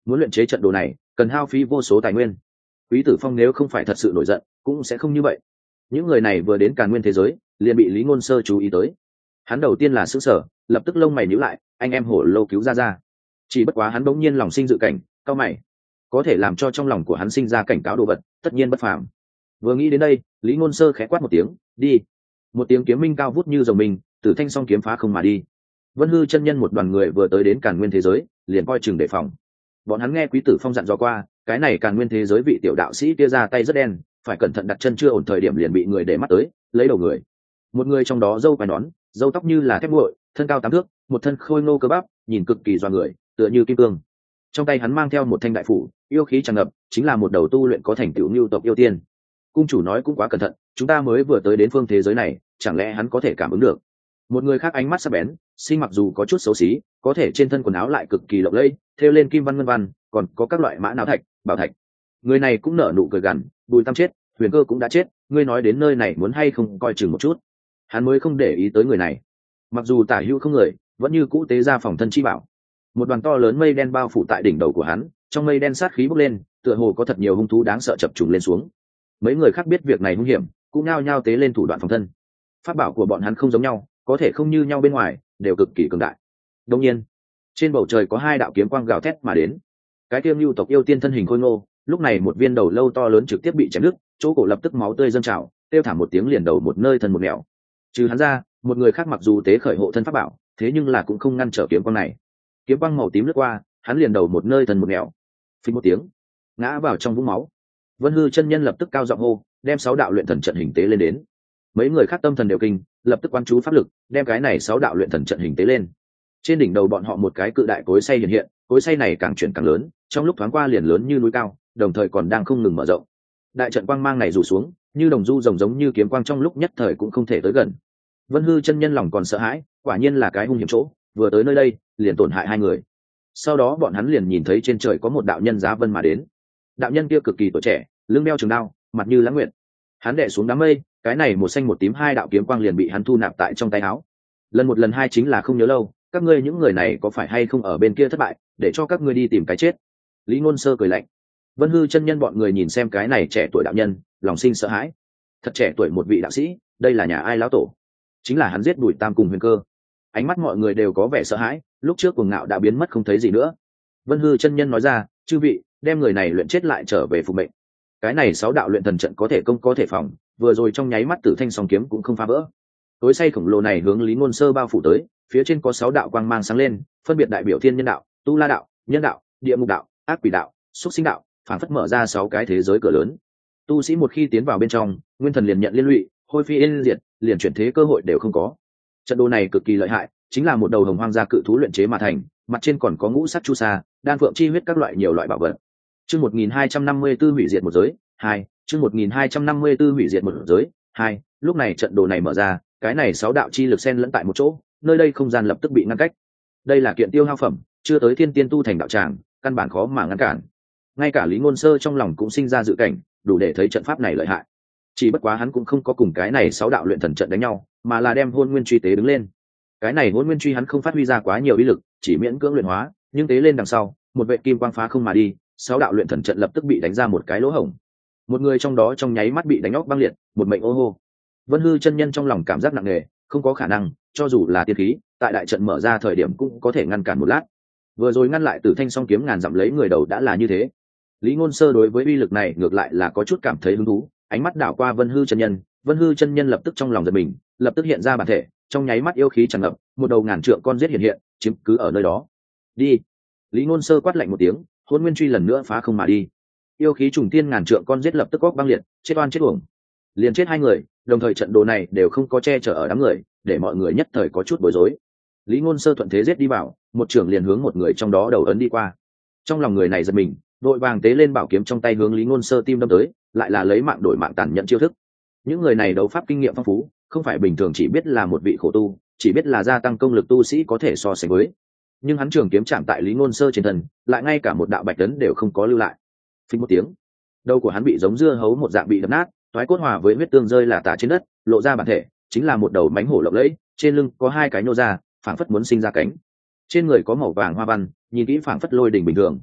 muốn luyện chế trận đồ này cần hao phí vô số tài nguyên. Quý Tử Phong nếu không phải thật sự nổi giận cũng sẽ không như vậy. Những người này vừa đến Càn Nguyên thế giới liền bị Lý Ngôn Sơ chú ý tới. Hắn đầu tiên là sững sờ, lập tức lông mày nhíu lại, anh em Hổ Lâu cứu ra ra. Chỉ bất quá hắn bỗng nhiên lòng sinh dự cảnh, cau mày. Có thể làm cho trong lòng của hắn sinh ra cảnh cáo đồ vật, tất nhiên bất phàm. Vừa nghĩ đến đây, Lý Ngôn Sơ khẽ quát một tiếng, đi. Một tiếng kiếm minh cao vút như rồng mình, Tử Thanh song kiếm phá không mà đi. Vân Hư chân nhân một đoàn người vừa tới đến Càn Nguyên thế giới, liền coi chừng đề phòng. Bọn hắn nghe Quý Tử Phong dặn dò qua, cái này Càn Nguyên thế giới vị tiểu đạo sĩ kia ra tay rất đen, phải cẩn thận đặt chân chưa ổn thời điểm liền bị người để mắt tới, lấy đầu người. Một người trong đó râu quai nón, râu tóc như là thép nguội, thân cao tám thước, một thân khôi ngô cơ bắp, nhìn cực kỳ doa người, tựa như kim cương. Trong tay hắn mang theo một thanh đại phủ, yêu khí tràn ngập, chính là một đầu tu luyện có thành tựu nhu tộc yêu tiên. Cung chủ nói cũng quá cẩn thận, chúng ta mới vừa tới đến phương thế giới này, chẳng lẽ hắn có thể cảm ứng được? Một người khác ánh mắt sắc bén, sinh mặc dù có chút xấu xí, có thể trên thân quần áo lại cực kỳ lộng lẫy, thêu lên kim văn ngân văn, còn có các loại mã não thạch, bảo thạch. Người này cũng nở nụ cười gằn, Bùi Tam chết, Huyền Cơ cũng đã chết, ngươi nói đến nơi này muốn hay không coi chừng một chút. Hắn mới không để ý tới người này. Mặc dù tả hữu không người, vẫn như cũ tế ra phòng thân chi bảo. Một đoàn to lớn mây đen bao phủ tại đỉnh đầu của hắn, trong mây đen sát khí bốc lên, tựa hồ có thật nhiều hung thú đáng sợ chập trùng lên xuống. Mấy người khác biết việc này hung hiểm, cũng nhao nhao tế lên thủ đoạn phòng thân. Pháp bảo của bọn hắn không giống nhau, có thể không như nhau bên ngoài, đều cực kỳ cường đại. Đương nhiên, trên bầu trời có hai đạo kiếm quang gào thét mà đến. Cái tiêm lưu tộc yêu tiên thân hình khôi ngô, lúc này một viên đầu lâu to lớn trực tiếp bị chém đứt, chỗ cổ lập tức máu tươi dâng trào, tiêu thảm một tiếng liền đầu một nơi thân một nẻo. Trừ hắn ra, một người khác mặc dù tế khởi hộ thân pháp bảo, thế nhưng là cũng không ngăn trở kiếm quang này. Kiếm quang màu tím lướt qua, hắn liền đầu một nơi thân một nẻo. Phình một tiếng, ngã vào trong vũng máu. Vân Hư chân nhân lập tức cao giọng hô, đem sáu đạo luyện thần trận hình tế lên đến. Mấy người khác tâm thần đều kinh, lập tức quan chú pháp lực, đem cái này sáu đạo luyện thần trận hình tế lên. Trên đỉnh đầu bọn họ một cái cự đại cối xay hiện hiện, cối xay này càng chuyển càng lớn, trong lúc thoáng qua liền lớn như núi cao, đồng thời còn đang không ngừng mở rộng. Đại trận quang mang này rủ xuống, như đồng du rồng giống như kiếm quang trong lúc nhất thời cũng không thể tới gần. Vân Hư chân nhân lòng còn sợ hãi, quả nhiên là cái hung hiểm chỗ, vừa tới nơi đây, liền tổn hại hai người. Sau đó bọn hắn liền nhìn thấy trên trời có một đạo nhân giá vân mà đến. Đạo nhân kia cực kỳ tuổi trẻ, lưng đeo trường đao, mặt như lãng nguyện. Hắn đè xuống đám mây, cái này một xanh một tím hai đạo kiếm quang liền bị hắn thu nạp tại trong tay áo. Lần một lần hai chính là không nhớ lâu, các ngươi những người này có phải hay không ở bên kia thất bại, để cho các ngươi đi tìm cái chết. Lý Ngôn Sơ cười lạnh. Vân Hư chân nhân bọn người nhìn xem cái này trẻ tuổi đạo nhân, lòng sinh sợ hãi. Thật trẻ tuổi một vị đạo sĩ, đây là nhà ai lão tổ? Chính là hắn giết Bùi Tam cùng Huyền Cơ. Ánh mắt mọi người đều có vẻ sợ hãi, lúc trước cuồng ngạo đã biến mất không thấy gì nữa. Vân Hư chân nhân nói ra, chư vị, đem người này luyện chết lại trở về phục mệnh. Cái này sáu đạo luyện thần trận có thể công có thể phòng, vừa rồi trong nháy mắt Tử Thanh song kiếm cũng không phá vỡ. Tối say khổng lồ này hướng Lý Ngôn Sơ bao phủ tới, phía trên có sáu đạo quang mang sáng lên, phân biệt đại biểu thiên nhân đạo, tu la đạo, nhân đạo, địa ngục đạo, ác quỷ đạo, xuất sinh đạo, phản phất mở ra sáu cái thế giới cửa lớn. Tu sĩ một khi tiến vào bên trong, nguyên thần liền nhận liên lụy, hôi phi yên diệt, liền chuyển thế cơ hội đều không có. Trận đồ này cực kỳ lợi hại, chính là một đầu hồng hoang gia cự thú luyện chế mà thành, mặt trên còn có ngũ sắc chu sa, đan phượng chi huyết các loại nhiều loại bảo vật. Chương một nghìn hai trăm năm mươi tư hủy diệt một giới, hai, chương một nghìn hai trăm năm mươi tư hủy diệt một giới, hai. Lúc này trận đồ này mở ra, cái này sáu đạo chi lực xen lẫn tại một chỗ, nơi đây không gian lập tức bị ngăn cách. Đây là kiện tiêu hao phẩm, chưa tới thiên tiên tu thành đạo tràng, căn bản khó mà ngăn cản. Ngay cả Lý Ngôn Sơ trong lòng cũng sinh ra dự cảnh, đủ để thấy trận pháp này lợi hại. Chỉ bất quá hắn cũng không có cùng cái này sáu đạo luyện thần trận đánh nhau, mà là đem hôn nguyên truy tế đứng lên. Cái này hôn nguyên truy hắn không phát huy ra quá nhiều uy lực, chỉ miễn cưỡng luyện hóa, nhưng tế lên đằng sau, một vệ kim quang phá không mà đi, sáu đạo luyện thần trận lập tức bị đánh ra một cái lỗ hổng. Một người trong đó trong nháy mắt bị đánh óc băng liệt, một mệnh ô hô. Vân Hư chân nhân trong lòng cảm giác nặng nề, không có khả năng, cho dù là tiên khí, tại đại trận mở ra thời điểm cũng có thể ngăn cản một lát. Vừa rồi ngăn lại Tử Thanh song kiếm ngàn dặm lấy người đầu đã là như thế. Lý Ngôn Sơ đối với uy lực này ngược lại là có chút cảm thấy hứng thú, ánh mắt đảo qua Vân Hư chân nhân, Vân Hư chân nhân lập tức trong lòng giật mình, lập tức hiện ra bản thể, trong nháy mắt yêu khí tràn ngập, một đầu ngàn trượng con giết hiện hiện, chiếm cứ ở nơi đó. Đi. Lý Ngôn Sơ quát lạnh một tiếng, hôn nguyên truy lần nữa phá không mà đi. Yêu khí trùng thiên ngàn trượng con giết lập tức góc băng liệt, chết oan chết uổng. Liền chết hai người, đồng thời trận đồ này đều không có che chở ở đám người, để mọi người nhất thời có chút bối rối. Lý Ngôn Sơ thuận thế giết đi vào, một trường liền hướng một người trong đó đầu ấn đi qua. Trong lòng người này giật mình, đội vàng tế lên bảo kiếm trong tay hướng Lý Ngôn Sơ tim đâm tới, lại là lấy mạng đổi mạng tàn nhẫn chiêu thức. Những người này đấu pháp kinh nghiệm phong phú, không phải bình thường chỉ biết là một vị khổ tu, chỉ biết là gia tăng công lực tu sĩ có thể so sánh với. Nhưng hắn trường kiếm chạm tại Lý Ngôn Sơ trên thân, lại ngay cả một đạo bạch tấn đều không có lưu lại. Phình một tiếng, đầu của hắn bị giống dưa hấu một dạng bị đập nát, toái cốt hòa với huyết tương rơi là tả trên đất, lộ ra bản thể, chính là một đầu mãnh hổ lộng lẫy, trên lưng có hai cái nhô ra, phảng phất muốn sinh ra cánh. Trên người có màu vàng hoa văn, nhìn kỹ phảng phất lôi đỉnh bình thường.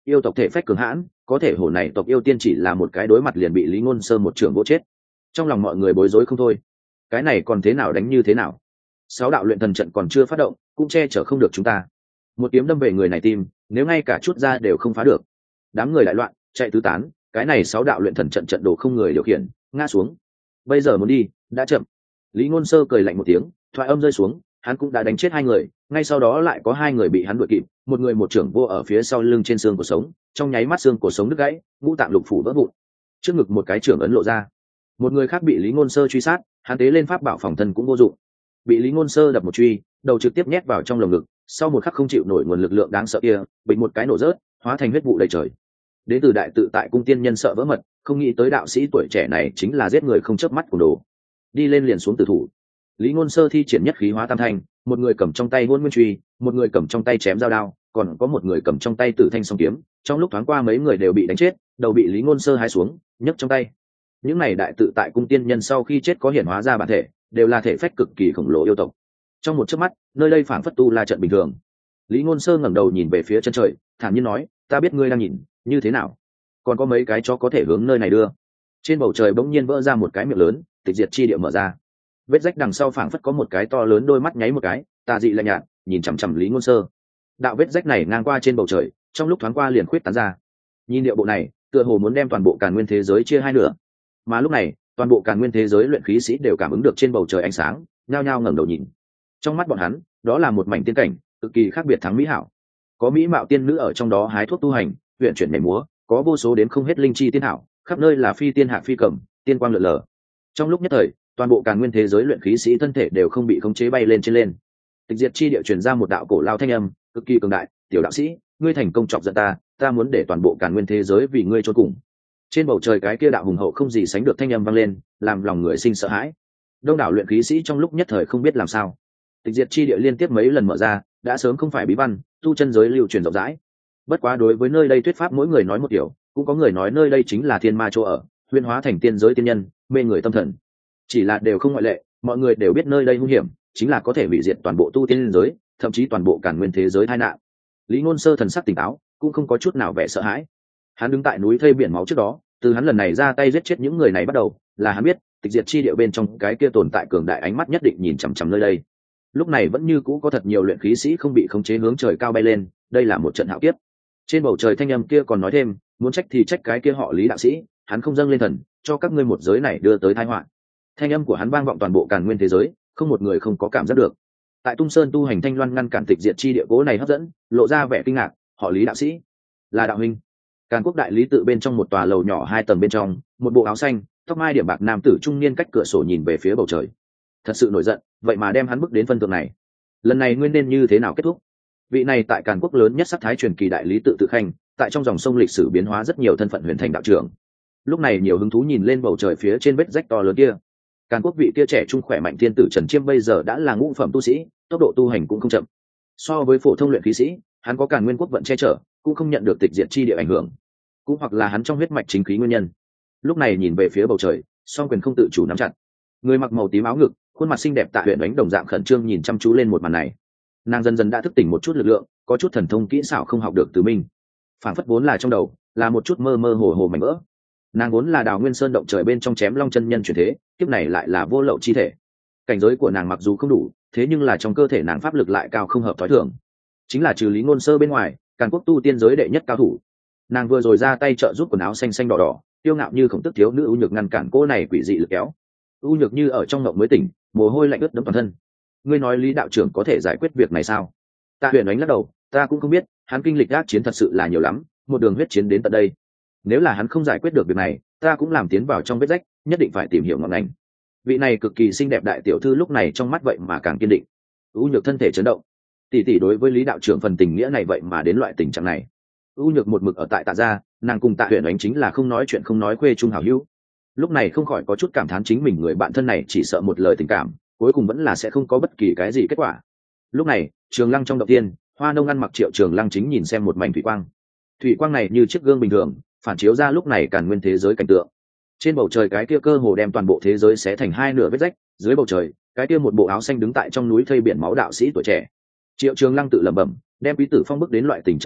yêu tộc thể phách cường hãn, có thể hổ này tộc yêu tiên chỉ là một cái đối mặt liền bị Lý Ngôn Sơ một trưởng vỗ chết. Trong lòng mọi người bối rối không thôi, cái này còn thế nào đánh như thế nào? Sáu đạo luyện thần trận còn chưa phát động, cũng che chở không được chúng ta. Một kiếm đâm về người này tim, nếu ngay cả chút ra đều không phá được. Đám người đại loạn, chạy tứ tán, cái này sáu đạo luyện thần trận trận đồ không người điều khiển, ngã xuống. Bây giờ muốn đi, đã chậm. Lý Ngôn Sơ cười lạnh một tiếng, thoại âm rơi xuống, hắn cũng đã đánh chết hai người, ngay sau đó lại có hai người bị hắn đuổi kịp, một người một trưởng vô ở phía sau lưng trên xương của sống, trong nháy mắt xương của sống đứt gãy, ngũ tạng lục phủ vỡ vụn. Trước ngực một cái trưởng ấn lộ ra. Một người khác bị Lý Ngôn Sơ truy sát, hắn tế lên pháp bảo phòng thân cũng vô dụng. Bị Lý Ngôn Sơ đập một truy, đầu trực tiếp nhét vào trong lồng ngực, sau một khắc không chịu nổi nguồn lực lượng đáng sợ kia, bình một cái nổ rớt, hóa thành huyết vụ đầy trời. Đến từ đại tự tại cung tiên nhân sợ vỡ mật, không nghĩ tới đạo sĩ tuổi trẻ này chính là giết người không chớp mắt của đồ. Đi lên liền xuống tử thủ. Lý Ngôn Sơ thi triển nhất khí hóa tam thanh, một người cầm trong tay hôn nguyên truy, một người cầm trong tay chém dao đao, còn có một người cầm trong tay tử thanh song kiếm. Trong lúc thoáng qua mấy người đều bị đánh chết, đầu bị Lý Ngôn Sơ hái xuống, nhấc trong tay. Những này đại tự tại cung tiên nhân sau khi chết có hiển hóa ra bản thể, đều là thể phách cực kỳ khổng lồ yêu tộc. Trong một chớp mắt, nơi đây phảng phất tu la trận bình thường. Lý Ngôn Sơ ngẩng đầu nhìn về phía chân trời, thản nhiên nói, ta biết ngươi đang nhìn, như thế nào? Còn có mấy cái chó có thể hướng nơi này đưa. Trên bầu trời bỗng nhiên vỡ ra một cái miệng lớn, tịch diệt chi địa mở ra. Vết rách đằng sau phảng phất có một cái to lớn đôi mắt nháy một cái, tà dị lạnh nhạt, nhìn chằm chằm Lý Ngôn Sơ. Đạo vết rách này ngang qua trên bầu trời, trong lúc thoáng qua liền khuyết tán ra. Nhìn điệu bộ này, tựa hồ muốn đem toàn bộ Càn Nguyên thế giới chia hai nửa. Mà lúc này, toàn bộ Càn Nguyên thế giới luyện khí sĩ đều cảm ứng được trên bầu trời ánh sáng, nhao nhao ngẩng đầu nhìn. Trong mắt bọn hắn, đó là một mảnh tiên cảnh, cực kỳ khác biệt thắng mỹ hảo. Có mỹ mạo tiên nữ ở trong đó hái thuốc tu hành, huyền chuyển nhảy múa, có vô số đến không hết linh chi tiên hảo, khắp nơi là phi tiên hạ phi cầm, tiên quang lượn lờ. Trong lúc nhất thời, toàn bộ Càn Nguyên thế giới luyện khí sĩ thân thể đều không bị khống chế bay lên trên lên. Tịch diệt chi địa truyền ra một đạo cổ lao thanh âm, cực kỳ cường đại, "Tiểu đạo sĩ, ngươi thành công chọc giận ta, ta muốn để toàn bộ Càn Nguyên thế giới vì ngươi chôn cùng." Trên bầu trời cái kia đạo hùng hậu không gì sánh được thanh âm vang lên, làm lòng người sinh sợ hãi. Đông đảo luyện khí sĩ trong lúc nhất thời không biết làm sao. Tịch diệt chi địa liên tiếp mấy lần mở ra, đã sớm không phải bí văn, tu chân giới lưu truyền rộng rãi. Bất quá đối với nơi đây thuyết pháp mỗi người nói một kiểu, cũng có người nói nơi đây chính là thiên ma chỗ ở, huyễn hóa thành tiên giới tiên nhân, mê người tâm thần. Chỉ là đều không ngoại lệ, mọi người đều biết nơi đây hung hiểm, chính là có thể hủy diệt toàn bộ tu tiên giới, thậm chí toàn bộ Càn Nguyên thế giới tai nạn. Lý Ngôn Sơ thần sắc tỉnh táo, cũng không có chút nào vẻ sợ hãi. Hắn đứng tại núi thây biển máu trước đó, từ hắn lần này ra tay giết chết những người này bắt đầu, là hắn biết, tịch diệt chi địa bên trong cái kia tồn tại cường đại ánh mắt nhất định nhìn chằm chằm nơi đây. Lúc này vẫn như cũ có thật nhiều luyện khí sĩ không bị khống chế hướng trời cao bay lên, đây là một trận hạo kiếp. Trên bầu trời thanh âm kia còn nói thêm, muốn trách thì trách cái kia họ Lý đạo sĩ, hắn không dâng lên thần, cho các ngươi một giới này đưa tới tai họa. Thanh âm của hắn vang vọng toàn bộ Càn Nguyên thế giới, không một người không có cảm giác được. Tại Tung Sơn tu hành Thanh Loan ngăn cản tịch diệt chi địa cố này hấp dẫn, lộ ra vẻ kinh ngạc, họ Lý đạo sĩ, là đạo huynh. Càn Quốc đại lý tự bên trong một tòa lầu nhỏ hai tầng bên trong, một bộ áo xanh, tóc mai điểm bạc nam tử trung niên cách cửa sổ nhìn về phía bầu trời. Thật sự nổi giận, vậy mà đem hắn bước đến phân thượng này. Lần này nguyên nên như thế nào kết thúc? Vị này tại Càn Quốc lớn nhất sắc thái truyền kỳ đại lý tự tự khanh, tại trong dòng sông lịch sử biến hóa rất nhiều thân phận huyền thành đạo trưởng. Lúc này nhiều hứng thú nhìn lên bầu trời phía trên vết rách to lớn kia. Càn Quốc vị kia trẻ trung khỏe mạnh thiên tử Trần Chiêm bây giờ đã là ngũ phẩm tu sĩ, tốc độ tu hành cũng không chậm. So với phổ thông luyện khí sĩ, hắn có Càn Nguyên quốc vận che chở, cũng không nhận được tịch diệt chi địa ảnh hưởng, cũng hoặc là hắn trong huyết mạch chính khí nguyên nhân. Lúc này nhìn về phía bầu trời, song quyền không tự chủ nắm chặt. Người mặc màu tím áo ngực, khuôn mặt xinh đẹp Tạ Huyền đánh đồng dạng khẩn trương nhìn chăm chú lên một màn này. Nàng dần dần đã thức tỉnh một chút lực lượng, có chút thần thông kỹ xảo không học được từ mình, phản phất vốn là trong đầu là một chút mơ mơ hồ hồ mảnh vỡ. Nàng vốn là Đào Nguyên Sơn động trời bên trong chém long chân nhân chuyển thế, kiếp này lại là vô lậu chi thể. Cảnh giới của nàng mặc dù không đủ, thế nhưng là trong cơ thể nàng pháp lực lại cao không hợp thói thường, chính là trừ Lý Ngôn Sơ bên ngoài, Càn Quốc tu tiên giới đệ nhất cao thủ. Nàng vừa rồi ra tay trợ giúp quần áo xanh xanh đỏ đỏ, tiêu ngạo như khổng tức thiếu nữ U Nhược ngăn cản cô này quỷ dị lực kéo. U Nhược như ở trong ngộng mới tỉnh, mồ hôi lạnh ướt đẫm toàn thân. Ngươi nói Lý đạo trưởng có thể giải quyết việc này sao? Tạ Huyền đánh lắc đầu, ta cũng không biết, hắn kinh lịch ác chiến thật sự là nhiều lắm, một đường huyết chiến đến tận đây. Nếu là hắn không giải quyết được việc này, ta cũng làm tiến vào trong vết rách, nhất định phải tìm hiểu ngọn ngành. Vị này cực kỳ xinh đẹp đại tiểu thư lúc này trong mắt vậy mà càng kiên định. U Nhược thân thể chấn động, tỷ tỷ đối với Lý đạo trưởng phần tình nghĩa này vậy mà đến loại tình trạng này. U Nhược một mực ở tại Tạ gia, nàng cùng Tạ Huyền đánh chính là không nói chuyện không nói khuê trung hảo hữu. Lúc này không khỏi có chút cảm thán chính mình người bạn thân này chỉ sợ một lời tình cảm, cuối cùng vẫn là sẽ không có bất kỳ cái gì kết quả. Lúc này, Trường Lăng trong động tiên, Hoa Nông ăn mặc Triệu Trường Lăng chính nhìn xem một mảnh thủy quang. Thủy quang này như chiếc gương bình thường, phản chiếu ra lúc này Càn Nguyên thế giới cảnh tượng. Trên bầu trời cái kia cơ hồ đem toàn bộ thế giới xé thành hai nửa vết rách, dưới bầu trời, cái kia một bộ áo xanh đứng tại trong núi thây biển máu đạo sĩ tuổi trẻ. Triệu Trường Lăng tự lẩm bẩm, đem Quý Tử Phong bước đến loại tình trạng này,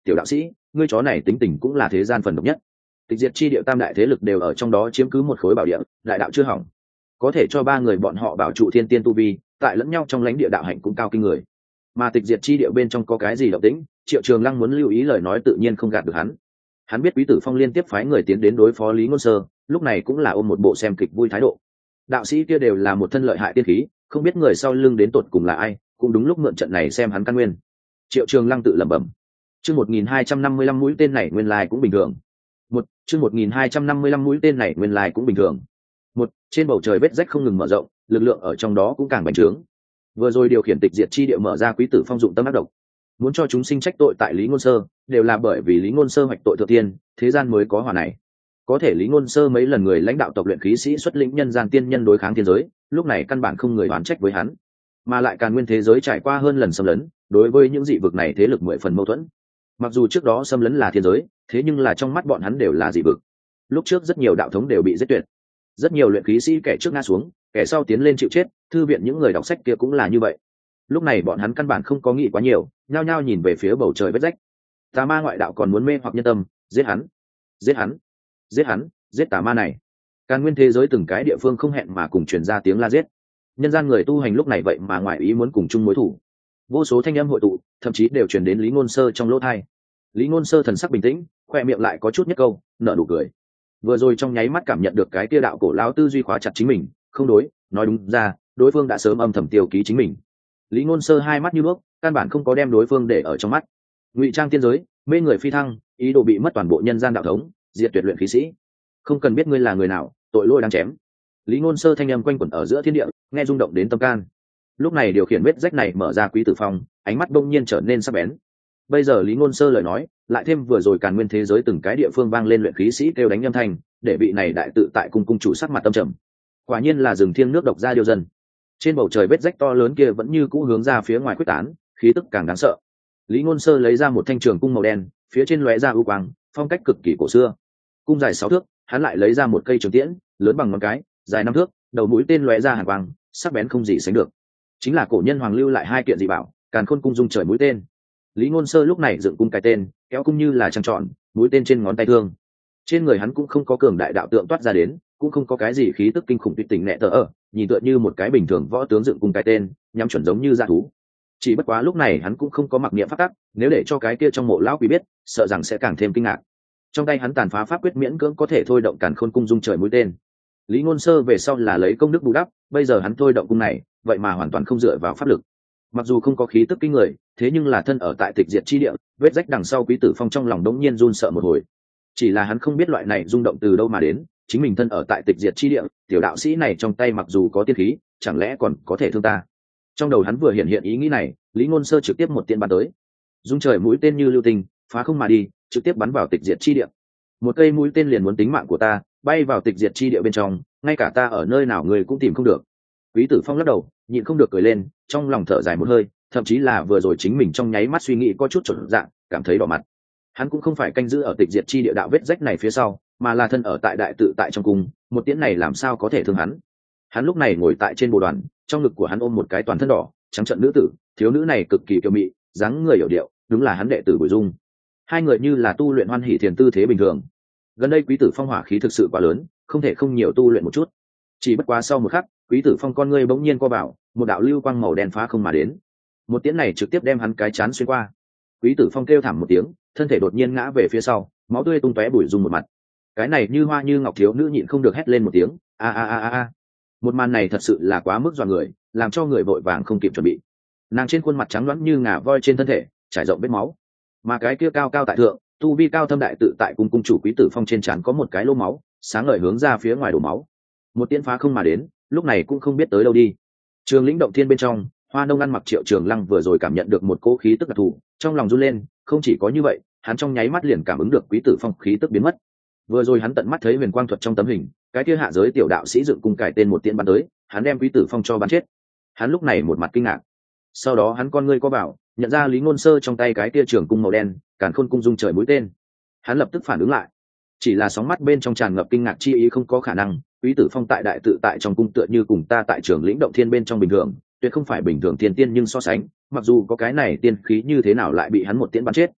tiểu đạo sĩ ngươi chó này tính tình cũng là thế gian phần độc nhất. Tịch diệt chi địa tam đại thế lực đều ở trong đó chiếm cứ một khối bảo địa, đại đạo chưa hỏng, có thể cho ba người bọn họ bảo trụ thiên tiên tu vi, tại lẫn nhau trong lãnh địa đạo hạnh cũng cao kinh người. Mà tịch diệt chi địa bên trong có cái gì động tĩnh, Triệu Trường Lăng muốn lưu ý lời nói tự nhiên không gạt được hắn. Hắn biết Quý Tử Phong liên tiếp phái người tiến đến đối phó Lý Ngôn Sơ, lúc này cũng là ôm một bộ xem kịch vui thái độ. Đạo sĩ kia đều là một thân lợi hại tiên khí, không biết người sau lưng đến tột cùng là ai, cũng đúng lúc mượn trận này xem hắn căn nguyên. Triệu Trường Lăng tự lẩm bẩm. Chương một nghìn hai trăm năm mươi lăm mũi tên này nguyên lai cũng bình thường. Một, chương một nghìn hai trăm năm mươi lăm mũi tên này nguyên lai cũng bình thường. Một, trên bầu trời vết rách không ngừng mở rộng, lực lượng ở trong đó cũng càng bành trướng. Vừa rồi điều khiển tịch diệt chi địa mở ra Quý Tử Phong dụng tâm ác độc, muốn cho chúng sinh trách tội tại Lý Ngôn Sơ, đều là bởi vì Lý Ngôn Sơ hoạch tội thượng tiên, thế gian mới có hòa này. Có thể Lý Ngôn Sơ mấy lần người lãnh đạo tộc luyện khí sĩ xuất lĩnh nhân gian tiên nhân đối kháng thiên giới, lúc này căn bản không người oán trách với hắn, mà lại Càn Nguyên thế giới trải qua hơn lần xâm lấn, đối với những dị vực này thế lực mười phần mâu thuẫn. Mặc dù trước đó xâm lấn là thiên giới, thế nhưng là trong mắt bọn hắn đều là dị vực. Lúc trước rất nhiều đạo thống đều bị giết tuyệt, rất nhiều luyện khí sĩ kẻ trước ngã xuống, kẻ sau tiến lên chịu chết, thư viện những người đọc sách kia cũng là như vậy. Lúc này bọn hắn căn bản không có nghĩ quá nhiều, nhao nhao nhìn về phía bầu trời vết rách. Tà ma ngoại đạo còn muốn mê hoặc nhân tâm, giết hắn, giết hắn, giết hắn, giết tà ma này. Càn Nguyên thế giới từng cái địa phương không hẹn mà cùng truyền ra tiếng la giết. Nhân gian người tu hành lúc này vậy mà ngoại ý muốn cùng chung mối thủ. Vô số thanh âm hội tụ, thậm chí đều truyền đến Lý Ngôn Sơ trong lỗ tai. Lý Ngôn Sơ thần sắc bình tĩnh, khoe miệng lại có chút nhất câu, nở nụ cười. Vừa rồi trong nháy mắt cảm nhận được cái kia đạo cổ lão tư duy khóa chặt chính mình, không đối, nói đúng ra, đối phương đã sớm âm thầm tiêu ký chính mình. Lý Ngôn Sơ hai mắt như nước, căn bản không có đem đối phương để ở trong mắt. Ngụy trang tiên giới, mê người phi thăng, ý đồ bị mất toàn bộ nhân gian đạo thống, diệt tuyệt luyện khí sĩ. Không cần biết ngươi là người nào, tội lỗi đáng chém. Lý Ngôn Sơ thanh âm quanh quẩn ở giữa thiên địa, nghe rung động đến tâm can. Lúc này điều khiển vết rách này mở ra Quý Tử Phong, ánh mắt bỗng nhiên trở nên sắc bén. Bây giờ Lý Ngôn Sơ lời nói, lại thêm vừa rồi Càn Nguyên thế giới từng cái địa phương vang lên luyện khí sĩ kêu đánh âm thanh, để vị này đại tự tại cung cung chủ sắc mặt tâm trầm. Quả nhiên là rừng thiêng nước độc ra điều dân. Trên bầu trời vết rách to lớn kia vẫn như cũ hướng ra phía ngoài quyết tán, khí tức càng đáng sợ. Lý Ngôn Sơ lấy ra một thanh trường cung màu đen, phía trên lóe ra ưu quang, phong cách cực kỳ cổ xưa. Cung dài sáu thước, hắn lại lấy ra một cây trường tiễn, lớn bằng ngón cái, dài năm thước, đầu mũi tên lóe ra hàn quang, sắc bén không gì sánh được. Chính là cổ nhân hoàng lưu lại hai kiện dị bảo, Càn Khôn cung dung trời mũi tên. Lý Ngôn Sơ lúc này dựng cung cái tên, kéo cung như là trăng tròn, mũi tên trên ngón tay thương. Trên người hắn cũng không có cường đại đạo tượng toát ra đến, cũng không có cái gì khí tức kinh khủng tuyệt tình nệ tở ở, nhìn tựa như một cái bình thường võ tướng dựng cung cái tên, nhắm chuẩn giống như dã thú. Chỉ bất quá lúc này hắn cũng không có mặc niệm pháp tắc, nếu để cho cái kia trong mộ lão quỷ biết, sợ rằng sẽ càng thêm kinh ngạc. Trong tay hắn tàn phá pháp quyết miễn cưỡng có thể thôi động Càn Khôn cung dung trời mũi tên. Lý Ngôn Sơ về sau là lấy công đức bù đắp, bây giờ hắn thôi động cung này, vậy mà hoàn toàn không dựa vào pháp lực. Mặc dù không có khí tức kinh người, thế nhưng là thân ở tại tịch diệt chi địa, vết rách đằng sau Quý Tử Phong trong lòng đống nhiên run sợ một hồi. Chỉ là hắn không biết loại này rung động từ đâu mà đến, chính mình thân ở tại tịch diệt chi địa, tiểu đạo sĩ này trong tay mặc dù có tiên khí, chẳng lẽ còn có thể thương ta? Trong đầu hắn vừa hiện hiện ý nghĩ này, Lý Ngôn Sơ trực tiếp một tiên bắn tới. Dung trời mũi tên như lưu tinh, phá không mà đi, trực tiếp bắn vào tịch diệt chi địa. Một cây mũi tên liền muốn tính mạng của ta, bay vào tịch diệt chi địa bên trong, ngay cả ta ở nơi nào người cũng tìm không được. Quý Tử Phong lắc đầu, nhịn không được cười lên, trong lòng thở dài một hơi, thậm chí là vừa rồi chính mình trong nháy mắt suy nghĩ có chút chột dạ, cảm thấy đỏ mặt. Hắn cũng không phải canh giữ ở tịch diệt chi địa đạo vết rách này phía sau, mà là thân ở tại đại tự tại trong cung, một tiễn này làm sao có thể thương hắn. Hắn lúc này ngồi tại trên bồ đoàn, trong ngực của hắn ôm một cái toàn thân đỏ trắng trợn nữ tử, thiếu nữ này cực kỳ kiêu mị, dáng người hiểu điệu, đúng là hắn đệ tử Bùi Dung. Hai người như là tu luyện hoan hỷ thiền tư thế bình thường. Gần đây Quý Tử Phong hỏa khí thực sự quá lớn, không thể không nhiều tu luyện một chút. Chỉ bất quá sau một khắc, Quý Tử Phong con ngươi bỗng nhiên co vào, một đạo lưu quang màu đen phá không mà đến. Một tiễn này trực tiếp đem hắn cái chán xuyên qua. Quý Tử Phong kêu thảm một tiếng, thân thể đột nhiên ngã về phía sau, máu tươi tung tóe Bùi Dung một mặt. Cái này như hoa như ngọc thiếu nữ nhịn không được hét lên một tiếng, a a a a a. Một màn này thật sự là quá mức dọa người, làm cho người vội vàng không kịp chuẩn bị. Nàng trên khuôn mặt trắng nõn như ngà voi trên thân thể trải rộng vết máu, mà cái kia cao cao tại thượng, tu vi cao thâm đại tự tại cung cung chủ Quý Tử Phong trên trán có một cái lỗ máu, sáng ngời hướng ra phía ngoài đổ máu. Một tiễn phá không mà đến, lúc này cũng không biết tới đâu đi. Trường lĩnh động thiên bên trong, Hoa Nông ăn mặc Triệu Trường Lăng vừa rồi cảm nhận được một cỗ khí tức đặc thù, trong lòng run lên, không chỉ có như vậy, hắn trong nháy mắt liền cảm ứng được Quý Tử Phong khí tức biến mất. Vừa rồi hắn tận mắt thấy huyền quang thuật trong tấm hình, cái kia hạ giới tiểu đạo sĩ dựng cung cải tên một tiễn bắn tới, hắn đem Quý Tử Phong cho bắn chết. Hắn lúc này một mặt kinh ngạc. Sau đó hắn con ngươi co bảo, nhận ra Lý Ngôn Sơ trong tay cái kia trường cung màu đen, Càn Khôn cung dung trời mũi tên. Hắn lập tức phản ứng lại. Chỉ là sóng mắt bên trong tràn ngập kinh ngạc chi ý, không có khả năng, Quý Tử Phong tại đại tự tại trong cung tựa như cùng ta tại trường lĩnh động thiên bên trong bình thường, tuyệt không phải bình thường tiên tiên, nhưng so sánh, mặc dù có cái này tiên khí như thế nào lại bị hắn một tiễn bắn chết.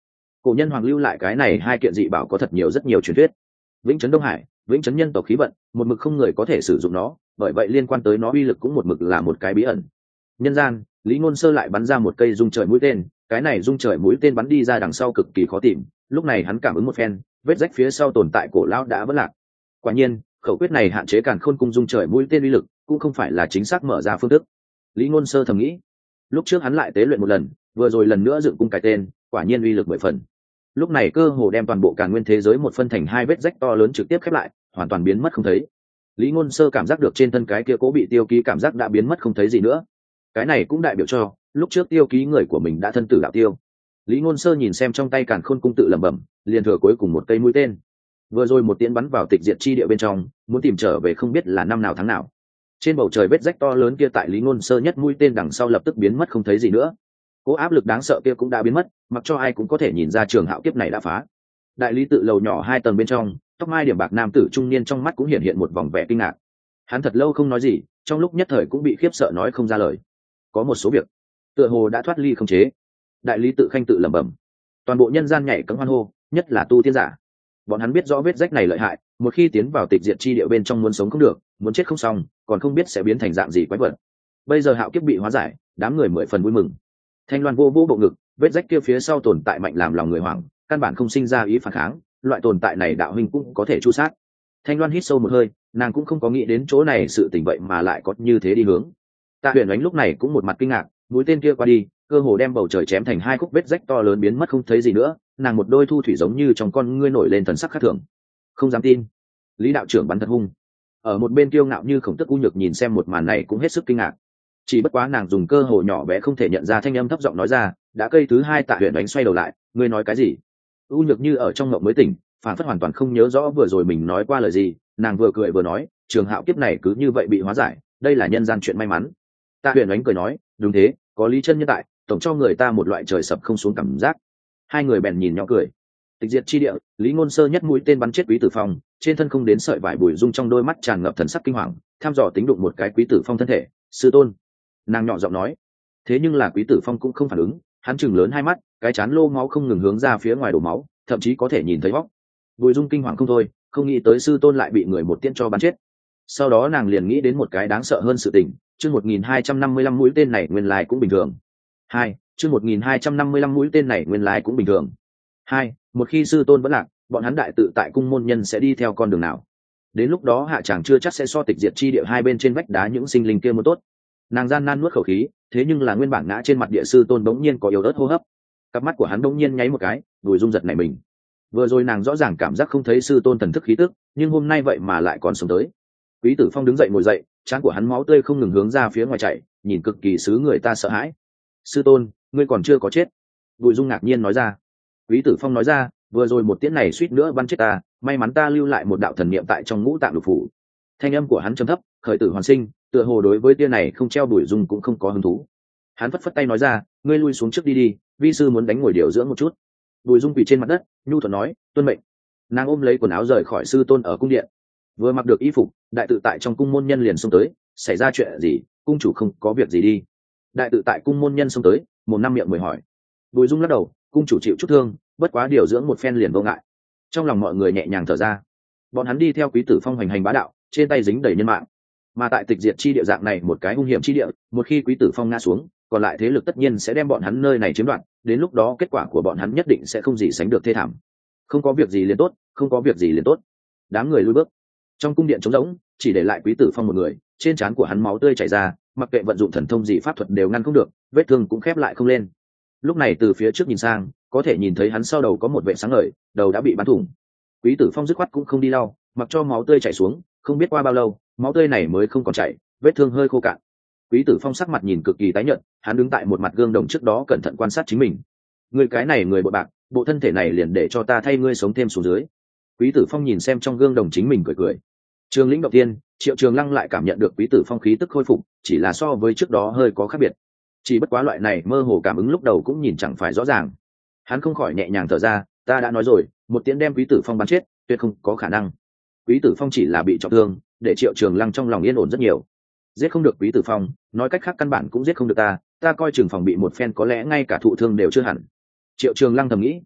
cổ nhân hoàng lưu lại cái này hai kiện dị bảo có thật nhiều rất nhiều truyền thuyết. Vĩnh chấn Đông Hải, vĩnh chấn nhân tộc khí vận, một mực không người có thể sử dụng nó, bởi vậy liên quan tới nó uy lực cũng một mực là một cái bí ẩn. Nhân gian, Lý Ngôn Sơ lại bắn ra một cây dung trời mũi tên, cái này dung trời mũi tên bắn đi ra đằng sau cực kỳ khó tìm, lúc này hắn cảm ứng một phen, vết rách phía sau tồn tại cổ lão đã vỡ lạc. Quả nhiên, khẩu quyết này hạn chế Càn Khôn cung dung trời mũi tên uy lực, cũng không phải là chính xác mở ra phương thức. Lý Ngôn Sơ thầm nghĩ. Lúc trước hắn lại tế luyện một lần, vừa rồi lần nữa dựng cung cái tên, quả nhiên uy lực mười phần. Lúc này cơ hồ đem toàn bộ Càn Nguyên thế giới một phân thành hai vết rách to lớn trực tiếp khép lại, hoàn toàn biến mất không thấy. Lý Ngôn Sơ cảm giác được trên thân cái kia cố bị tiêu ký cảm giác đã biến mất không thấy gì nữa. Cái này cũng đại biểu cho lúc trước tiêu ký người của mình đã thân tử đạo tiêu. Lý Ngôn Sơ nhìn xem trong tay Càn Khôn cung tự lẩm bẩm, liền thừa cuối cùng một cây mũi tên. Vừa rồi một tiễn bắn vào tịch diệt chi địa bên trong, muốn tìm trở về không biết là năm nào tháng nào. Trên bầu trời vết rách to lớn kia tại Lý Ngôn Sơ nhất mũi tên đằng sau lập tức biến mất không thấy gì nữa. Cố áp lực đáng sợ kia cũng đã biến mất, mặc cho ai cũng có thể nhìn ra trường hạo kiếp này đã phá. Đại lý tự lầu nhỏ hai tầng bên trong, tóc mai điểm bạc nam tử trung niên trong mắt cũng hiện hiện một vòng vẻ kinh ngạc. Hắn thật lâu không nói gì, trong lúc nhất thời cũng bị khiếp sợ nói không ra lời. Có một số việc, tựa hồ đã thoát ly không chế. Đại lý tự khanh tự lẩm bẩm. Toàn bộ nhân gian nhảy cẫng hoan hô, nhất là tu tiên giả. Bọn hắn biết rõ vết rách này lợi hại, một khi tiến vào tịch diệt chi địa bên trong muốn sống không được, muốn chết không xong, còn không biết sẽ biến thành dạng gì quái vật. Bây giờ hạo kiếp bị hóa giải, đám người mười phần vui mừng. Thanh Loan vô vô bộ ngực, vết rách kia phía sau tồn tại mạnh làm lòng người hoảng, căn bản không sinh ra ý phản kháng, loại tồn tại này đạo huynh cũng có thể chu sát. Thanh Loan hít sâu một hơi, nàng cũng không có nghĩ đến chỗ này sự tình vậy mà lại có như thế đi hướng. Tạ Huyền Ánh lúc này cũng một mặt kinh ngạc, mũi tên kia qua đi, cơ hồ đem bầu trời chém thành hai khúc, vết rách to lớn biến mất không thấy gì nữa, nàng một đôi thu thủy giống như trong con ngươi nổi lên thần sắc khác thường. Không dám tin. Lý đạo trưởng bắn thật hung. Ở một bên kiêu ngạo như Khổng Tức U Nhược nhìn xem một màn này cũng hết sức kinh ngạc. Chỉ bất quá nàng dùng cơ hồ nhỏ bé không thể nhận ra thanh âm thấp giọng nói ra, đã cây thứ hai. Tạ Huyền Ánh xoay đầu lại, ngươi nói cái gì? U Nhược như ở trong ngộng mới tỉnh, phản phất hoàn toàn không nhớ rõ vừa rồi mình nói qua lời gì, nàng vừa cười vừa nói, trường hạo kiếp này cứ như vậy bị hóa giải, đây là nhân gian chuyện may mắn. Tạ Huyền Ánh cười nói, đúng thế, có Lý Chân Nhân tại, tổng cho người ta một loại trời sập không xuống cảm giác. Hai người bèn nhìn nhỏ cười. Tịch diệt chi địa, Lý Ngôn Sơ nhất mũi tên bắn chết Quý Tử Phong, trên thân không đến sợi vải bùi dung, trong đôi mắt tràn ngập thần sắc kinh hoàng, tham dò tính đụng một cái Quý Tử Phong thân thể, sư tôn. Nàng nhỏ giọng nói. Thế nhưng là Quý Tử Phong cũng không phản ứng, hắn trừng lớn hai mắt, cái chán lô máu không ngừng hướng ra phía ngoài đổ máu, thậm chí có thể nhìn thấy bóc. Bùi dung kinh hoàng không thôi, không nghĩ tới sư tôn lại bị người một tiễn cho bắn chết. Sau đó nàng liền nghĩ đến một cái đáng sợ hơn sự tình, chương một nghìn hai trăm năm mươi lăm mũi tên này nguyên lai cũng bình thường. Hai, chương một nghìn hai trăm năm mươi lăm mũi tên này nguyên lai cũng bình thường. Hai, một khi sư tôn vẫn lạc, bọn hắn đại tự tại cung môn nhân sẽ đi theo con đường nào? Đến lúc đó hạ chàng chưa chắc sẽ so tịch diệt chi địa hai bên trên vách đá những sinh linh kia muốn tốt. Nàng gian nan nuốt khẩu khí, thế nhưng là nguyên bản ngã trên mặt địa sư tôn bỗng nhiên có yếu ớt hô hấp. Cặp mắt của hắn bỗng nhiên nháy một cái, Bùi Dung giật nảy mình. Vừa rồi nàng rõ ràng cảm giác không thấy sư tôn thần thức khí tức, nhưng hôm nay vậy mà lại còn sống tới. Quý Tử Phong đứng dậy ngồi dậy, trán của hắn máu tươi không ngừng hướng ra phía ngoài chảy, nhìn cực kỳ xứ người ta sợ hãi. Sư tôn, ngươi còn chưa có chết. Bùi Dung ngạc nhiên nói ra. Quý Tử Phong nói ra, vừa rồi một tiễn này suýt nữa bắn chết ta, may mắn ta lưu lại một đạo thần niệm tại trong ngũ tạng lục phủ. Thanh âm của hắn trầm thấp, khởi tử hoàn sinh, tựa hồ đối với tia này không treo Bùi Dung cũng không có hứng thú. Hắn phất phất tay nói ra, ngươi lui xuống trước đi đi, vi sư muốn đánh ngồi điều dưỡng một chút. Bùi Dung quỳ trên mặt đất, nhu thuận nói, tuân mệnh. Nàng ôm lấy quần áo rời khỏi sư tôn ở cung điện. Vừa mặc được y phục, đại tự tại trong cung môn nhân liền xông tới, xảy ra chuyện gì? Cung chủ không có việc gì đi. Đại tự tại cung môn nhân xông tới, một năm miệng mười hỏi. Bùi Dung lắc đầu, cung chủ chịu chút thương, bất quá điều dưỡng một phen liền vô ngại. Trong lòng mọi người nhẹ nhàng thở ra. Bọn hắn đi theo Quý Tử Phong hành hành bá đạo, trên tay dính đầy nhân mạng. Mà tại tịch diệt chi địa dạng này một cái hung hiểm chi địa, một khi Quý Tử Phong ngã xuống, còn lại thế lực tất nhiên sẽ đem bọn hắn nơi này chiếm đoạt, đến lúc đó kết quả của bọn hắn nhất định sẽ không gì sánh được thê thảm. Không có việc gì liền tốt, không có việc gì liền tốt. Đám người lui bước. Trong cung điện trống rỗng, chỉ để lại Quý Tử Phong một người, trên trán của hắn máu tươi chảy ra, mặc kệ vận dụng thần thông gì pháp thuật đều ngăn không được, vết thương cũng khép lại không lên. Lúc này từ phía trước nhìn sang, có thể nhìn thấy hắn sau đầu có một vệt sáng ngời, đầu đã bị bắn thủng. Quý Tử Phong dứt khoát cũng không đi lau, mặc cho máu tươi chảy xuống, không biết qua bao lâu, máu tươi này mới không còn chảy, vết thương hơi khô cạn. Quý Tử Phong sắc mặt nhìn cực kỳ tái nhợt, hắn đứng tại một mặt gương đồng trước đó cẩn thận quan sát chính mình. Người cái này người bội bạc, bộ thân thể này liền để cho ta thay ngươi sống thêm xuống dưới. Quý Tử Phong nhìn xem trong gương đồng chính mình cười cười. Trường lĩnh động tiên, Triệu Trường Lăng lại cảm nhận được Quý Tử Phong khí tức khôi phục, chỉ là so với trước đó hơi có khác biệt. Chỉ bất quá loại này mơ hồ cảm ứng lúc đầu cũng nhìn chẳng phải rõ ràng. Hắn không khỏi nhẹ nhàng thở ra, ta đã nói rồi, một tiễn đem Quý Tử Phong bắn chết, tuyệt không có khả năng. Quý Tử Phong chỉ là bị trọng thương, để Triệu Trường Lăng trong lòng yên ổn rất nhiều. Giết không được Quý Tử Phong, nói cách khác căn bản cũng giết không được ta, ta coi chừng phòng bị một phen có lẽ ngay cả thụ thương đều chưa hẳn. Triệu Trường Lăng thầm nghĩ.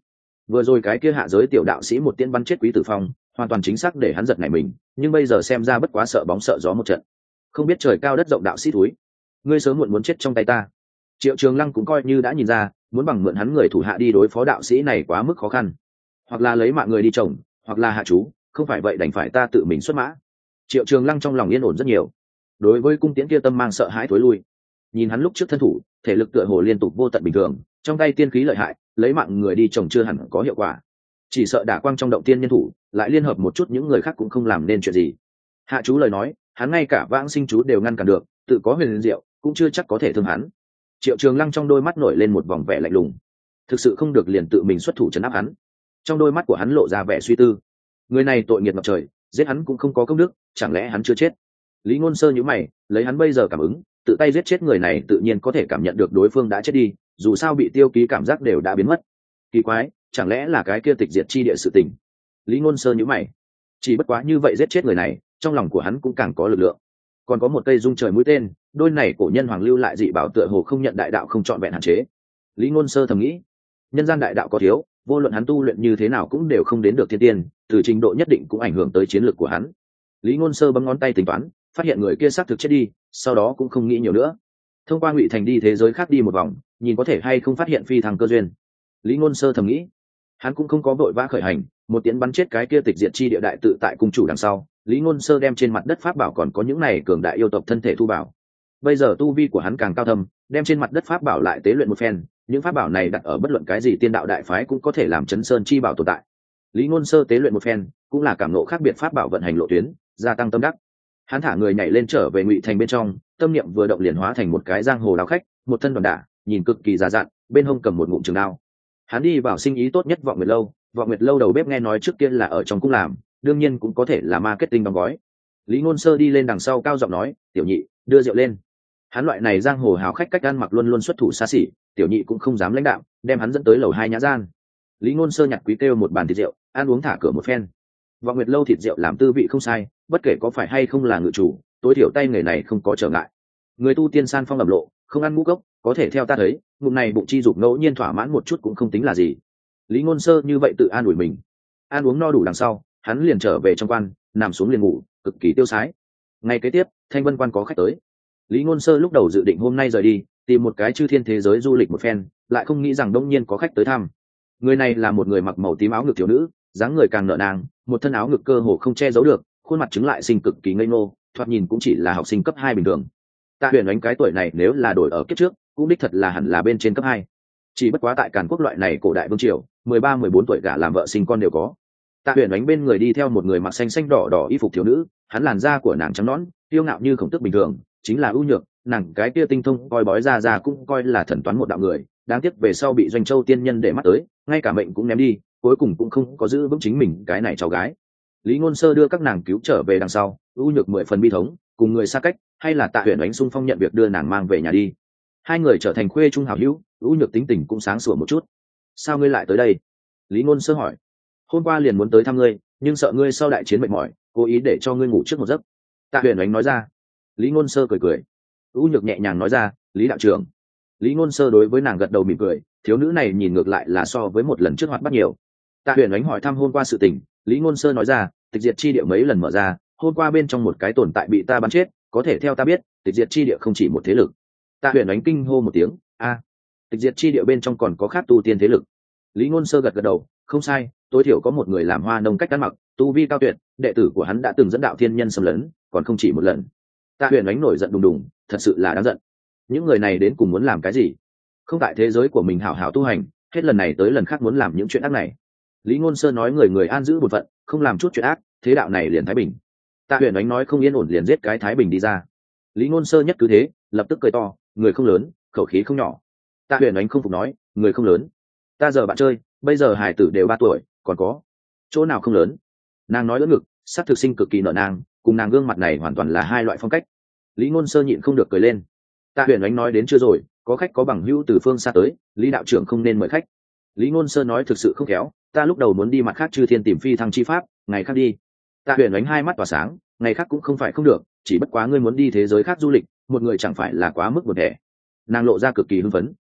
vừa rồi cái kia hạ giới tiểu đạo sĩ một tiên bắn chết Quý Tử Phong hoàn toàn chính xác để hắn giật nảy mình, nhưng bây giờ xem ra bất quá sợ bóng sợ gió một trận. Không biết trời cao đất rộng đạo sĩ túi, ngươi sớm muộn muốn chết trong tay ta. Triệu Trường Lăng cũng coi như đã nhìn ra, muốn bằng mượn hắn người thủ hạ đi đối phó đạo sĩ này quá mức khó khăn, hoặc là lấy mạng người đi trồng, hoặc là hạ chú, không phải vậy đành phải ta tự mình xuất mã. Triệu Trường Lăng trong lòng yên ổn rất nhiều. Đối với cung tiễn kia tâm mang sợ hãi thối lui. Nhìn hắn lúc trước thân thủ, thể lực tựa hồ liên tục vô tận bình thường, trong tay tiên khí lợi hại, lấy mạng người đi trồng chưa hẳn có hiệu quả. Chỉ sợ đả quang trong động tiên nhân thủ, lại liên hợp một chút những người khác cũng không làm nên chuyện gì. Hạ chú lời nói, hắn ngay cả vãng sinh chú đều ngăn cản được, tự có huyền diệu, cũng chưa chắc có thể thương hắn. Triệu Trường Lăng trong đôi mắt nổi lên một vòng vẻ lạnh lùng. Thực sự không được liền tự mình xuất thủ trấn áp hắn. Trong đôi mắt của hắn lộ ra vẻ suy tư. Người này tội nghiệp ngập trời, giết hắn cũng không có công đức, chẳng lẽ hắn chưa chết? Lý Ngôn Sơ nhíu mày, lấy hắn bây giờ cảm ứng, tự tay giết chết người này tự nhiên có thể cảm nhận được đối phương đã chết đi, dù sao bị tiêu ký cảm giác đều đã biến mất. Kỳ quái, chẳng lẽ là cái kia tịch diệt chi địa sự tình? Lý Ngôn Sơ nhíu mày. Chỉ bất quá như vậy giết chết người này, trong lòng của hắn cũng càng có lực lượng. Còn có một cây dung trời mũi tên, đôi này cổ nhân hoàng lưu lại dị bảo tựa hồ không nhận đại đạo không chọn vẹn hạn chế. Lý Ngôn Sơ thầm nghĩ, nhân gian đại đạo có thiếu, vô luận hắn tu luyện như thế nào cũng đều không đến được thiên tiên, từ trình độ nhất định cũng ảnh hưởng tới chiến lược của hắn. Lý Ngôn Sơ bấm ngón tay tính toán, phát hiện người kia xác thực chết đi, sau đó cũng không nghĩ nhiều nữa. Thông qua Ngụy Thành đi thế giới khác đi một vòng, nhìn có thể hay không phát hiện phi thăng cơ duyên. Lý Ngôn Sơ thầm nghĩ, hắn cũng không có vội vã khởi hành, một tiếng bắn chết cái kia tịch diệt chi địa đại tự tại cung chủ đằng sau, Lý Ngôn Sơ đem trên mặt đất pháp bảo còn có những này cường đại yêu tộc thân thể thu bảo. Bây giờ tu vi của hắn càng cao thâm, đem trên mặt đất pháp bảo lại tế luyện một phen, những pháp bảo này đặt ở bất luận cái gì tiên đạo đại phái cũng có thể làm chấn sơn chi bảo tồn tại. Lý Ngôn Sơ tế luyện một phen, cũng là cảm ngộ khác biệt pháp bảo vận hành lộ tuyến, gia tăng tâm đắc. Hắn thả người nhảy lên trở về Ngụy Thành bên trong, tâm niệm vừa động liền hóa thành một cái giang hồ đao khách, một thân đoàn đả, nhìn cực kỳ già dặn, bên hông cầm một ngụm trường đao. Hắn đi vào sinh ý tốt nhất Vọng Nguyệt lâu, Vọng Nguyệt lâu đầu bếp nghe nói trước kia là ở trong cung làm, đương nhiên cũng có thể là marketing đóng gói. Lý Ngôn Sơ đi lên đằng sau cao giọng nói, "Tiểu nhị, đưa rượu lên." Hắn loại này giang hồ hào khách cách ăn mặc luôn luôn xuất thủ xa xỉ, tiểu nhị cũng không dám lãnh đạm, đem hắn dẫn tới lầu hai nhã gian. Lý Ngôn Sơ nhặt quý kêu một bàn thịt rượu, ăn uống thả cửa một phen. Vọng Nguyệt lâu thịt rượu làm tư vị không sai, bất kể có phải hay không là ngự chủ, tối thiểu tay nghề này không có trở ngại. Người tu tiên san phong ẩm lộ, không ăn ngũ cốc, có thể theo ta thấy, ngụm này bụng chi dục ngẫu nhiên thỏa mãn một chút cũng không tính là gì. Lý Ngôn Sơ như vậy tự an ủi mình. Ăn uống no đủ đằng sau, hắn liền trở về trong quan, nằm xuống liền ngủ, cực kỳ tiêu sái. Ngày kế tiếp, Thanh Vân quan có khách tới. Lý Ngôn Sơ lúc đầu dự định hôm nay rời đi, tìm một cái chư thiên thế giới du lịch một phen, lại không nghĩ rằng đông nhiên có khách tới thăm. Người này là một người mặc màu tím áo ngực thiếu nữ, dáng người càng nở nàng, một thân áo ngực cơ hồ không che giấu được, khuôn mặt chứng lại xinh cực kỳ ngây ngô, thoạt nhìn cũng chỉ là học sinh cấp hai bình thường. Tạ Huyền Ánh cái tuổi này nếu là đổi ở kiếp trước, cũng đích thật là hẳn là bên trên cấp hai. Chỉ bất quá tại Càn Quốc loại này cổ đại vương triều, mười ba mười bốn tuổi gả làm vợ sinh con đều có. Tạ Huyền Ánh bên người đi theo một người mặc xanh xanh đỏ đỏ y phục thiếu nữ, hắn làn da của nàng trắng nõn, tiêu ngạo như khổng tước bình thường, chính là ưu nhược, nàng cái kia tinh thông coi bói ra ra cũng coi là thần toán một đạo người, đáng tiếc về sau bị Doanh Châu tiên nhân để mắt tới, ngay cả mệnh cũng ném đi, cuối cùng cũng không có giữ vững chính mình cái này cháu gái. Lý Ngôn Sơ đưa các nàng cứu trở về đằng sau, ưu nhược mười phần bi thống, cùng người xa cách, hay là Tạ Huyền Ánh xung phong nhận việc đưa nàng mang về nhà đi. Hai người trở thành khuê trung hảo hữu, ưu nhược tính tình cũng sáng sủa một chút. Sao ngươi lại tới đây? Lý Ngôn Sơ hỏi. Hôm qua liền muốn tới thăm ngươi, nhưng sợ ngươi sau đại chiến mệt mỏi, cố ý để cho ngươi ngủ trước một giấc. Tạ Huyền Ánh nói ra. Lý Ngôn Sơ cười cười. ưu nhược nhẹ nhàng nói ra, Lý đạo trưởng. Lý Ngôn Sơ đối với nàng gật đầu mỉm cười, thiếu nữ này nhìn ngược lại là so với một lần trước hoạt bát nhiều. Tạ Huyền Ánh hỏi thăm hôm qua sự tình, Lý Ngôn Sơ nói ra, tịch diệt chi địa mấy lần mở ra, hôm qua bên trong một cái tồn tại bị ta bắn chết, có thể theo ta biết, tịch diệt chi địa không chỉ một thế lực. Tạ Huyền Ánh kinh hô một tiếng, a, tịch diệt chi địa bên trong còn có khác tu tiên thế lực. Lý Ngôn Sơ gật gật đầu, không sai, tối thiểu có một người làm hoa nông cách ăn mặc, tu vi cao tuyệt, đệ tử của hắn đã từng dẫn đạo thiên nhân xâm lấn, còn không chỉ một lần. Tạ Huyền Ánh nổi giận đùng đùng, thật sự là đáng giận. Những người này đến cùng muốn làm cái gì? Không tại thế giới của mình hảo hảo tu hành, hết lần này tới lần khác muốn làm những chuyện ác này. Lý Ngôn Sơ nói người người an giữ bổn phận, không làm chút chuyện ác, thế đạo này liền thái bình. Tạ Huyền Ánh nói không yên ổn liền giết cái thái bình đi ra. Lý Ngôn Sơ nhất cứ thế, lập tức cười to, người không lớn, khẩu khí không nhỏ. Tạ Huyền Ánh không phục nói, người không lớn, ta giờ bạn chơi, bây giờ hải tử đều ba tuổi, còn có chỗ nào không lớn? Nàng nói lỡ ngực, sắc thực sinh cực kỳ nợ nàng, cùng nàng gương mặt này hoàn toàn là hai loại phong cách. Lý Ngôn Sơ nhịn không được cười lên. Tạ Huyền Ánh nói đến chưa rồi, có khách có bằng hữu từ phương xa tới, Lý đạo trưởng không nên mời khách. Lý Ngôn Sơ nói thực sự không khéo, ta lúc đầu muốn đi mặt khác chư thiên tìm phi thăng chi pháp, ngày khác đi. Tạ Huyền Ánh hai mắt tỏa sáng, ngày khác cũng không phải không được, chỉ bất quá ngươi muốn đi thế giới khác du lịch, một người chẳng phải là quá mức buồn thẻ. Nàng lộ ra cực kỳ hưng phấn,